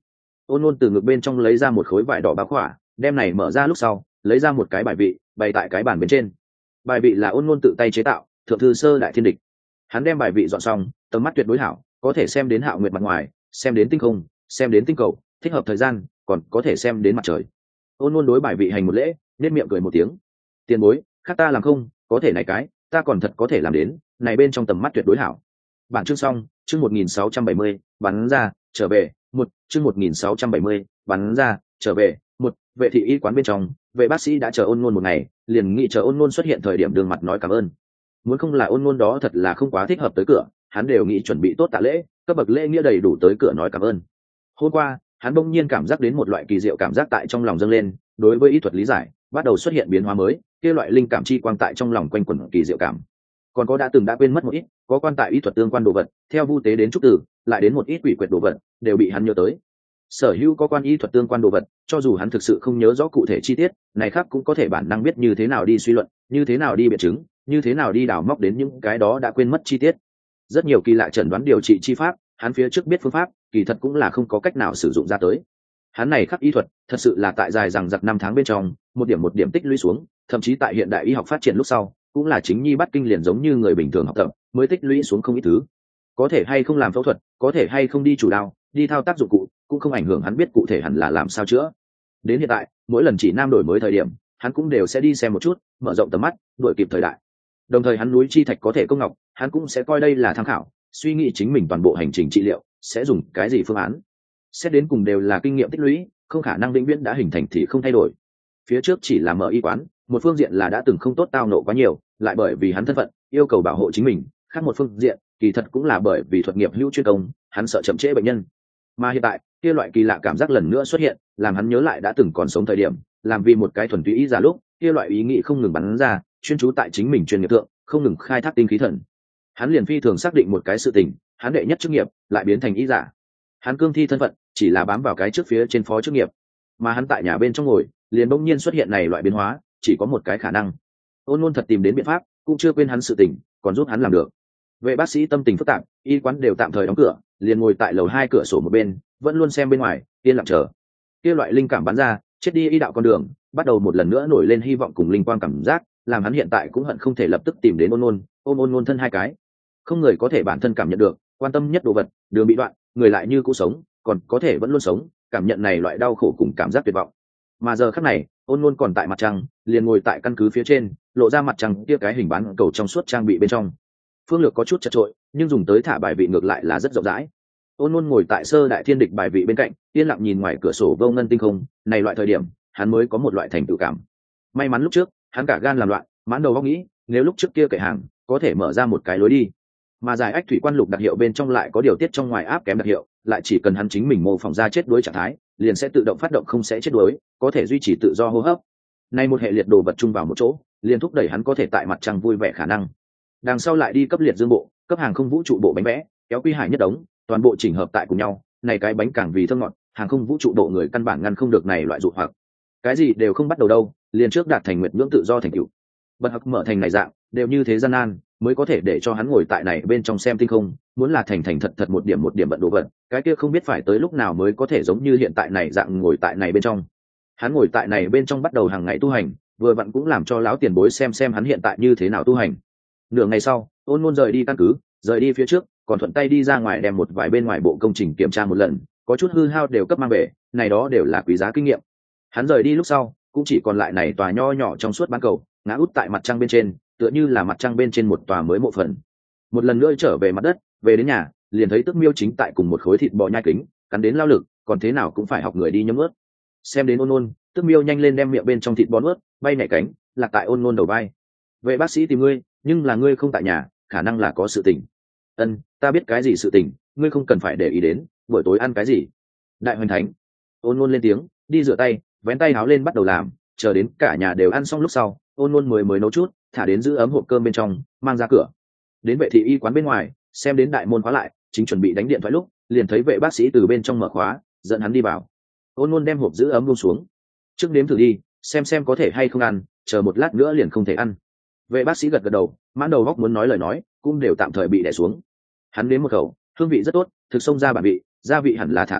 Ôn Nôn từ ngực bên trong lấy ra một khối vải đỏ bao khỏa, đem này mở ra lúc sau lấy ra một cái bài vị bày tại cái bàn bên trên. Bài vị là Ôn Nôn tự tay chế tạo, thượng thư sơ đại thiên địch. Hắn đem bài vị dọn xong, tầm mắt tuyệt đối hảo, có thể xem đến Hạo Nguyệt mặt ngoài, xem đến tinh không, xem đến tinh cầu, thích hợp thời gian, còn có thể xem đến mặt trời. Ôn Nôn đối bài vị hành một lễ, nét miệng cười một tiếng. Tiền bối, khác ta làm không, có thể này cái, ta còn thật có thể làm đến, này bên trong tầm mắt tuyệt đối hảo. Bản chương xong, chương một nghìn sáu trăm bảy mươi, bắn ra, trở về, một, chương một nghìn sáu trăm bảy mươi, bắn ra, trở về, một, vệ thị y quán bên trong, vệ bác sĩ đã chờ Ôn Nôn một ngày, liền nghĩ chờ Ôn Nôn xuất hiện thời điểm đường mặt nói cảm ơn. Muốn không là Ôn Nôn đó thật là không quá thích hợp tới cửa, hắn đều nghĩ chuẩn bị tốt tạ lễ, cấp bậc lễ nghĩa đầy đủ tới cửa nói cảm ơn. Hôm qua, hắn bỗng nhiên cảm giác đến một loại kỳ diệu cảm giác tại trong lòng dâng lên, đối với y thuật lý giải bắt đầu xuất hiện biến hóa mới, kia loại linh cảm chi quang tại trong lòng quanh quẩn kỳ diệu cảm. Còn có đã từng đã quên mất một ít, có quan tại y thuật tương quan đồ vật, theo vu tế đến trúc tử, lại đến một ít quỷ quyệt đồ vật, đều bị hắn nhớ tới. Sở hữu có quan y thuật tương quan đồ vật, cho dù hắn thực sự không nhớ rõ cụ thể chi tiết, này khác cũng có thể bản năng biết như thế nào đi suy luận, như thế nào đi biện chứng, như thế nào đi đào móc đến những cái đó đã quên mất chi tiết. Rất nhiều kỳ lạ chẩn đoán điều trị chi pháp, hắn phía trước biết phương pháp, kỳ thật cũng là không có cách nào sử dụng ra tới. Hắn này khắc y thuật, thật sự là tại dài rằng giặc năm tháng bên trong, một điểm một điểm tích lũy xuống, thậm chí tại hiện đại y học phát triển lúc sau, cũng là chính nhi bắt kinh liền giống như người bình thường học tập, mới tích lũy xuống không ít thứ. Có thể hay không làm phẫu thuật, có thể hay không đi chủ đao, đi thao tác dụng cụ, cũng không ảnh hưởng hắn biết cụ thể hẳn là làm sao chữa. Đến hiện tại, mỗi lần chỉ nam đổi mới thời điểm, hắn cũng đều sẽ đi xem một chút, mở rộng tầm mắt, đuổi kịp thời đại. Đồng thời hắn núi chi thạch có thể công ngọc, hắn cũng sẽ coi đây là tham khảo, suy nghĩ chính mình toàn bộ hành trình trị liệu sẽ dùng cái gì phương án. Xét đến cùng đều là kinh nghiệm tích lũy, không khả năng vĩnh viễn đã hình thành thì không thay đổi. Phía trước chỉ là mở y quán, một phương diện là đã từng không tốt tao nộ quá nhiều, lại bởi vì hắn thân phận yêu cầu bảo hộ chính mình, khác một phương diện kỳ thật cũng là bởi vì thuật nghiệp hữu chuyên công, hắn sợ chậm trễ bệnh nhân. Mà hiện tại kia loại kỳ lạ cảm giác lần nữa xuất hiện, làm hắn nhớ lại đã từng còn sống thời điểm, làm vì một cái thuần túy ý giả lúc kia loại ý nghĩ không ngừng bắn ra, chuyên chú tại chính mình chuyên nghiệp thượng, không ngừng khai thác tinh khí thần. Hắn liền phi thường xác định một cái sự tình, hắn đệ nhất chức nghiệp lại biến thành ý giả. Hắn cương thi thân phận chỉ là bám vào cái trước phía trên phó chức nghiệp, mà hắn tại nhà bên trong ngồi liền bỗng nhiên xuất hiện này loại biến hóa, chỉ có một cái khả năng. Ôn Nôn thật tìm đến biện pháp, cũng chưa quên hắn sự tình, còn giúp hắn làm được. Vệ bác sĩ tâm tình phức tạp, y quán đều tạm thời đóng cửa, liền ngồi tại lầu hai cửa sổ một bên, vẫn luôn xem bên ngoài, yên lặng chờ. Kia loại linh cảm bắn ra, chết đi y đạo con đường, bắt đầu một lần nữa nổi lên hy vọng cùng linh quang cảm giác, làm hắn hiện tại cũng hận không thể lập tức tìm đến Ôn Nôn, ôm Ôn Nôn thân hai cái. Không người có thể bản thân cảm nhận được, quan tâm nhất đồ vật, đường bị đoạn, người lại như cũ sống, còn có thể vẫn luôn sống, cảm nhận này loại đau khổ cùng cảm giác tuyệt vọng. Mà giờ khắc này, Ôn Nôn còn tại mặt trăng, liền ngồi tại căn cứ phía trên, lộ ra mặt trăng kia cái hình bán cầu trong suốt trang bị bên trong. Phương lược có chút chật trội, nhưng dùng tới thả bài vị ngược lại là rất rộng rãi. Ôn Nôn ngồi tại sơ đại thiên địch bài vị bên cạnh, yên lặng nhìn ngoài cửa sổ vô ngân tinh không, này loại thời điểm, hắn mới có một loại thành tựu cảm. May mắn lúc trước, hắn cả gan làm loạn, mãn đầu óc nghĩ, nếu lúc trước kia kệ hàng, có thể mở ra một cái lối đi. Mà giải ách thủy quan lục đặc hiệu bên trong lại có điều tiết trong ngoài áp kém đặc hiệu, lại chỉ cần hắn chính mình mô phỏng ra chết đuối trạng thái, liền sẽ tự động phát động không sẽ chết đuối, có thể duy trì tự do hô hấp. Nay một hệ liệt đồ vật chung vào một chỗ, liền thúc đẩy hắn có thể tại mặt trăng vui vẻ khả năng. Đằng sau lại đi cấp liệt dương bộ, cấp hàng không vũ trụ bộ bánh vẽ, kéo quy hải nhất đống, toàn bộ chỉnh hợp tại cùng nhau, này cái bánh càng vì thơm ngọt, hàng không vũ trụ bộ người căn bản ngăn không được này loại dụ hoặc. Cái gì đều không bắt đầu đâu, liền trước đạt thành nguyệt ngưỡng tự do thành tựu. Bật học mở thành này dạng, đều như thế gian nan, mới có thể để cho hắn ngồi tại này bên trong xem tinh không, muốn là thành thành thật thật một điểm một điểm bận đồ vật, cái kia không biết phải tới lúc nào mới có thể giống như hiện tại này dạng ngồi tại này bên trong. Hắn ngồi tại này bên trong bắt đầu hàng ngày tu hành, vừa vặn cũng làm cho lão tiền bối xem xem hắn hiện tại như thế nào tu hành. Nửa ngày sau, Ôn Nôn rời đi căn cứ, rời đi phía trước, còn thuận tay đi ra ngoài đem một vài bên ngoài bộ công trình kiểm tra một lần, có chút hư hao đều cấp mang về, này đó đều là quý giá kinh nghiệm. Hắn rời đi lúc sau, cũng chỉ còn lại này tòa nho nhỏ trong suốt bán cầu, ngã út tại mặt trăng bên trên, tựa như là mặt trăng bên trên một tòa mới mộ phần. Một lần nữa trở về mặt đất, về đến nhà, liền thấy Tước Miêu chính tại cùng một khối thịt bò nhai kính, cắn đến lao lực, còn thế nào cũng phải học người đi nhấm ướt. Xem đến Ôn Nôn, Tước Miêu nhanh lên đem miệng bên trong thịt bò nuốt, bay nhảy cánh, lạc tại Ôn Nôn đầu vai. Vệ bác sĩ tìm ngươi, nhưng là ngươi không tại nhà, khả năng là có sự tình. Ân, ta biết cái gì sự tình, ngươi không cần phải để ý đến, buổi tối ăn cái gì. Đại Hoành Thánh. Ôn Nôn lên tiếng, đi rửa tay, vén tay áo lên bắt đầu làm, chờ đến cả nhà đều ăn xong lúc sau, Ôn Nôn mới mới nấu chút, thả đến giữ ấm hộp cơm bên trong, mang ra cửa. Đến vệ thị y quán bên ngoài, xem đến đại môn khóa lại, chính chuẩn bị đánh điện thoại lúc, liền thấy vệ bác sĩ từ bên trong mở khóa, dẫn hắn đi vào. Ôn Nôn đem hộp giữ ấm buông xuống. Trước nếm thử đi, xem xem có thể hay không ăn, chờ một lát nữa liền không thể ăn. Vệ bác sĩ gật gật đầu, mãn đầu góc muốn nói lời nói, cũng đều tạm thời bị đè xuống. Hắn nếm một khẩu, hương vị rất tốt, thực xông ra bản vị, gia vị hẳn là thả rất ít,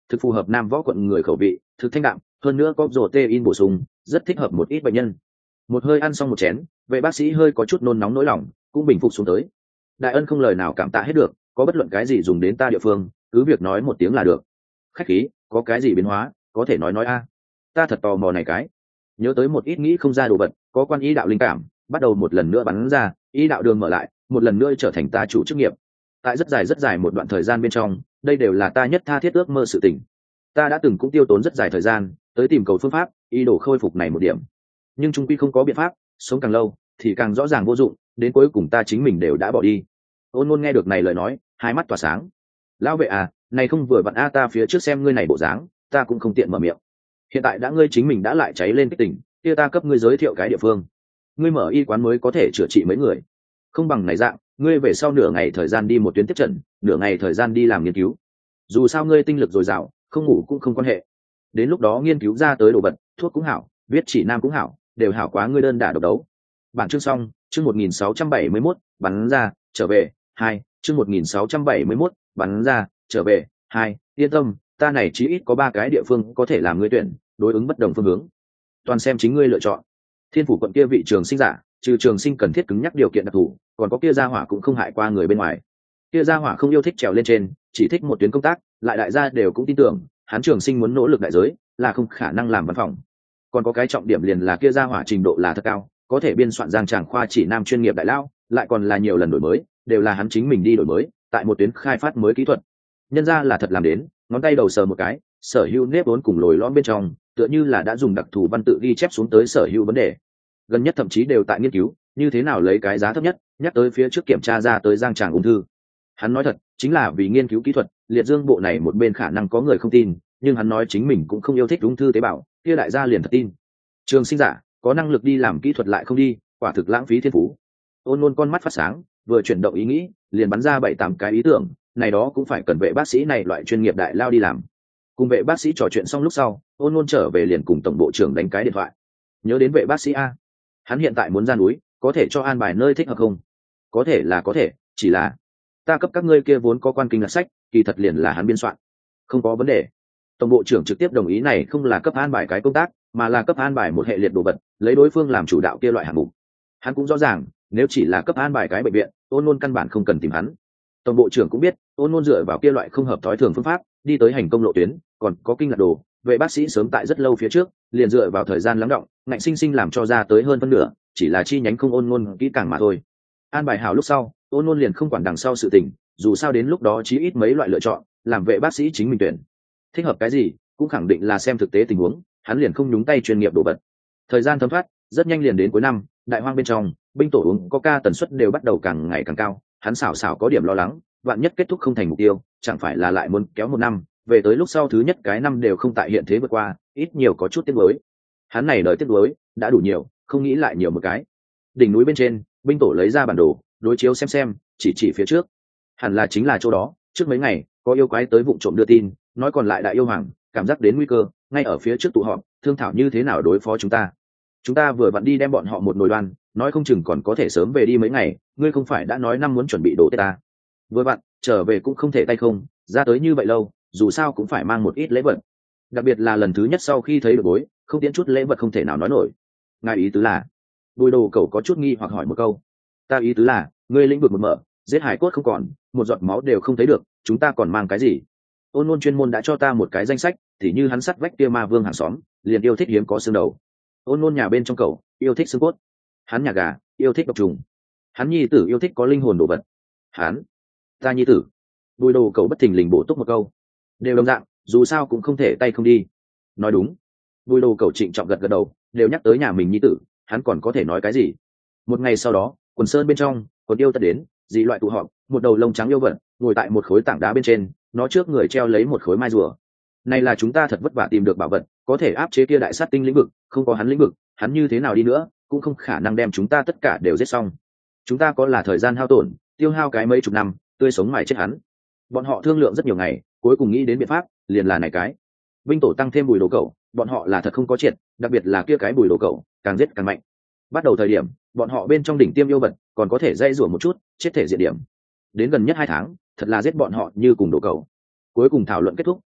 thực phù hợp nam võ quận người khẩu vị, thực thanh đạm, hơn nữa có protein bổ sung, rất thích hợp một ít bệnh nhân. Một hơi ăn xong một chén, vệ bác sĩ hơi có chút nôn nóng nỗi lòng, cũng bình phục xuống tới. Đại ân không lời nào cảm tạ hết được, có bất luận cái gì dùng đến ta địa phương, cứ việc nói một tiếng là được. Khách khí, có cái gì biến hóa, có thể nói nói a. Ta thật tò mò này cái. Nhớ tới một ít nghĩ không ra đồ vật, có quan ý đạo linh cảm, bắt đầu một lần nữa bắn ra, ý đạo đường mở lại, một lần nữa trở thành ta chủ chức nghiệp. Tại rất dài rất dài một đoạn thời gian bên trong, đây đều là ta nhất tha thiết ước mơ sự tình. Ta đã từng cũng tiêu tốn rất dài thời gian tới tìm cầu phương pháp, ý đồ khôi phục này một điểm. Nhưng trung quy không có biện pháp, sống càng lâu thì càng rõ ràng vô dụng, đến cuối cùng ta chính mình đều đã bỏ đi. Ôn Nôn nghe được này lời nói, hai mắt tỏa sáng. Lão vệ à, này không vừa vặn a ta phía trước xem ngươi này bộ dáng, ta cũng không tiện mở miệng. Hiện tại đã ngươi chính mình đã lại cháy lên cái tỉnh, kia ta cấp ngươi giới thiệu cái địa phương. Ngươi mở y quán mới có thể chữa trị mấy người. Không bằng này dạng, ngươi về sau nửa ngày thời gian đi một tuyến tiếp trận, nửa ngày thời gian đi làm nghiên cứu. Dù sao ngươi tinh lực dồi dào, không ngủ cũng không quan hệ. Đến lúc đó nghiên cứu ra tới đồ vật, thuốc cũng hảo, viết chỉ nam cũng hảo, đều hảo quá ngươi đơn đả độc đấu. Bản chương xong, chương một nghìn sáu trăm bảy mươi mốt, bắn ra, trở về, hai, chương một nghìn sáu trăm bảy mươi mốt, bắn ra, trở về, hai, yên tâm, ta này chí ít có ba cái địa phương có thể làm ngươi tuyển, đối ứng bất đồng phương hướng. Toàn xem chính ngươi lựa chọn. Thiên phủ quận kia vị trường sinh giả, trừ trường sinh cần thiết cứng nhắc điều kiện đặc thù, còn có kia gia hỏa cũng không hại qua người bên ngoài. Kia gia hỏa không yêu thích trèo lên trên, chỉ thích một tuyến công tác, lại đại gia đều cũng tin tưởng, hắn trường sinh muốn nỗ lực đại giới, là không khả năng làm văn phòng. Còn có cái trọng điểm liền là kia gia hỏa trình độ là thật cao, có thể biên soạn giang tràng khoa chỉ nam chuyên nghiệp đại lao, lại còn là nhiều lần đổi mới, đều là hắn chính mình đi đổi mới, tại một tuyến khai phát mới kỹ thuật. Nhân ra là thật làm đến, ngón tay đầu sờ một cái, sở hữu nếp vốn cùng lồi lõm bên trong, tựa như là đã dùng đặc thù văn tự ghi chép xuống tới sở hữu vấn đề. Gần nhất thậm chí đều tại nghiên cứu, như thế nào lấy cái giá thấp nhất, nhắc tới phía trước kiểm tra ra tới giang tràng ung thư. Hắn nói thật, chính là vì nghiên cứu kỹ thuật, liệt dương bộ này một bên khả năng có người không tin, nhưng hắn nói chính mình cũng không yêu thích ung thư tế bào, kia đại gia liền thật tin. Trường sinh giả, có năng lực đi làm kỹ thuật lại không đi, quả thực lãng phí thiên phú. Ôn Nôn con mắt phát sáng, vừa chuyển động ý nghĩ, liền bắn ra bảy tám cái ý tưởng, này đó cũng phải cần vệ bác sĩ này loại chuyên nghiệp đại lao đi làm. Cùng vệ bác sĩ trò chuyện xong lúc sau, Ôn Nôn trở về liền cùng tổng bộ trưởng đánh cái điện thoại. Nhớ đến vệ bác sĩ a, hắn hiện tại muốn ra núi, có thể cho an bài nơi thích hợp không? Có thể là có thể, chỉ là ta cấp các ngươi kia vốn có quan kinh là sách, kỳ thật liền là hắn biên soạn. Không có vấn đề. Tổng bộ trưởng trực tiếp đồng ý này không là cấp an bài cái công tác, mà là cấp an bài một hệ liệt đồ vật, lấy đối phương làm chủ đạo kia loại hạng mục. Hắn cũng rõ ràng, nếu chỉ là cấp an bài cái bệnh viện, Ôn Nôn căn bản không cần tìm hắn. Tổng bộ trưởng cũng biết, Ôn Nôn dựa vào kia loại không hợp thói thường phương pháp, đi tới hành công lộ tuyến, còn có kinh lạc đồ, vệ bác sĩ sớm tại rất lâu phía trước, liền dựa vào thời gian lắng động, ngạnh sinh sinh làm cho ra tới hơn phân nửa, chỉ là chi nhánh không Ôn Nôn kỹ càng mà thôi. An bài hảo lúc sau, Ôn Nôn liền không quản đằng sau sự tình, dù sao đến lúc đó chí ít mấy loại lựa chọn, làm vệ bác sĩ chính mình tuyển. Thích hợp cái gì, cũng khẳng định là xem thực tế tình huống, hắn liền không nhúng tay chuyên nghiệp đồ vật. Thời gian thấm thoát, rất nhanh liền đến cuối năm, đại hoang bên trong, binh tổ uống coca tần suất đều bắt đầu càng ngày càng cao, hắn xảo xảo có điểm lo lắng, vạn nhất kết thúc không thành mục tiêu, chẳng phải là lại muốn kéo một năm, về tới lúc sau thứ nhất cái năm đều không tại hiện thế vượt qua, ít nhiều có chút tiếc nuối. Hắn này đợi tiếc nuối đã đủ nhiều, không nghĩ lại nhiều một cái. Đỉnh núi bên trên, binh tổ lấy ra bản đồ, đối chiếu xem xem, chỉ chỉ phía trước. Hẳn là chính là chỗ đó, trước mấy ngày, có yêu quái tới vụng trộm đưa tin, nói còn lại đại yêu hoàng, cảm giác đến nguy cơ, ngay ở phía trước tụ họp, thương thảo như thế nào đối phó chúng ta. Chúng ta vừa vặn đi đem bọn họ một nồi đoan, nói không chừng còn có thể sớm về đi mấy ngày, ngươi không phải đã nói năm muốn chuẩn bị đồ Tết ta. Vừa vặn, trở về cũng không thể tay không, ra tới như vậy lâu, dù sao cũng phải mang một ít lễ vật. Đặc biệt là lần thứ nhất sau khi thấy được bối, không tiễn chút lễ vật không thể nào nói nổi. Ngài ý tứ là? Bùi Đồ Cẩu có chút nghi hoặc hỏi một câu. Ta ý tứ là, ngươi lĩnh vực một mở, giết hải cốt không còn, một giọt máu đều không thấy được, chúng ta còn mang cái gì? Ôn Nôn chuyên môn đã cho ta một cái danh sách, thì như hắn sắt vách kia ma vương hàng xóm, liền yêu thích hiếm có xương đầu. Ôn Nôn nhà bên trong cậu, yêu thích xương cốt. Hắn nhà gà, yêu thích độc trùng. Hắn nhi tử yêu thích có linh hồn đồ vật. Hắn, ta nhi tử. Bùi Đồ Cẩu bất thình lình bổ túc một câu. Đều đồng dạng, dù sao cũng không thể tay không đi. Nói đúng. Bùi Đồ Cẩu trịnh trọng gật gật đầu, đều nhắc tới nhà mình nhi tử, hắn còn có thể nói cái gì? Một ngày sau đó, quần sơn bên trong, quần yêu tất đến, dị loại tụ họp, một đầu lông trắng yêu vật, ngồi tại một khối tảng đá bên trên, nó trước người treo lấy một khối mai rùa. Này là chúng ta thật vất vả tìm được bảo vật, có thể áp chế kia đại sát tinh lĩnh vực, không có hắn lĩnh vực, hắn như thế nào đi nữa, cũng không khả năng đem chúng ta tất cả đều giết xong. Chúng ta có là thời gian hao tổn, tiêu hao cái mấy chục năm, tươi sống mài chết hắn. Bọn họ thương lượng rất nhiều ngày, cuối cùng nghĩ đến biện pháp, liền là này cái. Binh tổ tăng thêm Bùi Đồ Cẩu, bọn họ là thật không có triệt, đặc biệt là kia cái Bùi Đồ Cẩu, càng giết càng mạnh. Bắt đầu thời điểm, bọn họ bên trong đỉnh tiêm yêu vật, còn có thể dây rủa một chút, chết thể diện điểm. Đến gần nhất hai tháng, thật là giết bọn họ như cùng Đồ Cẩu. Cuối cùng thảo luận kết thúc,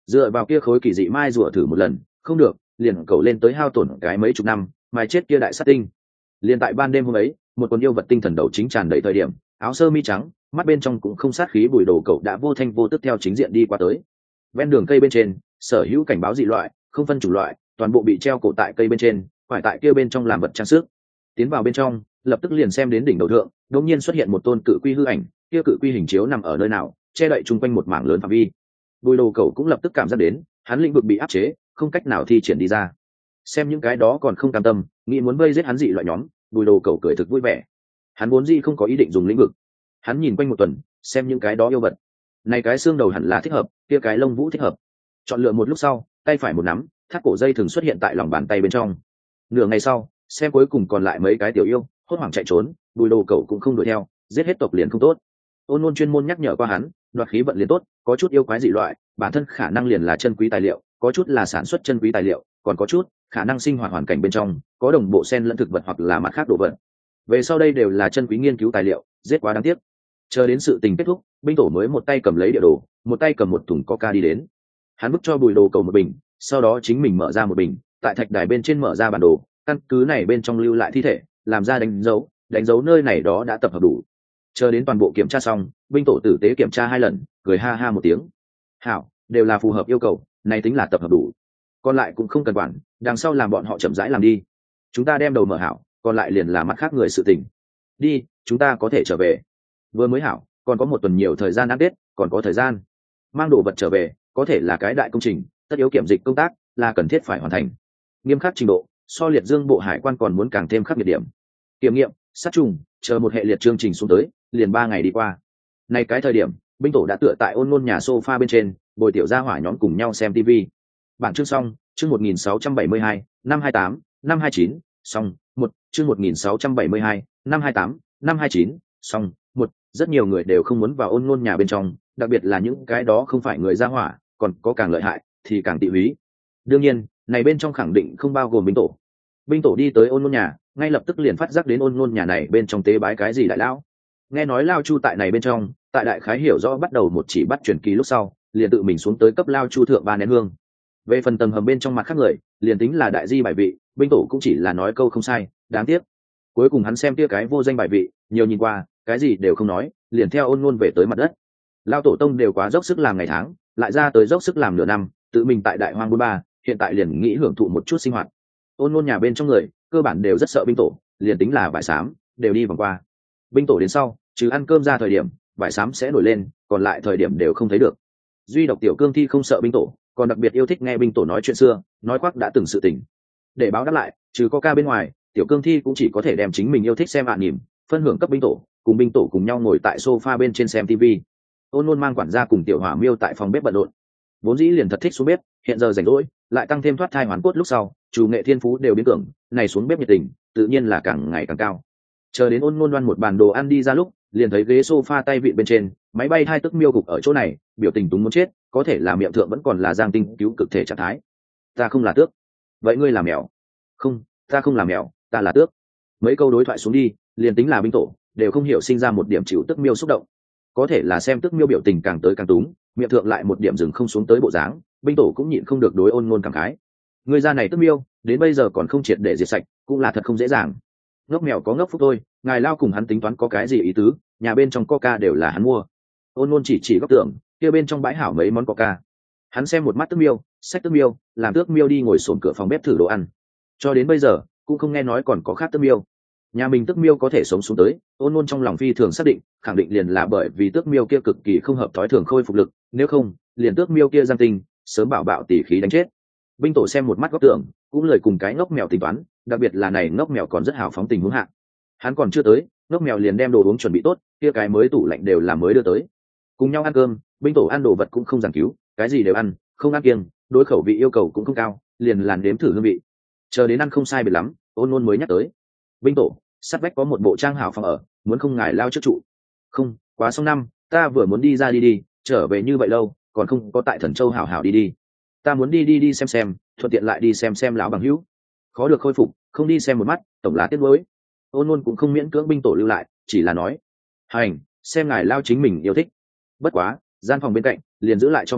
dựa vào kia khối kỳ dị mai rùa thử một lần không được, liền cầu lên tới hao tổn cái mấy chục năm mai chết kia đại sát tinh. Liền tại ban đêm hôm ấy, một con yêu vật tinh thần đầu chính tràn đầy thời điểm, áo sơ mi trắng, mắt bên trong cũng không sát khí bùi đồ cậu đã vô thanh vô tức theo chính diện đi qua tới. Ven đường cây bên trên, sở hữu cảnh báo dị loại, không phân chủng loại, toàn bộ bị treo cổ tại cây bên trên, phải tại kia bên trong làm vật trang sức. Tiến vào bên trong, lập tức liền xem đến đỉnh đầu thượng, đột nhiên xuất hiện một tôn cự quy hư ảnh, kia cự quy hình chiếu nằm ở nơi nào, che đậy chung quanh một mảng lớn phạm vi. Bùi đồ cậu cũng lập tức cảm giác đến, hắn lĩnh vực bị áp chế, không cách nào thi triển đi ra. Xem những cái đó còn không cam tâm, nghĩ muốn vây giết hắn dị loại nhóm, bùi đồ cậu cười thực vui vẻ. Hắn vốn gì không có ý định dùng lĩnh vực. Hắn nhìn quanh một tuần, xem những cái đó yêu vật. Này cái xương đầu hẳn là thích hợp, kia cái lông vũ thích hợp. Chọn lựa một lúc sau, tay phải một nắm, thắt cổ dây thường xuất hiện tại lòng bàn tay bên trong. Nửa ngày sau, xem cuối cùng còn lại mấy cái tiểu yêu, hốt hoảng chạy trốn, bùi đồ cậu cũng không đuổi theo, giết hết tộc liền không tốt. Ôn Nôn chuyên môn nhắc nhở qua hắn, đoạt khí vận liền tốt, có chút yêu quái dị loại, bản thân khả năng liền là chân quý tài liệu, có chút là sản xuất chân quý tài liệu, còn có chút khả năng sinh hoạt hoàn cảnh bên trong có đồng bộ xen lẫn thực vật hoặc là mặt khác đồ vật. Về sau đây đều là chân quý nghiên cứu tài liệu, giết quá đáng tiếc. Chờ đến sự tình kết thúc, binh tổ mới một tay cầm lấy địa đồ, một tay cầm một thùng coca đi đến. Hắn bức cho bùi đồ cầu một bình, sau đó chính mình mở ra một bình, tại thạch đài bên trên mở ra bản đồ, căn cứ này bên trong lưu lại thi thể, làm ra đánh dấu, đánh dấu nơi này đó đã tập hợp đủ. Chờ đến toàn bộ kiểm tra xong, binh tổ tử tế kiểm tra hai lần, cười ha ha một tiếng. Hảo, đều là phù hợp yêu cầu, này tính là tập hợp đủ. Còn lại cũng không cần quản, đằng sau làm bọn họ chậm rãi làm đi. Chúng ta đem đầu mở hảo, còn lại liền là mặt khác người sự tình. Đi, chúng ta có thể trở về. Vừa mới hảo, còn có một tuần nhiều thời gian ăn Tết, còn có thời gian. Mang đồ vật trở về, có thể là cái đại công trình, tất yếu kiểm dịch công tác, là cần thiết phải hoàn thành. Nghiêm khắc trình độ, so liệt dương bộ hải quan còn muốn càng thêm khắc nghiệt điểm. Kiểm nghiệm, sát trùng, chờ một hệ liệt chương trình xuống tới, liền ba ngày đi qua. Này cái thời điểm, binh tổ đã tựa tại Ôn Nôn nhà sofa bên trên, bồi tiểu gia hỏa nhóm cùng nhau xem tivi. Bản chương xong, chương một nghìn sáu trăm bảy mươi hai, năm hai tám, năm hai chín, xong, một, chương một nghìn sáu trăm bảy mươi hai, năm hai tám, năm hai chín, xong, một, rất nhiều người đều không muốn vào Ôn Nôn nhà bên trong, đặc biệt là những cái đó không phải người gia hỏa, còn có càng lợi hại thì càng tị húy. Đương nhiên, này bên trong khẳng định không bao gồm binh tổ. Binh tổ đi tới Ôn Nôn nhà, ngay lập tức liền phát giác đến Ôn Nôn nhà này bên trong tế bái cái gì đại lão. Nghe nói Lao Chu tại này bên trong, tại đại khái hiểu rõ bắt đầu một chỉ bắt truyền kỳ lúc sau, liền tự mình xuống tới cấp Lao Chu thượng ba nén hương. Về phần tầng hầm bên trong mặt khác người, liền tính là đại di bài vị, binh tổ cũng chỉ là nói câu không sai, đáng tiếc. Cuối cùng hắn xem kia cái vô danh bài vị, nhiều nhìn qua, cái gì đều không nói, liền theo Ôn Nôn về tới mặt đất. Lao tổ tông đều quá dốc sức làm ngày tháng, lại ra tới dốc sức làm nửa năm, tự mình tại đại hoang bốn ba, hiện tại liền nghĩ hưởng thụ một chút sinh hoạt. Ôn Nôn nhà bên trong người, cơ bản đều rất sợ binh tổ, liền tính là vải xám, đều đi vòng qua. Binh tổ đến sau, trừ ăn cơm ra thời điểm, vải xám sẽ nổi lên, còn lại thời điểm đều không thấy được. Duy độc tiểu cương thi không sợ binh tổ, còn đặc biệt yêu thích nghe binh tổ nói chuyện xưa, nói khoác đã từng sự tình. Để báo đáp lại, trừ có ca bên ngoài, tiểu cương thi cũng chỉ có thể đem chính mình yêu thích xem ạ niệm, phân hưởng cấp binh tổ, cùng binh tổ cùng nhau ngồi tại sofa bên trên xem tivi. Ôn Nôn mang quản gia cùng tiểu hỏa miêu tại phòng bếp bận rộn. Vốn dĩ liền thật thích xuống bếp, hiện giờ rảnh rỗi, lại tăng thêm thoát thai hoàn cốt lúc sau, chủ nghệ thiên phú đều biến cường, này xuống bếp nhiệt tình, tự nhiên là càng ngày càng cao. Chờ đến Ôn Nôn đoan một bàn đồ ăn đi ra lúc, liền thấy ghế sofa tay vịn bên trên, máy bay hai tức miêu gục ở chỗ này, biểu tình túng muốn chết, có thể là miệng thượng vẫn còn là giang tinh cứu cực thể trạng thái. Ta không là tước. Vậy ngươi là mèo? Không, ta không là mèo, ta là tước. Mấy câu đối thoại xuống đi, liền tính là binh tổ, đều không hiểu sinh ra một điểm chịu tức miêu xúc động. Có thể là xem tức miêu biểu tình càng tới càng túng, miệng thượng lại một điểm dừng không xuống tới bộ dáng, binh tổ cũng nhịn không được đối Ôn Nôn cảm khái. Người ra này tức miêu, đến bây giờ còn không triệt để diệt sạch, cũng là thật không dễ dàng. Ngốc mèo có ngốc phúc thôi, ngài Lao cùng hắn tính toán có cái gì ý tứ, nhà bên trong coca đều là hắn mua. Ôn Nôn chỉ chỉ góc tường, kia bên trong bãi hảo mấy món coca. Hắn xem một mắt tức miêu, xách tức miêu, làm tước miêu đi ngồi xổm cửa phòng bếp thử đồ ăn. Cho đến bây giờ, cũng không nghe nói còn có khác tức miêu. Nhà mình tức miêu có thể sống xuống tới, Ôn Nôn trong lòng phi thường xác định, khẳng định liền là bởi vì tước miêu kia cực kỳ không hợp thói thường khôi phục lực, nếu không, liền tước miêu kia giang tinh, sớm bảo bạo tỉ khí đánh chết. Binh tổ xem một mắt góc tường, cũng lời cùng cái ngốc mèo tính toán, đặc biệt là này ngốc mèo còn rất hào phóng tình huống hạ. Hắn còn chưa tới, ngốc mèo liền đem đồ uống chuẩn bị tốt, kia cái mới tủ lạnh đều là mới đưa tới. Cùng nhau ăn cơm, binh tổ ăn đồ vật cũng không giảng cứu, cái gì đều ăn, không ăn kiêng, đối khẩu vị yêu cầu cũng không cao, liền làn đếm thử hương vị. Chờ đến ăn không sai biệt lắm, Ôn Nôn mới nhắc tới. Binh tổ, sát vách có một bộ trang hảo phòng ở, muốn không ngài Lao trước trụ? Không, quá xong năm, ta vừa muốn đi ra đi đi, trở về như vậy lâu, còn không có tại Thần Châu hảo hảo đi đi. Ta muốn đi đi đi xem xem, thuận tiện lại đi xem xem lão bằng hữu. Khó được khôi phục, không đi xem một mắt, tổng là tiếc nuối. Ôn Nôn cũng không miễn cưỡng binh tổ lưu lại, chỉ là nói, hành, xem ngài Lao chính mình yêu thích. Bất quá, gian phòng bên cạnh liền giữ lại cho ngài,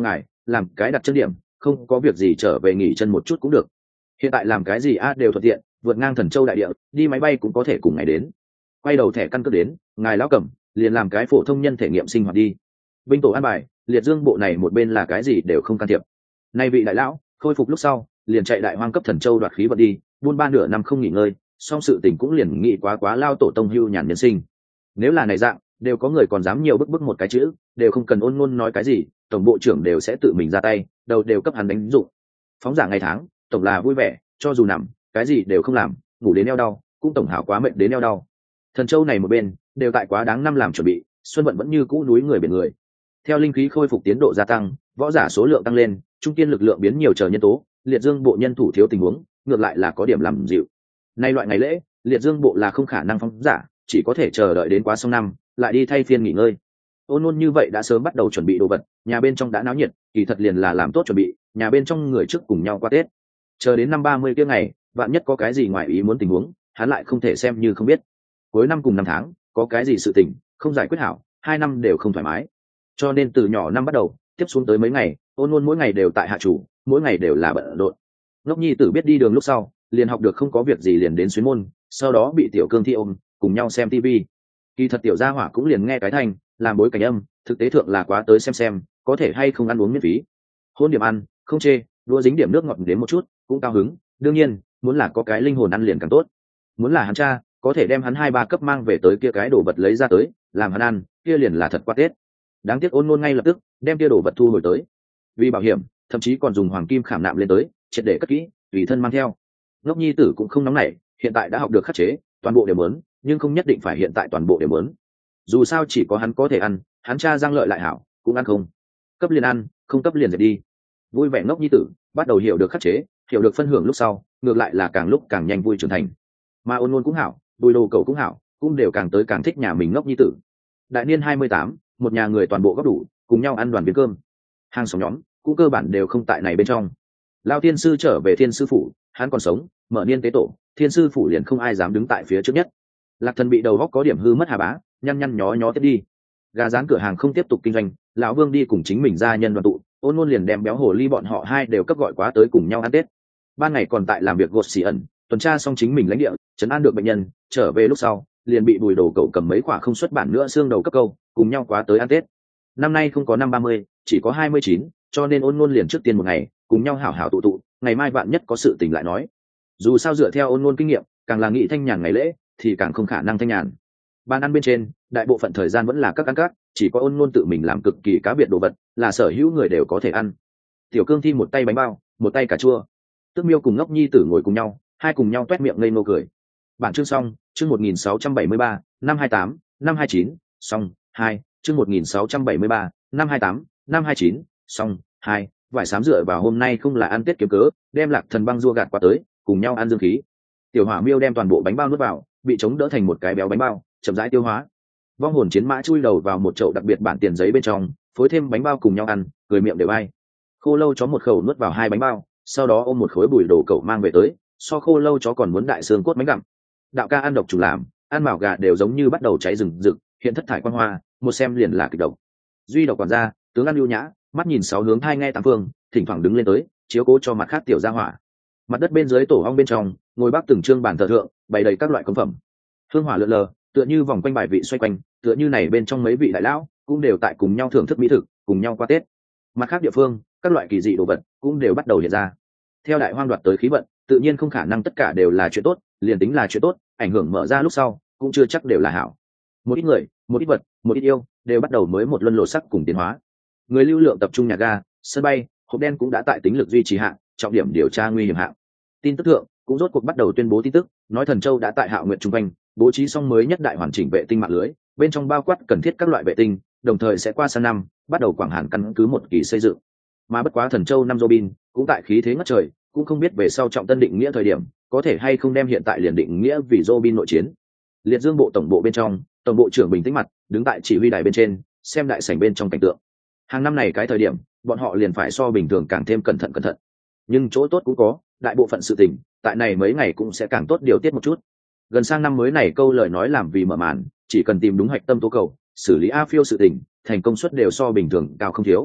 làm cái đặt chân điểm, không có việc gì trở về nghỉ chân một chút cũng được. Hiện tại làm cái gì a đều thuận tiện, vượt ngang Thần Châu đại địa, đi máy bay cũng có thể cùng ngày đến. Quay đầu thẻ căn cước đến, ngài lão cẩm, liền làm cái phổ thông nhân thể nghiệm sinh hoạt đi. Binh tổ an bài, liệt dương bộ này một bên là cái gì đều không can thiệp. Nay vị đại lão, khôi phục lúc sau, liền chạy đại hoang cấp Thần Châu đoạt khí vận đi, buôn ba nửa năm không nghỉ ngơi, song sự tình cũng liền nghĩ quá quá lao tổ tông hưu nhàn nhân sinh. Nếu là này dạng, đều có người còn dám nhiều bức bức một cái chữ, đều không cần ôn ngôn nói cái gì, tổng bộ trưởng đều sẽ tự mình ra tay, đầu đều cấp hắn đánh dụng. Phóng giả ngày tháng, tổng là vui vẻ, cho dù nằm, cái gì đều không làm, ngủ đến eo đau, cũng tổng hảo quá mệt đến eo đau. Thần Châu này một bên, đều tại quá đáng năm làm chuẩn bị, xuân vận vẫn như cũ núi người biển người. Theo linh khí khôi phục tiến độ gia tăng, võ giả số lượng tăng lên, trung kiên lực lượng biến nhiều chờ nhân tố, liệt dương bộ nhân thủ thiếu tình huống, ngược lại là có điểm làm dịu. Nay loại ngày lễ, liệt dương bộ là không khả năng phóng giả, chỉ có thể chờ đợi đến quá xong năm, lại đi thay phiên nghỉ ngơi. Ôn Nôn như vậy đã sớm bắt đầu chuẩn bị đồ vật, nhà bên trong đã náo nhiệt, kỳ thật liền là làm tốt chuẩn bị, nhà bên trong người trước cùng nhau qua Tết. Chờ đến năm ba mươi kia ngày, vạn nhất có cái gì ngoài ý muốn tình huống, hắn lại không thể xem như không biết. Cuối năm cùng năm tháng, có cái gì sự tình, không giải quyết hảo, hai năm đều không thoải mái. Cho nên từ nhỏ năm bắt đầu, tiếp xuống tới mấy ngày, Ôn Nôn mỗi ngày đều tại hạ chủ, mỗi ngày đều là bận rộn. Ngốc nhi tử biết đi đường lúc sau, liền học được không có việc gì liền đến xuyến môn, sau đó bị tiểu cương thi ôm, cùng nhau xem tivi. Kỳ thật tiểu gia hỏa cũng liền nghe cái thanh, làm bối cảnh âm, thực tế thượng là quá tới xem xem, có thể hay không ăn uống miễn phí. Hôn điểm ăn, không chê, đua dính điểm nước ngọt đến một chút, cũng cao hứng. Đương nhiên, muốn là có cái linh hồn ăn liền càng tốt. Muốn là hắn cha, có thể đem hắn hai ba cấp mang về tới kia cái đồ vật lấy ra tới, làm hắn ăn, kia liền là thật quá Tết. Đáng tiếc Ôn Nôn ngay lập tức đem kia đồ vật thu hồi tới. Vì bảo hiểm, thậm chí còn dùng hoàng kim khảm nạm lên tới, triệt để cất kỹ, tùy thân mang theo. Ngốc nhi tử cũng không nóng nảy, hiện tại đã học được khắc chế, toàn bộ đều muốn, nhưng không nhất định phải hiện tại toàn bộ đều muốn. Dù sao chỉ có hắn có thể ăn, hắn cha giang lợi lại hảo, cũng ăn không. Cấp liền ăn, không cấp liền dẹp đi. Vui vẻ ngốc nhi tử, bắt đầu hiểu được khắc chế, hiểu được phân hưởng lúc sau, ngược lại là càng lúc càng nhanh vui trưởng thành. Mà Ôn Nôn cũng hảo, Bùi Đồ cậu cũng hảo, cũng đều càng tới càng thích nhà mình ngốc nhi tử. Đại niên hai mươi tám, một nhà người toàn bộ góp đủ, cùng nhau ăn đoàn viên cơm. Hàng xóm nhóm cũng cơ bản đều không tại này bên trong. Lao tiên sư trở về thiên sư phủ, hắn còn sống, mở niên tế tổ, thiên sư phủ liền không ai dám đứng tại phía trước nhất. Lạc Thần bị đầu góc có điểm hư mất hà bá, nhăn nhăn nhó nhó tiếp đi. Gà rán cửa hàng không tiếp tục kinh doanh, lão Vương đi cùng chính mình gia nhân đoàn tụ, Ôn Nôn liền đem béo hồ ly bọn họ hai đều cấp gọi quá tới cùng nhau ăn Tết. Ban ngày còn tại làm việc gột xì ẩn, tuần tra xong chính mình lãnh địa, trấn an được bệnh nhân, trở về lúc sau, liền bị Bùi Đồ cậu cầm mấy quả không xuất bản nữa xương đầu cấp câu, cùng nhau quá tới ăn Tết. Năm nay không có năm ba mươi, chỉ có hai mươi chín, cho nên Ôn Nôn liền trước tiên một ngày, cùng nhau hảo hảo tụ tụ, ngày mai bạn nhất có sự tình lại nói. Dù sao dựa theo Ôn Nôn kinh nghiệm, càng là nghị thanh nhàn ngày lễ, thì càng không khả năng thanh nhàn. Ban ăn bên trên, đại bộ phận thời gian vẫn là các ăn các, chỉ có Ôn Nôn tự mình làm cực kỳ cá biệt đồ vật, là sở hữu người đều có thể ăn. Tiểu cương thi một tay bánh bao, một tay cà chua. Tước Miêu cùng Ngốc nhi tử ngồi cùng nhau, hai cùng nhau toét miệng ngây ngô cười. Bản chương xong, chương một nghìn sáu trăm bảy mươi ba, năm hai tám, năm hai chín, xong, hai, chương một nghìn sáu trăm bảy mươi ba, năm hai tám, năm hai chín, xong, hai, vải sám dựa vào hôm nay không là ăn Tết kiếm cớ, đem Lạc Thần băng rua gạt qua tới, cùng nhau ăn dương khí. Tiểu Hỏa Miêu đem toàn bộ bánh bao nuốt vào, bị chống đỡ thành một cái béo bánh bao, chậm rãi tiêu hóa. Vong hồn chiến mã chui đầu vào một chậu đặc biệt bản tiền giấy bên trong, phối thêm bánh bao cùng nhau ăn, cười miệng đều bay. Khô Lâu chó một khẩu nuốt vào hai bánh bao, sau đó ôm một khối Bùi Đồ cậu mang về tới, so Khô Lâu chó còn muốn đại xương cốt bánh gặm. Đạo ca ăn độc chủ làm, ăn mào gà đều giống như bắt đầu cháy rừng rực, hiện thất thải quan hoa, một xem liền là kịch độc. Duy độc quản gia, tướng ăn ưu nhã, mắt nhìn sáu hướng thai nghe tám phương, thỉnh thoảng đứng lên tới, chiếu cố cho mặt khác tiểu gia hỏa. Mặt đất bên dưới tổ ong bên trong, ngồi bác từng trương bàn thờ thượng, bày đầy các loại công phẩm. Hương hỏa lượn lờ, tựa như vòng quanh bài vị xoay quanh, tựa như này bên trong mấy vị đại lão cũng đều tại cùng nhau thưởng thức mỹ thực, cùng nhau qua Tết. Mặt khác địa phương, các loại kỳ dị đồ vật cũng đều bắt đầu hiện ra. Theo đại hoang đoạt tới khí vận, tự nhiên không khả năng tất cả đều là chuyện tốt, liền tính là chuyện tốt, ảnh hưởng mở ra lúc sau, cũng chưa chắc đều là hảo. Một ít người, một ít vật, một ít yêu, đều bắt đầu mới một luân lộ sắc cùng tiến hóa. Người lưu lượng tập trung nhà ga, sân bay, hộp đen cũng đã tại tính lực duy trì hạng, trọng điểm điều tra nguy hiểm hạng. Tin tức thượng cũng rốt cuộc bắt đầu tuyên bố tin tức, nói Thần Châu đã tại Hạo Nguyệt trung quanh bố trí xong mới nhất đại hoàn chỉnh vệ tinh mạng lưới, bên trong bao quát cần thiết các loại vệ tinh, đồng thời sẽ qua sang năm bắt đầu quảng hàn căn cứ một kỳ xây dựng. Mà bất quá Thần Châu năm Robin cũng tại khí thế ngất trời, cũng không biết về sau trọng tân định nghĩa thời điểm có thể hay không đem hiện tại liền định nghĩa vì Robin nội chiến. Liệt Dương bộ tổng bộ bên trong, tổng bộ trưởng bình tĩnh mặt đứng tại chỉ huy đài bên trên, xem đại sảnh bên trong cảnh tượng. Hàng năm này cái thời điểm, bọn họ liền phải so bình thường càng thêm cẩn thận cẩn thận. Nhưng chỗ tốt cũng có, đại bộ phận sự tình tại này mấy ngày cũng sẽ càng tốt điều tiết một chút. Gần sang năm mới này câu lời nói làm vì mở màn, chỉ cần tìm đúng hạch tâm tố cầu, xử lý a phiêu sự tình, thành công suất đều so bình thường cao không thiếu.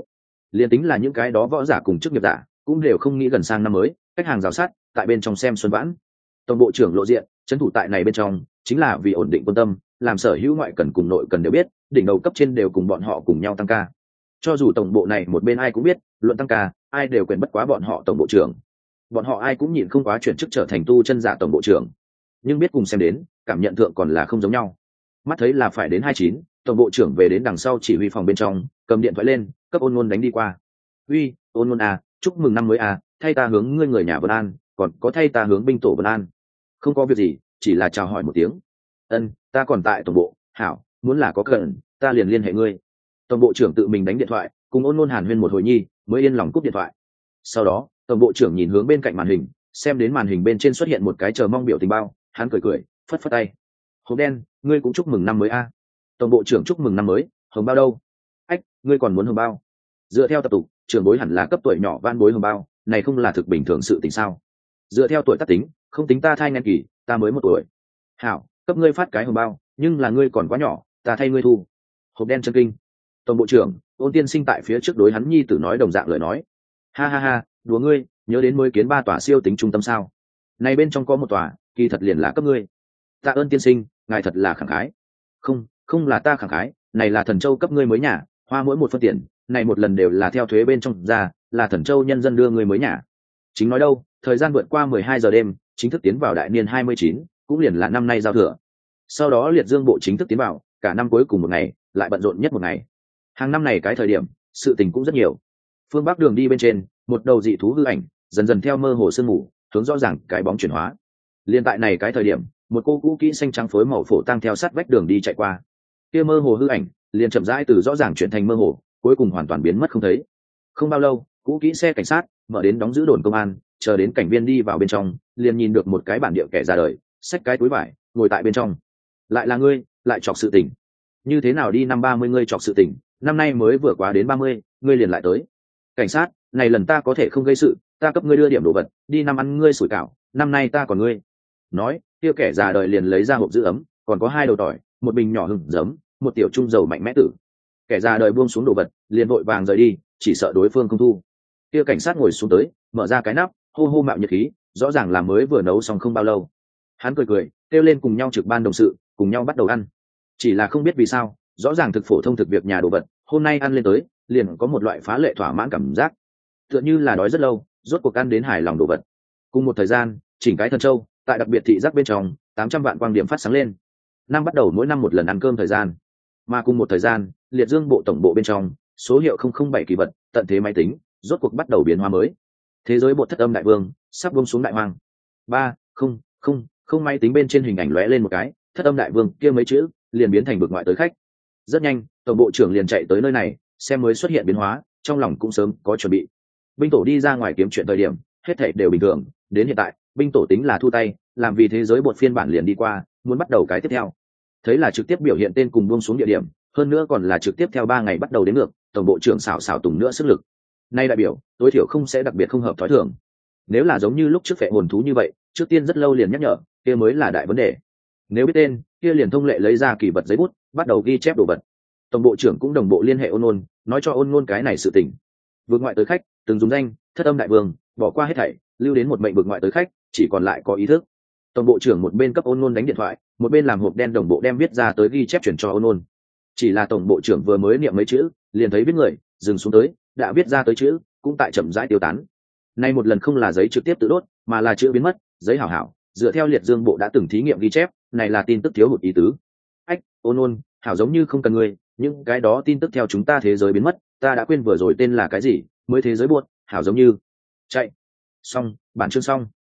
liền tính là những cái đó võ giả cùng chức nghiệp giả cũng đều không nghĩ gần sang năm mới khách hàng rào sát tại bên trong xem xuân vãn. Tổng bộ trưởng lộ diện trấn thủ tại này bên trong chính là vì ổn định quân tâm, làm sở hữu ngoại cần cùng nội cần đều biết đỉnh đầu cấp trên đều cùng bọn họ cùng nhau tăng ca. Cho dù tổng bộ này một bên ai cũng biết luận tăng ca ai đều quyền bất quá bọn họ tổng bộ trưởng, bọn họ ai cũng nhịn không quá chuyển chức trở thành tu chân giả tổng bộ trưởng, nhưng biết cùng xem đến cảm nhận thượng còn là không giống nhau. Mắt thấy là phải đến hai chín, tổng bộ trưởng về đến đằng sau chỉ huy phòng bên trong cầm điện thoại lên cấp Ôn Nôn đánh đi qua. Uy, Ôn Nôn à, chúc mừng năm mới à, thay ta hướng ngươi người nhà vân an, còn có thay ta hướng binh tổ vân an. Không có việc gì, chỉ là chào hỏi một tiếng. Ân, ta còn tại tổng bộ. Hảo, muốn là có cần ta liền liên hệ ngươi. Tổng bộ trưởng tự mình đánh điện thoại cùng Ôn Nôn hàn huyên một hồi nhi mới yên lòng cúp điện thoại. Sau đó tổng bộ trưởng nhìn hướng bên cạnh màn hình, xem đến màn hình bên trên xuất hiện một cái chờ mong biểu tình bao, hắn cười cười phất phất tay. Hộp đen, ngươi cũng chúc mừng năm mới a à. Tổng bộ trưởng chúc mừng năm mới, hồng bao đâu? Ách, ngươi còn muốn hồng bao? Dựa theo tập tục trưởng bối hẳn là cấp tuổi nhỏ van bối hồng bao, này không là thực bình thường sự tình sao? Dựa theo tuổi tác tính, không tính ta thai ngang kỳ, ta mới một tuổi. Hảo, cấp ngươi phát cái hồng bao, nhưng là ngươi còn quá nhỏ, ta thay ngươi thu. Hộp đen chân kinh. Tổng bộ trưởng Ôn tiên sinh tại phía trước đối hắn nhi tử nói đồng dạng lời nói. Ha ha ha, đùa ngươi, nhớ đến mới kiến ba tòa siêu tính trung tâm sao? Này bên trong có một tòa, kỳ thật liền là cấp ngươi. Tạ ơn tiên sinh, ngài thật là khẳng khái. Không, không là ta khẳng khái, này là Thần Châu cấp ngươi mới nhà, hoa mỗi một phân tiền, này một lần đều là theo thuế bên trong ra, là Thần Châu nhân dân đưa ngươi mới nhà. Chính nói đâu, thời gian vượt qua mười hai giờ đêm, chính thức tiến vào đại niên hai mươi chín, cũng liền là năm nay giao thừa. Sau đó liệt dương bộ chính thức tiến vào, cả năm cuối cùng một ngày, lại bận rộn nhất một ngày. Hàng năm này cái thời điểm, sự tình cũng rất nhiều. Phương Bắc đường đi bên trên, một đầu dị thú hư ảnh, dần dần theo mơ hồ sương mù, hướng rõ ràng cái bóng chuyển hóa. Liên tại này cái thời điểm, một cô cũ kỹ xanh trắng phối màu phổ tang theo sát vách đường đi chạy qua. Kia mơ hồ hư ảnh, liền chậm rãi từ rõ ràng chuyển thành mơ hồ, cuối cùng hoàn toàn biến mất không thấy. Không bao lâu, cũ kỹ xe cảnh sát mở đến đóng giữ đồn công an, chờ đến cảnh viên đi vào bên trong, liền nhìn được một cái bản địa kẻ ra đời, xách cái túi vải, ngồi tại bên trong. Lại là ngươi, lại chọc sự tình. Như thế nào đi năm ba mươi ngươi chọc sự tình, năm nay mới vừa quá đến ba mươi, ngươi liền lại tới. Cảnh sát, này lần ta có thể không gây sự, ta cấp ngươi đưa điểm đồ vật, đi năm ăn ngươi sủi cảo, năm nay ta còn ngươi. Nói, kia kẻ già đời liền lấy ra hộp giữ ấm, còn có hai đầu tỏi, một bình nhỏ hừng giấm, một tiểu trung dầu mạnh mẽ tử. Kẻ già đời buông xuống đồ vật, liền vội vàng rời đi, chỉ sợ đối phương không thu. Kia cảnh sát ngồi xuống tới, mở ra cái nắp, hô hô mạo nhiệt khí, rõ ràng là mới vừa nấu xong không bao lâu. Hắn cười cười, kêu lên cùng nhau trực ban đồng sự, cùng nhau bắt đầu ăn. Chỉ là không biết vì sao, rõ ràng thực phổ thông thực việc nhà đồ vật, hôm nay ăn lên tới, liền có một loại phá lệ thỏa mãn cảm giác, tựa như là đói rất lâu, rốt cuộc ăn đến hài lòng đồ vật. Cùng một thời gian, chỉnh cái Thần Châu, tại đặc biệt thị giác bên trong, tám trăm vạn quang điểm phát sáng lên. Năm bắt đầu mỗi năm một lần ăn cơm thời gian, mà cùng một thời gian, liệt dương bộ tổng bộ bên trong, số hiệu không không bảy kỳ vật, tận thế máy tính, rốt cuộc bắt đầu biến hóa mới. Thế giới bộ thất âm đại vương sắp buông xuống đại hoang. Ba, không, không, không máy tính bên trên hình ảnh lóe lên một cái, thất âm đại vương kia mấy chữ liền biến thành vực ngoại tới khách. Rất nhanh, tổng bộ trưởng liền chạy tới nơi này, xem mới xuất hiện biến hóa, trong lòng cũng sớm có chuẩn bị. Binh tổ đi ra ngoài kiếm chuyện thời điểm, hết thảy đều bình thường, đến hiện tại, binh tổ tính là thu tay, làm vì thế giới bột phiên bản liền đi qua, muốn bắt đầu cái tiếp theo. Thấy là trực tiếp biểu hiện tên cùng buông xuống địa điểm, hơn nữa còn là trực tiếp theo ba ngày bắt đầu đến ngược, tổng bộ trưởng xảo xảo tùng nữa sức lực. Nay đại biểu, tối thiểu không sẽ đặc biệt không hợp thói thường. Nếu là giống như lúc trước phệ hồn thú như vậy, trước tiên rất lâu liền nhắc nhở, kia mới là đại vấn đề. Nếu biết tên, kia liền thông lệ lấy ra kỳ vật giấy bút, bắt đầu ghi chép đồ vật. Tổng bộ trưởng cũng đồng bộ liên hệ Ôn Nôn, nói cho Ôn Nôn cái này sự tình. Vượt ngoại tới khách, từng dùng danh, thất âm đại vương, bỏ qua hết thảy, lưu đến một mệnh vượt ngoại tới khách, chỉ còn lại có ý thức. Tổng bộ trưởng một bên cấp Ôn Nôn đánh điện thoại, một bên làm hộp đen đồng bộ đem viết ra tới ghi chép chuyển cho Ôn Nôn. Chỉ là tổng bộ trưởng vừa mới niệm mấy chữ, liền thấy viết người dừng xuống tới, đã viết ra tới chữ, cũng tại chậm rãi tiêu tán. Nay một lần không là giấy trực tiếp tự đốt, mà là chữ biến mất, giấy hảo hảo, dựa theo liệt dương bộ đã từng thí nghiệm ghi chép, này là tin tức thiếu hụt ý tứ. Ách, Ôn Nôn, hảo giống như không cần ngươi, những cái đó tin tức theo chúng ta thế giới biến mất, ta đã quên vừa rồi tên là cái gì, mới thế giới buốt, hảo giống như chạy. Xong, bản chương xong.